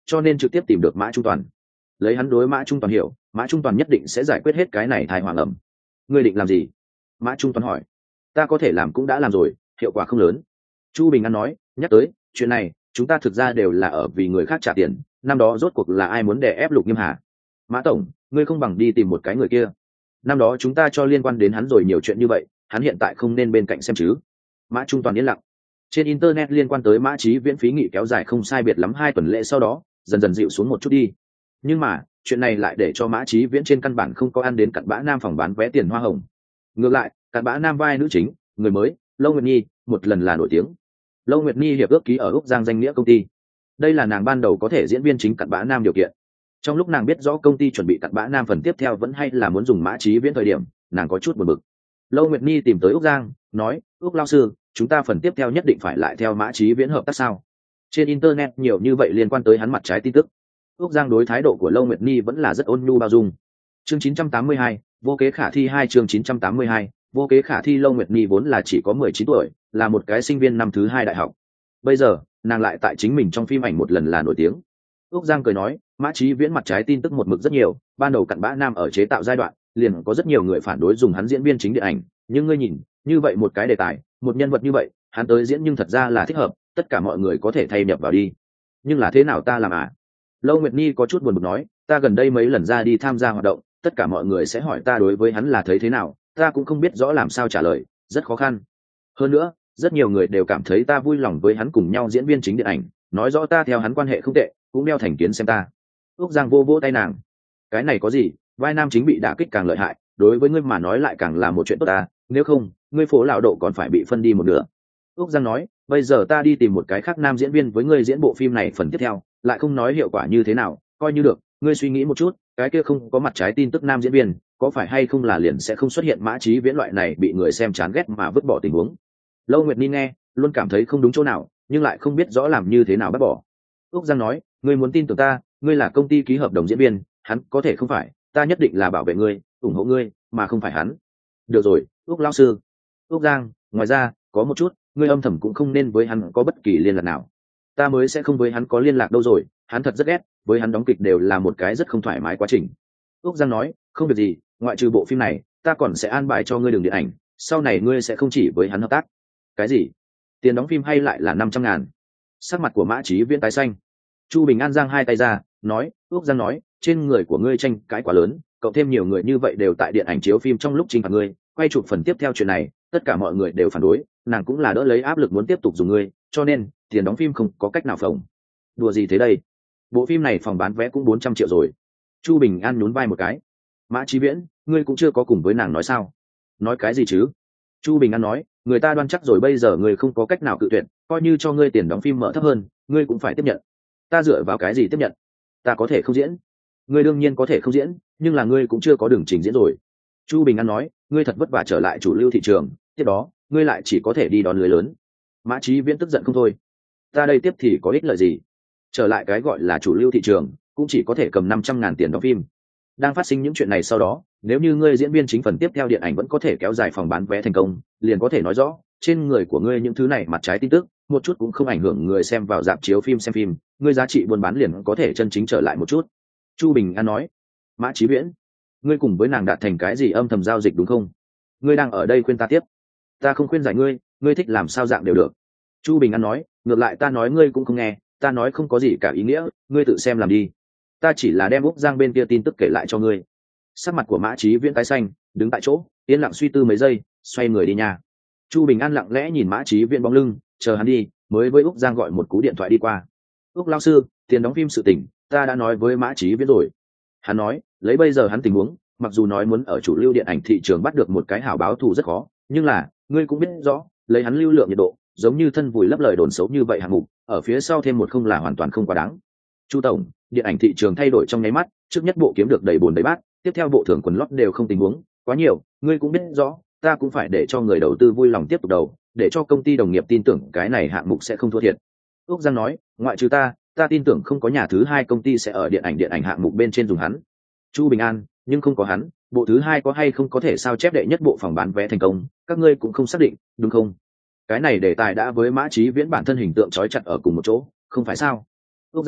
cho nên trực tiếp tìm được Mã Trung Toàn. Lấy hắn đối Mã Trung Toàn hiểu, Mã Trung Toàn nhất định sẽ giải quyết hết cái này thai hoàng ẩm. Ngươi định làm gì? Mã Trung Toàn hỏi. Ta có thể làm cũng đã làm rồi, hiệu quả không lớn. Chu Bình An nói, nhắc tới chuyện này chúng ta thực ra đều là ở vì người khác trả tiền, năm đó rốt cuộc là ai muốn đè ép Lục Nghiêm Hà? Mã tổng, ngươi không bằng đi tìm một cái người kia, năm đó chúng ta cho liên quan đến hắn rồi nhiều chuyện như vậy, hắn hiện tại không nên bên cạnh xem chứ. Mã Trung Toàn yên lặng. Trên internet liên quan tới Mã Chí Viễn phí nghị kéo dài không sai biệt lắm hai tuần lễ, sau đó dần dần dịu xuống một chút đi. Nhưng mà chuyện này lại để cho Mã Chí Viễn trên căn bản không có ăn đến cặn bã nam phòng bán vé tiền hoa hồng. Ngược lại cặn bã nam vai nữ chính người mới Lâu Nguyệt Nhi một lần là nổi tiếng. Lâu Nguyệt Nhi hiệp ước ký ở Úc Giang danh nghĩa công ty, đây là nàng ban đầu có thể diễn viên chính cặn bã nam điều kiện. Trong lúc nàng biết rõ công ty chuẩn bị cặn bã nam phần tiếp theo vẫn hay là muốn dùng Mã Chí Viễn thời điểm, nàng có chút buồn bực. Lâu Nguyệt Nhi tìm tới Úc Giang nói, Úc lão sư, chúng ta phần tiếp theo nhất định phải lại theo Mã Chí Viễn hợp tác sao? Trên internet nhiều như vậy liên quan tới hắn mặt trái tin tức. Úc Giang đối thái độ của Lâu Nguyệt Nhi vẫn là rất ôn nhu bao dung. Chương chín trăm tám mươi hai, vô kế khả thi hai chương chín trăm tám mươi hai, vô kế khả thi. Lâu Nguyệt Nhi vốn là chỉ có mười chín tuổi, là một cái sinh viên năm thứ hai đại học. Bây giờ nàng lại tại chính mình trong phim ảnh một lần là nổi tiếng. Úc Giang cười nói, Mã Chí Viễn mặt trái tin tức một mực rất nhiều, ban đầu cặn bã nam ở chế tạo giai đoạn liền có rất nhiều người phản đối dùng hắn diễn viên chính điện ảnh, nhưng ngươi nhìn như vậy một cái đề tài, một nhân vật như vậy hắn tới diễn nhưng thật ra là thích hợp, tất cả mọi người có thể thay nhập vào đi. Nhưng là thế nào ta làm à? Lâu Nguyệt Nhi có chút buồn bực nói, ta gần đây mấy lần ra đi tham gia hoạt động, tất cả mọi người sẽ hỏi ta đối với hắn là thấy thế nào, ta cũng không biết rõ làm sao trả lời, rất khó khăn. Hơn nữa rất nhiều người đều cảm thấy ta vui lòng với hắn cùng nhau diễn viên chính điện ảnh, nói rõ ta theo hắn quan hệ không tệ, cũng đeo thành kiến xem ta. Úc Giang vô vỗ tay nàng, cái này có gì, vai nam chính bị đả kích càng lợi hại, đối với ngươi mà nói lại càng là một chuyện tốt ta, nếu không ngươi phố lão độ còn phải bị phân đi một nửa. Úc Giang nói, bây giờ ta đi tìm một cái khác nam diễn viên với ngươi diễn bộ phim này phần tiếp theo, lại không nói hiệu quả như thế nào, coi như được, ngươi suy nghĩ một chút, cái kia không có mặt trái tin tức nam diễn viên, có phải hay không là liền sẽ không xuất hiện Mã Chí Viễn loại này bị người xem chán ghét mà vứt bỏ tình huống. Lâu Nguyệt Nhi nghe luôn cảm thấy không đúng chỗ nào, nhưng lại không biết rõ làm như thế nào bắt bỏ. Úc Giang nói, ngươi muốn tin tưởng ta, ngươi là công ty ký hợp đồng diễn viên, hắn có thể không phải, ta nhất định là bảo vệ ngươi, ủng hộ ngươi, mà không phải hắn. Được rồi, Úc lão sư. Úc Giang, ngoài ra có một chút, ngươi âm thầm cũng không nên với hắn có bất kỳ liên lạc nào. Ta mới sẽ không với hắn có liên lạc đâu rồi, hắn thật rất ghét, với hắn đóng kịch đều là một cái rất không thoải mái quá trình. Úc Giang nói, không việc gì, ngoại trừ bộ phim này, ta còn sẽ an bài cho ngươi đường điện ảnh, sau này ngươi sẽ không chỉ với hắn hợp tác. Cái gì? Tiền đóng phim hay lại là năm trăm ngàn? Sắc mặt của Mã Chí Viễn tái xanh. Chu Bình An giang hai tay ra, nói, Úc Giang nói, trên người của ngươi tranh cãi quá lớn, cộng thêm nhiều người như vậy đều tại điện ảnh chiếu phim trong lúc chinh phạt ngươi, quay chụp phần tiếp theo chuyện này, tất cả mọi người đều phản đối, nàng cũng là đỡ lấy áp lực muốn tiếp tục dùng ngươi, cho nên tiền đóng phim không có cách nào phồng. Đùa gì thế đây? Bộ phim này phòng bán vé cũng bốn trăm triệu rồi. Chu Bình An nhún vai một cái. Mã Chí Viễn, ngươi cũng chưa có cùng với nàng nói sao? Nói cái gì chứ? Chu Bình An nói, người ta đoan chắc rồi, bây giờ ngươi không có cách nào cự tuyệt, coi như cho ngươi tiền đóng phim mở thấp hơn, ngươi cũng phải tiếp nhận. Ta dựa vào cái gì tiếp nhận? Ta có thể không diễn. Ngươi đương nhiên có thể không diễn, nhưng là ngươi cũng chưa có đường trình diễn rồi. Chu Bình An nói, ngươi thật vất vả trở lại chủ lưu thị trường, tiếp đó ngươi lại chỉ có thể đi đón lưới lớn. Mã Chí Viễn tức giận không thôi. Ta đây tiếp thì có ích lợi gì? Trở lại cái gọi là chủ lưu thị trường, cũng chỉ có thể cầm năm trăm ngàn tiền đóng phim. Đang phát sinh những chuyện này sau đó, nếu như ngươi diễn viên chính phần tiếp theo điện ảnh vẫn có thể kéo dài phòng bán vé thành công, liền có thể nói rõ trên người của ngươi những thứ này mặt trái tin tức một chút cũng không ảnh hưởng người xem vào rạp chiếu phim xem phim, ngươi giá trị buôn bán liền có thể chân chính trở lại một chút. Chu Bình An nói. Mã Chí Viễn, ngươi cùng với nàng đạt thành cái gì âm thầm giao dịch đúng không? Ngươi đang ở đây khuyên ta tiếp. Ta không khuyên giải ngươi, ngươi thích làm sao dạng đều được. Chu Bình An nói, ngược lại ta nói ngươi cũng không nghe, ta nói không có gì cả ý nghĩa, ngươi tự xem làm đi. Ta chỉ là đem Úc Giang bên kia tin tức kể lại cho ngươi. Sắc mặt của Mã Chí Viễn tái xanh, đứng tại chỗ yên lặng suy tư mấy giây, xoay người đi nhà. Chu Bình An lặng lẽ nhìn Mã Chí Viễn bóng lưng, chờ hắn đi mới với Úc Giang gọi một cú điện thoại đi qua. Úc lão sư, tiền đóng phim sự tình ta đã nói với Mã Chí Viễn rồi. Hắn nói, lấy bây giờ hắn tình huống, mặc dù nói muốn ở chủ lưu điện ảnh thị trường bắt được một cái hảo báo thù rất khó, nhưng là ngươi cũng biết rõ, lấy hắn lưu lượng nhiệt độ, giống như thân vùi lấp lời đồn xấu như vậy hạng mục, ở phía sau thêm một không là hoàn toàn không quá đáng. Chu tổng, điện ảnh thị trường thay đổi trong nháy mắt, trước nhất bộ kiếm được đầy bồn đầy bát, tiếp theo bộ thưởng quần lót đều không tình huống quá nhiều, ngươi cũng biết rõ, ta cũng phải để cho người đầu tư vui lòng tiếp tục đầu, để cho công ty đồng nghiệp tin tưởng cái này hạng mục sẽ không thua thiệt. Úc Giang nói, ngoại trừ ta, ta tin tưởng không có nhà thứ hai công ty sẽ ở điện ảnh điện ảnh hạng mục bên trên dùng hắn. Chu Bình An, nhưng không có hắn, bộ thứ hai có hay không có thể sao chép đệ nhất bộ phòng bán vé thành công, các ngươi cũng không xác định, đúng không? Cái này đề tài đã với Mã Chí Viễn bản thân hình tượng trói chặt ở cùng một chỗ, không phải sao? Úc Giang,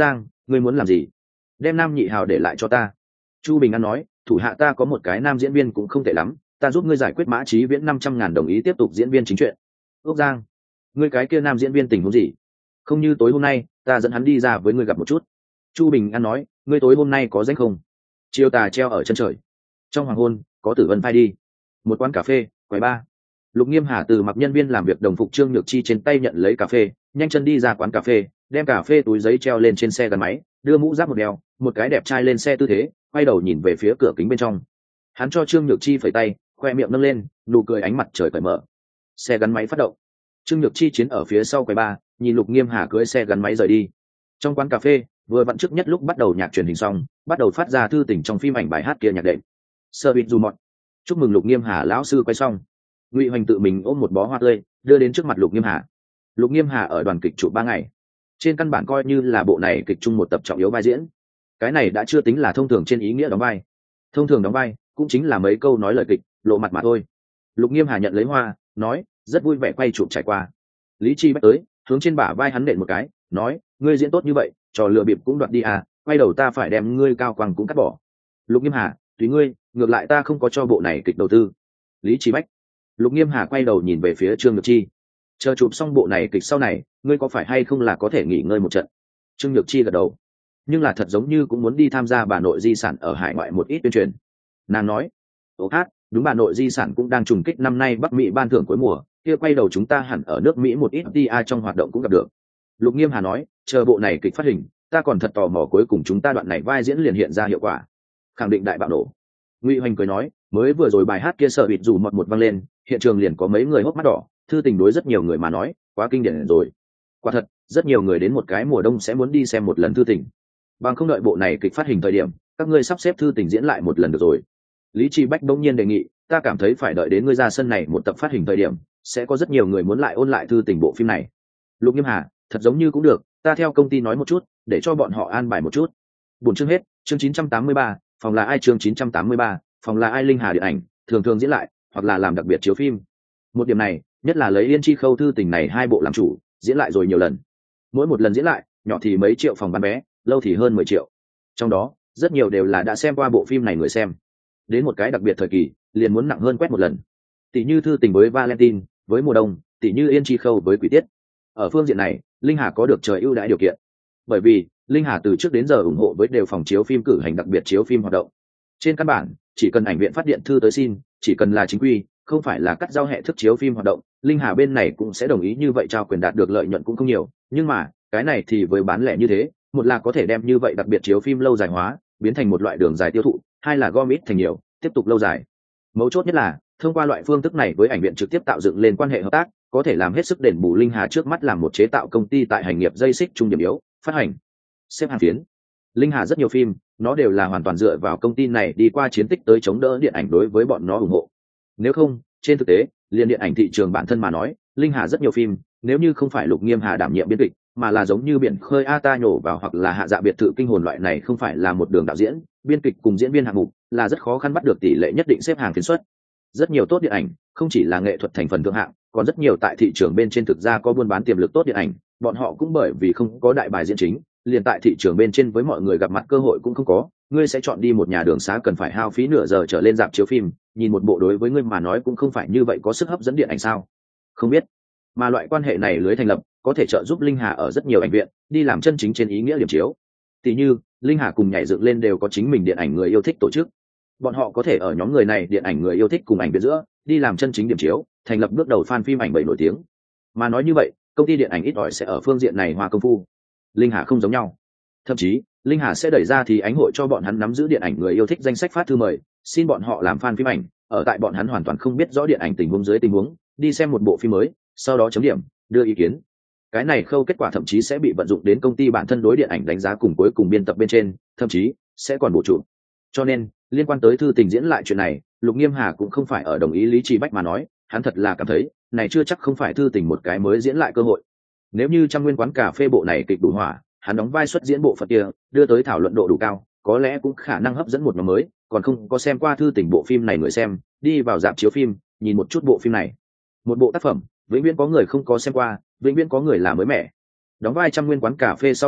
ngươi muốn làm gì? Đem Nam Nhị Hào để lại cho ta. Chu Bình An nói, thủ hạ ta có một cái nam diễn viên cũng không tệ lắm, ta giúp ngươi giải quyết Mã Chí Viễn năm trăm ngàn đồng ý tiếp tục diễn viên chính truyện. Ốc Giang, ngươi cái kia nam diễn viên tình huống gì? Không như tối hôm nay, ta dẫn hắn đi ra với ngươi gặp một chút. Chu Bình An nói, ngươi tối hôm nay có rảnh không? Chiều tà treo ở chân trời, trong hoàng hôn có tử vân phai đi. Một quán cà phê, quầy ba. Lục Nghiêm Hà từ mặc nhân viên làm việc đồng phục Trương Nhược Chi trên tay nhận lấy cà phê, nhanh chân đi ra quán cà phê, đem cà phê túi giấy treo lên trên xe gắn máy, đưa mũ giáp một đeo, một cái đẹp trai lên xe tư thế, quay đầu nhìn về phía cửa kính bên trong. Hắn cho Trương Nhược Chi phẩy tay, khoe miệng nâng lên, nụ cười ánh mặt trời cởi mở. Xe gắn máy phát động. Trương Nhược Chi chiến ở phía sau quầy ba, nhìn Lục Nghiêm Hà cưỡi xe gắn máy rời đi. Trong quán cà phê, vừa vặn trước nhất lúc bắt đầu nhạc truyền hình xong, bắt đầu phát ra thư tình trong phim ảnh bài hát kia nhạc đệm. Sơ bịt dù mọt. Chúc mừng Lục Nghiêm Hà lão sư quay xong. Ngụy Hoành tự mình ôm một bó hoa tươi, đưa đến trước mặt Lục Nghiêm Hà. Lục Nghiêm Hà ở đoàn kịch chụp ba ngày, trên căn bản coi như là bộ này kịch chung một tập trọng yếu vai diễn. Cái này đã chưa tính là thông thường trên ý nghĩa đóng vai. Thông thường đóng vai cũng chính là mấy câu nói lời kịch, lộ mặt mà thôi. Lục Nghiêm Hà nhận lấy hoa, nói, rất vui vẻ quay chụp trải qua. Lý Chi Bách tới, hướng trên bả vai hắn nện một cái, nói, ngươi diễn tốt như vậy, trò lừa bịp cũng đoạt đi à, quay đầu ta phải đem ngươi cao quang cũng cắt bỏ. Lục Nghiêm Hà, tùy ngươi, ngược lại ta không có cho bộ này kịch đầu tư. Lý Chi Bách. Lục Nghiêm Hà quay đầu nhìn về phía Trương Nhược Chi, chờ chụp xong bộ này kịch sau này, ngươi có phải hay không là có thể nghỉ ngơi một trận? Trương Nhược Chi gật đầu, nhưng là thật giống như cũng muốn đi tham gia bà nội di sản ở hải ngoại một ít tuyên truyền. Nàng nói, ồ hát, đúng, bà nội di sản cũng đang trùng kích năm nay Bắc Mỹ ban thưởng cuối mùa, kia quay đầu chúng ta hẳn ở nước Mỹ một ít tê a trong hoạt động cũng gặp được. Lục Nghiêm Hà nói, chờ bộ này kịch phát hình, ta còn thật tò mò cuối cùng chúng ta đoạn này vai diễn liền hiện ra hiệu quả, khẳng định đại bạo nổ. Ngụy Hoành cười nói, mới vừa rồi bài hát kia sợ bịt rủ mọt một vang lên, hiện trường liền có mấy người hốc mắt đỏ, thư tình đối rất nhiều người mà nói, quá kinh điển rồi. Quả thật, rất nhiều người đến một cái mùa đông sẽ muốn đi xem một lần thư tình. Bằng không đợi bộ này kịch phát hình thời điểm, các ngươi sắp xếp thư tình diễn lại một lần được rồi. Lý Chi Bách đông nhiên đề nghị, ta cảm thấy phải đợi đến ngươi ra sân này một tập phát hình thời điểm, sẽ có rất nhiều người muốn lại ôn lại thư tình bộ phim này. Lục Nghiêm Hà, thật giống như cũng được, ta theo công ty nói một chút, để cho bọn họ an bài một chút. Buổi chương hết, chương chín trăm tám mươi ba, phòng là ai chương chín trăm tám mươi ba, phòng là ai Linh Hà điện ảnh, thường thường diễn lại, hoặc là làm đặc biệt chiếu phim. Một điểm này, nhất là lấy Yên Chi Khâu thư tình này hai bộ làm chủ, diễn lại rồi nhiều lần. Mỗi một lần diễn lại, nhỏ thì mấy triệu phòng bán vé, lâu thì hơn mười triệu. Trong đó, rất nhiều đều là đã xem qua bộ phim này người xem. Đến một cái đặc biệt thời kỳ, liền muốn nặng hơn quét một lần. Tỷ như thư tình với Valentine, với mùa đông, tỷ như Yên Chi Khâu với Quỷ Tiết. Ở phương diện này, Linh Hà có được trời ưu đãi điều kiện. Bởi vì, Linh Hà từ trước đến giờ ủng hộ với đều phòng chiếu phim cử hành đặc biệt chiếu phim hoạt động. Trên căn bản, chỉ cần ảnh viện phát điện thư tới xin, chỉ cần là chính quy, không phải là cắt giao hệ thức chiếu phim hoạt động, Linh Hà bên này cũng sẽ đồng ý như vậy, trao quyền đạt được lợi nhuận cũng không nhiều, nhưng mà cái này thì với bán lẻ như thế, một là có thể đem như vậy đặc biệt chiếu phim lâu dài hóa, biến thành một loại đường dài tiêu thụ, hai là gom ít thành nhiều, tiếp tục lâu dài. Mấu chốt nhất là thông qua loại phương thức này với ảnh viện trực tiếp tạo dựng lên quan hệ hợp tác, có thể làm hết sức đền bù Linh Hà trước mắt làm một chế tạo công ty tại hành nghiệp dây xích trung điểm yếu, phát hành, xếp hàng phiến. Linh Hà rất nhiều phim, nó đều là hoàn toàn dựa vào công ty này đi qua chiến tích tới chống đỡ điện ảnh đối với bọn nó ủng hộ. Nếu không, trên thực tế, liên điện ảnh thị trường bản thân mà nói, Linh Hà rất nhiều phim, nếu như không phải Lục Nghiêm Hà đảm nhiệm biên kịch, mà là giống như Biển Khơi A Ta nhổ vào hoặc là Hạ Dạ biệt thự kinh hồn loại này không phải là một đường đạo diễn, biên kịch cùng diễn viên hạng mục, là rất khó khăn bắt được tỷ lệ nhất định xếp hàng phiến xuất. Rất nhiều tốt điện ảnh, không chỉ là nghệ thuật thành phần thượng hạng, còn rất nhiều tại thị trường bên trên thực ra có buôn bán tiềm lực tốt điện ảnh, bọn họ cũng bởi vì không có đại bài diễn chính, liền tại thị trường bên trên với mọi người gặp mặt cơ hội cũng không có. Ngươi sẽ chọn đi một nhà đường xá cần phải hao phí nửa giờ trở lên rạp chiếu phim, nhìn một bộ đối với ngươi mà nói cũng không phải như vậy có sức hấp dẫn điện ảnh sao? Không biết. Mà loại quan hệ này lưới thành lập, có thể trợ giúp Linh Hà ở rất nhiều ảnh viện đi làm chân chính trên ý nghĩa điểm chiếu. Tỷ như, Linh Hà cùng nhảy dựng lên đều có chính mình điện ảnh người yêu thích tổ chức. Bọn họ có thể ở nhóm người này điện ảnh người yêu thích cùng ảnh viện giữa, đi làm chân chính điểm chiếu, thành lập bước đầu fan phim ảnh bảy nổi tiếng. Mà nói như vậy, công ty điện ảnh ít ỏi sẽ ở phương diện này hoa công phu. Linh Hà không giống nhau. Thậm chí, Linh Hà sẽ đẩy ra thì ánh hội cho bọn hắn nắm giữ điện ảnh người yêu thích danh sách phát thư mời, xin bọn họ làm fan phim ảnh, ở tại bọn hắn hoàn toàn không biết rõ điện ảnh tình huống dưới tình huống, đi xem một bộ phim mới, sau đó chấm điểm, đưa ý kiến. Cái này khâu kết quả thậm chí sẽ bị vận dụng đến công ty bản thân đối điện ảnh đánh giá cùng cuối cùng biên tập bên trên, thậm chí sẽ còn bổ trụ. Cho nên, liên quan tới thư tình diễn lại chuyện này, Lục Nghiêm Hà cũng không phải ở đồng ý Lý Chi Bách mà nói, hắn thật là cảm thấy, này chưa chắc không phải thư tình một cái mới diễn lại cơ hội. Nếu như trong nguyên quán cà phê bộ này kịch đủ hỏa, hắn đóng vai xuất diễn bộ phận kia, đưa tới thảo luận độ đủ cao, có lẽ cũng khả năng hấp dẫn một nhóm mới, còn không có xem qua thư tình bộ phim này người xem, đi vào rạp chiếu phim, nhìn một chút bộ phim này. Một bộ tác phẩm, vĩnh viễn có người không có xem qua, vĩnh viễn có người là mới mẻ. Đóng vai trong nguyên quán cà phê sau này,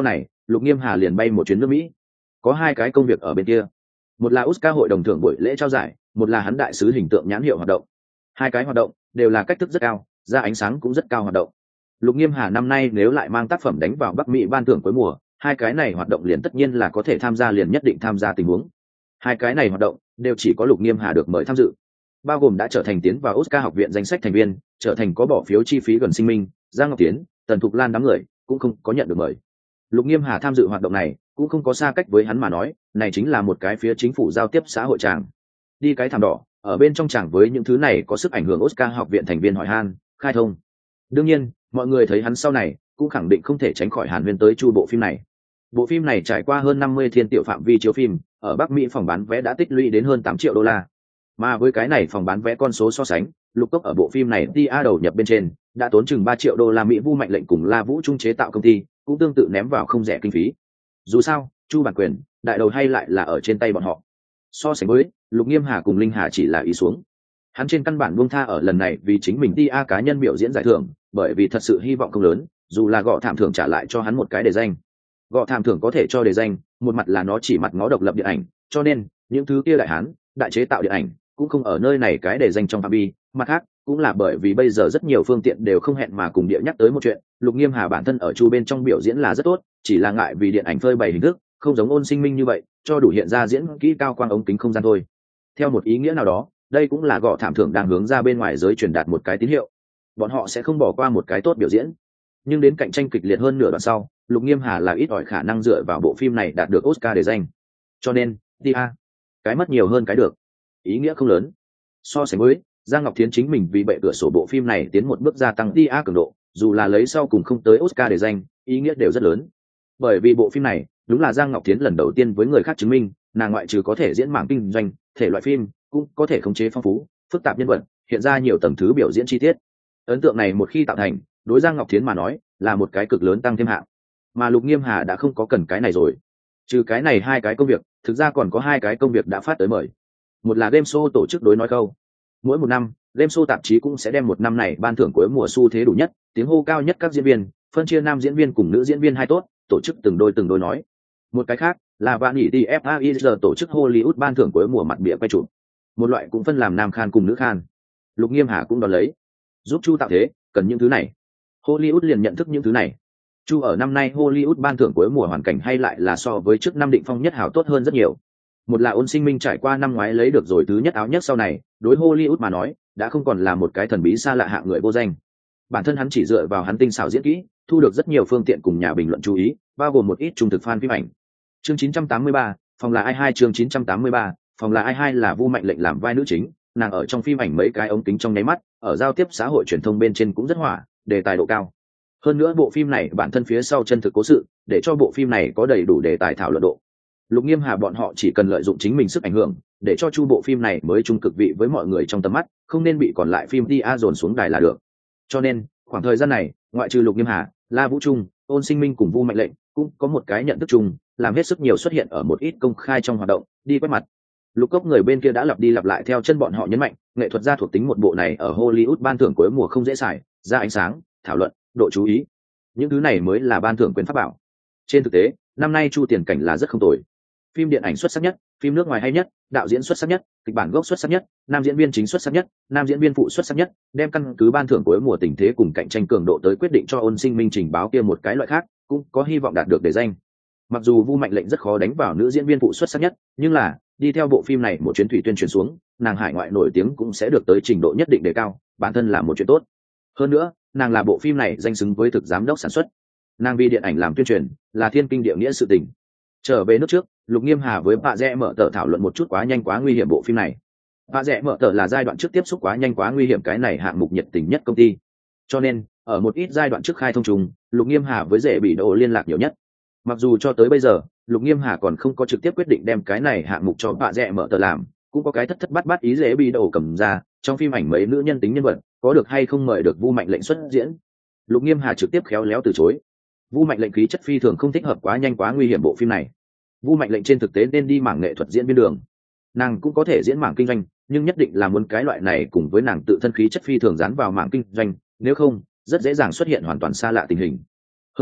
Lục Nghiêm Hà liền bay một chuyến nước Mỹ. Có hai cái công việc ở bên kia, một là Oscar hội đồng thưởng buổi lễ trao giải, một là hắn đại sứ hình tượng nhãn hiệu hoạt động. Hai cái hoạt động đều là cách thức rất cao, ra ánh sáng cũng rất cao hoạt động. Lục Nghiêm Hà năm nay nếu lại mang tác phẩm đánh vào Bắc Mỹ ban thưởng cuối mùa, hai cái này hoạt động liền tất nhiên là có thể tham gia, liền nhất định tham gia tình huống. Hai cái này hoạt động đều chỉ có Lục Nghiêm Hà được mời tham dự, bao gồm đã trở thành tiến vào Oscar học viện danh sách thành viên, trở thành có bỏ phiếu chi phí gần sinh minh, Giang Ngọc Tiến, Tần Thục Lan đám người cũng không có nhận được mời. Lục Nghiêm Hà tham dự hoạt động này cũng không có xa cách với hắn mà nói, này chính là một cái phía chính phủ giao tiếp xã hội tràng. Đi cái thảm đỏ, ở bên trong tràng với những thứ này có sức ảnh hưởng Oscar học viện thành viên hỏi han, khai thông. Đương nhiên, mọi người thấy hắn sau này cũng khẳng định không thể tránh khỏi hàn huyên tới chu bộ phim này. Bộ phim này trải qua hơn năm mươi thiên tiểu phạm vi chiếu phim, ở Bắc Mỹ phòng bán vé đã tích lũy đến hơn tám triệu đô la. Mà với cái này phòng bán vé con số so sánh, Lục Cốc ở bộ phim này tê a đầu nhập bên trên đã tốn chừng ba triệu đô la Mỹ. Vu Mạnh Lệnh cùng La Vũ Trung chế tạo công ty cũng tương tự ném vào không rẻ kinh phí. Dù sao, chu bản quyền, đại đầu hay lại là ở trên tay bọn họ. So sánh với, Lục Nghiêm Hà cùng Linh Hà chỉ là ý xuống. Hắn trên căn bản buông tha ở lần này vì chính mình tê a cá nhân biểu diễn giải thưởng, bởi vì thật sự hy vọng không lớn, dù là gọ thảm thưởng trả lại cho hắn một cái đề danh. Gọ thảm thưởng có thể cho đề danh, một mặt là nó chỉ mặt ngó độc lập điện ảnh, cho nên những thứ kia đại hán, đại chế tạo điện ảnh cũng không ở nơi này cái đề danh trong phạm vi. Mặt khác, cũng là bởi vì bây giờ rất nhiều phương tiện đều không hẹn mà cùng địa nhắc tới một chuyện, Lục Nghiêm Hà bản thân ở chu bên trong biểu diễn là rất tốt, chỉ là ngại vì điện ảnh phơi bày hình thức không giống Ôn Sinh Minh như vậy cho đủ hiện ra diễn kỹ cao quang ống kính không gian thôi. Theo một ý nghĩa nào đó, đây cũng là gọ thảm thưởng đang hướng ra bên ngoài giới truyền đạt một cái tín hiệu, bọn họ sẽ không bỏ qua một cái tốt biểu diễn. Nhưng đến cạnh tranh kịch liệt hơn nửa đoạn sau, Lục Nghiêm Hà là ít ỏi khả năng dựa vào bộ phim này đạt được Oscar để danh, cho nên đi a cái mất nhiều hơn cái được, ý nghĩa không lớn. So sánh với Giang Ngọc Thiến chính mình vì bệ cửa sổ bộ phim này tiến một bước gia tăng tê a cường độ, dù là lấy sau cùng không tới Oscar để danh, ý nghĩa đều rất lớn. Bởi vì bộ phim này đúng là Giang Ngọc Thiến lần đầu tiên với người khác chứng minh, nàng ngoại trừ có thể diễn mảng kinh doanh, thể loại phim cũng có thể khống chế phong phú, phức tạp nhân vật, hiện ra nhiều tầng thứ biểu diễn chi tiết. Ấn tượng này một khi tạo thành, đối Giang Ngọc Thiến mà nói là một cái cực lớn tăng thêm hạng. Mà Lục Nghiêm Hà đã không có cần cái này rồi. Trừ cái này hai cái công việc, thực ra còn có hai cái công việc đã phát tới mời. Một là game show tổ chức đối nói câu. Mỗi một năm, game show tạp chí cũng sẽ đem một năm này ban thưởng cuối mùa xu thế đủ nhất, tiếng hô cao nhất các diễn viên, phân chia nam diễn viên cùng nữ diễn viên hai tốt, tổ chức từng đôi từng đôi nói. Một cái khác là Vạn Nhị tê ép a i giờ tổ chức Hollywood ban thưởng cuối mùa mặt bìa quay chụp. Một loại cũng phân làm nam khan cùng nữ khan. Lục Nghiêm Hà cũng đón lấy, giúp Chu tạo thế, cần những thứ này. Hollywood liền nhận thức những thứ này. Chu ở năm nay Hollywood ban thưởng cuối mùa hoàn cảnh hay lại là so với trước năm định phong nhất hảo tốt hơn rất nhiều. Một là Ôn Sinh Minh trải qua năm ngoái lấy được rồi thứ nhất áo nhất sau này, đối Hollywood mà nói, đã không còn là một cái thần bí xa lạ hạng người vô danh. Bản thân hắn chỉ dựa vào hắn tinh xảo diễn kỹ, thu được rất nhiều phương tiện cùng nhà bình luận chú ý, bao gồm một ít trung thực fan phim ảnh. Chương chín trăm tám mươi ba, phòng là ai hai chương chín trăm tám mươi ba, phòng là ai hai là Vu Mạnh Lệnh làm vai nữ chính, nàng ở trong phim ảnh mấy cái ống kính trong nháy mắt, ở giao tiếp xã hội truyền thông bên trên cũng rất hỏa, đề tài độ cao. Hơn nữa bộ phim này bản thân phía sau chân thực cố sự, để cho bộ phim này có đầy đủ đề tài thảo luận độ. Lục Nghiêm Hà bọn họ chỉ cần lợi dụng chính mình sức ảnh hưởng, để cho chu bộ phim này mới trung cực vị với mọi người trong tầm mắt, không nên bị còn lại phim ti a dồn xuống đài là được. Cho nên, khoảng thời gian này, ngoại trừ Lục Nghiêm Hà, La Vũ Trung, Ôn Sinh Minh cùng Vu Mạnh Lệnh, cũng có một cái nhận thức chung, làm hết sức nhiều xuất hiện ở một ít công khai trong hoạt động, đi quét mặt. Lục Cốc người bên kia đã lặp đi lặp lại theo chân bọn họ nhấn mạnh, nghệ thuật gia thuộc tính một bộ này ở Hollywood ban thưởng cuối mùa không dễ xài, ra ánh sáng, thảo luận, độ chú ý. Những thứ này mới là ban thưởng quyền pháp bảo. Trên thực tế, năm nay Chu tiền cảnh là rất không tồi. Phim điện ảnh xuất sắc nhất, phim nước ngoài hay nhất, đạo diễn xuất sắc nhất, kịch bản gốc xuất sắc nhất, nam diễn viên chính xuất sắc nhất, nam diễn viên phụ xuất sắc nhất, đem căn cứ ban thưởng cuối mùa tình thế cùng cạnh tranh cường độ tới quyết định cho Ôn Sinh Minh trình báo kia một cái loại khác, cũng có hy vọng đạt được đề danh. Mặc dù Vu Mạnh Lệnh rất khó đánh vào nữ diễn viên phụ xuất sắc nhất, nhưng là đi theo bộ phim này một chuyến thủy tuyên truyền xuống, nàng hải ngoại nổi tiếng cũng sẽ được tới trình độ nhất định đề cao, bản thân là một chuyện tốt. Hơn nữa, nàng là bộ phim này danh xứng với thực giám đốc sản xuất, nàng vì điện ảnh làm tuyên truyền là thiên kinh địa nghĩa sự tình. Trở về nước trước, Lục Nghiêm Hà với bà rẽ mở tờ thảo luận một chút quá nhanh quá nguy hiểm bộ phim này. Bà rẽ mở tờ là giai đoạn trước tiếp xúc quá nhanh quá nguy hiểm cái này hạng mục nhiệt tình nhất công ty, cho nên ở một ít giai đoạn trước khai thông trùng, Lục Nghiêm Hà với Dễ Bị Đồ liên lạc nhiều nhất. Mặc dù cho tới bây giờ Lục Nghiêm Hà còn không có trực tiếp quyết định đem cái này hạng mục cho bà rẽ mở tờ làm, cũng có cái thất thất bát bát ý Dễ Bị Đồ cầm ra trong phim ảnh mấy nữ nhân tính nhân vật có được hay không mời được Vu Mạnh Lệnh xuất diễn. Lục Nghiêm Hà trực tiếp khéo léo từ chối. Vu Mạnh Lệnh khí chất phi thường không thích hợp quá nhanh quá nguy hiểm bộ phim này. Vu Mạnh Lệnh trên thực tế nên đi mảng nghệ thuật diễn viên đường, nàng cũng có thể diễn mảng kinh doanh, nhưng nhất định là muốn cái loại này cùng với nàng tự thân khí chất phi thường dán vào mảng kinh doanh, nếu không rất dễ dàng xuất hiện hoàn toàn xa lạ tình hình. Hơn nữa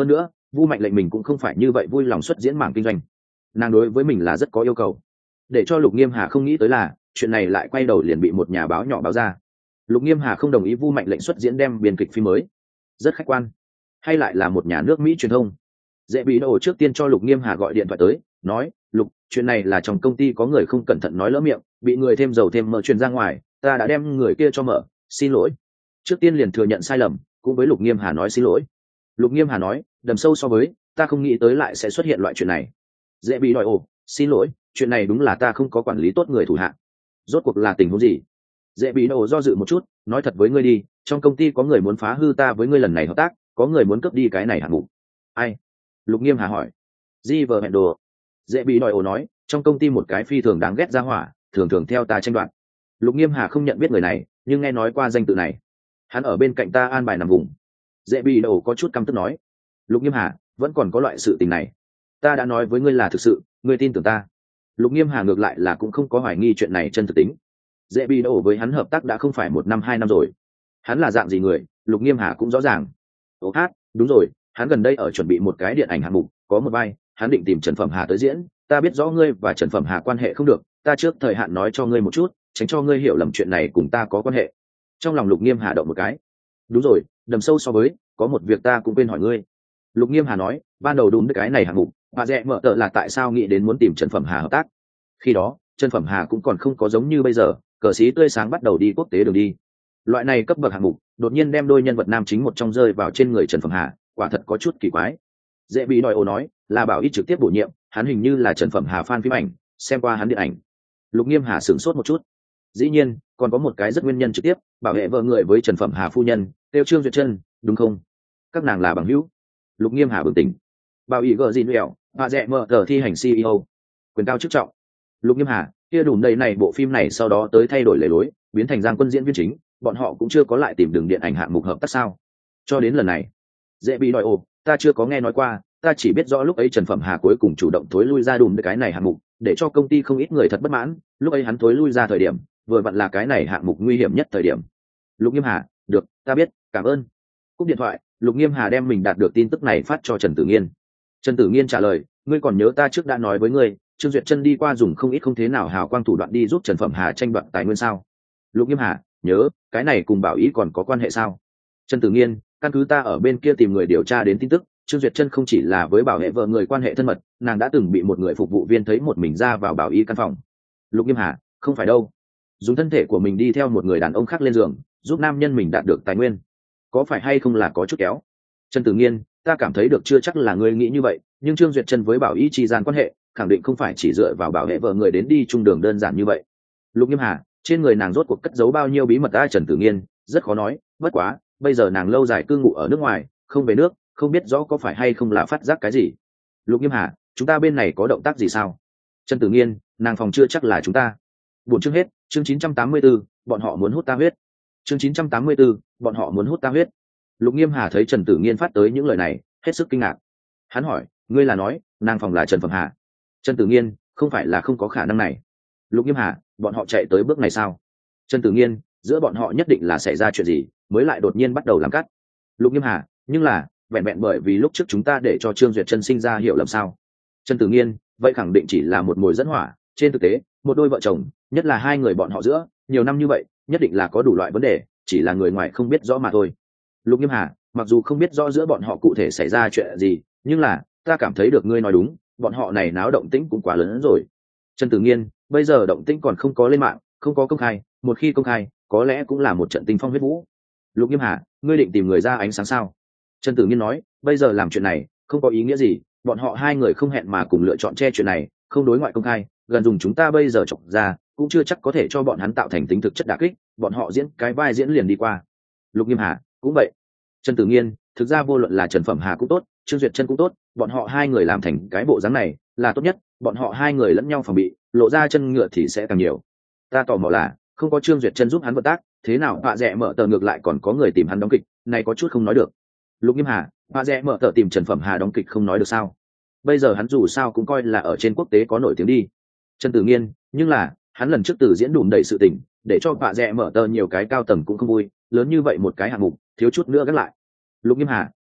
Vu Mạnh Lệnh mình cũng không phải như vậy vui lòng xuất diễn mảng kinh doanh, nàng đối với mình là rất có yêu cầu. Để cho Lục Nghiêm Hà không nghĩ tới là chuyện này lại quay đầu liền bị một nhà báo nhỏ báo ra. Lục Nghiêm Hà không đồng ý Vu Mạnh Lệnh xuất diễn đem biên kịch phim mới, rất khách quan. Hay lại là một nhà nước Mỹ truyền thông. Dễ bị nổ trước tiên cho Lục Nghiêm Hà gọi điện thoại tới, nói: Lục, chuyện này là trong công ty có người không cẩn thận nói lỡ miệng, bị người thêm dầu thêm mỡ truyền ra ngoài, ta đã đem người kia cho mở, xin lỗi. Trước tiên liền thừa nhận sai lầm, cũng với Lục Nghiêm Hà nói xin lỗi. Lục Nghiêm Hà nói: đầm sâu so với, ta không nghĩ tới lại sẽ xuất hiện loại chuyện này. Dễ bị đòi ồ, xin lỗi, chuyện này đúng là ta không có quản lý tốt người thủ hạ. Rốt cuộc là tình huống gì? Dễ bị đòi do dự một chút, nói thật với ngươi đi, trong công ty có người muốn phá hư ta với ngươi lần này hợp tác, có người muốn cướp đi cái này hạng mục. Ai? Lục Nghiêm Hà hỏi. Di vờ hẹn đồ. Dễ bị đòi ồ nói, trong công ty một cái phi thường đáng ghét ra hỏa, thường thường theo ta tranh đoạt. Lục Nghiêm Hà không nhận biết người này, nhưng nghe nói qua danh tự này. Hắn ở bên cạnh ta an bài nằm vùng. Dễ bị đòi có chút căm tức nói. Lục Nghiêm Hà, vẫn còn có loại sự tình này. Ta đã nói với ngươi là thực sự, ngươi tin tưởng ta. Lục Nghiêm Hà ngược lại là cũng không có hoài nghi chuyện này chân thực tính. Dễ bị đổ với hắn hợp tác đã không phải một năm hai năm rồi. Hắn là dạng gì người, Lục Nghiêm Hà cũng rõ ràng. Ồ hát, đúng rồi, hắn gần đây ở chuẩn bị một cái điện ảnh hạng mục, có một vai, hắn định tìm Trần Phẩm Hà tới diễn. Ta biết rõ ngươi và Trần Phẩm Hà quan hệ không được, ta trước thời hạn nói cho ngươi một chút, tránh cho ngươi hiểu lầm chuyện này cùng ta có quan hệ. Trong lòng Lục Nghiêm Hà động một cái. Đúng rồi, đầm sâu so với, có một việc ta cũng quên hỏi ngươi. Lục Nghiêm Hà nói, ban đầu đúng cái này hạng mục, bà rẽ mở tợ là tại sao nghĩ đến muốn tìm Trần Phẩm Hà hợp tác. Khi đó, Trần Phẩm Hà cũng còn không có giống như bây giờ, cờ sĩ tươi sáng bắt đầu đi quốc tế đường đi. Loại này cấp bậc hạng mục, đột nhiên đem đôi nhân vật nam chính một trong rơi vào trên người Trần Phẩm Hà, quả thật có chút kỳ quái. Dễ bị đòi ồ nói, là bảo ít trực tiếp bổ nhiệm, hắn hình như là Trần Phẩm Hà fan phim ảnh, xem qua hắn điện ảnh. Lục Nghiêm Hà sửng sốt một chút. Dĩ nhiên, còn có một cái rất nguyên nhân trực tiếp, bảo hệ vợ người với Trần Phẩm Hà phu nhân, tiêu Trương Duyệt Chân, đúng không? Các nàng là bằng hữu. Lục Nghiêm Hà bừng tỉnh. Bảo ý gờ gì nẹo, bà rẽ mở tờ thi hành xê e ô, quyền cao chức trọng. Lục Nghiêm Hà, kia đủ đầy này bộ phim này sau đó tới thay đổi lề lối, biến thành Giang Quân diễn viên chính, bọn họ cũng chưa có lại tìm đường điện ảnh hạng mục hợp tác sao? Cho đến lần này, dễ bị đòi ồ, ta chưa có nghe nói qua, ta chỉ biết rõ lúc ấy Trần Phẩm Hà cuối cùng chủ động thối lui ra đùm cái này hạng mục, để cho công ty không ít người thật bất mãn, lúc ấy hắn thối lui ra thời điểm, vừa vặn là cái này hạng mục nguy hiểm nhất thời điểm. Lục Nghiêm Hà, được, ta biết, cảm ơn. Cúp điện thoại, Lục Nghiêm Hà đem mình đạt được tin tức này phát cho Trần Tử Nghiên. Trần Tử Nghiên trả lời, ngươi còn nhớ ta trước đã nói với ngươi, Trương Duyệt Chân đi qua dùng không ít không thế nào hào quang thủ đoạn đi giúp Trần Phẩm Hà tranh đoạt tài nguyên sao? Lục Nghiêm Hà, nhớ, cái này cùng Bảo Ý còn có quan hệ sao? Trần Tử Nghiên, căn cứ ta ở bên kia tìm người điều tra đến tin tức, Trương Duyệt Chân không chỉ là với Bảo Hệ vợ người quan hệ thân mật, nàng đã từng bị một người phục vụ viên thấy một mình ra vào Bảo Ý căn phòng. Lục Nghiêm Hà, không phải đâu, dùng thân thể của mình đi theo một người đàn ông khác lên giường, giúp nam nhân mình đạt được tài nguyên, có phải hay không là có chút kéo? Trần Tử Nghiên, ta cảm thấy được chưa chắc là ngươi nghĩ như vậy, nhưng Trương Duyệt Chân với Bảo Ý chi gian quan hệ, khẳng định không phải chỉ dựa vào Bảo Hệ vợ người đến đi chung đường đơn giản như vậy. Lục Nghiêm Hà, trên người nàng rốt cuộc cất giấu bao nhiêu bí mật? Ai? Trần Tử Nghiên, rất khó nói, bất quá, bây giờ nàng lâu dài cư ngụ ở nước ngoài, không về nước, không biết rõ có phải hay không là phát giác cái gì. Lục Nghiêm Hà, chúng ta bên này có động tác gì sao? Trần Tử Nghiên, nàng phòng chưa chắc là chúng ta. Buổi chương hết, chương chín trăm tám mươi tư, bọn họ muốn hút ta huyết. Chương chín trăm tám mươi tư, bọn họ muốn hút ta huyết. Lục Nghiêm Hà thấy Trần Tử Nghiên phát tới những lời này, hết sức kinh ngạc. Hắn hỏi, ngươi là nói, nàng phòng là Trần Phẩm Hà? Trần Tử Nghiên, không phải là không có khả năng này. Lục Nghiêm Hà, bọn họ chạy tới bước này sao? Trần Tử Nghiên, giữa bọn họ nhất định là xảy ra chuyện gì, mới lại đột nhiên bắt đầu làm cắt. Lục Nghiêm Hà, nhưng là, vẹn vẹn bởi vì lúc trước chúng ta để cho Trương Duyệt Chân sinh ra hiểu lầm sao? Trần Tử Nghiên, vậy khẳng định chỉ là một mồi dẫn hỏa, trên thực tế, một đôi vợ chồng, nhất là hai người bọn họ giữa, nhiều năm như vậy, nhất định là có đủ loại vấn đề, chỉ là người ngoài không biết rõ mà thôi. Lục Nghiêm Hà, mặc dù không biết rõ giữa bọn họ cụ thể xảy ra chuyện gì, nhưng là, ta cảm thấy được ngươi nói đúng, bọn họ này náo động tĩnh cũng quá lớn hơn rồi. Trần Tử Nghiên, bây giờ động tĩnh còn không có lên mạng, không có công khai, một khi công khai, có lẽ cũng là một trận tinh phong huyết vũ. Lục Nghiêm Hà, ngươi định tìm người ra ánh sáng sao? Trần Tử Nghiên nói, bây giờ làm chuyện này, không có ý nghĩa gì, bọn họ hai người không hẹn mà cùng lựa chọn che chuyện này, không đối ngoại công khai, gần dùng chúng ta bây giờ chọc ra, cũng chưa chắc có thể cho bọn hắn tạo thành tính thực chất đả kích, bọn họ diễn cái vai diễn liền đi qua. Lục Nghiêm Hà, cũng vậy. Trần Tử Nghiên, thực ra vô luận là Trần Phẩm Hà cũng tốt, Trương Duyệt Chân cũng tốt, bọn họ hai người làm thành cái bộ dáng này là tốt nhất, bọn họ hai người lẫn nhau phòng bị, lộ ra chân ngựa thì sẽ càng nhiều. Ta tò mò là, không có Trương Duyệt Chân giúp hắn vận tác, thế nào Họa Rẽ mở tờ ngược lại còn có người tìm hắn đóng kịch, này có chút không nói được. Lục Nghiêm Hà, Họa Rẽ mở tờ tìm Trần Phẩm Hà đóng kịch không nói được sao? Bây giờ hắn dù sao cũng coi là ở trên quốc tế có nổi tiếng đi. Trần Tử Nghiên, nhưng là hắn lần trước từ diễn đùm đầy sự tình, để cho Họa Rẽ mở tờ nhiều cái cao tầng cũng không vui, lớn như vậy một cái hạng mục, thiếu chút nữa gác lại. Lục Nghiêm Hà, là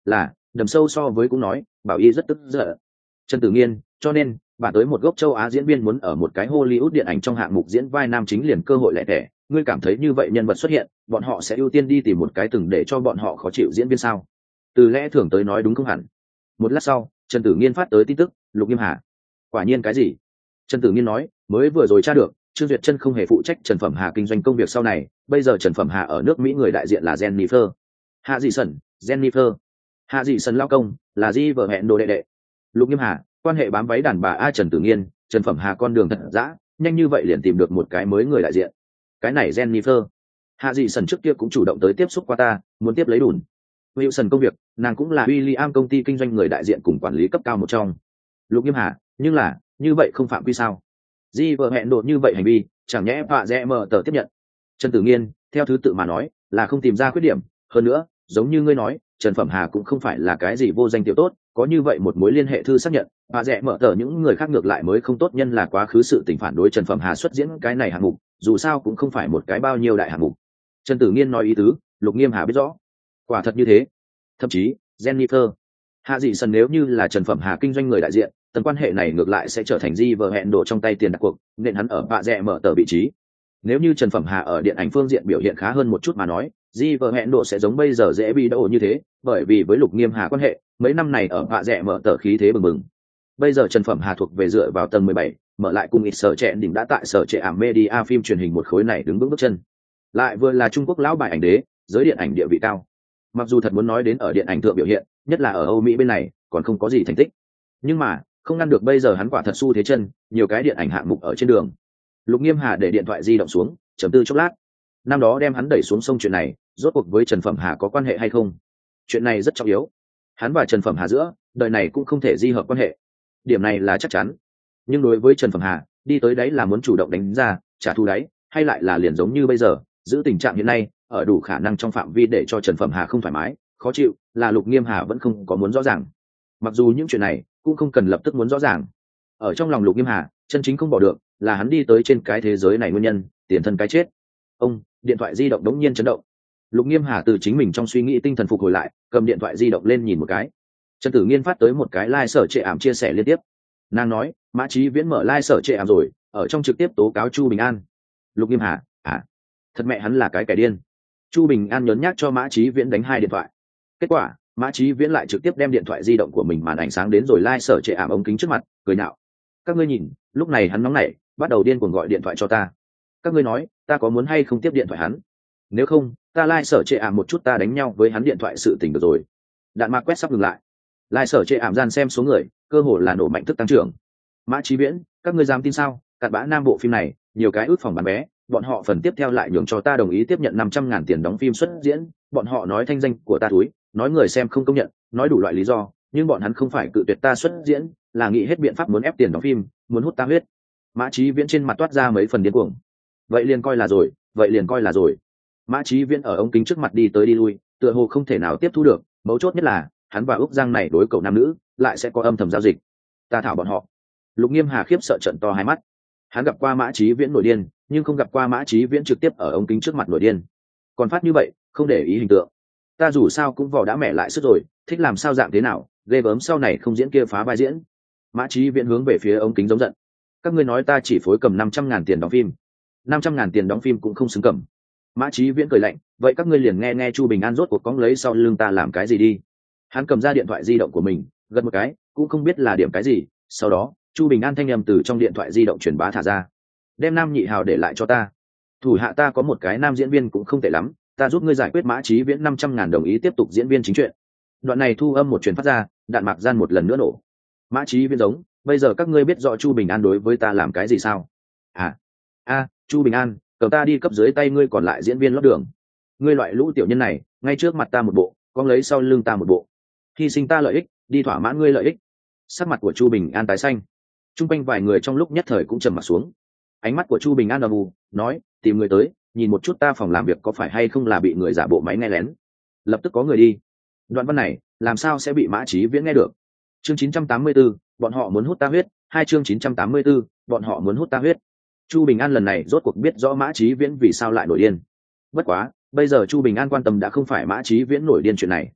đầm sâu so với cũng nói bảo y rất tức giận. Trần Tử Nghiên, cho nên bản tới một gốc châu Á diễn viên muốn ở một cái Hollywood điện ảnh trong hạng mục diễn vai nam chính liền cơ hội lẻ tẻ, ngươi cảm thấy như vậy nhân vật xuất hiện bọn họ sẽ ưu tiên đi tìm một cái từng để cho bọn họ khó chịu diễn viên sao? Từ lẽ thường tới nói đúng không hẳn. Một lát sau Trần Tử Nghiên phát tới tin tức, Lục Nghiêm Hà. Quả nhiên cái gì? Trần Tử Nghiên nói, mới vừa rồi tra được Trương Duyệt Chân không hề phụ trách Trần Phẩm Hà kinh doanh công việc sau này, bây giờ Trần Phẩm Hà ở nước Mỹ người đại diện là Jennifer Hạ Dị Sẩn. Jennifer Hạ Dị Sẩn lao công là Di vợ hẹn đồ đệ đệ. Lục Nghiêm Hà, quan hệ bám váy đàn bà a. Trần Tử Nghiên, Trần Phẩm Hà con đường thật dã, nhanh như vậy liền tìm được một cái mới người đại diện. Cái này Jennifer Hạ Dị Sẩn trước kia cũng chủ động tới tiếp xúc qua ta, muốn tiếp lấy đùn Wilson công việc, nàng cũng là William công ty kinh doanh người đại diện cùng quản lý cấp cao một trong. Lục Nghiêm Hà, nhưng là như vậy không phạm quy sao? Di vợ hẹn đột như vậy hành vi chẳng nhẽ vạ dẹ mở tờ tiếp nhận? Trần Tử Nghiên, theo thứ tự mà nói là không tìm ra khuyết điểm, hơn nữa giống như ngươi nói Trần Phẩm Hà cũng không phải là cái gì vô danh tiểu tốt, có như vậy một mối liên hệ thư xác nhận vạ dẹ mở tờ những người khác ngược lại mới không tốt, nhân là quá khứ sự tình phản đối Trần Phẩm Hà xuất diễn cái này hạng mục, dù sao cũng không phải một cái bao nhiêu đại hạng mục. Trần Tử Nghiên nói ý tứ Lục Nghiêm Hà biết rõ, quả thật như thế. Thậm chí Jennifer Hạ Dị Sẩn nếu như là Trần Phẩm Hà kinh doanh người đại diện, tầng quan hệ này ngược lại sẽ trở thành Di vợ hẹn đổ trong tay tiền đặt cuộc, nên hắn ở bạ rẽ mở tờ vị trí. Nếu như Trần Phẩm Hà ở điện ảnh phương diện biểu hiện khá hơn một chút mà nói, Di vợ hẹn đổ sẽ giống bây giờ dễ bị đổ như thế, bởi vì với Lục Nghiêm Hà quan hệ mấy năm này ở bạ rẽ mở tờ khí thế bừng bừng. Bây giờ Trần Phẩm Hà thuộc về dựa vào tầng mười bảy, mở lại cùng ít sở trẻ đỉnh đã tại sở trẻ ảm media phim truyền hình một khối này đứng vững bước chân, lại vừa là Trung Quốc lão bài ảnh đế, giới điện ảnh địa vị cao. Mặc dù thật muốn nói đến ở điện ảnh thượng biểu hiện, nhất là ở Âu Mỹ bên này còn không có gì thành tích, nhưng mà không ngăn được bây giờ hắn quả thật xu thế chân, nhiều cái điện ảnh hạng mục ở trên đường. Lục Nghiêm Hà để điện thoại di động xuống, chấm tư chốc lát. Năm đó đem hắn đẩy xuống sông chuyện này, rốt cuộc với Trần Phẩm Hà có quan hệ hay không? Chuyện này rất trọng yếu. Hắn và Trần Phẩm Hà giữa, đời này cũng không thể di hợp quan hệ. Điểm này là chắc chắn. Nhưng đối với Trần Phẩm Hà, đi tới đấy là muốn chủ động đánh ra, trả thù đấy, hay lại là liền giống như bây giờ, giữ tình trạng hiện nay, ở đủ khả năng trong phạm vi để cho Trần Phẩm Hà không thoải mái, khó chịu, là Lục Nghiêm Hà vẫn không có muốn rõ ràng. Mặc dù những chuyện này cũng không cần lập tức muốn rõ ràng. Ở trong lòng Lục Nghiêm Hà, chân chính không bỏ được là hắn đi tới trên cái thế giới này nguyên nhân, tiền thân cái chết. Ông, điện thoại di động đống nhiên chấn động. Lục Nghiêm Hà từ chính mình trong suy nghĩ tinh thần phục hồi lại, cầm điện thoại di động lên nhìn một cái. Trần Tử Nghiên phát tới một cái like sở trệ ảm chia sẻ liên tiếp. Nàng nói, Mã Chí Viễn mở like sở trệ ảm rồi, ở trong trực tiếp tố cáo Chu Bình An. Lục Nghiêm Hà, à, thật mẹ hắn là cái kẻ điên. Chu Bình An nhấn nhắc cho Mã Chí Viễn đánh hai điện thoại. Kết quả, Mã Chí Viễn lại trực tiếp đem điện thoại di động của mình màn ảnh sáng đến rồi lai sở trệ ảm ống kính trước mặt, cười nhạo. Các ngươi nhìn, lúc này hắn nóng nảy, bắt đầu điên cuồng gọi điện thoại cho ta. Các ngươi nói, ta có muốn hay không tiếp điện thoại hắn? Nếu không, ta lai sở trệ ảm một chút ta đánh nhau với hắn điện thoại sự tình được rồi. Đạn mạc quét sắp ngừng lại. Lai sở trệ ảm gian xem số người, cơ hồ là nổ mạnh thức tăng trưởng. Mã Chí Viễn, các ngươi dám tin sao? Cặn bã nam bộ phim này, nhiều cái ước phòng bán vé, bọn họ phần tiếp theo lại nhường cho ta đồng ý tiếp nhận năm trăm ngàn tiền đóng phim xuất diễn, bọn họ nói thanh danh của ta túi, nói người xem không công nhận, nói đủ loại lý do, nhưng bọn hắn không phải cự tuyệt ta xuất diễn, là nghĩ hết biện pháp muốn ép tiền đóng phim, muốn hút ta huyết. Mã Chí Viễn trên mặt toát ra mấy phần điên cuồng. Vậy liền coi là rồi, vậy liền coi là rồi. Mã Chí Viễn ở ống kính trước mặt đi tới đi lui, tựa hồ không thể nào tiếp thu được, mấu chốt nhất là, hắn và Úc Giang này đối cầu nam nữ, lại sẽ có âm thầm giao dịch. Ta thảo bọn họ. Lục Nghiêm Hà khiếp sợ trợn to hai mắt. Hắn gặp qua Mã Chí Viễn nổi điên, nhưng không gặp qua Mã Chí Viễn trực tiếp ở ống kính trước mặt nổi điên. Còn phát như vậy, không để ý hình tượng. Ta dù sao cũng vỏ đã mẹ lại sức rồi, thích làm sao dạng thế nào, ghê gớm sau này không diễn kia phá vai diễn. Mã Chí Viễn hướng về phía ống kính giống giận. Các ngươi nói ta chỉ phối cầm năm trăm ngàn tiền đóng phim, năm trăm ngàn tiền đóng phim cũng không xứng cầm. Mã Chí Viễn cười lạnh, vậy các ngươi liền nghe nghe Chu Bình An rốt cuộc cóng lấy sau lưng ta làm cái gì đi. Hắn cầm ra điện thoại di động của mình, gật một cái, cũng không biết là điểm cái gì. Sau đó, Chu Bình An thanh âm từ trong điện thoại di động truyền bá thả ra. Đem Nam Nhị Hào để lại cho ta. Thủ hạ ta có một cái nam diễn viên cũng không tệ lắm, ta giúp ngươi giải quyết Mã Chí Viễn năm trăm ngàn đồng ý tiếp tục diễn viên chính truyện. Đoạn này thu âm một truyền phát ra, đạn mạc gian một lần nữa nổ. Mã Chí Viễn giống, bây giờ các ngươi biết rõ Chu Bình An đối với ta làm cái gì sao? À, a, Chu Bình An, cầm ta đi cấp dưới tay ngươi còn lại diễn viên lót đường. Ngươi loại lũ tiểu nhân này, ngay trước mặt ta một bộ, con lấy sau lưng ta một bộ. Hy sinh ta lợi ích, đi thỏa mãn ngươi lợi ích. Sắc mặt của Chu Bình An tái xanh. Trung quanh vài người trong lúc nhất thời cũng trầm mặt xuống. Ánh mắt của Chu Bình An âm u, nói, tìm người tới, nhìn một chút ta phòng làm việc có phải hay không là bị người giả bộ máy nghe lén. Lập tức có người đi. Đoạn văn này, làm sao sẽ bị Mã Chí Viễn nghe được? Chương chín trăm tám mươi tư, bọn họ muốn hút ta huyết, hai chương chín trăm tám mươi tư, bọn họ muốn hút ta huyết. Chu Bình An lần này rốt cuộc biết rõ Mã Chí Viễn vì sao lại nổi điên. Bất quá, bây giờ Chu Bình An quan tâm đã không phải Mã Chí Viễn nổi điên chuyện này.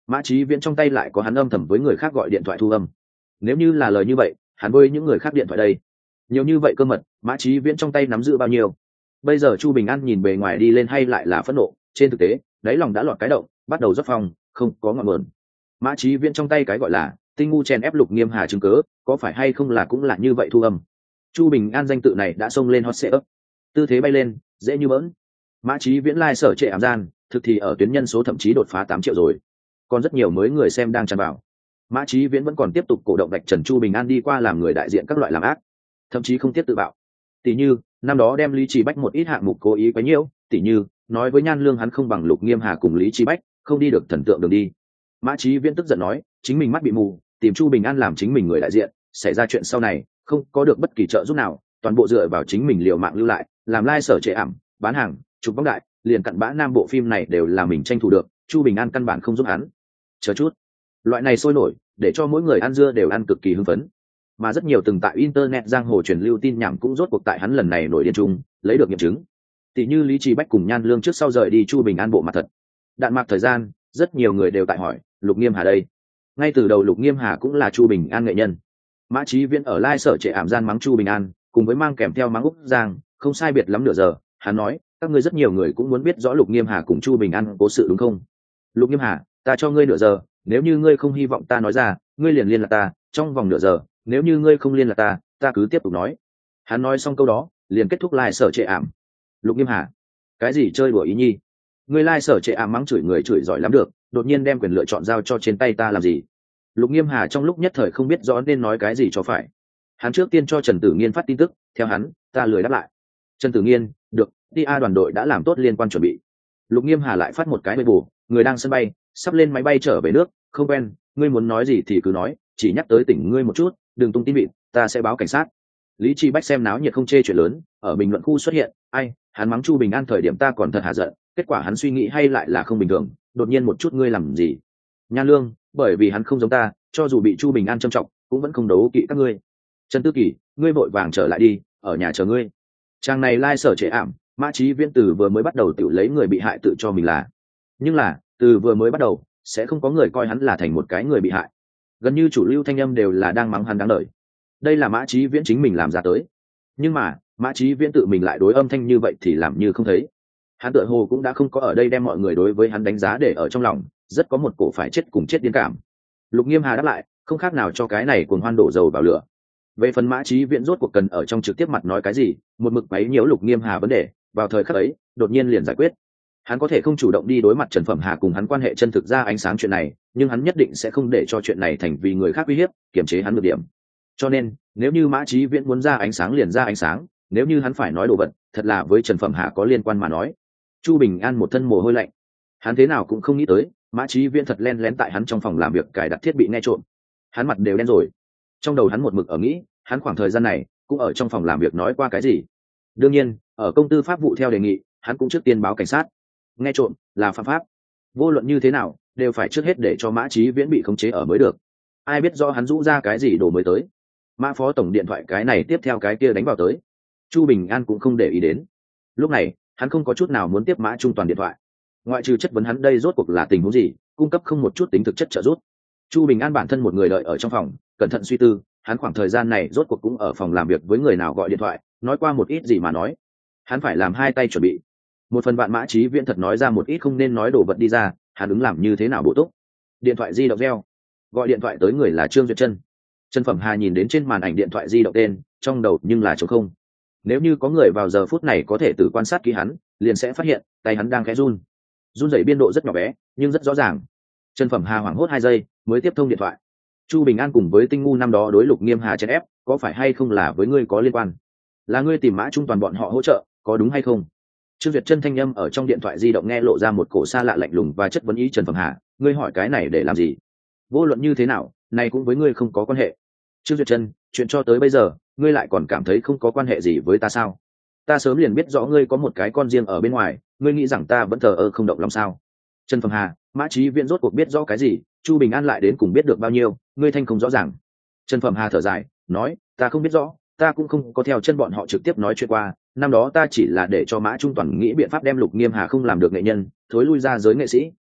Mã Chí Viễn trong tay lại có hắn âm thầm với người khác gọi điện thoại thu âm. Nếu như là lời như vậy, hắn với những người khác điện thoại đây, nhiều như vậy cơ mật, Mã Chí Viễn trong tay nắm giữ bao nhiêu? Bây giờ Chu Bình An nhìn bề ngoài đi lên hay lại là phẫn nộ, trên thực tế đáy lòng đã lọt cái động, bắt đầu rót phòng, không có ngọn nguồn. Mã Chí Viễn trong tay cái gọi là tinh ngu chèn ép Lục Nghiêm Hà chứng cớ, có phải hay không là cũng là như vậy thu âm. Chu Bình An danh tự này đã xông lên hot search, tư thế bay lên dễ như bỡn. Mã Chí Viễn lai sở trệ ảm gian, thực thì ở tuyến nhân số thậm chí đột phá tám triệu rồi, còn rất nhiều mới người xem đang tràn vào. Mã Chí Viễn vẫn còn tiếp tục cổ động vạch trần Chu Bình An đi qua làm người đại diện các loại làm ác, thậm chí không tiếc tự bạo. Tỷ như năm đó đem Lý Chí Bách một ít hạng mục cố ý quấy nhiễu, tỷ như nói với Nhan Lương hắn không bằng Lục Nghiêm Hà cùng Lý Chí Bách, không đi được thần tượng đường đi. Mã Chí Viễn tức giận nói, chính mình mắt bị mù, tìm Chu Bình An làm chính mình người đại diện, xảy ra chuyện sau này không có được bất kỳ trợ giúp nào, toàn bộ dựa vào chính mình liều mạng lưu lại, làm lai sở trệ ảm, bán hàng, chụp bóng đại, liền cặn bã nam bộ phim này đều là mình tranh thủ được, Chu Bình An căn bản không giúp hắn. Chờ chút, loại này sôi nổi, để cho mỗi người ăn dưa đều ăn cực kỳ hưng phấn, mà rất nhiều từng tại internet giang hồ truyền lưu tin nhảm cũng rốt cuộc tại hắn lần này nổi điên chung lấy được nghiệm chứng. Tỷ như Lý Chí Bách cùng Nhan Lương trước sau rời đi Chu Bình An bộ mặt thật. Đạn mạc thời gian, rất nhiều người đều tại hỏi, Lục Nghiêm Hà đây? Ngay từ đầu Lục Nghiêm Hà cũng là Chu Bình An nghệ nhân. Mã Chí Viễn ở lai sở trệ ảm gian mắng Chu Bình An, cùng với mang kèm theo mắng Úc Giang, không sai biệt lắm nửa giờ, hắn nói, các ngươi rất nhiều người cũng muốn biết rõ Lục Nghiêm Hà cùng Chu Bình An cố sự đúng không? Lục Nghiêm Hà, ta cho ngươi nửa giờ, nếu như ngươi không hy vọng ta nói ra, ngươi liền liên lạc ta, trong vòng nửa giờ, nếu như ngươi không liên lạc ta, ta cứ tiếp tục nói. Hắn nói xong câu đó, liền kết thúc lai sở trệ ảm. Lục Nghiêm Hà, cái gì chơi đùa ý nhi? Ngươi lai sở trệ ảm mắng chửi người chửi giỏi lắm được, đột nhiên đem quyền lựa chọn giao cho trên tay ta làm gì? Lục Nghiêm Hà trong lúc nhất thời không biết rõ nên nói cái gì cho phải. Hắn trước tiên cho Trần Tử Nghiên phát tin tức, theo hắn, ta lười đáp lại. Trần Tử Nghiên, được, tê a đoàn đội đã làm tốt liên quan chuẩn bị. Lục Nghiêm Hà lại phát một cái bê bù, người đang sân bay, sắp lên máy bay trở về nước, không quen, ngươi muốn nói gì thì cứ nói, chỉ nhắc tới tỉnh ngươi một chút, đừng tung tin vịt, ta sẽ báo cảnh sát. Lý Chí Bách xem náo nhiệt không chê chuyện lớn, ở bình luận khu xuất hiện, ai, hắn mắng Chu Bình An thời điểm ta còn thật hạ giận, kết quả hắn suy nghĩ hay lại là không bình thường, đột nhiên một chút ngươi làm gì? Nhan Lương, bởi vì hắn không giống ta, cho dù bị Chu Bình An châm trọng, cũng vẫn không đấu kỵ các ngươi. Trần Tư Kỳ, ngươi vội vàng trở lại đi, ở nhà chờ ngươi. Trang này lai sở trệ ảm, Mã Chí Viễn từ vừa mới bắt đầu tự lấy người bị hại tự cho mình là, nhưng là từ vừa mới bắt đầu sẽ không có người coi hắn là thành một cái người bị hại, gần như chủ lưu thanh âm đều là đang mắng hắn đáng đời. Đây là Mã Chí Viễn chính mình làm ra tới, nhưng mà Mã Chí Viễn tự mình lại đối âm thanh như vậy thì làm như không thấy. Hắn tựa hồ cũng đã không có ở đây đem mọi người đối với hắn đánh giá để ở trong lòng, rất có một cổ phải chết cùng chết điên cảm. Lục Nghiêm Hà đáp lại, không khác nào cho cái này cuồng hoan đổ dầu vào lửa. Về phần Mã Chí Viễn rốt cuộc cần ở trong trực tiếp mặt nói cái gì, một mực bấy nhiễu Lục Nghiêm Hà vấn đề, vào thời khắc ấy, đột nhiên liền giải quyết. Hắn có thể không chủ động đi đối mặt Trần Phẩm Hà cùng hắn quan hệ chân thực ra ánh sáng chuyện này, nhưng hắn nhất định sẽ không để cho chuyện này thành vì người khác uy hiếp, kiềm chế hắn được điểm. Cho nên, nếu như Mã Chí Viễn muốn ra ánh sáng liền ra ánh sáng, nếu như hắn phải nói đồ vật, thật là với Trần Phẩm Hà có liên quan mà nói. Chu Bình An một thân mồ hôi lạnh, hắn thế nào cũng không nghĩ tới, Mã Chí Viễn thật len lén tại hắn trong phòng làm việc cài đặt thiết bị nghe trộm. Hắn mặt đều đen rồi. Trong đầu hắn một mực ở nghĩ, hắn khoảng thời gian này cũng ở trong phòng làm việc nói qua cái gì. Đương nhiên, ở công tư pháp vụ theo đề nghị, hắn cũng trước tiên báo cảnh sát. Nghe trộm là phạm pháp, vô luận như thế nào đều phải trước hết để cho Mã Chí Viễn bị khống chế ở mới được. Ai biết do hắn rũ ra cái gì đồ mới tới. Mã phó tổng điện thoại cái này tiếp theo cái kia đánh vào tới, Chu Bình An cũng không để ý đến. Lúc này hắn không có chút nào muốn tiếp Mã Trung Toàn điện thoại, ngoại trừ chất vấn hắn đây rốt cuộc là tình huống gì, cung cấp không một chút tính thực chất trợ giúp. Chu Bình An bản thân một người đợi ở trong phòng, cẩn thận suy tư, hắn khoảng thời gian này rốt cuộc cũng ở phòng làm việc với người nào gọi điện thoại, nói qua một ít gì mà nói. Hắn phải làm hai tay chuẩn bị. Một phần bạn Mã Chí Viễn thật nói ra một ít không nên nói đồ vật đi ra, hắn ứng làm như thế nào bổ túc. Điện thoại di động reo, gọi điện thoại tới người là Trương Duyệt Trân. Trần Phẩm Hà nhìn đến trên màn ảnh điện thoại di động tên, trong đầu nhưng là trống không. Nếu như có người vào giờ phút này có thể tự quan sát kỹ hắn, liền sẽ phát hiện tay hắn đang khẽ run. Run rẩy biên độ rất nhỏ bé, nhưng rất rõ ràng. Trần Phẩm Hà hoảng hốt hai giây, mới tiếp thông điện thoại. Chu Bình An cùng với Tinh Ngu năm đó đối Lục Nghiêm Hà chèn ép, có phải hay không là với ngươi có liên quan? Là ngươi tìm Mã Trung Toàn bọn họ hỗ trợ, có đúng hay không? Trương Duyệt Trân thanh âm ở trong điện thoại di động nghe lộ ra một cổ xa lạ lạnh lùng và chất vấn ý. Trần Phẩm Hà, ngươi hỏi cái này để làm gì? Vô luận như thế nào, này cũng với ngươi không có quan hệ. Trương Duyệt Trân, chuyện cho tới bây giờ, ngươi lại còn cảm thấy không có quan hệ gì với ta sao? Ta sớm liền biết rõ ngươi có một cái con riêng ở bên ngoài, ngươi nghĩ rằng ta vẫn thờ ơ không động lòng sao? Trần Phẩm Hà, Mã Chí Viễn rốt cuộc biết rõ cái gì, Chu Bình An lại đến cùng biết được bao nhiêu, ngươi thanh không rõ ràng. Trần Phẩm Hà thở dài, nói, ta không biết rõ, ta cũng không có theo chân bọn họ trực tiếp nói chuyện qua, năm đó ta chỉ là để cho Mã Trung Toàn nghĩ biện pháp đem Lục Nghiêm Hà không làm được nghệ nhân, thối lui ra giới nghệ sĩ.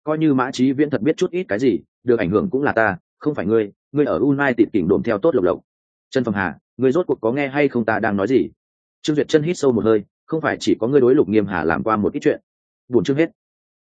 coi như Mã Chí Viễn thật biết chút ít cái gì, được ảnh hưởng cũng là ta, không phải ngươi, ngươi ở United tỉnh đồn theo tốt lộc lộc. Trần Phẩm Hà, ngươi rốt cuộc có nghe hay không ta đang nói gì? Trương Duyệt Chân hít sâu một hơi, không phải chỉ có ngươi đối Lục Nghiêm Hà làm qua một ít chuyện. Buồn chương hết.